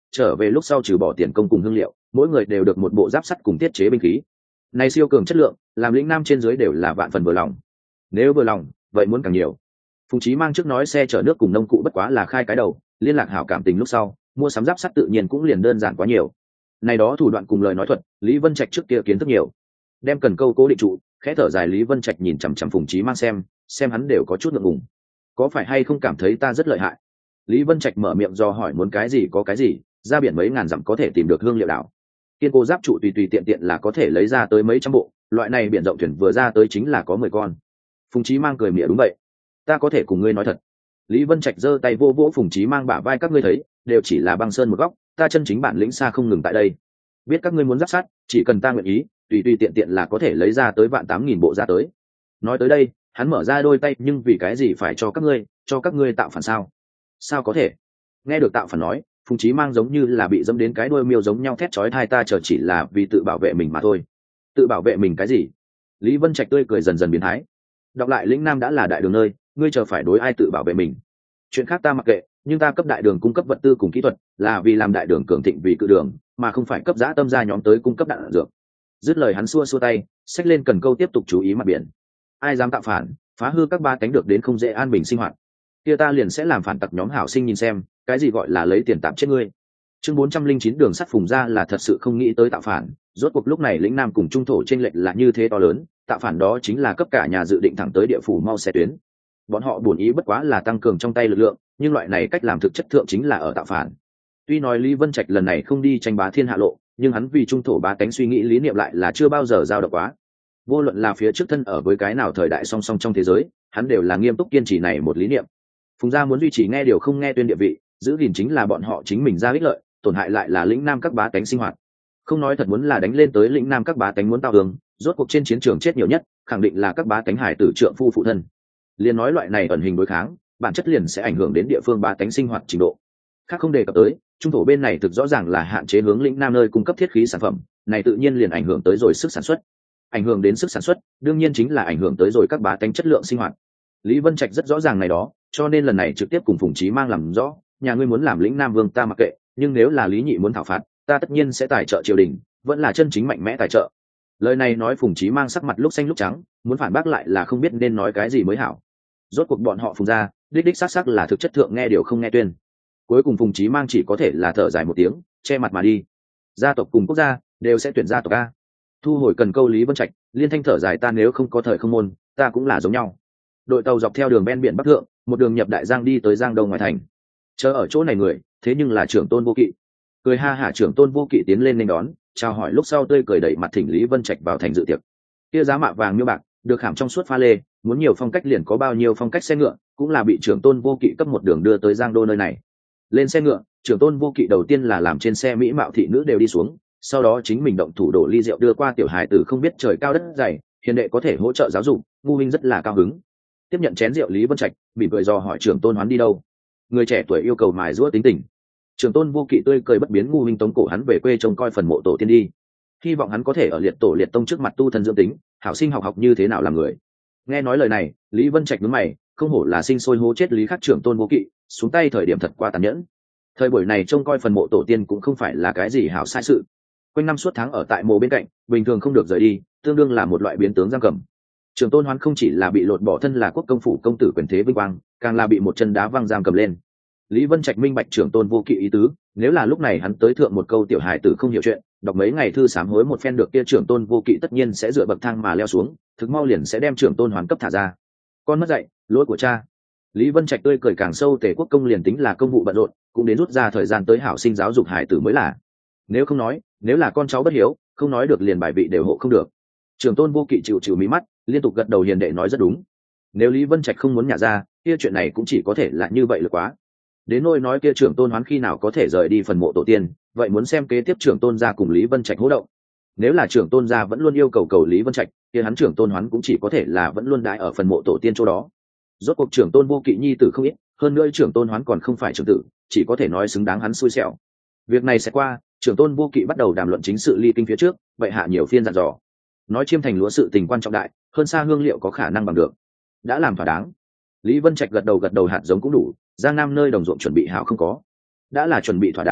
A: trở về lúc sau trừ bỏ tiền công cùng hương liệu, mỗi người đều được một bộ giáp sắt cùng tiết chế binh khí. Này siêu cường chất lượng, làm lĩnh nam trên dưới đều là vạn phần vừa lòng. Nếu vừa lòng, vậy muốn càng nhiều. Phùng Chí Mang trước nói xe chở nước cùng nông cụ bất quá là khai cái đầu, liên lạc hảo cảm tình lúc sau, mua sắm giáp sắt tự nhiên cũng liền đơn giản quá nhiều. Này đó thủ đoạn cùng lời nói thuật, Lý Vân Trạch trước kia kiến thức nhiều. Đem cần câu cố định trụ, khẽ thở dài Lý Vân Trạch nhìn chằm chằm Phùng Chí Mang xem, xem hắn đều có chút ngượng ngùng. Có phải hay không cảm thấy ta rất lợi hại? Lý Vân Trạch mở miệng do hỏi muốn cái gì có cái gì, ra biển mấy ngàn dặm có thể tìm được hương liệu đảo. Kiên cố giáp trụ tùy tùy tiện tiện là có thể lấy ra tới mấy trăm bộ, loại này biển rộng thuyền vừa ra tới chính là có mười con. Phùng Chí Mang cười mỉa đúng vậy, ta có thể cùng ngươi nói thật. Lý Vân Trạch giơ tay vô vỗ Phùng Chí Mang bả vai, các ngươi thấy, đều chỉ là băng sơn một góc, ta chân chính bản lĩnh xa không ngừng tại đây. Biết các ngươi muốn giáp sát, chỉ cần ta nguyện ý, tùy tùy tiện tiện là có thể lấy ra tới vạn tám nghìn bộ ra tới. Nói tới đây, hắn mở ra đôi tay, nhưng vì cái gì phải cho các ngươi, cho các ngươi tạo phản sao? Sao có thể? Nghe được tạo phản nói, Phùng Chí Mang giống như là bị dẫm đến cái đuôi miêu giống nhau thét chói tai, ta chờ chỉ là vì tự bảo vệ mình mà thôi. Tự bảo vệ mình cái gì? Lý Vân Trạch tươi cười dần dần biến thái. Đọc lại lĩnh nam đã là đại đường nơi, ngươi chờ phải đối ai tự bảo vệ mình. Chuyện khác ta mặc kệ, nhưng ta cấp đại đường cung cấp vật tư cùng kỹ thuật, là vì làm đại đường cường thịnh vì cự đường, mà không phải cấp giã tâm gia nhóm tới cung cấp đạn dược. Dứt lời hắn xua xua tay, xách lên cần câu tiếp tục chú ý mặt biển. Ai dám tạo phản, phá hư các ba cánh được đến không dễ an bình sinh hoạt, kia ta liền sẽ làm phản tặc nhóm hảo sinh nhìn xem, cái gì gọi là lấy tiền tạm chết ngươi. Chương bốn trăm linh chín đường sắt Phùng gia là thật sự không nghĩ tới tạo phản, rốt cuộc lúc này lĩnh nam cùng trung thổ chênh lệch là như thế to lớn, tạo phản đó chính là cấp cả nhà dự định thẳng tới địa phủ mau xe tuyến. Bọn họ buồn ý bất quá là tăng cường trong tay lực lượng, nhưng loại này cách làm thực chất thượng chính là ở tạo phản. Tuy nói Lý Vân Trạch lần này không đi tranh bá thiên hạ lộ, nhưng hắn vì trung thổ bá tánh suy nghĩ lý niệm lại là chưa bao giờ dao động quá. Vô luận là phía trước thân ở với cái nào thời đại song song trong thế giới, hắn đều là nghiêm túc kiên trì này một lý niệm. Phùng gia muốn duy trì nghe điều không nghe tuyên địa vị, giữ gìn chính là bọn họ chính mình ra ích lợi, tổn hại lại là lĩnh nam các bá tánh sinh hoạt. Không nói thật muốn là đánh lên tới lĩnh nam các bá tánh muốn tao hướng, rốt cuộc trên chiến trường chết nhiều nhất, khẳng định là các bá tánh hải tử trượng phu phụ thân. Liên nói loại này ẩn hình đối kháng, bản chất liền sẽ ảnh hưởng đến địa phương bá tánh sinh hoạt trình độ. Khác không đề cập tới, trung thổ bên này thực rõ ràng là hạn chế hướng lĩnh nam nơi cung cấp thiết khí sản phẩm, này tự nhiên liền ảnh hưởng tới rồi sức sản xuất. Ảnh hưởng đến sức sản xuất, đương nhiên chính là ảnh hưởng tới rồi các bá tánh chất lượng sinh hoạt. Lý Vân Trạch rất rõ ràng này đó, cho nên lần này trực tiếp cùng Phùng Chí Mang làm rõ, nhà ngươi muốn làm lĩnh nam vương ta mặc kệ, nhưng nếu là Lý Nhị muốn thảo phạt, ta tất nhiên sẽ tài trợ triều đình, vẫn là chân chính mạnh mẽ tài trợ. Lời này nói Phùng Chí Mang sắc mặt lúc xanh lúc trắng, muốn phản bác lại là không biết nên nói cái gì mới hảo. Rốt cuộc bọn họ Phùng gia, đích đích xác xác là thực chất thượng nghe điều không nghe tuyên. Cuối cùng Phùng Chí Mang chỉ có thể là thở dài một tiếng, che mặt mà đi. Gia tộc cùng quốc gia đều sẽ tuyển gia tộc a. Thu hồi cần câu Lý Vân Trạch, liên thanh thở dài, ta nếu không có thời không môn, ta cũng là giống nhau. Đội tàu dọc theo đường ven biển bắc thượng, một đường nhập đại giang đi tới giang đông ngoài thành. Chờ ở chỗ này người, thế nhưng là trưởng tôn Vô Kỵ. Cười ha hả trưởng tôn Vô Kỵ tiến lên nên đón, chào hỏi lúc sau tươi cười đẩy mặt thỉnh Lý Vân Trạch vào thành dự tiệc. Kia giá mạ vàng miêu bạc, được khảm trong suốt pha lê, muốn nhiều phong cách liền có bao nhiêu phong cách xe ngựa, cũng là bị trưởng tôn Vô Kỵ cấp một đường đưa tới giang đô nơi này. Lên xe ngựa, trưởng tôn Vô Kỵ đầu tiên là làm trên xe mỹ mạo thị nữ đều đi xuống, sau đó chính mình động thủ đổ ly rượu đưa qua tiểu hài tử không biết trời cao đất dày, hiền đệ có thể hỗ trợ giáo dục, ngu huynh rất là cao hứng. Tiếp nhận chén rượu Lý Vân Trạch mỉm cười dò hỏi trưởng tôn Hoán đi đâu. Người trẻ tuổi yêu cầu mài giũa tính tình. Trưởng tôn Vô Kỵ tươi cười bất biến, ngu huynh tống cổ hắn về quê trông coi phần mộ tổ tiên đi, hy vọng hắn có thể ở liệt tổ liệt tông trước mặt tu thân dưỡng tính, hảo sinh học học như thế nào làm người. Nghe nói lời này, Lý Vân Trạch nhướng mày, không hổ là sinh sôi hố chết Lý Khắc trưởng tôn Vô Kỵ, xuống tay thời điểm thật quá tàn nhẫn. Thời buổi này trông coi phần mộ tổ tiên cũng không phải là cái gì hảo sai sự. Quanh năm suốt tháng ở tại mộ bên cạnh, bình thường không được rời đi, tương đương là một loại biến tướng giam cầm. Trưởng tôn Hoán không chỉ là bị lột bỏ thân là quốc công phủ công tử quyền thế vinh quang, càng là bị một chân đá văng giam cầm lên. Lý Vân Trạch minh bạch trưởng tôn Vô Kỵ ý tứ, nếu là lúc này hắn tới thượng một câu tiểu hài tử không hiểu chuyện, đọc mấy ngày thư sám hối một phen được kia trưởng tôn Vô Kỵ tất nhiên sẽ dựa bậc thang mà leo xuống, thực mau liền sẽ đem trưởng tôn Hoán cấp thả ra. Con mất dạy, lỗi của cha. Lý Vân Trạch tươi cười càng sâu, Tề quốc công liền tính là công vụ bận rộn, cũng đến rút ra thời gian tới hảo sinh giáo dục hải tử mới là. Nếu không nói, nếu là con cháu bất hiếu, không nói được liền bài vị đều hộ không được. Trưởng tôn Vô Kỵ chịu chịu mí mắt, liên tục gật đầu, hiền đệ nói rất đúng. Nếu Lý Vân Trạch không muốn nhả ra, kia chuyện này cũng chỉ có thể là như vậy là quá. Đến nỗi nói kia trưởng tôn Hoán khi nào có thể rời đi phần mộ tổ tiên, vậy muốn xem kế tiếp trưởng tôn gia cùng Lý Vân Trạch hỗ động. Nếu là trưởng tôn gia vẫn luôn yêu cầu cầu Lý Vân Trạch, kia hắn trưởng tôn Hoán cũng chỉ có thể là vẫn luôn đãi ở phần mộ tổ tiên chỗ đó. Rốt cuộc trưởng tôn Vô Kỵ nhi tử không ít, hơn nữa trưởng tôn Hoán còn không phải trưởng tử, chỉ có thể nói xứng đáng hắn xui xẻo. Việc này sẽ qua, trưởng tôn Vô Kỵ bắt đầu đàm luận chính sự ly kinh phía trước, vậy hạ nhiều phiên dặn dò. Nói chiêm thành lúa sự tình quan trọng đại, hơn xa hương liệu có khả năng bằng được. Đã làm thỏa đáng. Lý Vân Trạch gật đầu gật đầu, hạt giống cũng đủ, giang nam nơi đồng ruộng chuẩn bị hảo không có. Đã là chuẩn bị thỏa đáng,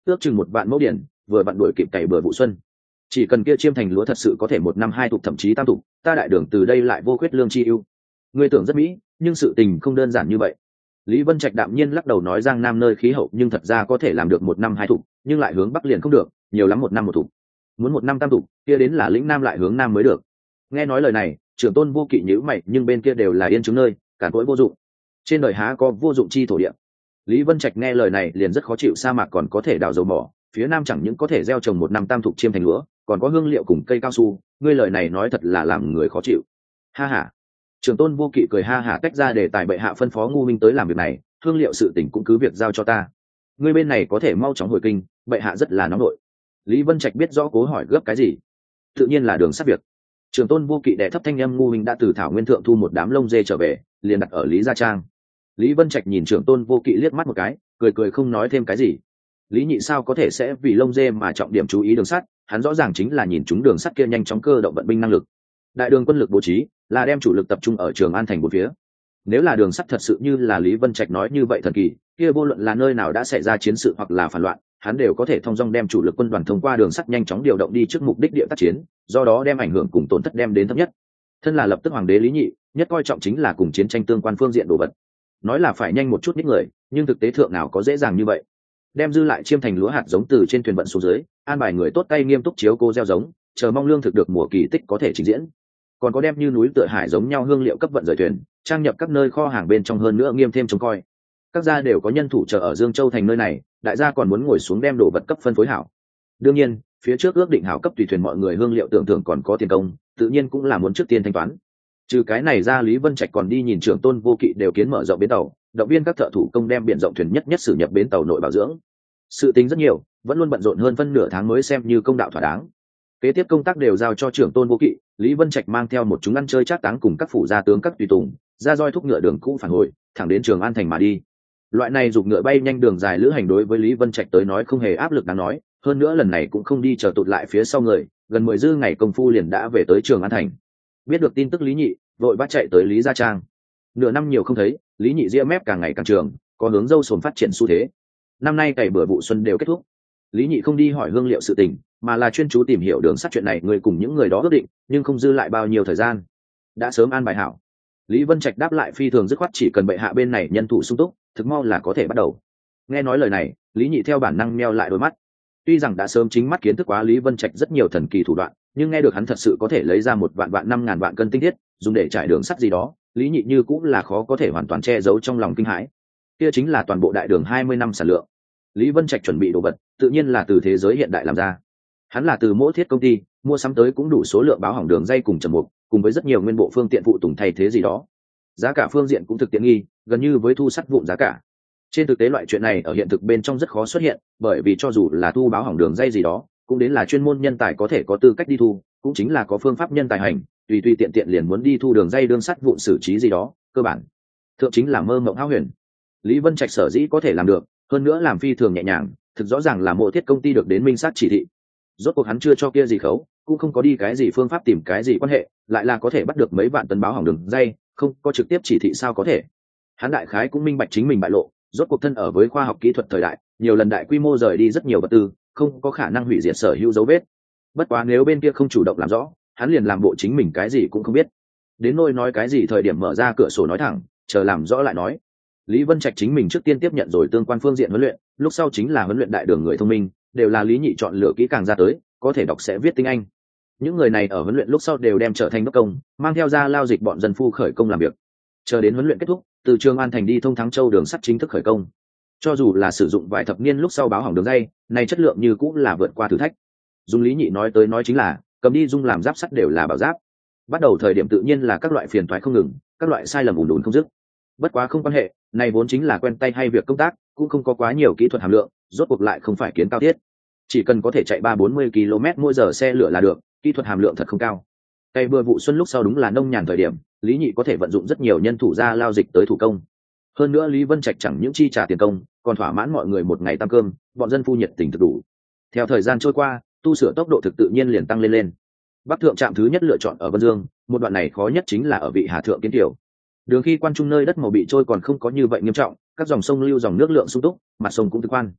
A: ước chừng một vạn mẫu điển, vừa vặn đuổi kịp cày bừa vụ xuân. Chỉ cần kia chiêm thành lúa thật sự có thể một năm hai thục thậm chí tam thục, ta đại đường từ đây lại vô khuyết lương chi ưu. Ngươi tưởng rất mỹ, nhưng sự tình không đơn giản như vậy. Lý Vân Trạch đạm nhiên lắc đầu nói, Giang Nam nơi khí hậu nhưng thật ra có thể làm được một năm hai thục, nhưng lại hướng bắc liền không được, nhiều lắm một năm một thục. Muốn một năm tam thục, kia đến là lĩnh nam lại hướng nam mới được. Nghe nói lời này, Trưởng Tôn Vô Kỵ nhíu mày, nhưng bên kia đều là yên chứng nơi, cản cỗi vô dụng. Trên đời há có vô dụng chi thổ địa. Lý Vân Trạch nghe lời này liền rất khó chịu, sa mạc còn có thể đào dầu mỏ, phía nam chẳng những có thể gieo trồng một năm tam thục chiêm thành lúa, còn có hương liệu cùng cây cao su, ngươi lời này nói thật là làm người khó chịu. Ha ha. Trưởng Tôn Vô Kỵ cười ha hả tách ra để tài bệ hạ phân phó ngu minh tới làm việc này, hương liệu sự tình cũng cứ việc giao cho ta. Ngươi bên này có thể mau chóng hồi kinh, bệ hạ rất là nóng nội. Lý Vân Trạch biết rõ cố hỏi gấp cái gì, tự nhiên là đường sắt việc. Trưởng Tôn Vô Kỵ đè thấp thanh âm, ngu minh đã từ thảo nguyên thượng thu một đám lông dê trở về, liền đặt ở Lý gia trang. Lý Vân Trạch nhìn Trưởng Tôn Vô Kỵ liếc mắt một cái, cười cười không nói thêm cái gì. Lý Nhị sao có thể sẽ vì lông dê mà trọng điểm chú ý đường sắt, hắn rõ ràng chính là nhìn chúng đường sắt kia nhanh chóng cơ động vận binh năng lực. Đại đường quân lực bố trí là đem chủ lực tập trung ở Trường An thành bốn phía. Nếu là đường sắt thật sự như là Lý Vân Trạch nói như vậy thần kỳ, kia vô luận là nơi nào đã xảy ra chiến sự hoặc là phản loạn, hắn đều có thể thông dong đem chủ lực quân đoàn thông qua đường sắt nhanh chóng điều động đi trước mục đích địa tác chiến, do đó đem ảnh hưởng cùng tổn thất đem đến thấp nhất. Thân là lập tức hoàng đế Lý Nhị, nhất coi trọng chính là cùng chiến tranh tương quan phương diện đồ vật. Nói là phải nhanh một chút nhích người, nhưng thực tế thượng nào có dễ dàng như vậy. Đem dư lại chiêm thành lúa hạt giống từ trên thuyền vận xuống dưới, an bài người tốt tay nghiêm túc chiếu cô gieo giống, chờ mong lương thực được mùa kỳ tích có thể trình diễn. Còn có đem như núi tựa hải giống nhau hương liệu cấp vận rời thuyền, trang nhập các nơi kho hàng bên trong, hơn nữa nghiêm thêm trông coi. Các gia đều có nhân thủ chờ ở Dương Châu thành nơi này, đại gia còn muốn ngồi xuống đem đồ vật cấp phân phối hảo. Đương nhiên, phía trước ước định hảo cấp tùy thuyền mọi người hương liệu tưởng thưởng còn có tiền công, tự nhiên cũng là muốn trước tiên thanh toán. Trừ cái này ra, Lý Vân Trạch còn đi nhìn Trưởng Tôn Vô Kỵ đều kiến mở rộng bến tàu, động viên các thợ thủ công đem biển rộng thuyền nhất nhất xử nhập bến tàu nội bảo dưỡng. Sự tính rất nhiều, vẫn luôn bận rộn hơn phân nửa tháng mới xem như công đạo thỏa đáng. Kế tiếp công tác đều giao cho Trưởng Tôn Vô Kỵ, Lý Vân Trạch mang theo một chúng ăn chơi trác táng cùng các phủ gia tướng các tùy tùng, ra roi thúc ngựa đường cũ phản hồi, thẳng đến Trường An thành mà đi. Loại này giục ngựa bay nhanh đường dài lữ hành đối với Lý Vân Trạch tới nói không hề áp lực đáng nói, hơn nữa lần này cũng không đi chờ tụt lại phía sau người, gần mười dư ngày công phu liền đã về tới Trường An thành. Biết được tin tức, Lý Nhị vội vã chạy tới Lý gia trang. Nửa năm nhiều không thấy, Lý Nhị ria mép càng ngày càng trường, có hướng dâu sồn phát triển xu thế. Năm nay cày bừa vụ xuân đều kết thúc, Lý Nhị không đi hỏi hương liệu sự tình, mà là chuyên chú tìm hiểu đường sắt chuyện này, người cùng những người đó ước định, nhưng không dư lại bao nhiêu thời gian, đã sớm an bài hảo. Lý Vân Trạch đáp lại phi thường dứt khoát, chỉ cần bệ hạ bên này nhân thủ sung túc, thực mau là có thể bắt đầu. Nghe nói lời này, Lý Nhị theo bản năng meo lại đôi mắt. Tuy rằng đã sớm chính mắt kiến thức quá Lý Vân Trạch rất nhiều thần kỳ thủ đoạn, nhưng nghe được hắn thật sự có thể lấy ra một vạn vạn năm ngàn vạn cân tinh thiết dùng để trải đường sắt gì đó, Lý Nhị như cũng là khó có thể hoàn toàn che giấu trong lòng kinh hãi. Kia chính là toàn bộ đại đường hai mươi năm sản lượng. Lý Vân Trạch chuẩn bị đồ vật, tự nhiên là từ thế giới hiện đại làm ra. Hắn là từ Mỗ Thiết công ty mua sắm tới cũng đủ số lượng báo hỏng đường dây cùng trầm mục, cùng với rất nhiều nguyên bộ phương tiện phụ tùng thay thế gì đó. Giá cả phương diện cũng thực tiện nghi, gần như với thu sắt vụn giá cả. Trên thực tế loại chuyện này ở hiện thực bên trong rất khó xuất hiện, bởi vì cho dù là thu báo hỏng đường dây gì đó, cũng đến là chuyên môn nhân tài có thể có tư cách đi thu, cũng chính là có phương pháp nhân tài hành, tùy tùy tiện tiện liền muốn đi thu đường dây đường sắt vụn xử trí gì đó, cơ bản thượng chính là mơ mộng hão huyền. Lý Vân Trạch sở dĩ có thể làm được, hơn nữa làm phi thường nhẹ nhàng, thực rõ ràng là Mộ Thiết công ty được đến minh sát chỉ thị. Rốt cuộc hắn chưa cho kia gì khấu, cũng không có đi cái gì phương pháp tìm cái gì quan hệ, lại là có thể bắt được mấy vạn tấn báo hỏng đường dây, không có trực tiếp chỉ thị sao có thể. Hắn đại khái cũng minh bạch chính mình bại lộ, rốt cuộc thân ở với khoa học kỹ thuật thời đại, nhiều lần đại quy mô rời đi rất nhiều vật tư, không có khả năng hủy diệt sở hữu dấu vết. Bất quá nếu bên kia không chủ động làm rõ, hắn liền làm bộ chính mình cái gì cũng không biết. Đến nôi nói cái gì thời điểm mở ra cửa sổ nói thẳng, chờ làm rõ lại nói. Lý Vân Trạch chính mình trước tiên tiếp nhận rồi tương quan phương diện huấn luyện, lúc sau chính là huấn luyện đại đường người thông minh, đều là Lý Nhị chọn lựa kỹ càng ra tới, có thể đọc sẽ viết tiếng Anh. Những người này ở huấn luyện lúc sau đều đem trở thành đốc công, mang theo ra lao dịch bọn dân phu khởi công làm việc. Chờ đến huấn luyện kết thúc, từ Trường An thành đi thông Thắng Châu đường sắt chính thức khởi công. Cho dù là sử dụng vài thập niên lúc sau báo hỏng đường dây, này chất lượng như cũng là vượt qua thử thách. Dung Lý Nhị nói tới nói chính là, cầm đi dung làm giáp sắt đều là bảo giáp. Bắt đầu thời điểm tự nhiên là các loại phiền toái không ngừng, các loại sai lầm ùn ùn không dứt. Bất quá không quan hệ, này vốn chính là quen tay hay việc công tác, cũng không có quá nhiều kỹ thuật hàm lượng, rốt cuộc lại không phải kiến cao thiết. Chỉ cần có thể chạy ba bốn mươi ki lô mét mỗi giờ xe lửa là được, kỹ thuật hàm lượng thật không cao. Cây bừa vụ xuân lúc sau đúng là nông nhàn thời điểm, Lý Nhị có thể vận dụng rất nhiều nhân thủ ra lao dịch tới thủ công. Hơn nữa Lý Vân Trạch chẳng những chi trả tiền công, còn thỏa mãn mọi người một ngày tăng cơm, bọn dân phu nhiệt tình thực đủ. Theo thời gian trôi qua, tu sửa tốc độ thực tự nhiên liền tăng lên lên. Bắc thượng trạm thứ nhất lựa chọn ở Vân Dương, một đoạn này khó nhất chính là ở vị Hà thượng kiến tiểu. Đường khi quan trung nơi đất màu bị trôi còn không có như vậy nghiêm trọng, các dòng sông lưu dòng nước lượng sung túc, mặt sông cũng thực khoan.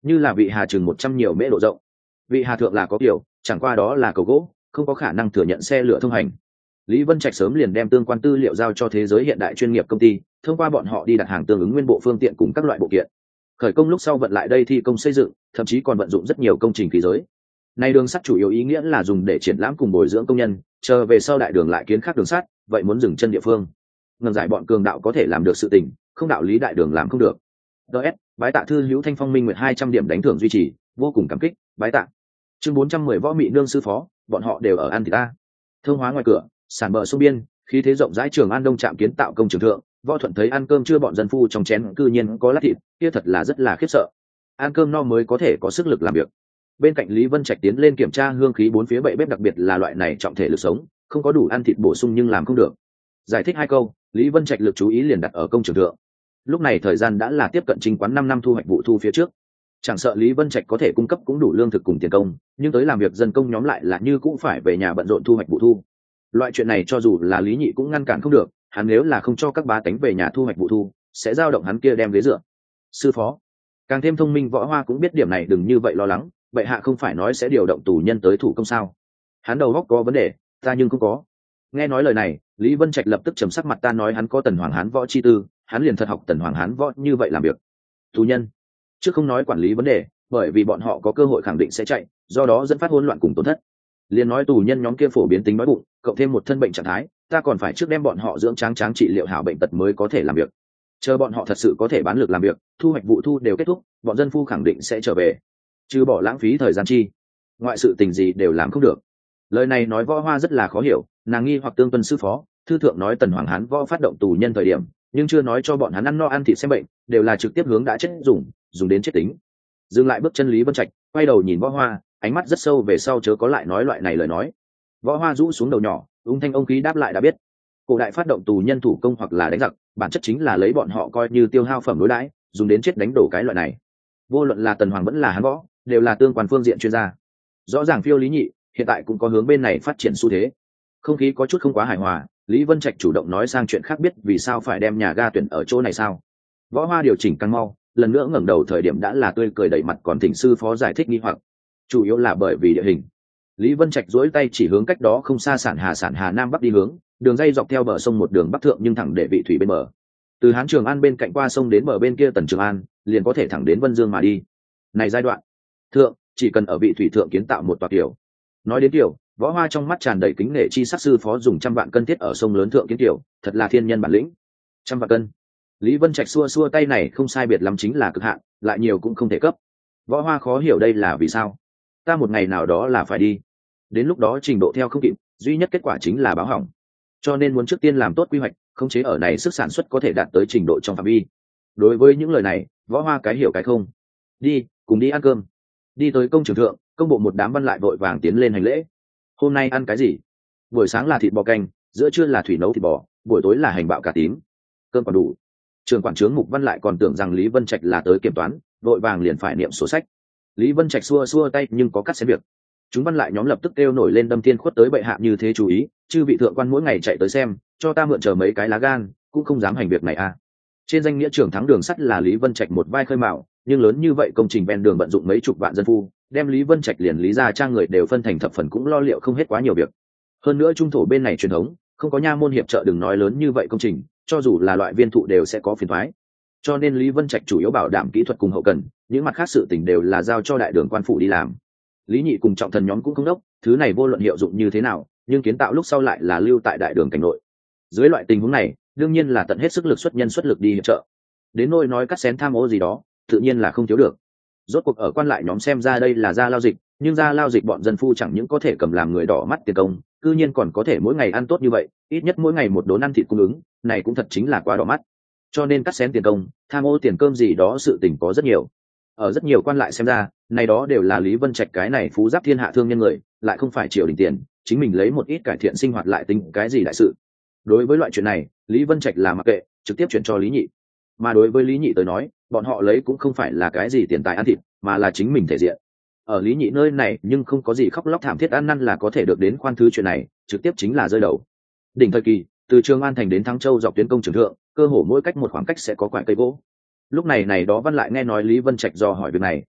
A: như là vị hà chừng một trăm nhiều mễ độ rộng. Vị hà thượng là có kiểu, chẳng qua đó là cầu gỗ, không có khả năng thừa nhận xe lửa thông hành. Lý Vân Trạch sớm liền đem tương quan tư liệu giao cho thế giới hiện đại chuyên nghiệp công ty, thông qua bọn họ đi đặt hàng tương ứng nguyên bộ phương tiện cùng các loại bộ kiện. Khởi công lúc sau vận lại đây thi công xây dựng, thậm chí còn vận dụng rất nhiều công trình khí giới. Này đường sắt chủ yếu ý nghĩa là dùng để triển lãm cùng bồi dưỡng công nhân, chờ về sau đại đường lại kiến khác đường sắt, vậy muốn dừng chân địa phương. Ngầm giải bọn cường đạo có thể làm được sự tình, không đạo lý đại đường làm không được. đê ét, bái tạ thư hữu Thanh Phong Minh Nguyệt hai trăm điểm đánh thưởng duy trì, vô cùng cảm kích, bái tạ. Chương bốn trăm mười võ mị nương sư phó, bọn họ đều ở ăn thịt ta. Thương hóa ngoài cửa, sàn bờ sông biên, khí thế rộng rãi Trường An Đông trạm kiến tạo công trường thượng, Võ Thuận thấy ăn cơm chưa bọn dân phu trong chén cư nhiên có lát thịt, kia thật là rất là khiếp sợ. Ăn cơm no mới có thể có sức lực làm việc. Bên cạnh Lý Vân Trạch tiến lên kiểm tra hương khí bốn phía bệ bếp, đặc biệt là loại này trọng thể lực sống, không có đủ ăn thịt bổ sung nhưng làm không được. Giải thích hai câu, Lý Vân Trạch lực chú ý liền đặt ở công trường thượng. Lúc này thời gian đã là tiếp cận trình quán năm năm thu hoạch vụ thu phía trước. Chẳng sợ Lý Vân Trạch có thể cung cấp cũng đủ lương thực cùng tiền công, nhưng tới làm việc dân công nhóm lại là như cũng phải về nhà bận rộn thu hoạch vụ thu. Loại chuyện này cho dù là Lý Nhị cũng ngăn cản không được, hắn nếu là không cho các bá tánh về nhà thu hoạch vụ thu, sẽ dao động hắn kia đem ghế dựa. Sư phó, càng thêm thông minh Võ Hoa cũng biết điểm này, đừng như vậy lo lắng, bệ hạ không phải nói sẽ điều động tù nhân tới thủ công sao? Hắn đầu óc có vấn đề, ta nhưng không có. Nghe nói lời này, Lý Vân Trạch lập tức trầm sắc mặt, ta nói hắn có Tần Hoàng Hán võ chi tư, hắn liền thật học Tần Hoàng Hán võ như vậy làm việc. Tù nhân, chứ không nói quản lý vấn đề, bởi vì bọn họ có cơ hội khẳng định sẽ chạy, do đó dẫn phát hỗn loạn cùng tổn thất. Liền nói tù nhân nhóm kia phổ biến tính đói bụng, cộng thêm một thân bệnh trạng thái, ta còn phải trước đem bọn họ dưỡng tráng tráng trị liệu hảo bệnh tật mới có thể làm việc. Chờ bọn họ thật sự có thể bán lực làm việc, thu hoạch vụ thu đều kết thúc, bọn dân phu khẳng định sẽ trở về. Chứ bỏ lãng phí thời gian chi, ngoại sự tình gì đều làm không được. Lời này nói Võ Hoa rất là khó hiểu, nàng nghi hoặc tương tuân sư phó, thư thượng nói Tần Hoàng Hán võ phát động tù nhân thời điểm, nhưng chưa nói cho bọn hắn ăn no ăn thịt xem bệnh, đều là trực tiếp hướng đã chết dùng, dùng đến chết tính. Dừng lại bước chân Lý Vân Trạch, quay đầu nhìn Võ Hoa, ánh mắt rất sâu, về sau chớ có lại nói loại này lời nói. Võ Hoa rũ xuống đầu nhỏ, ung thanh ông khí đáp lại đã biết. Cổ đại phát động tù nhân thủ công hoặc là đánh giặc, bản chất chính là lấy bọn họ coi như tiêu hao phẩm đối đãi, dùng đến chết đánh đổ cái loại này. Vô luận là Tần Hoàng vẫn là Hán võ, đều là tương quan phương diện chuyên gia. Rõ ràng Phiêu Lý Nhị hiện tại cũng có hướng bên này phát triển xu thế. Không khí có chút không quá hài hòa, Lý Vân Trạch chủ động nói sang chuyện khác, biết vì sao phải đem nhà ga tuyển ở chỗ này sao? Võ Hoa điều chỉnh càng mau, lần nữa ngẩng đầu thời điểm đã là tươi cười đầy mặt, còn thỉnh sư phó giải thích nghi hoặc. Chủ yếu là bởi vì địa hình. Lý Vân Trạch duỗi tay chỉ hướng cách đó không xa Sản Hà Sản Hà Nam Bắc đi hướng, đường dây dọc theo bờ sông một đường bắc thượng nhưng thẳng để vị thủy bên bờ. Từ Hán Trường An bên cạnh qua sông đến bờ bên kia Tần Trường An, liền có thể thẳng đến Vân Dương mà đi. Này giai đoạn thượng, chỉ cần ở vị thủy thượng kiến tạo một tòa tiểu. Nói đến tiểu, Võ Hoa trong mắt tràn đầy kính nể, chi sắc sư phó dùng trăm vạn cân thiết ở sông lớn thượng kiến tiểu, thật là thiên nhân bản lĩnh. Trăm vạn cân. Lý Vân Trạch xua xua tay, này không sai biệt lắm chính là cực hạn, lại nhiều cũng không thể cấp. Võ Hoa khó hiểu đây là vì sao? Ta một ngày nào đó là phải đi, đến lúc đó trình độ theo không kịp, duy nhất kết quả chính là báo hỏng, cho nên muốn trước tiên làm tốt quy hoạch, khống chế ở này sức sản xuất có thể đạt tới trình độ trong phạm vi. Đối với những lời này, Võ Hoa cái hiểu cái không. Đi, cùng đi ăn cơm. Đi tới công trường thượng, công bộ một đám văn lại vội vàng tiến lên hành lễ. Hôm nay ăn cái gì? Buổi sáng là thịt bò canh, giữa trưa là thủy nấu thịt bò, buổi tối là hành bạo cà tím. Cơm còn đủ. Trường quản trướng Mục Văn lại còn tưởng rằng Lý Vân Trạch là tới kiểm toán, vội vàng liền phải niệm sổ sách. Lý Vân Trạch xua xua tay, nhưng có cắt xén việc. Chúng văn lại nhóm lập tức kêu nổi lên, đâm thiên khuất tới bệ hạ như thế chú ý, chư vị thượng quan mỗi ngày chạy tới xem, cho ta mượn chờ mấy cái lá gan, cũng không dám hành việc này à. Trên danh nghĩa trưởng thắng đường sắt là Lý Vân Trạch một vai khơi mạo, nhưng lớn như vậy công trình ven đường bận rộn mấy chục vạn dân phu, đem Lý Vân Trạch liền Lý gia trang người đều phân thành thập phần, cũng lo liệu không hết quá nhiều việc. Hơn nữa trung thổ bên này truyền thống, không có nha môn hiệp trợ, đừng nói lớn như vậy công trình, cho dù là loại viên thụ đều sẽ có phiền toái. Cho nên Lý Vân Trạch chủ yếu bảo đảm kỹ thuật cùng hậu cần, những mặt khác sự tình đều là giao cho đại đường quan phủ đi làm. Lý Nhị cùng trọng thần nhóm cũng không đốc, thứ này vô luận hiệu dụng như thế nào, nhưng kiến tạo lúc sau lại là lưu tại đại đường cảnh nội. Dưới loại tình huống này, đương nhiên là tận hết sức lực xuất nhân xuất lực đi hiệp trợ. Đến nỗi nói cắt xén tham ô gì đó, tự nhiên là không thiếu được. Rốt cuộc ở quan lại nhóm xem ra đây là gia lao dịch, nhưng gia lao dịch bọn dân phu chẳng những có thể cầm làm người đỏ mắt tiền công, cư nhiên còn có thể mỗi ngày ăn tốt như vậy, ít nhất mỗi ngày một đốn ăn thịt cung ứng, này cũng thật chính là quá đỏ mắt. Cho nên cắt xén tiền công, tham ô tiền cơm gì đó sự tình có rất nhiều. Ở rất nhiều quan lại xem ra, này đó đều là Lý Vân Trạch cái này phú giáp thiên hạ thương nhân người, lại không phải triều đình tiền, chính mình lấy một ít cải thiện sinh hoạt lại tính cái gì đại sự. Đối với loại chuyện này, Lý Vân Trạch là mặc kệ, trực tiếp chuyển cho Lý Nhị. Mà đối với Lý Nhị tới nói, bọn họ lấy cũng không phải là cái gì tiền tài ăn thịt, mà là chính mình thể diện. Ở Lý Nhị nơi này nhưng không có gì khóc lóc thảm thiết ăn năn là có thể được đến khoan thứ, chuyện này trực tiếp chính là rơi đầu. Đỉnh thời kỳ, từ Trường An thành đến Thăng Châu dọc tuyến công trường thượng, cơ hồ mỗi cách một khoảng cách sẽ có quải cây gỗ. Lúc này này đó văn lại nghe nói Lý Vân Trạch do hỏi việc này,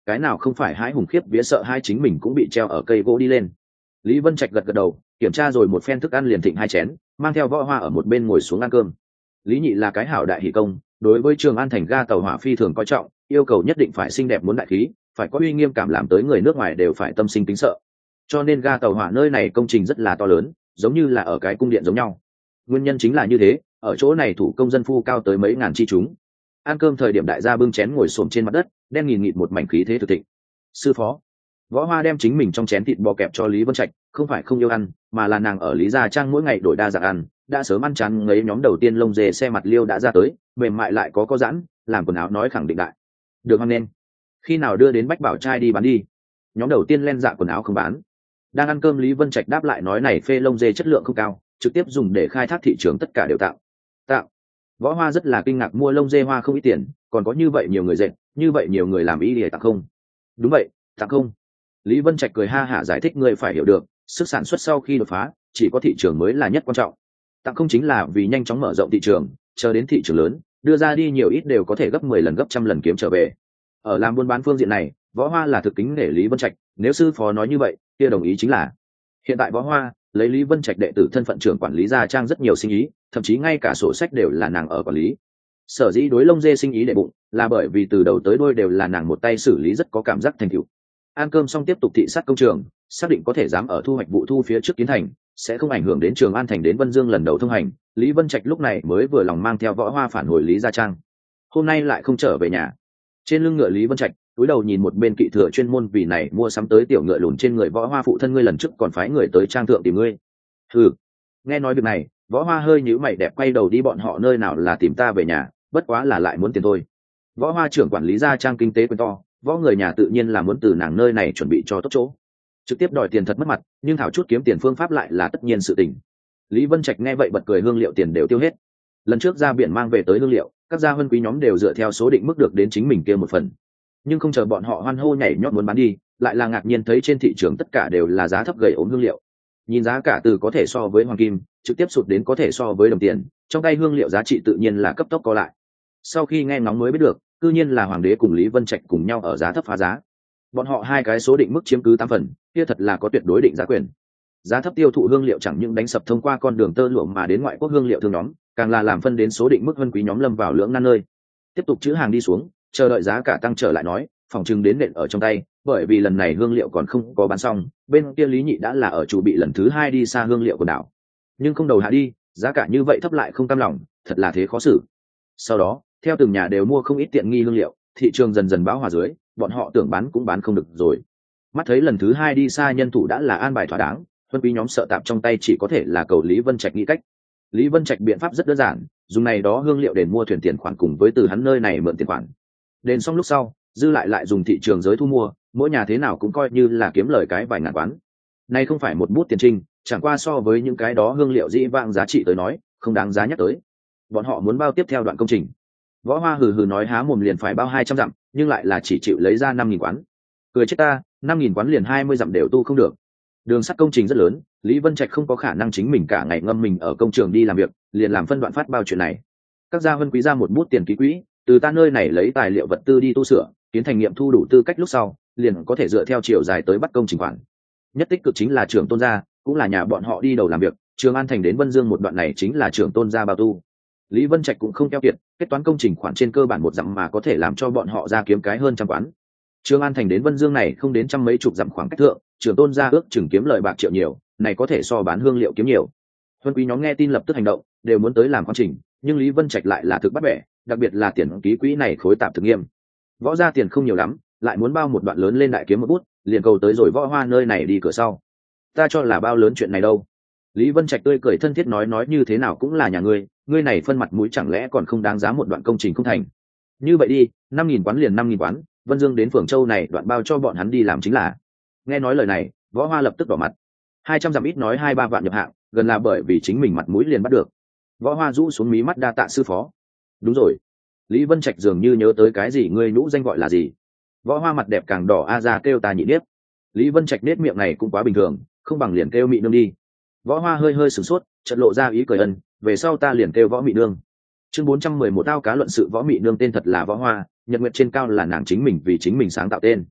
A: cái nào không phải hãi hùng khiếp vía sợ hai chính mình cũng bị treo ở cây gỗ đi lên. Lý Vân Trạch gật gật đầu, kiểm tra rồi một phen thức ăn liền thịnh hai chén, mang theo Võ Hoa ở một bên ngồi xuống ăn cơm. Lý Nhị là cái hảo đại hỷ công, đối với Trường An thành ga tàu hỏa phi thường coi trọng, yêu cầu nhất định phải xinh đẹp muốn đại khí, phải có uy nghiêm cảm làm tới người nước ngoài đều phải tâm sinh kính sợ. Cho nên ga tàu hỏa nơi này công trình rất là to lớn, giống như là ở cái cung điện giống nhau. Nguyên nhân chính là như thế, ở chỗ này thủ công dân phu cao tới mấy ngàn chi chúng. Ăn cơm thời điểm đại gia bưng chén ngồi xổm trên mặt đất, đen nghìn nghịt một mảnh khí thế thực thịnh. Sư phó. Võ Hoa đem chính mình trong chén thịt bò kẹp cho Lý Vân Trạch, không phải không yêu ăn, mà là nàng ở Lý Gia Trang mỗi ngày đổi đa dạng ăn, đã sớm ăn chán ngấy nhóm đầu tiên lông dê xe mặt liêu đã ra tới, mềm mại lại có có giãn, làm quần áo nói khẳng định đại. Được hoan nên. Khi nào đưa đến Bách Bảo trai đi bán đi? Nhóm đầu tiên len dạ quần áo không bán. Đang ăn cơm Lý Vân Trạch đáp lại nói này phê lông dê chất lượng không cao, trực tiếp dùng để khai thác thị trường tất cả đều tạo. Tạo. Võ Hoa rất là kinh ngạc, mua lông dê hoa không ít tiền, còn có như vậy nhiều người dệt, như vậy nhiều người làm ý để tặng không? Đúng vậy, tặng không. Lý Vân Trạch cười ha hả giải thích, người phải hiểu được, sức sản xuất sau khi đột phá, chỉ có thị trường mới là nhất quan trọng. Tặng không chính là vì nhanh chóng mở rộng thị trường, chờ đến thị trường lớn, đưa ra đi nhiều ít đều có thể gấp mười lần gấp trăm lần kiếm trở về. Ở làm buôn bán phương diện này, Võ Hoa là thực kính nể Lý Vân Trạch, nếu sư phó nói như vậy, kia đồng ý chính là. Hiện tại Võ Hoa lấy Lý Vân Trạch đệ tử thân phận trưởng quản lý Gia Trang rất nhiều sinh ý, thậm chí ngay cả sổ sách đều là nàng ở quản lý. Sở dĩ đối lông dê sinh ý đệ bụng, là bởi vì từ đầu tới đuôi đều là nàng một tay xử lý, rất có cảm giác thành tựu. Ăn cơm xong tiếp tục thị sát công trường, xác định có thể dám ở thu hoạch vụ thu phía trước kiến thành, sẽ không ảnh hưởng đến Trường An thành đến Vân Dương lần đầu thông hành. Lý Vân Trạch lúc này mới vừa lòng mang theo Võ Hoa phản hồi Lý Gia Trang. Hôm nay lại không trở về nhà. Trên lưng ngựa Lý Vân Trạch cúi đầu nhìn một bên kỵ thừa chuyên môn vì này mua sắm tới tiểu ngựa lùn trên người Võ Hoa phụ thân ngươi lần trước còn phái người tới trang thượng tìm ngươi. Ừ. Nghe nói việc này, Võ Hoa hơi nhíu mày đẹp, quay đầu đi, bọn họ nơi nào là tìm ta về nhà, bất quá là lại muốn tiền thôi. Võ Hoa trưởng quản lý Gia Trang kinh tế quyền to, võ người nhà tự nhiên là muốn từ nàng nơi này chuẩn bị cho tốt chỗ. Trực tiếp đòi tiền thật mất mặt, nhưng thảo chút kiếm tiền phương pháp lại là tất nhiên sự tình. Lý Vân Trạch nghe vậy bật cười, hương liệu tiền đều tiêu hết. Lần trước ra biển mang về tới hương liệu, các gia huân quý nhóm đều dựa theo số định mức được đến chính mình kia một phần. Nhưng không chờ bọn họ hoan hô nhảy nhót muốn bán đi, lại là ngạc nhiên thấy trên thị trường tất cả đều là giá thấp gầy ốm hương liệu. Nhìn giá cả từ có thể so với hoàng kim, trực tiếp sụt đến có thể so với đồng tiền, trong tay hương liệu giá trị tự nhiên là cấp tốc co lại. Sau khi nghe ngóng mới biết được, cư nhiên là hoàng đế cùng Lý Vân Trạch cùng nhau ở giá thấp phá giá. Bọn họ hai cái số định mức chiếm cứ tám phần, kia thật là có tuyệt đối định giá quyền. Giá thấp tiêu thụ hương liệu chẳng những đánh sập thông qua con đường tơ lụa mà đến ngoại quốc hương liệu thương nhóm, càng là làm phân đến số định mức vân quý nhóm lâm vào lưỡng nan nơi. Tiếp tục chữ hàng đi xuống, chờ đợi giá cả tăng trở lại nói, phòng trừng đến nện ở trong tay, bởi vì lần này hương liệu còn không có bán xong, bên kia Lý Nhị đã là ở chủ bị lần thứ hai đi xa hương liệu của đảo. Nhưng không đầu hạ đi, giá cả như vậy thấp lại không cam lòng, thật là thế khó xử. Sau đó, theo từng nhà đều mua không ít tiện nghi hương liệu, thị trường dần dần bão hòa dưới, bọn họ tưởng bán cũng bán không được rồi. Mắt thấy lần thứ hai đi xa nhân thủ đã là an bài thỏa đáng, vân quý nhóm sợ tạp trong tay chỉ có thể là cầu Lý Vân Trạch nghĩ cách. Lý Vân Trạch biện pháp rất đơn giản, dùng này đó hương liệu đền mua thuyền tiền khoản cùng với từ hắn nơi này mượn tiền khoản. Đền xong lúc sau, dư lại lại dùng thị trường giới thu mua, mỗi nhà thế nào cũng coi như là kiếm lời cái vài ngàn quán. Này không phải một bút tiền trinh, chẳng qua so với những cái đó hương liệu dĩ vãng giá trị tới nói, không đáng giá nhắc tới. Bọn họ muốn bao tiếp theo đoạn công trình. Võ Hoa hừ hừ nói há mồm liền phải bao hai trăm dặm, nhưng lại là chỉ chịu lấy ra năm nghìn quán. Cười chết ta, năm nghìn quán liền hai mươi dặm đều tu không được. Đường sắt công trình rất lớn, Lý Vân Trạch không có khả năng chính mình cả ngày ngâm mình ở công trường đi làm việc, liền làm phân đoạn phát bao chuyện này. Các gia vân quý ra một bút tiền ký quỹ, từ ta nơi này lấy tài liệu vật tư đi tu sửa, kiến thành nghiệm thu đủ tư cách lúc sau, liền có thể dựa theo chiều dài tới bắt công trình khoản. Nhất tích cực chính là trưởng tôn gia, cũng là nhà bọn họ đi đầu làm việc, Trường An thành đến Vân Dương một đoạn này chính là trưởng tôn gia bao tu. Lý Vân Trạch cũng không keo kiệt, kết toán công trình khoản trên cơ bản một dặm mà có thể làm cho bọn họ ra kiếm cái hơn trăm quán. Trường An thành đến Vân Dương này không đến trăm mấy chục dặm khoảng cách thượng, trưởng tôn gia ước chừng kiếm lời bạc triệu nhiều, này có thể so bán hương liệu kiếm nhiều. Huân quý nhóm nghe tin lập tức hành động, đều muốn tới làm khoán trình, nhưng Lý Vân Trạch lại là thực bắt bẻ, đặc biệt là tiền ký quỹ này khối tạp thực nghiêm. Võ gia tiền không nhiều lắm, lại muốn bao một đoạn lớn lên đại kiếm một bút, liền cầu tới rồi Võ Hoa nơi này đi cửa sau. Ta cho là bao lớn chuyện này đâu. Lý Vân Trạch tươi cười thân thiết nói nói như thế nào cũng là nhà ngươi, ngươi này phân mặt mũi chẳng lẽ còn không đáng giá một đoạn công trình không thành. Như vậy đi, năm nghìn quán liền năm nghìn quán, Vân Dương đến Phường Châu này đoạn bao cho bọn hắn đi làm chính là. Nghe nói lời này, Võ Hoa lập tức đỏ mặt. Hai trăm dặm ít nói hai ba vạn nhập hạng, gần là bởi vì chính mình mặt mũi liền bắt được. Võ Hoa rũ xuống mí mắt đa tạ sư phó. Đúng rồi. Lý Vân Trạch dường như nhớ tới cái gì, ngươi nhũ danh gọi là gì? Võ Hoa mặt đẹp càng đỏ, a ra kêu ta nhị điếc. Lý Vân Trạch nết miệng này cũng quá bình thường, không bằng liền kêu mị nương đi. Võ Hoa hơi hơi sửng sốt, chợt lộ ra ý cười ân, về sau ta liền kêu Võ Mị Nương. Chương bốn trăm mười một tao cá luận sự. Võ Mị Nương tên thật là Võ Hoa, nhật nguyệt trên cao là nàng chính mình vì chính mình sáng tạo tên.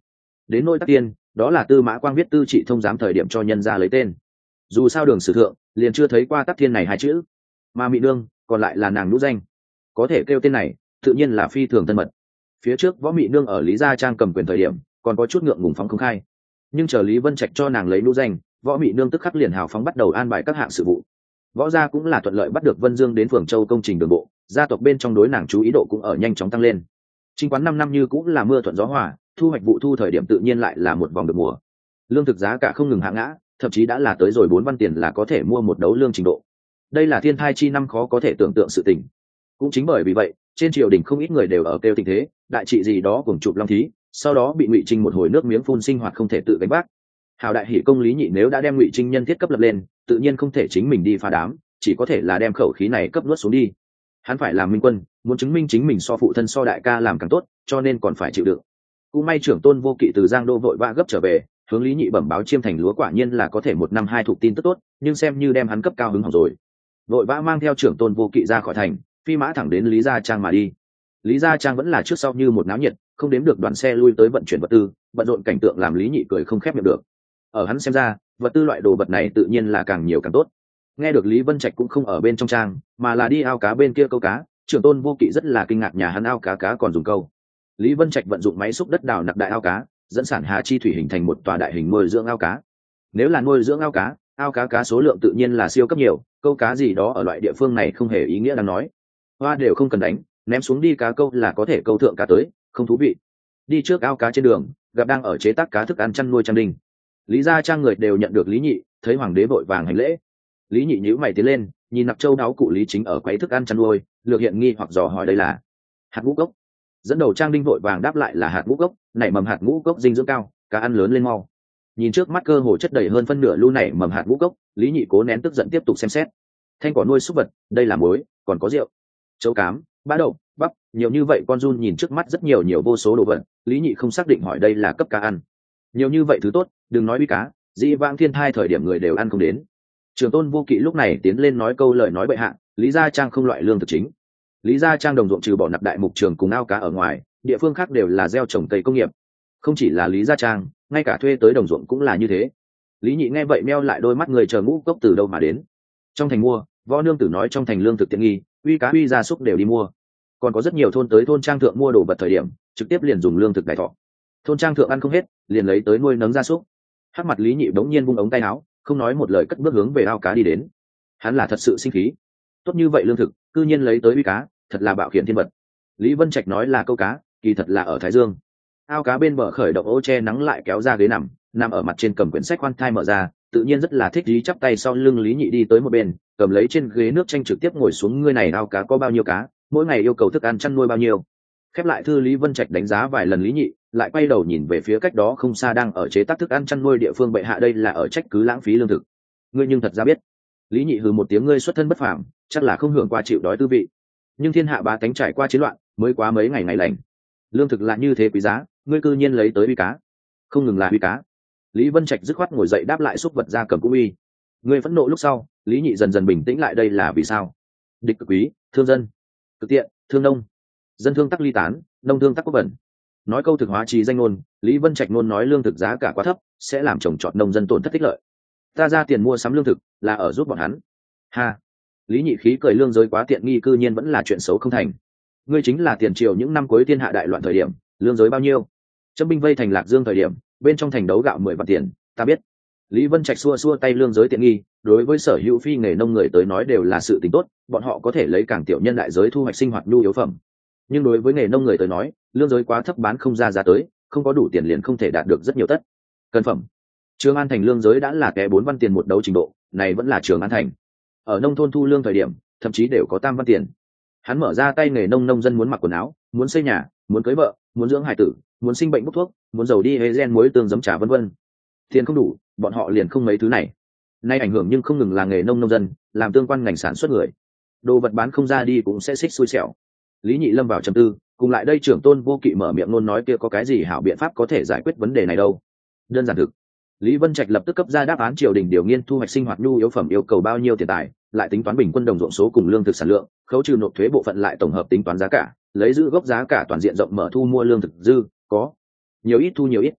A: đến nỗi tắc tiên, đó là Tư Mã Quang viết tư trị thông giám thời điểm cho nhân ra lấy tên, dù sao đường sử thượng liền chưa thấy qua tắc thiên này hai chữ, mà Mị Nương còn lại là nàng nhũ danh, có thể kêu tên này tự nhiên là phi thường thân mật. Phía trước Võ Mị Nương ở Lý Gia Trang cầm quyền thời điểm còn có chút ngượng ngùng phóng không khai, nhưng chờ Lý Vân Trạch cho nàng lấy nhũ danh, Võ Mị Nương tức khắc liền hào phóng bắt đầu an bài các hạng sự vụ. Võ gia cũng là thuận lợi bắt được Vân Dương đến Phường Châu công trình đường bộ, gia tộc bên trong đối nàng chú ý độ cũng ở nhanh chóng tăng lên. Chính quán năm năm như cũng là mưa thuận gió hòa, thu hoạch vụ thu thời điểm tự nhiên lại là một vòng được mùa. Lương thực giá cả không ngừng hạ ngã, thậm chí đã là tới rồi bốn văn tiền là có thể mua một đấu lương trình độ. Đây là thiên thai chi năm khó có thể tưởng tượng sự tình. Cũng chính bởi vì vậy, trên triều đình không ít người đều ở kêu tình thế, đại trị gì đó cùng chụp long thí, sau đó bị Ngụy Trinh một hồi nước miếng phun sinh hoạt không thể tự gánh vác. Hào đại hỷ công Lý Nhị nếu đã đem Ngụy Trinh nhân thiết cấp lập lên, tự nhiên không thể chính mình đi phá đám, chỉ có thể là đem khẩu khí này cấp nuốt xuống đi. Hắn phải làm minh quân, muốn chứng minh chính mình so phụ thân so đại ca làm càng tốt, cho nên còn phải chịu đựng. Cũng may trưởng Tôn Vô Kỵ từ Giang Đô vội vã gấp trở về, hướng Lý Nhị bẩm báo chiêm thành lúa quả nhiên là có thể một năm hai thuộc tin tức tốt, nhưng xem như đem hắn cấp cao hứng hỏng rồi. Vội vã mang theo trưởng Tôn Vô Kỵ ra khỏi thành, phi mã thẳng đến Lý Gia Trang mà đi. Lý Gia Trang vẫn là trước sau như một náo nhiệt, không đếm được đoàn xe lui tới vận chuyển vật tư, bận rộn cảnh tượng làm Lý Nhị cười không khép miệng được. Ở hắn xem ra, vật tư loại đồ vật này tự nhiên là càng nhiều càng tốt. Nghe được Lý Vân Trạch cũng không ở bên trong trang, mà là đi ao cá bên kia câu cá, trưởng Tôn Vô Kỵ rất là kinh ngạc nhà hắn ao cá cá còn dùng câu. Lý Vân Trạch vận dụng máy xúc đất đào nặc đại ao cá, dẫn sản hà chi thủy hình thành một tòa đại hình nuôi dưỡng ao cá. Nếu là nuôi dưỡng ao cá, ao cá cá số lượng tự nhiên là siêu cấp nhiều, câu cá gì đó ở loại địa phương này không hề ý nghĩa đáng nói. Hoa đều không cần đánh, ném xuống đi cá câu là có thể câu thượng cá tới, không thú vị. Đi trước ao cá trên đường, gặp đang ở chế tác cá thức ăn chăn nuôi Trang Đình. Lý Gia Trang người đều nhận được Lý Nhị, thấy hoàng đế vội vàng hành lễ. Lý Nhị nhíu mày tiến lên, nhìn nặc châu đáo cụ Lý Chính ở quấy thức ăn chăn nuôi, lược hiện nghi hoặc dò hỏi đây là hạt ngũ cốc. Dẫn đầu Trang Đinh vội vàng đáp lại là hạt ngũ cốc, nảy mầm hạt ngũ cốc dinh dưỡng cao, cá ăn lớn lên mau. Nhìn trước mắt cơ hồ chất đầy hơn phân nửa lu nảy mầm hạt ngũ cốc, Lý Nhị cố nén tức giận tiếp tục xem xét. Thanh cỏ nuôi súc vật, đây là muối, còn có rượu, châu cám, bã đậu, bắp, nhiều như vậy con giun nhìn trước mắt rất nhiều nhiều vô số đồ vật, Lý Nhị không xác định hỏi đây là cấp cá ăn. Nhiều như vậy thứ tốt, đừng nói uy cá, dĩ vãng thiên thai thời điểm người đều ăn không đến. Trường Tôn Vô Kỵ lúc này tiến lên nói câu lời nói bệ hạ, Lý Gia Trang không loại lương thực chính. Lý Gia Trang đồng ruộng trừ bỏ nặc đại mục trường cùng ao cá ở ngoài, địa phương khác đều là gieo trồng cây công nghiệp. Không chỉ là Lý Gia Trang, ngay cả thuê tới đồng ruộng cũng là như thế. Lý Nhị nghe vậy meo lại đôi mắt người chờ ngũ cốc từ đâu mà đến. Trong thành mua, Võ nương tử nói trong thành lương thực tiện nghi, uy cá uy gia súc đều đi mua. Còn có rất nhiều thôn tới thôn trang thượng mua đồ vật thời điểm, trực tiếp liền dùng lương thực đại thọ. Thôn trang thượng ăn không hết, liền lấy tới nuôi nấng gia súc. Hắc mặt Lý Nhị đống nhiên vung ống tay áo, không nói một lời cất bước hướng về ao cá đi đến. Hắn là thật sự sinh khí. Tốt như vậy lương thực, cư nhiên lấy tới uy cá, thật là bạo khiển thiên vật. Lý Vân Trạch nói là câu cá, kỳ thật là ở Thái Dương. Ao cá bên bờ khởi động ô che nắng lại kéo ra ghế nằm, nằm ở mặt trên cầm quyển sách khoan thai mở ra, tự nhiên rất là thích ý chắp tay sau lưng Lý Nhị đi tới một bên, cầm lấy trên ghế nước chanh trực tiếp ngồi xuống. Ngươi này ao cá có bao nhiêu cá, mỗi ngày yêu cầu thức ăn chăn nuôi bao nhiêu. Khép lại thư Lý Vân Trạch đánh giá vài lần Lý Nhị, lại quay đầu nhìn về phía cách đó không xa đang ở chế tác thức ăn chăn nuôi địa phương bệ hạ đây là ở trách cứ lãng phí lương thực. Ngươi nhưng thật ra biết. Lý Nhị hừ một tiếng ngươi xuất thân bất phàm, chắc là không hưởng qua chịu đói tư vị. Nhưng thiên hạ bá tánh trải qua chiến loạn, mới quá mấy ngày ngày lành. Lương thực là như thế quý giá, ngươi cư nhiên lấy tới uy cá. Không ngừng là uy cá. Lý Vân Trạch dứt khoát ngồi dậy đáp lại xúc vật ra cầm cũng uy. Ngươi phẫn nộ lúc sau, Lý Nhị dần dần bình tĩnh lại đây là vì sao? Địch cực quý, thương dân. Cực tiện, thương nông. Dân thương tắc ly tán, nông thương tắc quốc bẩn. Nói câu thực hóa trí danh ngôn, Lý Vân Trạch ngôn nói lương thực giá cả quá thấp, sẽ làm trồng trọt nông dân tổn thất tích lợi. Ta ra tiền mua sắm lương thực, là ở giúp bọn hắn. Ha. Lý Nhị khí cười lương giới quá tiện nghi cư nhiên vẫn là chuyện xấu không thành. Ngươi chính là tiền triều những năm cuối thiên hạ đại loạn thời điểm, lương giới bao nhiêu? Châm binh vây thành Lạc Dương thời điểm, bên trong thành đấu gạo mười vạn tiền, ta biết. Lý Vân Trạch xua xua tay lương giới tiện nghi, đối với sở hữu phi nghề nông người tới nói đều là sự tình tốt, bọn họ có thể lấy càng tiểu nhân đại giới thu hoạch sinh hoạt nhu yếu phẩm. Nhưng đối với nghề nông người tới nói, lương giới quá thấp bán không ra giá tới, không có đủ tiền liền không thể đạt được rất nhiều tất cần phẩm. Trường An thành lương giới đã là kẻ bốn văn tiền một đấu trình độ, này vẫn là Trường An thành. Ở nông thôn thu lương thời điểm, thậm chí đều có tam văn tiền. Hắn mở ra tay nghề nông nông dân muốn mặc quần áo, muốn xây nhà, muốn cưới vợ, muốn dưỡng hài tử, muốn sinh bệnh bốc thuốc, muốn giàu đi hế gen muối tương giấm trà vân vân. Tiền không đủ, bọn họ liền không mấy thứ này. Nay ảnh hưởng nhưng không ngừng là nghề nông nông dân, làm tương quan ngành sản xuất người. Đồ vật bán không ra đi cũng sẽ xích xui xẻo. Lý Nhị lâm vào trầm tư, cùng lại đây trưởng Tôn Vô Kỵ mở miệng luôn nói kia có cái gì hảo biện pháp có thể giải quyết vấn đề này đâu. Đơn giản thực. Lý Vân Trạch lập tức cấp ra đáp án triều đình điều nghiên thu hoạch sinh hoạt nhu yếu phẩm yêu cầu bao nhiêu tiền tài, lại tính toán bình quân đồng ruộng số cùng lương thực sản lượng, khấu trừ nộp thuế bộ phận lại tổng hợp tính toán giá cả, lấy giữ gốc giá cả toàn diện rộng mở thu mua lương thực dư, có nhiều ít thu nhiều ít.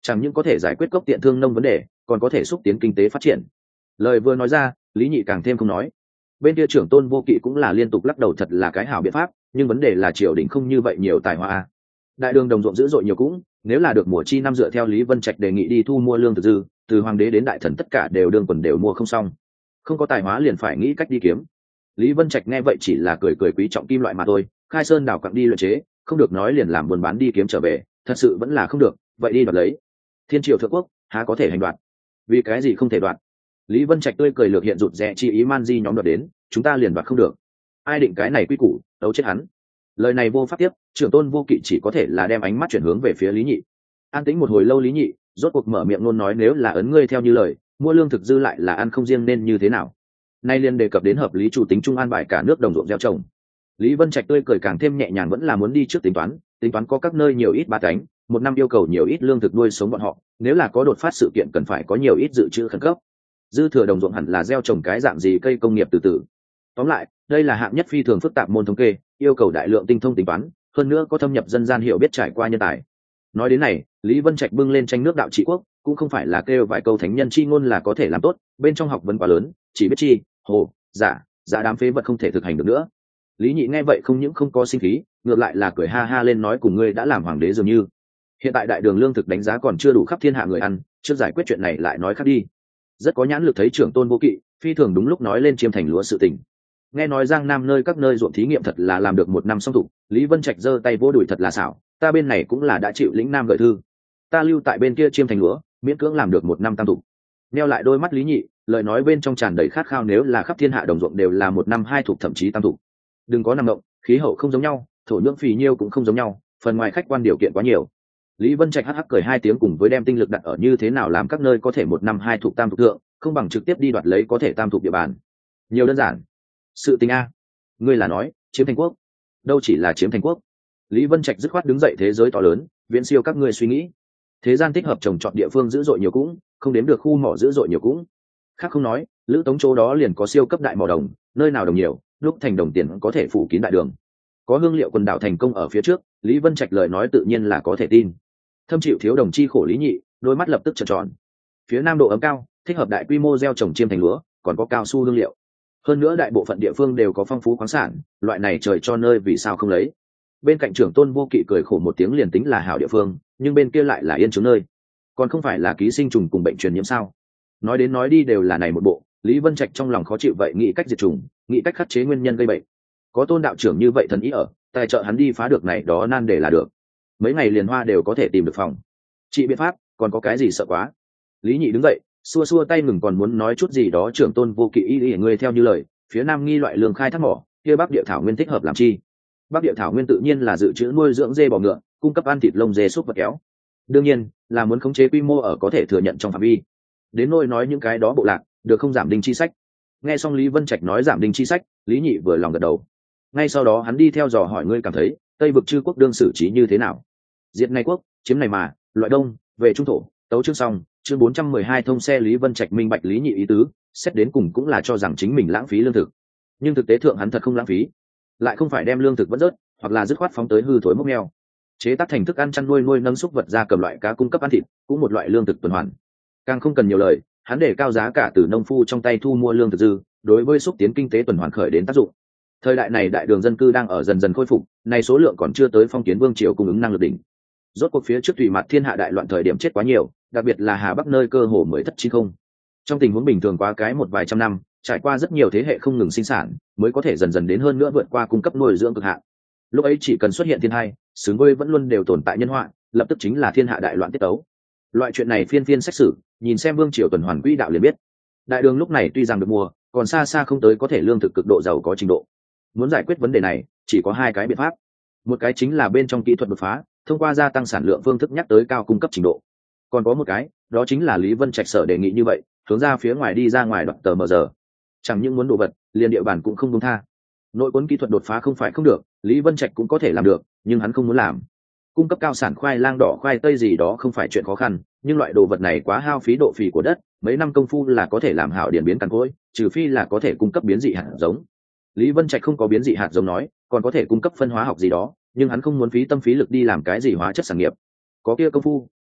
A: chẳng những có thể giải quyết cốc tiện thương nông vấn đề, còn có thể xúc tiến kinh tế phát triển. Lời vừa nói ra, Lý Nhị càng thêm không nói. Bên kia trưởng Tôn Vô Kỵ cũng là liên tục lắc đầu, thật là cái hảo biện pháp, nhưng vấn đề là triều đình không như vậy nhiều tài hoa. Đại đường đồng ruộng dữ dội nhiều cũng, nếu là được mùa chi năm dựa theo Lý Vân Trạch đề nghị đi thu mua lương thực dư, từ hoàng đế đến đại thần tất cả đều đương quần đều mua không xong. Không có tài hóa liền phải nghĩ cách đi kiếm. Lý Vân Trạch nghe vậy chỉ là cười cười, quý trọng kim loại mà thôi, khai sơn đào quặng đi luyện chế, không được nói liền làm buôn bán đi kiếm trở về, thật sự vẫn là không được, vậy đi đoạt lấy. Thiên triều thượng quốc há có thể hành đoạt? Vì cái gì không thể đoạt? Lý Vân Trạch tươi cười lược hiện rụt rè chi ý, man di nhóm đoạt đến, chúng ta liền đoạt không được. Ai định cái này quy củ, đấu chết hắn. Lời này vô pháp tiếp, trưởng Tôn Vô Kỵ chỉ có thể là đem ánh mắt chuyển hướng về phía Lý Nhị. An tĩnh một hồi lâu, Lý Nhị rốt cuộc mở miệng luôn nói, nếu là ấn ngươi theo như lời, mua lương thực dư lại là ăn không riêng nên như thế nào? Nay liền đề cập đến hợp lý chủ tính trung an bài cả nước đồng ruộng gieo trồng. Lý Vân Trạch tươi cười càng thêm nhẹ nhàng, vẫn là muốn đi trước tính toán, tính toán có các nơi nhiều ít ba cánh, một năm yêu cầu nhiều ít lương thực nuôi sống bọn họ, nếu là có đột phát sự kiện cần phải có nhiều ít dự trữ khẩn cấp. Dư thừa đồng ruộng hẳn là gieo trồng cái dạng gì cây công nghiệp từ từ. Tóm lại, đây là hạng nhất phi thường phức tạp môn thống kê, yêu cầu đại lượng tinh thông tính toán, hơn nữa có thâm nhập dân gian hiểu biết trải qua nhân tài. Nói đến này, Lý Vân Trạch bưng lên tranh nước đạo trị quốc, cũng không phải là kêu vài câu thánh nhân chi ngôn là có thể làm tốt, bên trong học vấn quá lớn, chỉ biết chi, hồ, giả, giả đám phế vật không thể thực hành được nữa. Lý Nhị nghe vậy không những không có sinh khí, ngược lại là cười ha ha lên nói, cùng ngươi đã làm hoàng đế dường như. Hiện tại đại đường lương thực đánh giá còn chưa đủ khắp thiên hạ người ăn, trước giải quyết chuyện này lại nói khác đi. Rất có nhãn lực thấy trưởng Tôn Vô Kỵ, phi thường đúng lúc nói lên chiêm thành lúa sự tình. Nghe nói Giang Nam nơi các nơi ruộng thí nghiệm thật là làm được một năm xong thủ, Lý Vân Trạch giơ tay vỗ đùi, thật là xảo, ta bên này cũng là đã chịu lĩnh Nam gửi thư, ta lưu tại bên kia chiêm thành lúa, miễn cưỡng làm được một năm tam thủ. Neo lại đôi mắt Lý Nhị, lời nói bên trong tràn đầy khát khao, nếu là khắp thiên hạ đồng ruộng đều là một năm hai thủ, thậm chí tam thủ. Đừng có nằm động, khí hậu không giống nhau, thổ nhưỡng phì nhiêu cũng không giống nhau, phần ngoài khách quan điều kiện quá nhiều. Lý Vân Trạch hắc hắc cười hai tiếng, cùng với đem tinh lực đặt ở như thế nào làm các nơi có thể một năm hai thủ tam thủ thượng, không bằng trực tiếp đi đoạt lấy có thể tam thủ địa bàn. Nhiều đơn giản. Sự tình a, ngươi là nói chiếm thành quốc? Đâu chỉ là chiếm thành quốc. Lý Vân Trạch dứt khoát đứng dậy, thế giới to lớn, viễn siêu các ngươi suy nghĩ. Thế gian thích hợp trồng trọt địa phương dữ dội nhiều cũng, không đếm được khu mỏ dữ dội nhiều cũng. Khác không nói, Lữ Tống chỗ đó liền có siêu cấp đại mỏ đồng, nơi nào đồng nhiều, lúc thành đồng tiền có thể phủ kín đại đường. Có hương liệu quần đảo thành công ở phía trước, Lý Vân Trạch lời nói tự nhiên là có thể tin. Thâm chịu thiếu đồng chi khổ Lý Nhị, đôi mắt lập tức trợn tròn. Phía nam độ ấm cao, thích hợp đại quy mô gieo trồng chiêm thành lúa, còn có cao su hương liệu. Hơn nữa đại bộ phận địa phương đều có phong phú khoáng sản, loại này trời cho nơi vì sao không lấy. Bên cạnh trưởng Tôn Vô Kỵ cười khổ một tiếng, liền tính là hảo địa phương, nhưng bên kia lại là yên trốn nơi, còn không phải là ký sinh trùng cùng bệnh truyền nhiễm sao? Nói đến nói đi đều là này một bộ. Lý Vân Trạch trong lòng khó chịu, vậy nghĩ cách diệt trùng, nghĩ cách khắc chế nguyên nhân gây bệnh. Có Tôn đạo trưởng như vậy thần ý ở, tài trợ hắn đi phá được này đó nan để là được. Mấy ngày liền hoa đều có thể tìm được phòng trị biện pháp, còn có cái gì sợ quá? Lý Nhị đứng dậy, xua xua tay ngừng còn muốn nói chút gì đó. Trưởng Tôn Vô Kỵ y y người theo như lời, phía nam nghi loại lương khai thác mỏ, kia bắc địa thảo nguyên thích hợp làm chi? Bắc địa thảo nguyên tự nhiên là dự trữ nuôi dưỡng dê bò ngựa, cung cấp ăn thịt lông dê súc vật kéo. Đương nhiên là muốn khống chế quy mô ở có thể thừa nhận trong phạm vi. Đến nôi nói những cái đó bộ lạc được không giảm đinh chi sách. Nghe xong Lý Vân Trạch nói giảm đinh chi sách, Lý Nhị vừa lòng gật đầu. Ngay sau đó hắn đi theo dò hỏi, ngươi cảm thấy Tây vực chư quốc đương xử trí như thế nào? Diệt này quốc, chiếm này mà, loại đông, về trung thổ, tấu chương xong, chương bốn trăm mười hai thông xe. Lý Vân Trạch minh bạch Lý Nhị ý tứ, xét đến cùng cũng là cho rằng chính mình lãng phí lương thực. Nhưng thực tế thượng hắn thật không lãng phí, lại không phải đem lương thực vẫn rớt, hoặc là dứt khoát phóng tới hư thối mốc meo. Chế tác thành thức ăn chăn nuôi, nuôi nấng súc vật ra cầm loại cá cung cấp ăn thịt, cũng một loại lương thực tuần hoàn. Càng không cần nhiều lời, hắn để cao giá cả từ nông phu trong tay thu mua lương thực dư, đối với xúc tiến kinh tế tuần hoàn khởi đến tác dụng. Thời đại này đại đường dân cư đang ở dần dần khôi phục, này số lượng còn chưa tới phong kiến vương triều cung ứng năng lực đỉnh. Rốt cuộc phía trước thủy mặt thiên hạ đại loạn thời điểm chết quá nhiều, đặc biệt là Hà Bắc nơi cơ hồ mới thất chín không. Trong tình huống bình thường quá cái một vài trăm năm, trải qua rất nhiều thế hệ không ngừng sinh sản, mới có thể dần dần đến hơn nữa vượt qua cung cấp nuôi dưỡng cực hạn. Lúc ấy chỉ cần xuất hiện thiên hai, xứng với vẫn luôn đều tồn tại nhân họa, lập tức chính là thiên hạ đại loạn tiết tấu. Loại chuyện này phiên phiên xét xử, nhìn xem vương triều tuần hoàn quỹ đạo liền biết. Đại đường lúc này tuy rằng được mua, còn xa xa không tới có thể lương thực cực độ giàu có trình độ. Muốn giải quyết vấn đề này, chỉ có hai cái biện pháp. Một cái chính là bên trong kỹ thuật đột phá, thông qua gia tăng sản lượng phương thức nhắc tới cao cung cấp trình độ. Còn có một cái, đó chính là Lý Vân Trạch sở đề nghị như vậy, hướng ra phía ngoài đi ra ngoài đoạn tờ mờ giờ. Chẳng những muốn đồ vật, liền địa bàn cũng không buông tha. Nội cuốn kỹ thuật đột phá không phải không được, Lý Vân Trạch cũng có thể làm được, nhưng hắn không muốn làm. Cung cấp cao sản khoai lang đỏ, khoai tây gì đó không phải chuyện khó khăn, nhưng loại đồ vật này quá hao phí độ phì của đất, mấy năm công phu là có thể làm hảo điển biến cằn cỗi, trừ phi là có thể cung cấp biến dị hạt giống. Lý Vân Trạch không có biến dị hạt giống nói, còn có thể cung cấp phân hóa học gì đó, nhưng hắn không muốn phí tâm phí lực đi làm cái gì hóa chất sản nghiệp. Có kia công phu,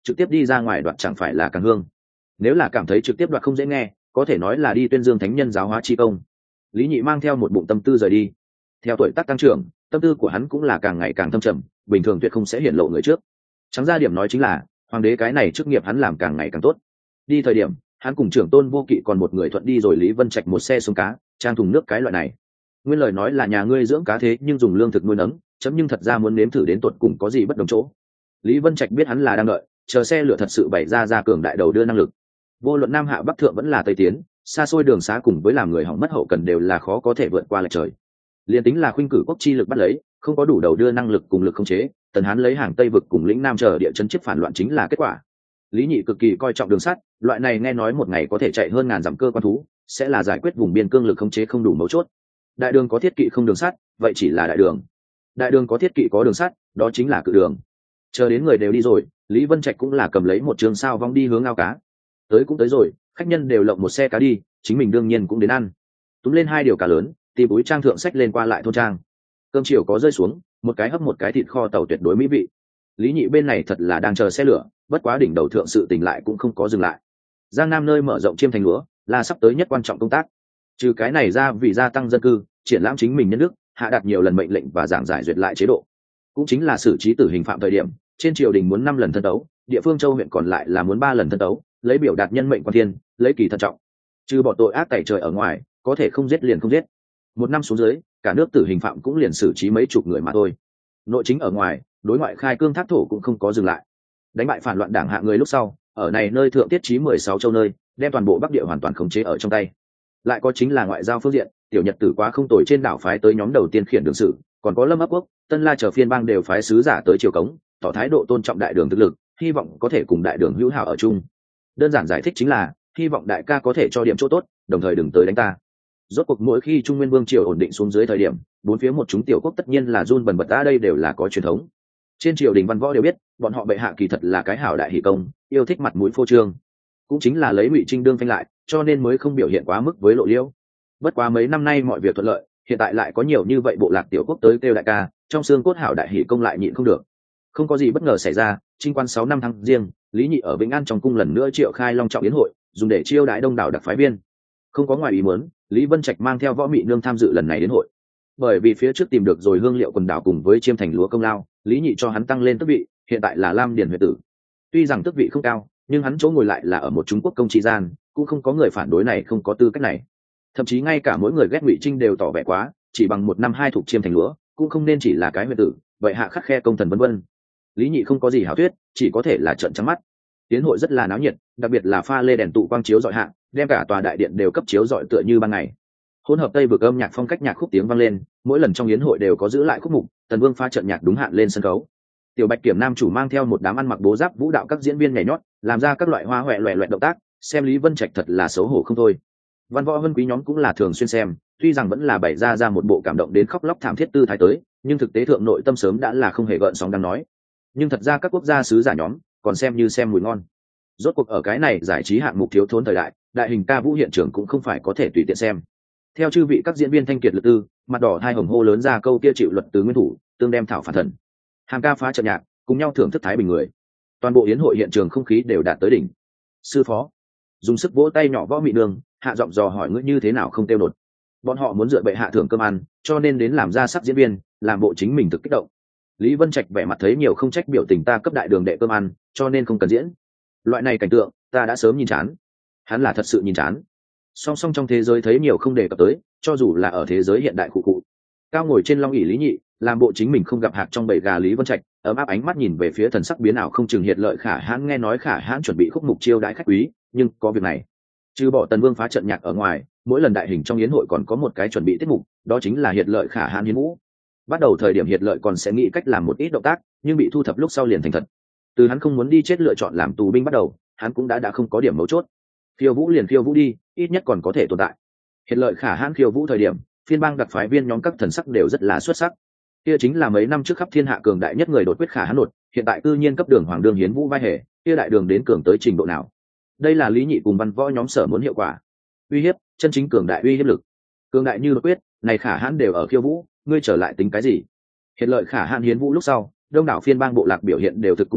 A: trực tiếp đi ra ngoài đoạt chẳng phải là càng hương. Nếu là cảm thấy trực tiếp đoạt không dễ nghe, có thể nói là đi tuyên dương thánh nhân giáo hóa chi công. Lý Nhị mang theo một bụng tâm tư rời đi. Theo tuổi tác tăng trưởng, tâm tư của hắn cũng là càng ngày càng thâm trầm, bình thường tuyệt không sẽ hiển lộ người trước. Trắng ra điểm nói chính là hoàng đế cái này chức nghiệp hắn làm càng ngày càng tốt. Đi thời điểm hắn cùng trưởng tôn vô kỵ còn một người thuận đi rồi Lý Vân Trạch một xe xuống cá trang thùng nước cái loại này. Nguyên lời nói là nhà ngươi dưỡng cá thế nhưng dùng lương thực nuôi nấng, chấm nhưng thật ra muốn nếm thử đến tuột cùng có gì bất đồng chỗ. Lý Vân Trạch biết hắn là đang đợi chờ xe lửa thật sự bày ra ra cường đại đầu đưa năng lực. Vô luận nam hạ bắc thượng vẫn là tây tiến, xa xôi đường xá cùng với làm người hỏng mất hậu cần đều là khó có thể vượt qua lệch trời. Liên tính là khuynh cử quốc chi lực bắt lấy, không có đủ đầu đưa năng lực cùng lực khống chế, tần hán lấy hàng tây vực cùng lĩnh nam chờ địa chấn chiếc phản loạn chính là kết quả. Lý Nhị cực kỳ coi trọng đường sắt, loại này nghe nói một ngày có thể chạy hơn ngàn dặm cơ quan thú, sẽ là giải quyết vùng biên cương lực khống chế không đủ mấu chốt. Đại đường có thiết kỵ không đường sắt, vậy chỉ là đại đường. Đại đường có thiết kỵ có đường sắt, đó chính là cự đường. Chờ đến người đều đi rồi, Lý Vân Trạch cũng là cầm lấy một trường sao vong đi hướng ao cá. Tới cũng tới rồi, khách nhân đều lộng một xe cá đi, chính mình đương nhiên cũng đến ăn. Túm lên hai điều cá lớn, tìm túi trang thượng sách lên qua lại thôn trang. Cơm chiều có rơi xuống, một cái hấp một cái thịt kho tàu tuyệt đối mỹ vị. Lý Nhị bên này thật là đang chờ xe lửa, bất quá đỉnh đầu thượng sự tình lại cũng không có dừng lại. Giang Nam nơi mở rộng chiêm thành lúa là sắp tới nhất quan trọng công tác. Trừ cái này ra, vì gia tăng dân cư, triển lãm chính mình nhân đức, hạ đạt nhiều lần mệnh lệnh và giảng giải duyệt lại chế độ, cũng chính là xử trí tử hình phạm thời điểm, trên triều đình muốn năm lần thân tấu, địa phương châu huyện còn lại là muốn ba lần thân tấu, lấy biểu đạt nhân mệnh quan thiên, lấy kỳ thận trọng. Trừ bỏ tội ác tẩy trời ở ngoài, có thể không giết liền không giết. Một năm xuống dưới, cả nước tử hình phạm cũng liền xử trí mấy chục người mà thôi. Nội chính ở ngoài, đối ngoại khai cương thác thổ cũng không có dừng lại. Đánh bại phản loạn đảng hạ người lúc sau, ở này nơi thượng tiết chí mười sáu châu nơi, đem toàn bộ bắc địa hoàn toàn khống chế ở trong tay. Lại có chính là ngoại giao phương diện, tiểu nhật tử quá không tồi trên đảo phái tới nhóm đầu tiên khiển đường sự, còn có Lâm Ấp Quốc, Tân La chờ phiên bang đều phái sứ giả tới triều cống, tỏ thái độ tôn trọng đại đường thực lực, hy vọng có thể cùng đại đường hữu hảo ở chung. Đơn giản giải thích chính là hy vọng đại ca có thể cho điểm chỗ tốt, đồng thời đừng tới đánh ta. Rốt cuộc mỗi khi Trung Nguyên Vương triều ổn định xuống dưới thời điểm, bốn phía một chúng tiểu quốc tất nhiên là run bần bật, ta đây đều là có truyền thống. Trên triều đình văn võ đều biết, bọn họ bệ hạ kỳ thật là cái hảo đại hỷ công, yêu thích mặt mũi phô trương, cũng chính là lấy Ngụy Trinh đương phanh lại, cho nên mới không biểu hiện quá mức với Lộ Liễu. Bất quá mấy năm nay mọi việc thuận lợi, hiện tại lại có nhiều như vậy bộ lạc tiểu quốc tới kêu đại ca, trong xương cốt hảo đại hỷ công lại nhịn không được. Không có gì bất ngờ xảy ra, Trinh quan sáu năm tháng riêng, Lý Nhị ở Vĩnh An trong cung lần nữa triệu khai long trọng yến hội, dùng để chiêu đãi đông đảo đặc phái viên. Không có ngoài ý muốn, Lý Vân Trạch mang theo Võ Mị Nương tham dự lần này đến hội. Bởi vì phía trước tìm được rồi hương liệu quần đảo cùng với chiêm thành lúa công lao, Lý Nhị cho hắn tăng lên tước vị, hiện tại là Lam Điền huyện tử. Tuy rằng tước vị không cao, nhưng hắn chỗ ngồi lại là ở một Trung Quốc công trị gian, cũng không có người phản đối này, không có tư cách này. Thậm chí ngay cả mỗi người ghét Ngụy Trinh đều tỏ vẻ quá, chỉ bằng một năm hai thuộc chiêm thành lúa, cũng không nên chỉ là cái huyện tử, vậy hạ khắc khe công thần vân vân. Lý Nhị không có gì hảo thuyết, chỉ có thể là trợn trắng mắt. Tiến hội rất là náo nhiệt, đặc biệt là pha lê đèn tụ quang chiếu rọi hạ, đem cả tòa đại điện đều cấp chiếu rọi tựa như ban ngày. Hỗn hợp tây vực âm nhạc phong cách nhạc khúc tiếng vang lên, mỗi lần trong yến hội đều có giữ lại khúc mục, Tần Vương pha trận nhạc đúng hạn lên sân khấu. Tiểu Bạch Kiểm nam chủ mang theo một đám ăn mặc bố giáp vũ đạo các diễn viên nhảy nhót, làm ra các loại hoa hoẹ loẹ loẹt động tác, xem Lý Vân Trạch thật là xấu hổ không thôi. Văn võ vân quý nhóm cũng là thường xuyên xem, tuy rằng vẫn là bày ra ra một bộ cảm động đến khóc lóc thảm thiết tư thái tới, nhưng thực tế thượng nội tâm sớm đã là không hề gợn sóng đang nói. Nhưng thật ra các quốc gia sứ giả nhóm còn xem như xem mùi ngon. Rốt cuộc ở cái này giải trí hạng mục thiếu thốn thời đại, đại hình ca vũ hiện trường cũng không phải có thể tùy tiện xem. Theo chư vị các diễn viên thanh kiệt lực tư, mặt đỏ hai hồng hô lớn ra câu kia chịu luật từ nguyên thủ, tương đem thảo phản thần. Hàng ca phá trận nhạc, cùng nhau thưởng thức thái bình người. Toàn bộ yến hội hiện trường không khí đều đạt tới đỉnh. Sư phó dùng sức vỗ tay nhỏ Võ Mị Nương, hạ giọng dò hỏi ngươi như thế nào không tiêu nột. Bọn họ muốn dựa bệ hạ thưởng cơm ăn, cho nên đến làm ra sắc diễn viên, làm bộ chính mình thực kích động. Lý Vân Trạch vẻ mặt thấy nhiều không trách, biểu tình ta cấp đại đường đệ cơm ăn, cho nên không cần diễn. Loại này cảnh tượng, ta đã sớm nhìn chán. Hắn là thật sự nhìn chán. Song song trong thế giới thấy nhiều không đề cập tới, cho dù là ở thế giới hiện đại khụ khụ. Cao ngồi trên long ỷ Lý Nhị, làm bộ chính mình không gặp hạt trong bầy gà Lý Vân Trạch, ấm áp ánh mắt nhìn về phía thần sắc biến ảo không chừng Hiệt Lợi Khả Hãn, nghe nói Khả Hãn chuẩn bị khúc mục chiêu đãi khách quý, nhưng có việc này, trừ bỏ Tần Vương phá trận nhạc ở ngoài, mỗi lần đại hình trong yến hội còn có một cái chuẩn bị tiết mục, đó chính là Hiệt Lợi Khả Hãn hiến vũ. Bắt đầu thời điểm Hiệt Lợi còn sẽ nghĩ cách làm một ít động tác, nhưng bị thu thập lúc sau liền thành thật. Từ hắn không muốn đi chết lựa chọn làm tù binh bắt đầu, hắn cũng đã đã không có điểm mấu chốt. Khiêu vũ liền khiêu vũ đi, ít nhất còn có thể tồn tại. Hiệt Lợi Khả Hãn khiêu vũ thời điểm, phiên bang đặc phái viên nhóm các thần sắc đều rất là xuất sắc. Kia chính là mấy năm trước khắp thiên hạ cường đại nhất người đột quyết Khả Hãn nột, hiện tại cư nhiên cấp đường hoàng đương hiến vũ vai hề, kia đại đường đến cường tới trình độ nào? Đây là Lý Nhị cùng văn võ nhóm sở muốn hiệu quả. Uy hiếp, chân chính cường đại uy hiếp lực. Cường đại như đột quyết, này Khả Hãn đều ở khiêu vũ, ngươi trở lại tính cái gì? Hiệt Lợi Khả Hãn hiến vũ lúc sau, đông đảo phiên bang bộ lạc biểu hiện đều thực cung kính,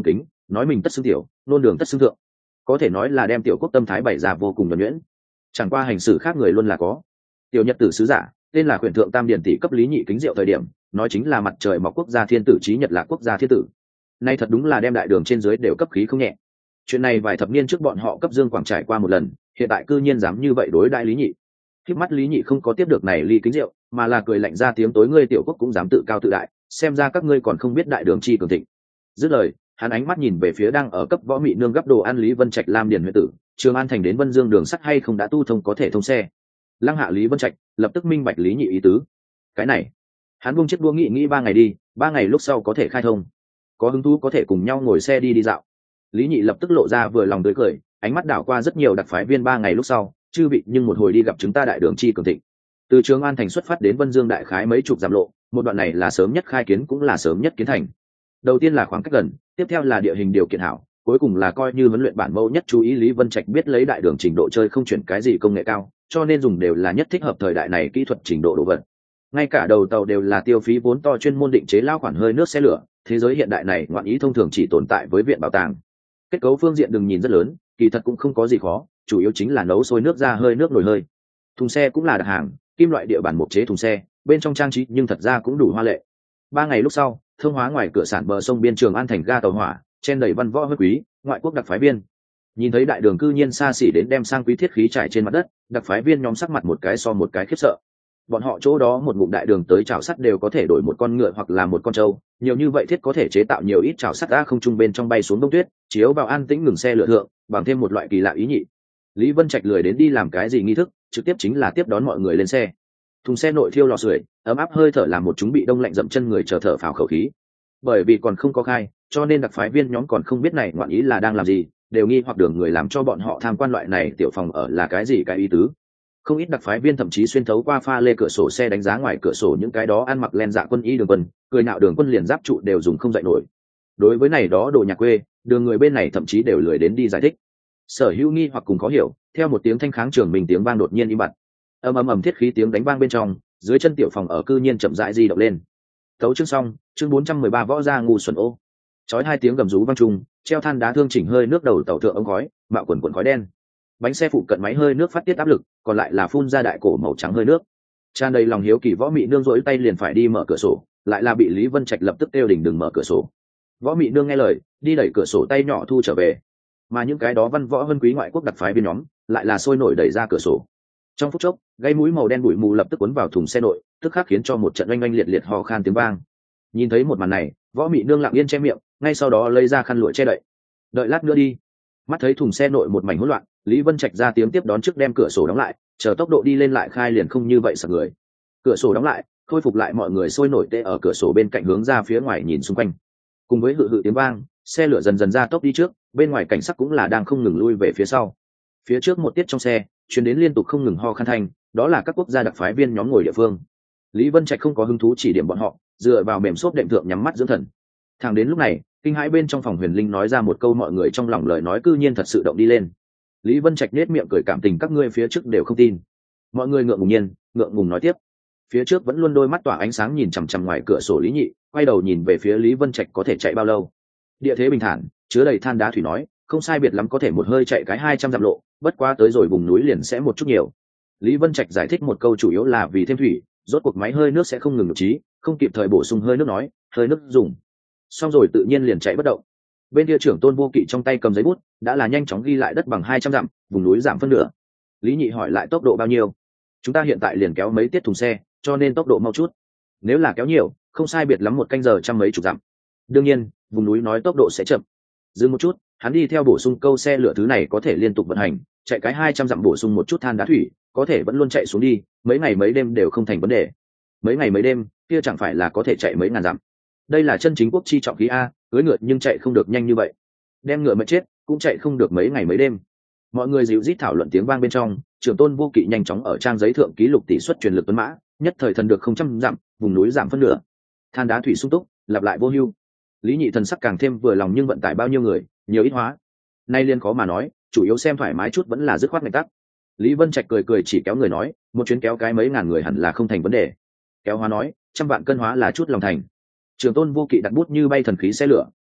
A: nói mình tất xưng tiểu, nôn đường tất xưng thượng, có thể nói là đem tiểu quốc tâm thái bày ra vô cùng nhuần nhuyễn. Chẳng qua hành xử khác người luôn là có. Tiểu nhật tử sứ giả tên là khuyển thượng tam điển tỷ cấp lý nhị kính rượu thời điểm, nói chính là mặt trời mọc quốc gia thiên tử trí nhật lạc quốc gia thiên tử. Nay thật đúng là đem đại đường trên dưới đều cấp khí không nhẹ. Chuyện này vài thập niên trước bọn họ cấp dương quảng trải qua một lần, hiện tại cư nhiên dám như vậy đối đại lý nhị. Khiếp mắt lý nhị không có tiếp được này ly kính rượu, mà là cười lạnh ra tiếng tối, ngươi tiểu quốc cũng dám tự cao tự đại, xem ra các ngươi còn không biết đại đường chi cường thịnh. Dứt lời, hắn ánh mắt nhìn về phía đang ở cấp võ mị nương gấp đồ ăn Lý Vân Trạch Lam Điền huyện tử, Trường An thành đến Vân Dương đường sắt hay không đã tu thông có thể thông xe. Lăng hạ Lý Vân Trạch lập tức minh bạch lý nhị ý tứ. Cái này, hắn buông chiếc đũa nghĩ nghĩ ba ngày đi, ba ngày lúc sau có thể khai thông. Có hứng thú có thể cùng nhau ngồi xe đi đi dạo. Lý nhị lập tức lộ ra vừa lòng tươi cười, ánh mắt đảo qua rất nhiều đặc phái viên. Ba ngày lúc sau, chư vị nhưng một hồi đi gặp chúng ta đại đường chi cường thịnh. Từ Trường An thành xuất phát đến Vân Dương đại khái mấy chục dặm lộ, một đoạn này là sớm nhất khai kiến cũng là sớm nhất kiến thành. Đầu tiên là khoảng cách gần, tiếp theo là địa hình điều kiện hảo, cuối cùng là coi như huấn luyện bản mẫu nhất. Chú ý Lý Vân Trạch biết lấy đại đường trình độ chơi không chuyển cái gì công nghệ cao, cho nên dùng đều là nhất thích hợp thời đại này kỹ thuật trình độ đồ vật. Ngay cả đầu tàu đều là tiêu phí vốn to chuyên môn định chế lao khoản hơi nước xe lửa, thế giới hiện đại này ngoạn ý thông thường chỉ tồn tại với viện bảo tàng. Kết cấu phương diện đừng nhìn rất lớn, kỳ thật cũng không có gì khó, chủ yếu chính là nấu sôi nước ra hơi nước nồi hơi. Thùng xe cũng là đặt hàng kim loại địa bản mộc chế thùng xe, bên trong trang trí nhưng thật ra cũng đủ hoa lệ. Ba ngày lúc sau, thương hóa ngoài cửa sản bờ sông biên Trường An thành ga tàu hỏa, chen đầy văn võ huân quý, ngoại quốc đặc phái viên. Nhìn thấy đại đường cư nhiên xa xỉ đến đem sang quý thiết khí trải trên mặt đất, đặc phái viên nhóm sắc mặt một cái so một cái khiếp sợ. Bọn họ chỗ đó một ngụm đại đường tới chảo sắt đều có thể đổi một con ngựa hoặc là một con trâu, nhiều như vậy thiết có thể chế tạo nhiều ít chảo sắt ra không trung bên trong bay xuống đông tuyết, chiếu vào an tĩnh ngừng xe lửa thượng, bằng thêm một loại kỳ lạ ý nhị. Lý Vân Trạch lười đến đi làm cái gì nghi thức, trực tiếp chính là tiếp đón mọi người lên xe. Thùng xe nội thiêu lò sưởi, ấm áp hơi thở làm một chúng bị đông lạnh dậm chân người chờ thở phào khẩu khí. Bởi vì còn không có khai, cho nên đặc phái viên nhóm còn không biết này ngoạn ý là đang làm gì, đều nghi hoặc đường người làm cho bọn họ tham quan loại này tiểu phòng ở là cái gì cái ý tứ. Không ít đặc phái viên thậm chí xuyên thấu qua pha lê cửa sổ xe đánh giá ngoài cửa sổ những cái đó ăn mặc len dạ quân y đường quân, cười nạo đường quân liền giáp trụ đều dùng không dậy nổi. Đối với này đó đồ nhà quê, đường người bên này thậm chí đều lười đến đi giải thích. Sở hữu nghi hoặc cùng khó hiểu, theo một tiếng thanh kháng trường mình tiếng vang đột nhiên im bặt. Ầm ầm ầm thiết khí tiếng đánh vang bên trong, dưới chân tiểu phòng ở cư nhiên chậm rãi di động lên. Tấu chương xong, chương bốn trăm mười ba võ gia ngu xuẩn ô. Chói hai tiếng gầm rú vang trùng, treo than đá thương chỉnh hơi nước đầu tàu thượng ống khói, mạo quần quần khói đen. Bánh xe phụ cận máy hơi nước phát tiết áp lực, còn lại là phun ra đại cổ màu trắng hơi nước. Tràn đầy lòng hiếu kỳ võ mị nương rỗi tay liền phải đi mở cửa sổ, lại là bị Lý Vân Trạch lập tức kêu đỉnh đừng mở cửa sổ. Võ mị nương nghe lời, đi đẩy cửa sổ tay nhỏ thu trở về. Mà những cái đó văn võ vân quý ngoại quốc đặc phái viên nhóm, lại là sôi nổi đẩy ra cửa sổ. Trong phút chốc, gây mũi màu đen bụi mù lập tức cuốn vào thùng xe nội, tức khắc khiến cho một trận oanh oanh liệt liệt hò khan tiếng vang. Nhìn thấy một màn này, võ mị nương lặng yên che miệng, ngay sau đó lấy ra khăn lụa che đậy. Đợi lát nữa đi. Mắt thấy thùng xe nội một mảnh hỗn loạn, Lý Vân Trạch ra tiếng tiếp đón trước đem cửa sổ đóng lại, chờ tốc độ đi lên lại khai liền không như vậy sợ người. Cửa sổ đóng lại, khôi phục lại mọi người sôi nổi tê ở cửa sổ bên cạnh hướng ra phía ngoài nhìn xung quanh. Cùng với hự hự tiếng vang, xe lửa dần dần ra tốc đi trước, bên ngoài cảnh sắc cũng là đang không ngừng lui về phía sau. Phía trước một tiết trong xe, truyền đến liên tục không ngừng ho khan thanh, đó là các quốc gia đặc phái viên nhóm ngồi địa phương. Lý Vân Trạch không có hứng thú chỉ điểm bọn họ, dựa vào mềm xốp đệm thượng nhắm mắt dưỡng thần. Thẳng đến lúc này, kinh hãi bên trong phòng Huyền Linh nói ra một câu mọi người trong lòng lời nói cư nhiên thật sự động đi lên. Lý Vân Trạch nết miệng cười cảm tình các ngươi phía trước đều không tin. Mọi người ngượng ngùng nhiên, ngượng ngùng nói tiếp. Phía trước vẫn luôn đôi mắt tỏa ánh sáng nhìn chằm chằm ngoài cửa sổ Lý Nhị, quay đầu nhìn về phía Lý Vân Trạch có thể chạy bao lâu. Địa thế bình thản, chứa đầy than đá thủy nói, không sai biệt lắm có thể một hơi chạy cái hai trăm dặm lộ, bất quá tới rồi vùng núi liền sẽ một chút nhiều. Lý Vân Trạch giải thích một câu chủ yếu là vì thêm thủy, rốt cuộc máy hơi nước sẽ không ngừng nhục trí, không kịp thời bổ sung hơi nước nói, hơi nước dùng xong rồi tự nhiên liền chạy bất động. Bên kia trưởng Tôn Vô Kỵ trong tay cầm giấy bút, đã là nhanh chóng ghi lại đất bằng hai trăm dặm, vùng núi giảm phân nửa. Lý Nhị hỏi lại tốc độ bao nhiêu? Chúng ta hiện tại liền kéo mấy tiết thùng xe, cho nên tốc độ mau chút. Nếu là kéo nhiều, không sai biệt lắm một canh giờ trăm mấy chục dặm. Đương nhiên, vùng núi nói tốc độ sẽ chậm. Dừng một chút, hắn đi theo bổ sung câu xe lửa thứ này có thể liên tục vận hành, chạy cái hai trăm dặm bổ sung một chút than đá thủy, có thể vẫn luôn chạy xuống đi, mấy ngày mấy đêm đều không thành vấn đề. Mấy ngày mấy đêm, kia chẳng phải là có thể chạy mấy ngàn dặm. Đây là chân chính quốc chi trọng khí a, cưỡi ngựa nhưng chạy không được nhanh như vậy. Đem ngựa mà chết, cũng chạy không được mấy ngày mấy đêm. Mọi người dịu rít thảo luận tiếng vang bên trong, trưởng Tôn Vô Kỵ nhanh chóng ở trang giấy thượng ký lục tỷ suất truyền lực tuấn mã, nhất thời thần được không trăm dặm, vùng núi giảm phân nửa. Than đá thủy sung túc, lặp lại vô hưu. Lý Nhị thần sắc càng thêm vừa lòng nhưng vận tải bao nhiêu người, nhiều ít hóa. Nay liên khó mà nói, chủ yếu xem thoải mái chút vẫn là dứt khoát ngạch tắc. Lý Vân Trạch cười cười chỉ kéo người nói, một chuyến kéo cái mấy ngàn người hẳn là không thành vấn đề. Kéo hóa nói, trăm vạn cân hóa là chút lòng thành. Trường Tôn Vô Kỵ đặt bút như bay thần khí xe lửa,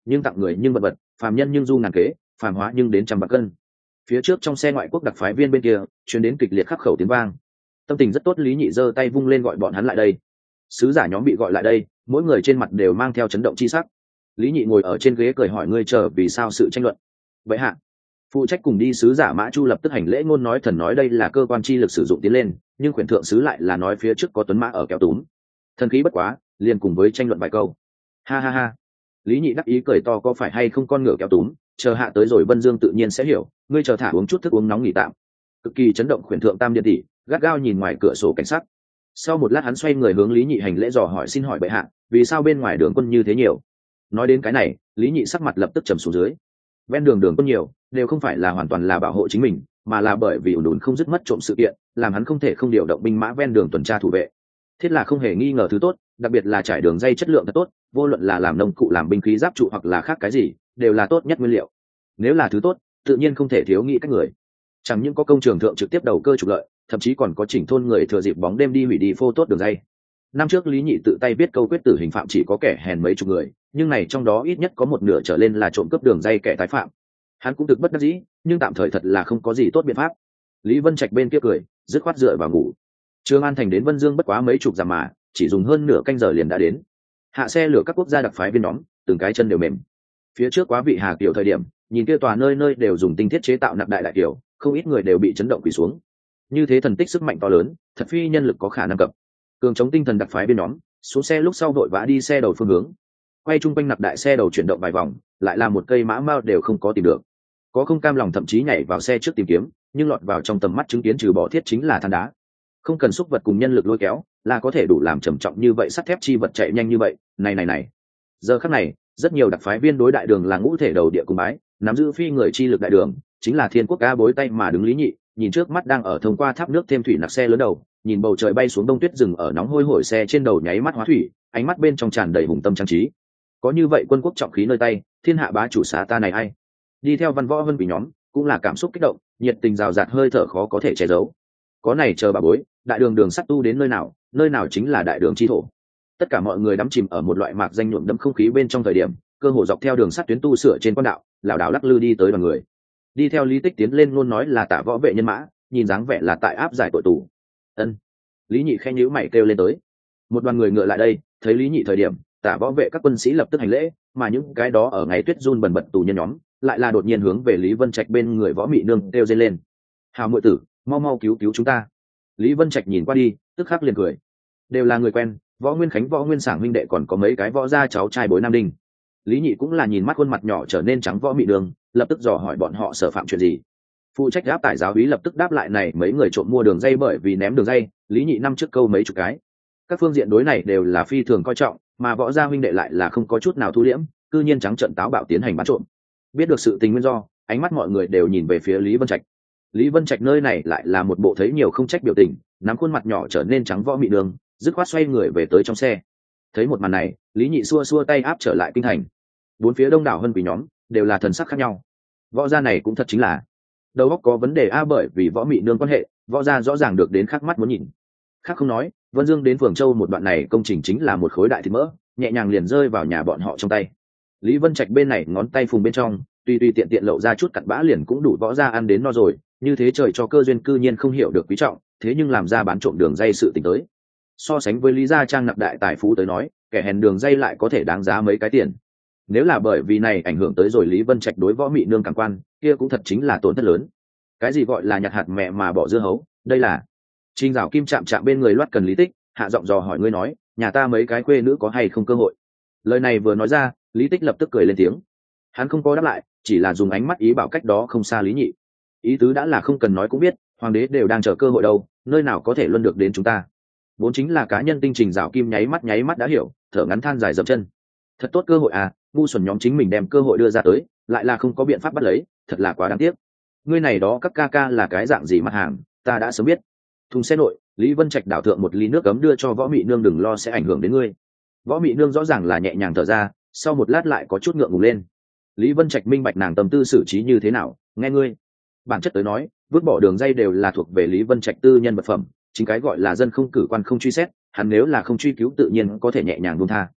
A: nhưng tặng người nhưng vật vật, phàm nhân nhưng du ngàn kế, phàm hóa nhưng đến trăm bạc cân. Phía trước trong xe ngoại quốc đặc phái viên bên kia truyền đến kịch liệt khắc khẩu tiếng vang. Tâm tình rất tốt, Lý Nhị giơ tay vung lên gọi bọn hắn lại đây. Sứ giả nhóm bị gọi lại đây, mỗi người trên mặt đều mang theo chấn động chi sắc. Lý Nhị ngồi ở trên ghế cười hỏi ngươi chờ vì sao sự tranh luận. Vậy hạ, phụ trách cùng đi sứ giả Mã Chu lập tức hành lễ ngôn nói thần nói đây là cơ quan chi lực sử dụng tiến lên, nhưng quyền thượng sứ lại là nói phía trước có tuấn mã ở kéo túm. Thần khí bất quá, liền cùng với tranh luận vài câu. Ha ha ha. Lý Nhị đắc ý cười to có phải hay không con ngựa kéo túm, chờ hạ tới rồi Vân Dương tự nhiên sẽ hiểu, ngươi chờ thả uống chút thức uống nóng nghỉ tạm. Cực kỳ chấn động quyền thượng tam điện tỷ, gắt gao nhìn ngoài cửa sổ cảnh sát. Sau một lát hắn xoay người hướng Lý Nhị hành lễ dò hỏi xin hỏi bệ hạ, vì sao bên ngoài đường quân như thế nhiều? Nói đến cái này, Lý Nhị sắc mặt lập tức trầm xuống dưới. Ven đường đường quân nhiều, đều không phải là hoàn toàn là bảo hộ chính mình, mà là bởi vì ủn ủn không dứt mất trộm sự kiện, làm hắn không thể không điều động binh mã ven đường tuần tra thủ vệ. Thiết là không hề nghi ngờ thứ tốt, đặc biệt là trải đường dây chất lượng thật tốt, vô luận là làm nông cụ làm binh khí giáp trụ hoặc là khác cái gì, đều là tốt nhất nguyên liệu. Nếu là thứ tốt, tự nhiên không thể thiếu nghĩ cách người. Chẳng những có công trường thượng trực tiếp đầu cơ trục lợi, thậm chí còn có chỉnh thôn người thừa dịp bóng đêm đi hủy đi phô tốt đường dây. Năm trước Lý Nhị tự tay viết câu quyết tử hình phạm chỉ có kẻ hèn mấy chục người, nhưng này trong đó ít nhất có một nửa trở lên là trộm cướp đường dây kẻ tái phạm. Hắn cũng thực bất đắc dĩ, nhưng tạm thời thật là không có gì tốt biện pháp. Lý Vân Trạch bên kia cười, dứt khoát dựa vào ngủ. Trường An thành đến Vân Dương bất quá mấy chục dặm mà, chỉ dùng hơn nửa canh giờ liền đã đến. Hạ xe lửa các quốc gia đặc phái viên nhóm, từng cái chân đều mềm. Phía trước quá vị Hà Kiều thời điểm, nhìn kia tòa nơi nơi đều dùng tinh thiết chế tạo nạp đại đại kiều, không ít người đều bị chấn động quỳ xuống. Như thế thần tích sức mạnh to lớn, thật phi nhân lực có khả năng cập. Cường chống tinh thần đặc phái viên nhóm, xuống xe lúc sau vội vã đi xe đầu phương hướng. Quay chung quanh nạp đại xe đầu chuyển động vài vòng, lại là một cây mã mao đều không có tìm được. Có không cam lòng thậm chí nhảy vào xe trước tìm kiếm, nhưng lọt vào trong tầm mắt chứng kiến trừ bỏ thiết chính là than đá. Không cần xúc vật cùng nhân lực lôi kéo, là có thể đủ làm trầm trọng như vậy sắt thép chi vật chạy nhanh như vậy. Này này này. Giờ khắc này, rất nhiều đặc phái viên đối đại đường là ngũ thể đầu địa cung bái, nắm giữ phi người chi lực đại đường, chính là thiên quốc ca bối tay mà đứng Lý Nhị, nhìn trước mắt đang ở thông qua tháp nước thêm thủy nặc xe lớn đầu, nhìn bầu trời bay xuống đông tuyết rừng ở nóng hôi hổi xe trên đầu nháy mắt hóa thủy, ánh mắt bên trong tràn đầy hùng tâm trang trí. Có như vậy quân quốc trọng khí nơi tay, thiên hạ bá chủ xá ta này ai? Đi theo văn võ vân vị nhóm, cũng là cảm xúc kích động, nhiệt tình rào rạt hơi thở khó có thể che giấu. Có này chờ bà bối, đại đường đường sắt tu đến nơi nào, nơi nào chính là đại đường chi thổ. Tất cả mọi người đắm chìm ở một loại mạc danh nhuộm đẫm không khí bên trong thời điểm, cơ hồ dọc theo đường sắt tuyến tu sửa trên quan đạo, lảo đảo lắc lư đi tới đoàn người. Đi theo Lý Tích tiến lên luôn nói là Tả võ vệ nhân mã, nhìn dáng vẻ là tại áp giải tội tù. Ân. Lý Nhị khen nhíu mày kêu lên tới. Một đoàn người ngựa lại đây, thấy Lý Nhị thời điểm, Tả võ vệ các quân sĩ lập tức hành lễ, mà những cái đó ở ngày tuyết run bần bật tù nhân nhóm, lại là đột nhiên hướng về Lý Vân Trạch bên người Võ Mị Nương kêu dây lên. Hào muội tử, mau mau cứu cứu chúng ta. Lý Vân Trạch nhìn qua đi, tức khắc liền cười. Đều là người quen, Võ Nguyên Khánh, Võ Nguyên Sảng huynh đệ còn có mấy cái võ gia cháu trai bối Nam Đinh. Lý Nhị cũng là nhìn mắt khuôn mặt nhỏ trở nên trắng Võ Mị Nương, lập tức dò hỏi bọn họ sở phạm chuyện gì. Phụ trách áp tải giáo úy lập tức đáp lại này mấy người trộm mua đường dây bởi vì ném đường dây, Lý Nhị năm trước câu mấy chục cái. Các phương diện đối này đều là phi thường coi trọng, mà võ gia huynh đệ lại là không có chút nào thu liễm, cư nhiên trắng trợn táo bạo tiến hành bắt trộm. Biết được sự tình nguyên do, ánh mắt mọi người đều nhìn về phía Lý Vân Trạch. Lý Vân Trạch nơi này lại là một bộ thấy nhiều không trách biểu tình, nắm khuôn mặt nhỏ trở nên trắng Võ Mị Nương, dứt khoát xoay người về tới trong xe. Thấy một màn này, Lý Nhị xua xua tay áp trở lại kinh thành. Bốn phía đông đảo hơn quỷ nhóm đều là thần sắc khác nhau. Võ gia này cũng thật chính là đầu óc có vấn đề a, bởi vì Võ Mị Nương quan hệ, võ gia rõ ràng được đến khác mắt muốn nhìn. Khác không nói, Vân Dương đến Phường Châu một đoạn này công trình chính là một khối đại thịt mỡ, nhẹ nhàng liền rơi vào nhà bọn họ trong tay. Lý Vân Trạch bên này ngón tay phùng bên trong, tuy tuy tiện tiện lậu ra chút cặn bã liền cũng đủ võ gia ăn đến no rồi, như thế trời cho cơ duyên cư nhiên không hiểu được quý trọng, thế nhưng làm ra bán trộm đường dây sự tình tới. So sánh với Lý gia trang nạp đại tài phú tới nói, kẻ hèn đường dây lại có thể đáng giá mấy cái tiền. Nếu là bởi vì này ảnh hưởng tới rồi Lý Vân Trạch đối Võ Mị Nương cảm quan, kia cũng thật chính là tổn thất lớn. Cái gì gọi là nhặt hạt mẹ mà bỏ dưa hấu, đây là Trình Dạo Kim chạm chạm bên người loát cần Lý Tích, hạ giọng dò hỏi ngươi nói, nhà ta mấy cái khuê nữ có hay không cơ hội. Lời này vừa nói ra, Lý Tích lập tức cười lên tiếng. Hắn không có đáp lại, chỉ là dùng ánh mắt ý bảo cách đó không xa Lý Nhị. Ý tứ đã là không cần nói cũng biết, hoàng đế đều đang chờ cơ hội đâu, nơi nào có thể luân được đến chúng ta. Vốn chính là cá nhân tinh Trình Dạo Kim nháy mắt nháy mắt đã hiểu, thở ngắn than dài dậm chân. Thật tốt cơ hội à, ngu xuẩn nhóm chính mình đem cơ hội đưa ra tới, lại là không có biện pháp bắt lấy, thật là quá đáng tiếc. Ngươi này đó các ca ca là cái dạng gì mặt hàng, ta đã sớm biết. Thùng xe nội, Lý Vân Trạch đảo thượng một ly nước cấm đưa cho Võ Mị Nương đừng lo sẽ ảnh hưởng đến ngươi. Võ Mị Nương rõ ràng là nhẹ nhàng thở ra, sau một lát lại có chút ngượng ngùng lên. Lý Vân Trạch minh bạch nàng tâm tư xử trí như thế nào, nghe ngươi. Bản chất tới nói, vứt bỏ đường dây đều là thuộc về Lý Vân Trạch tư nhân vật phẩm, chính cái gọi là dân không cử quan không truy xét, hắn nếu là không truy cứu tự nhiên có thể nhẹ nhàng buông tha.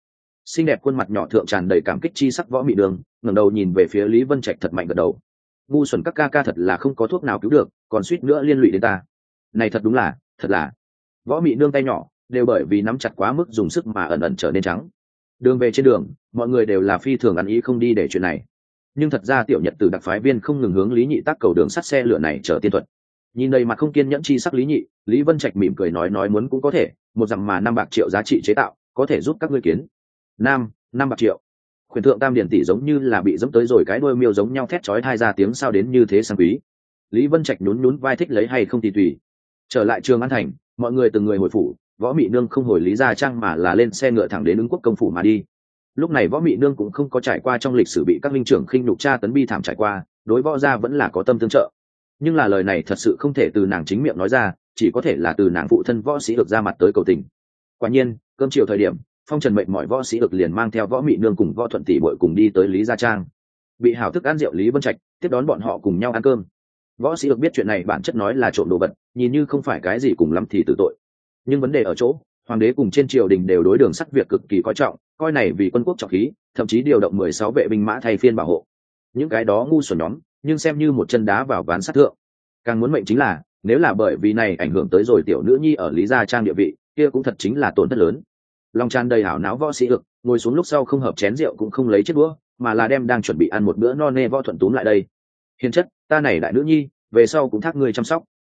A: xinh đẹp khuôn mặt nhỏ thượng tràn đầy cảm kích chi sắc võ mị nương ngẩng đầu nhìn về phía Lý Vân Trạch thật mạnh gật đầu. Ngu xuẩn các ca ca thật là không có thuốc nào cứu được, còn suýt nữa liên lụy đến ta. Này thật đúng là, thật là. Võ mị nương tay nhỏ đều bởi vì nắm chặt quá mức dùng sức mà ẩn ẩn trở nên trắng. Đường về trên đường, mọi người đều là phi thường ăn ý không đi để chuyện này. Nhưng thật ra tiểu Nhật Tử đặc phái viên không ngừng hướng Lý Nhị tác cầu đường sắt xe lửa này chở tiên thuật. Nhìn đầy mặt không kiên nhẫn chi sắc Lý Nhị, Lý Vân Trạch mỉm cười nói nói muốn cũng có thể, một dặm mà năm bạc triệu giá trị chế tạo, có thể giúp các ngươi kiến. Nam, năm bạc triệu. Khuyển thượng tam điển tỷ giống như là bị dẫm tới rồi cái đuôi miêu giống nhau thét chói tai ra tiếng sao đến như thế sang quý. Lý Vân Trạch nhún nhún vai thích lấy hay không thì tùy. Trở lại Trường An thành, mọi người từng người hồi phủ, Võ Mị Nương không hồi Lý Gia Trang mà là lên xe ngựa thẳng đến Ứng Quốc công phủ mà đi. Lúc này Võ Mị Nương cũng không có trải qua trong lịch sử bị các linh trưởng khinh nhục tra tấn bi thảm trải qua, đối Võ gia vẫn là có tâm tương trợ. Nhưng là lời này thật sự không thể từ nàng chính miệng nói ra, chỉ có thể là từ nàng phụ thân Võ Sĩ được ra mặt tới cầu tình. Quả nhiên, cơm chiều thời điểm, phong trần mệnh mọi Võ Sĩ được liền mang theo Võ Mị Nương cùng Võ Thuận tỷ muội cùng đi tới Lý Gia Trang. Bị hảo thức ăn rượu Lý Vân Trạch tiếp đón bọn họ cùng nhau ăn cơm. Võ Sĩ được biết chuyện này bản chất nói là trộm đồ vật, nhìn như không phải cái gì cùng lắm thì tự tội. Nhưng vấn đề ở chỗ, hoàng đế cùng trên triều đình đều đối đường sắt việc cực kỳ coi trọng, coi này vì quân quốc trọng khí, thậm chí điều động mười sáu vệ binh mã thay phiên bảo hộ. Những cái đó ngu xuẩn nhóm, nhưng xem như một chân đá vào ván sắt thượng. Càng muốn mệnh chính là, nếu là bởi vì này ảnh hưởng tới rồi tiểu nữ nhi ở Lý Gia Trang địa vị, kia cũng thật chính là tổn thất lớn. Long tràn đầy hảo não Võ Sĩ được, ngồi xuống lúc sau không hợp chén rượu cũng không lấy chiếc đũa, mà là đem đang chuẩn bị ăn một bữa no nê Võ Thuận túm lại đây. Hiền chất, ta này đại nữ nhi, về sau cũng thác ngươi chăm sóc.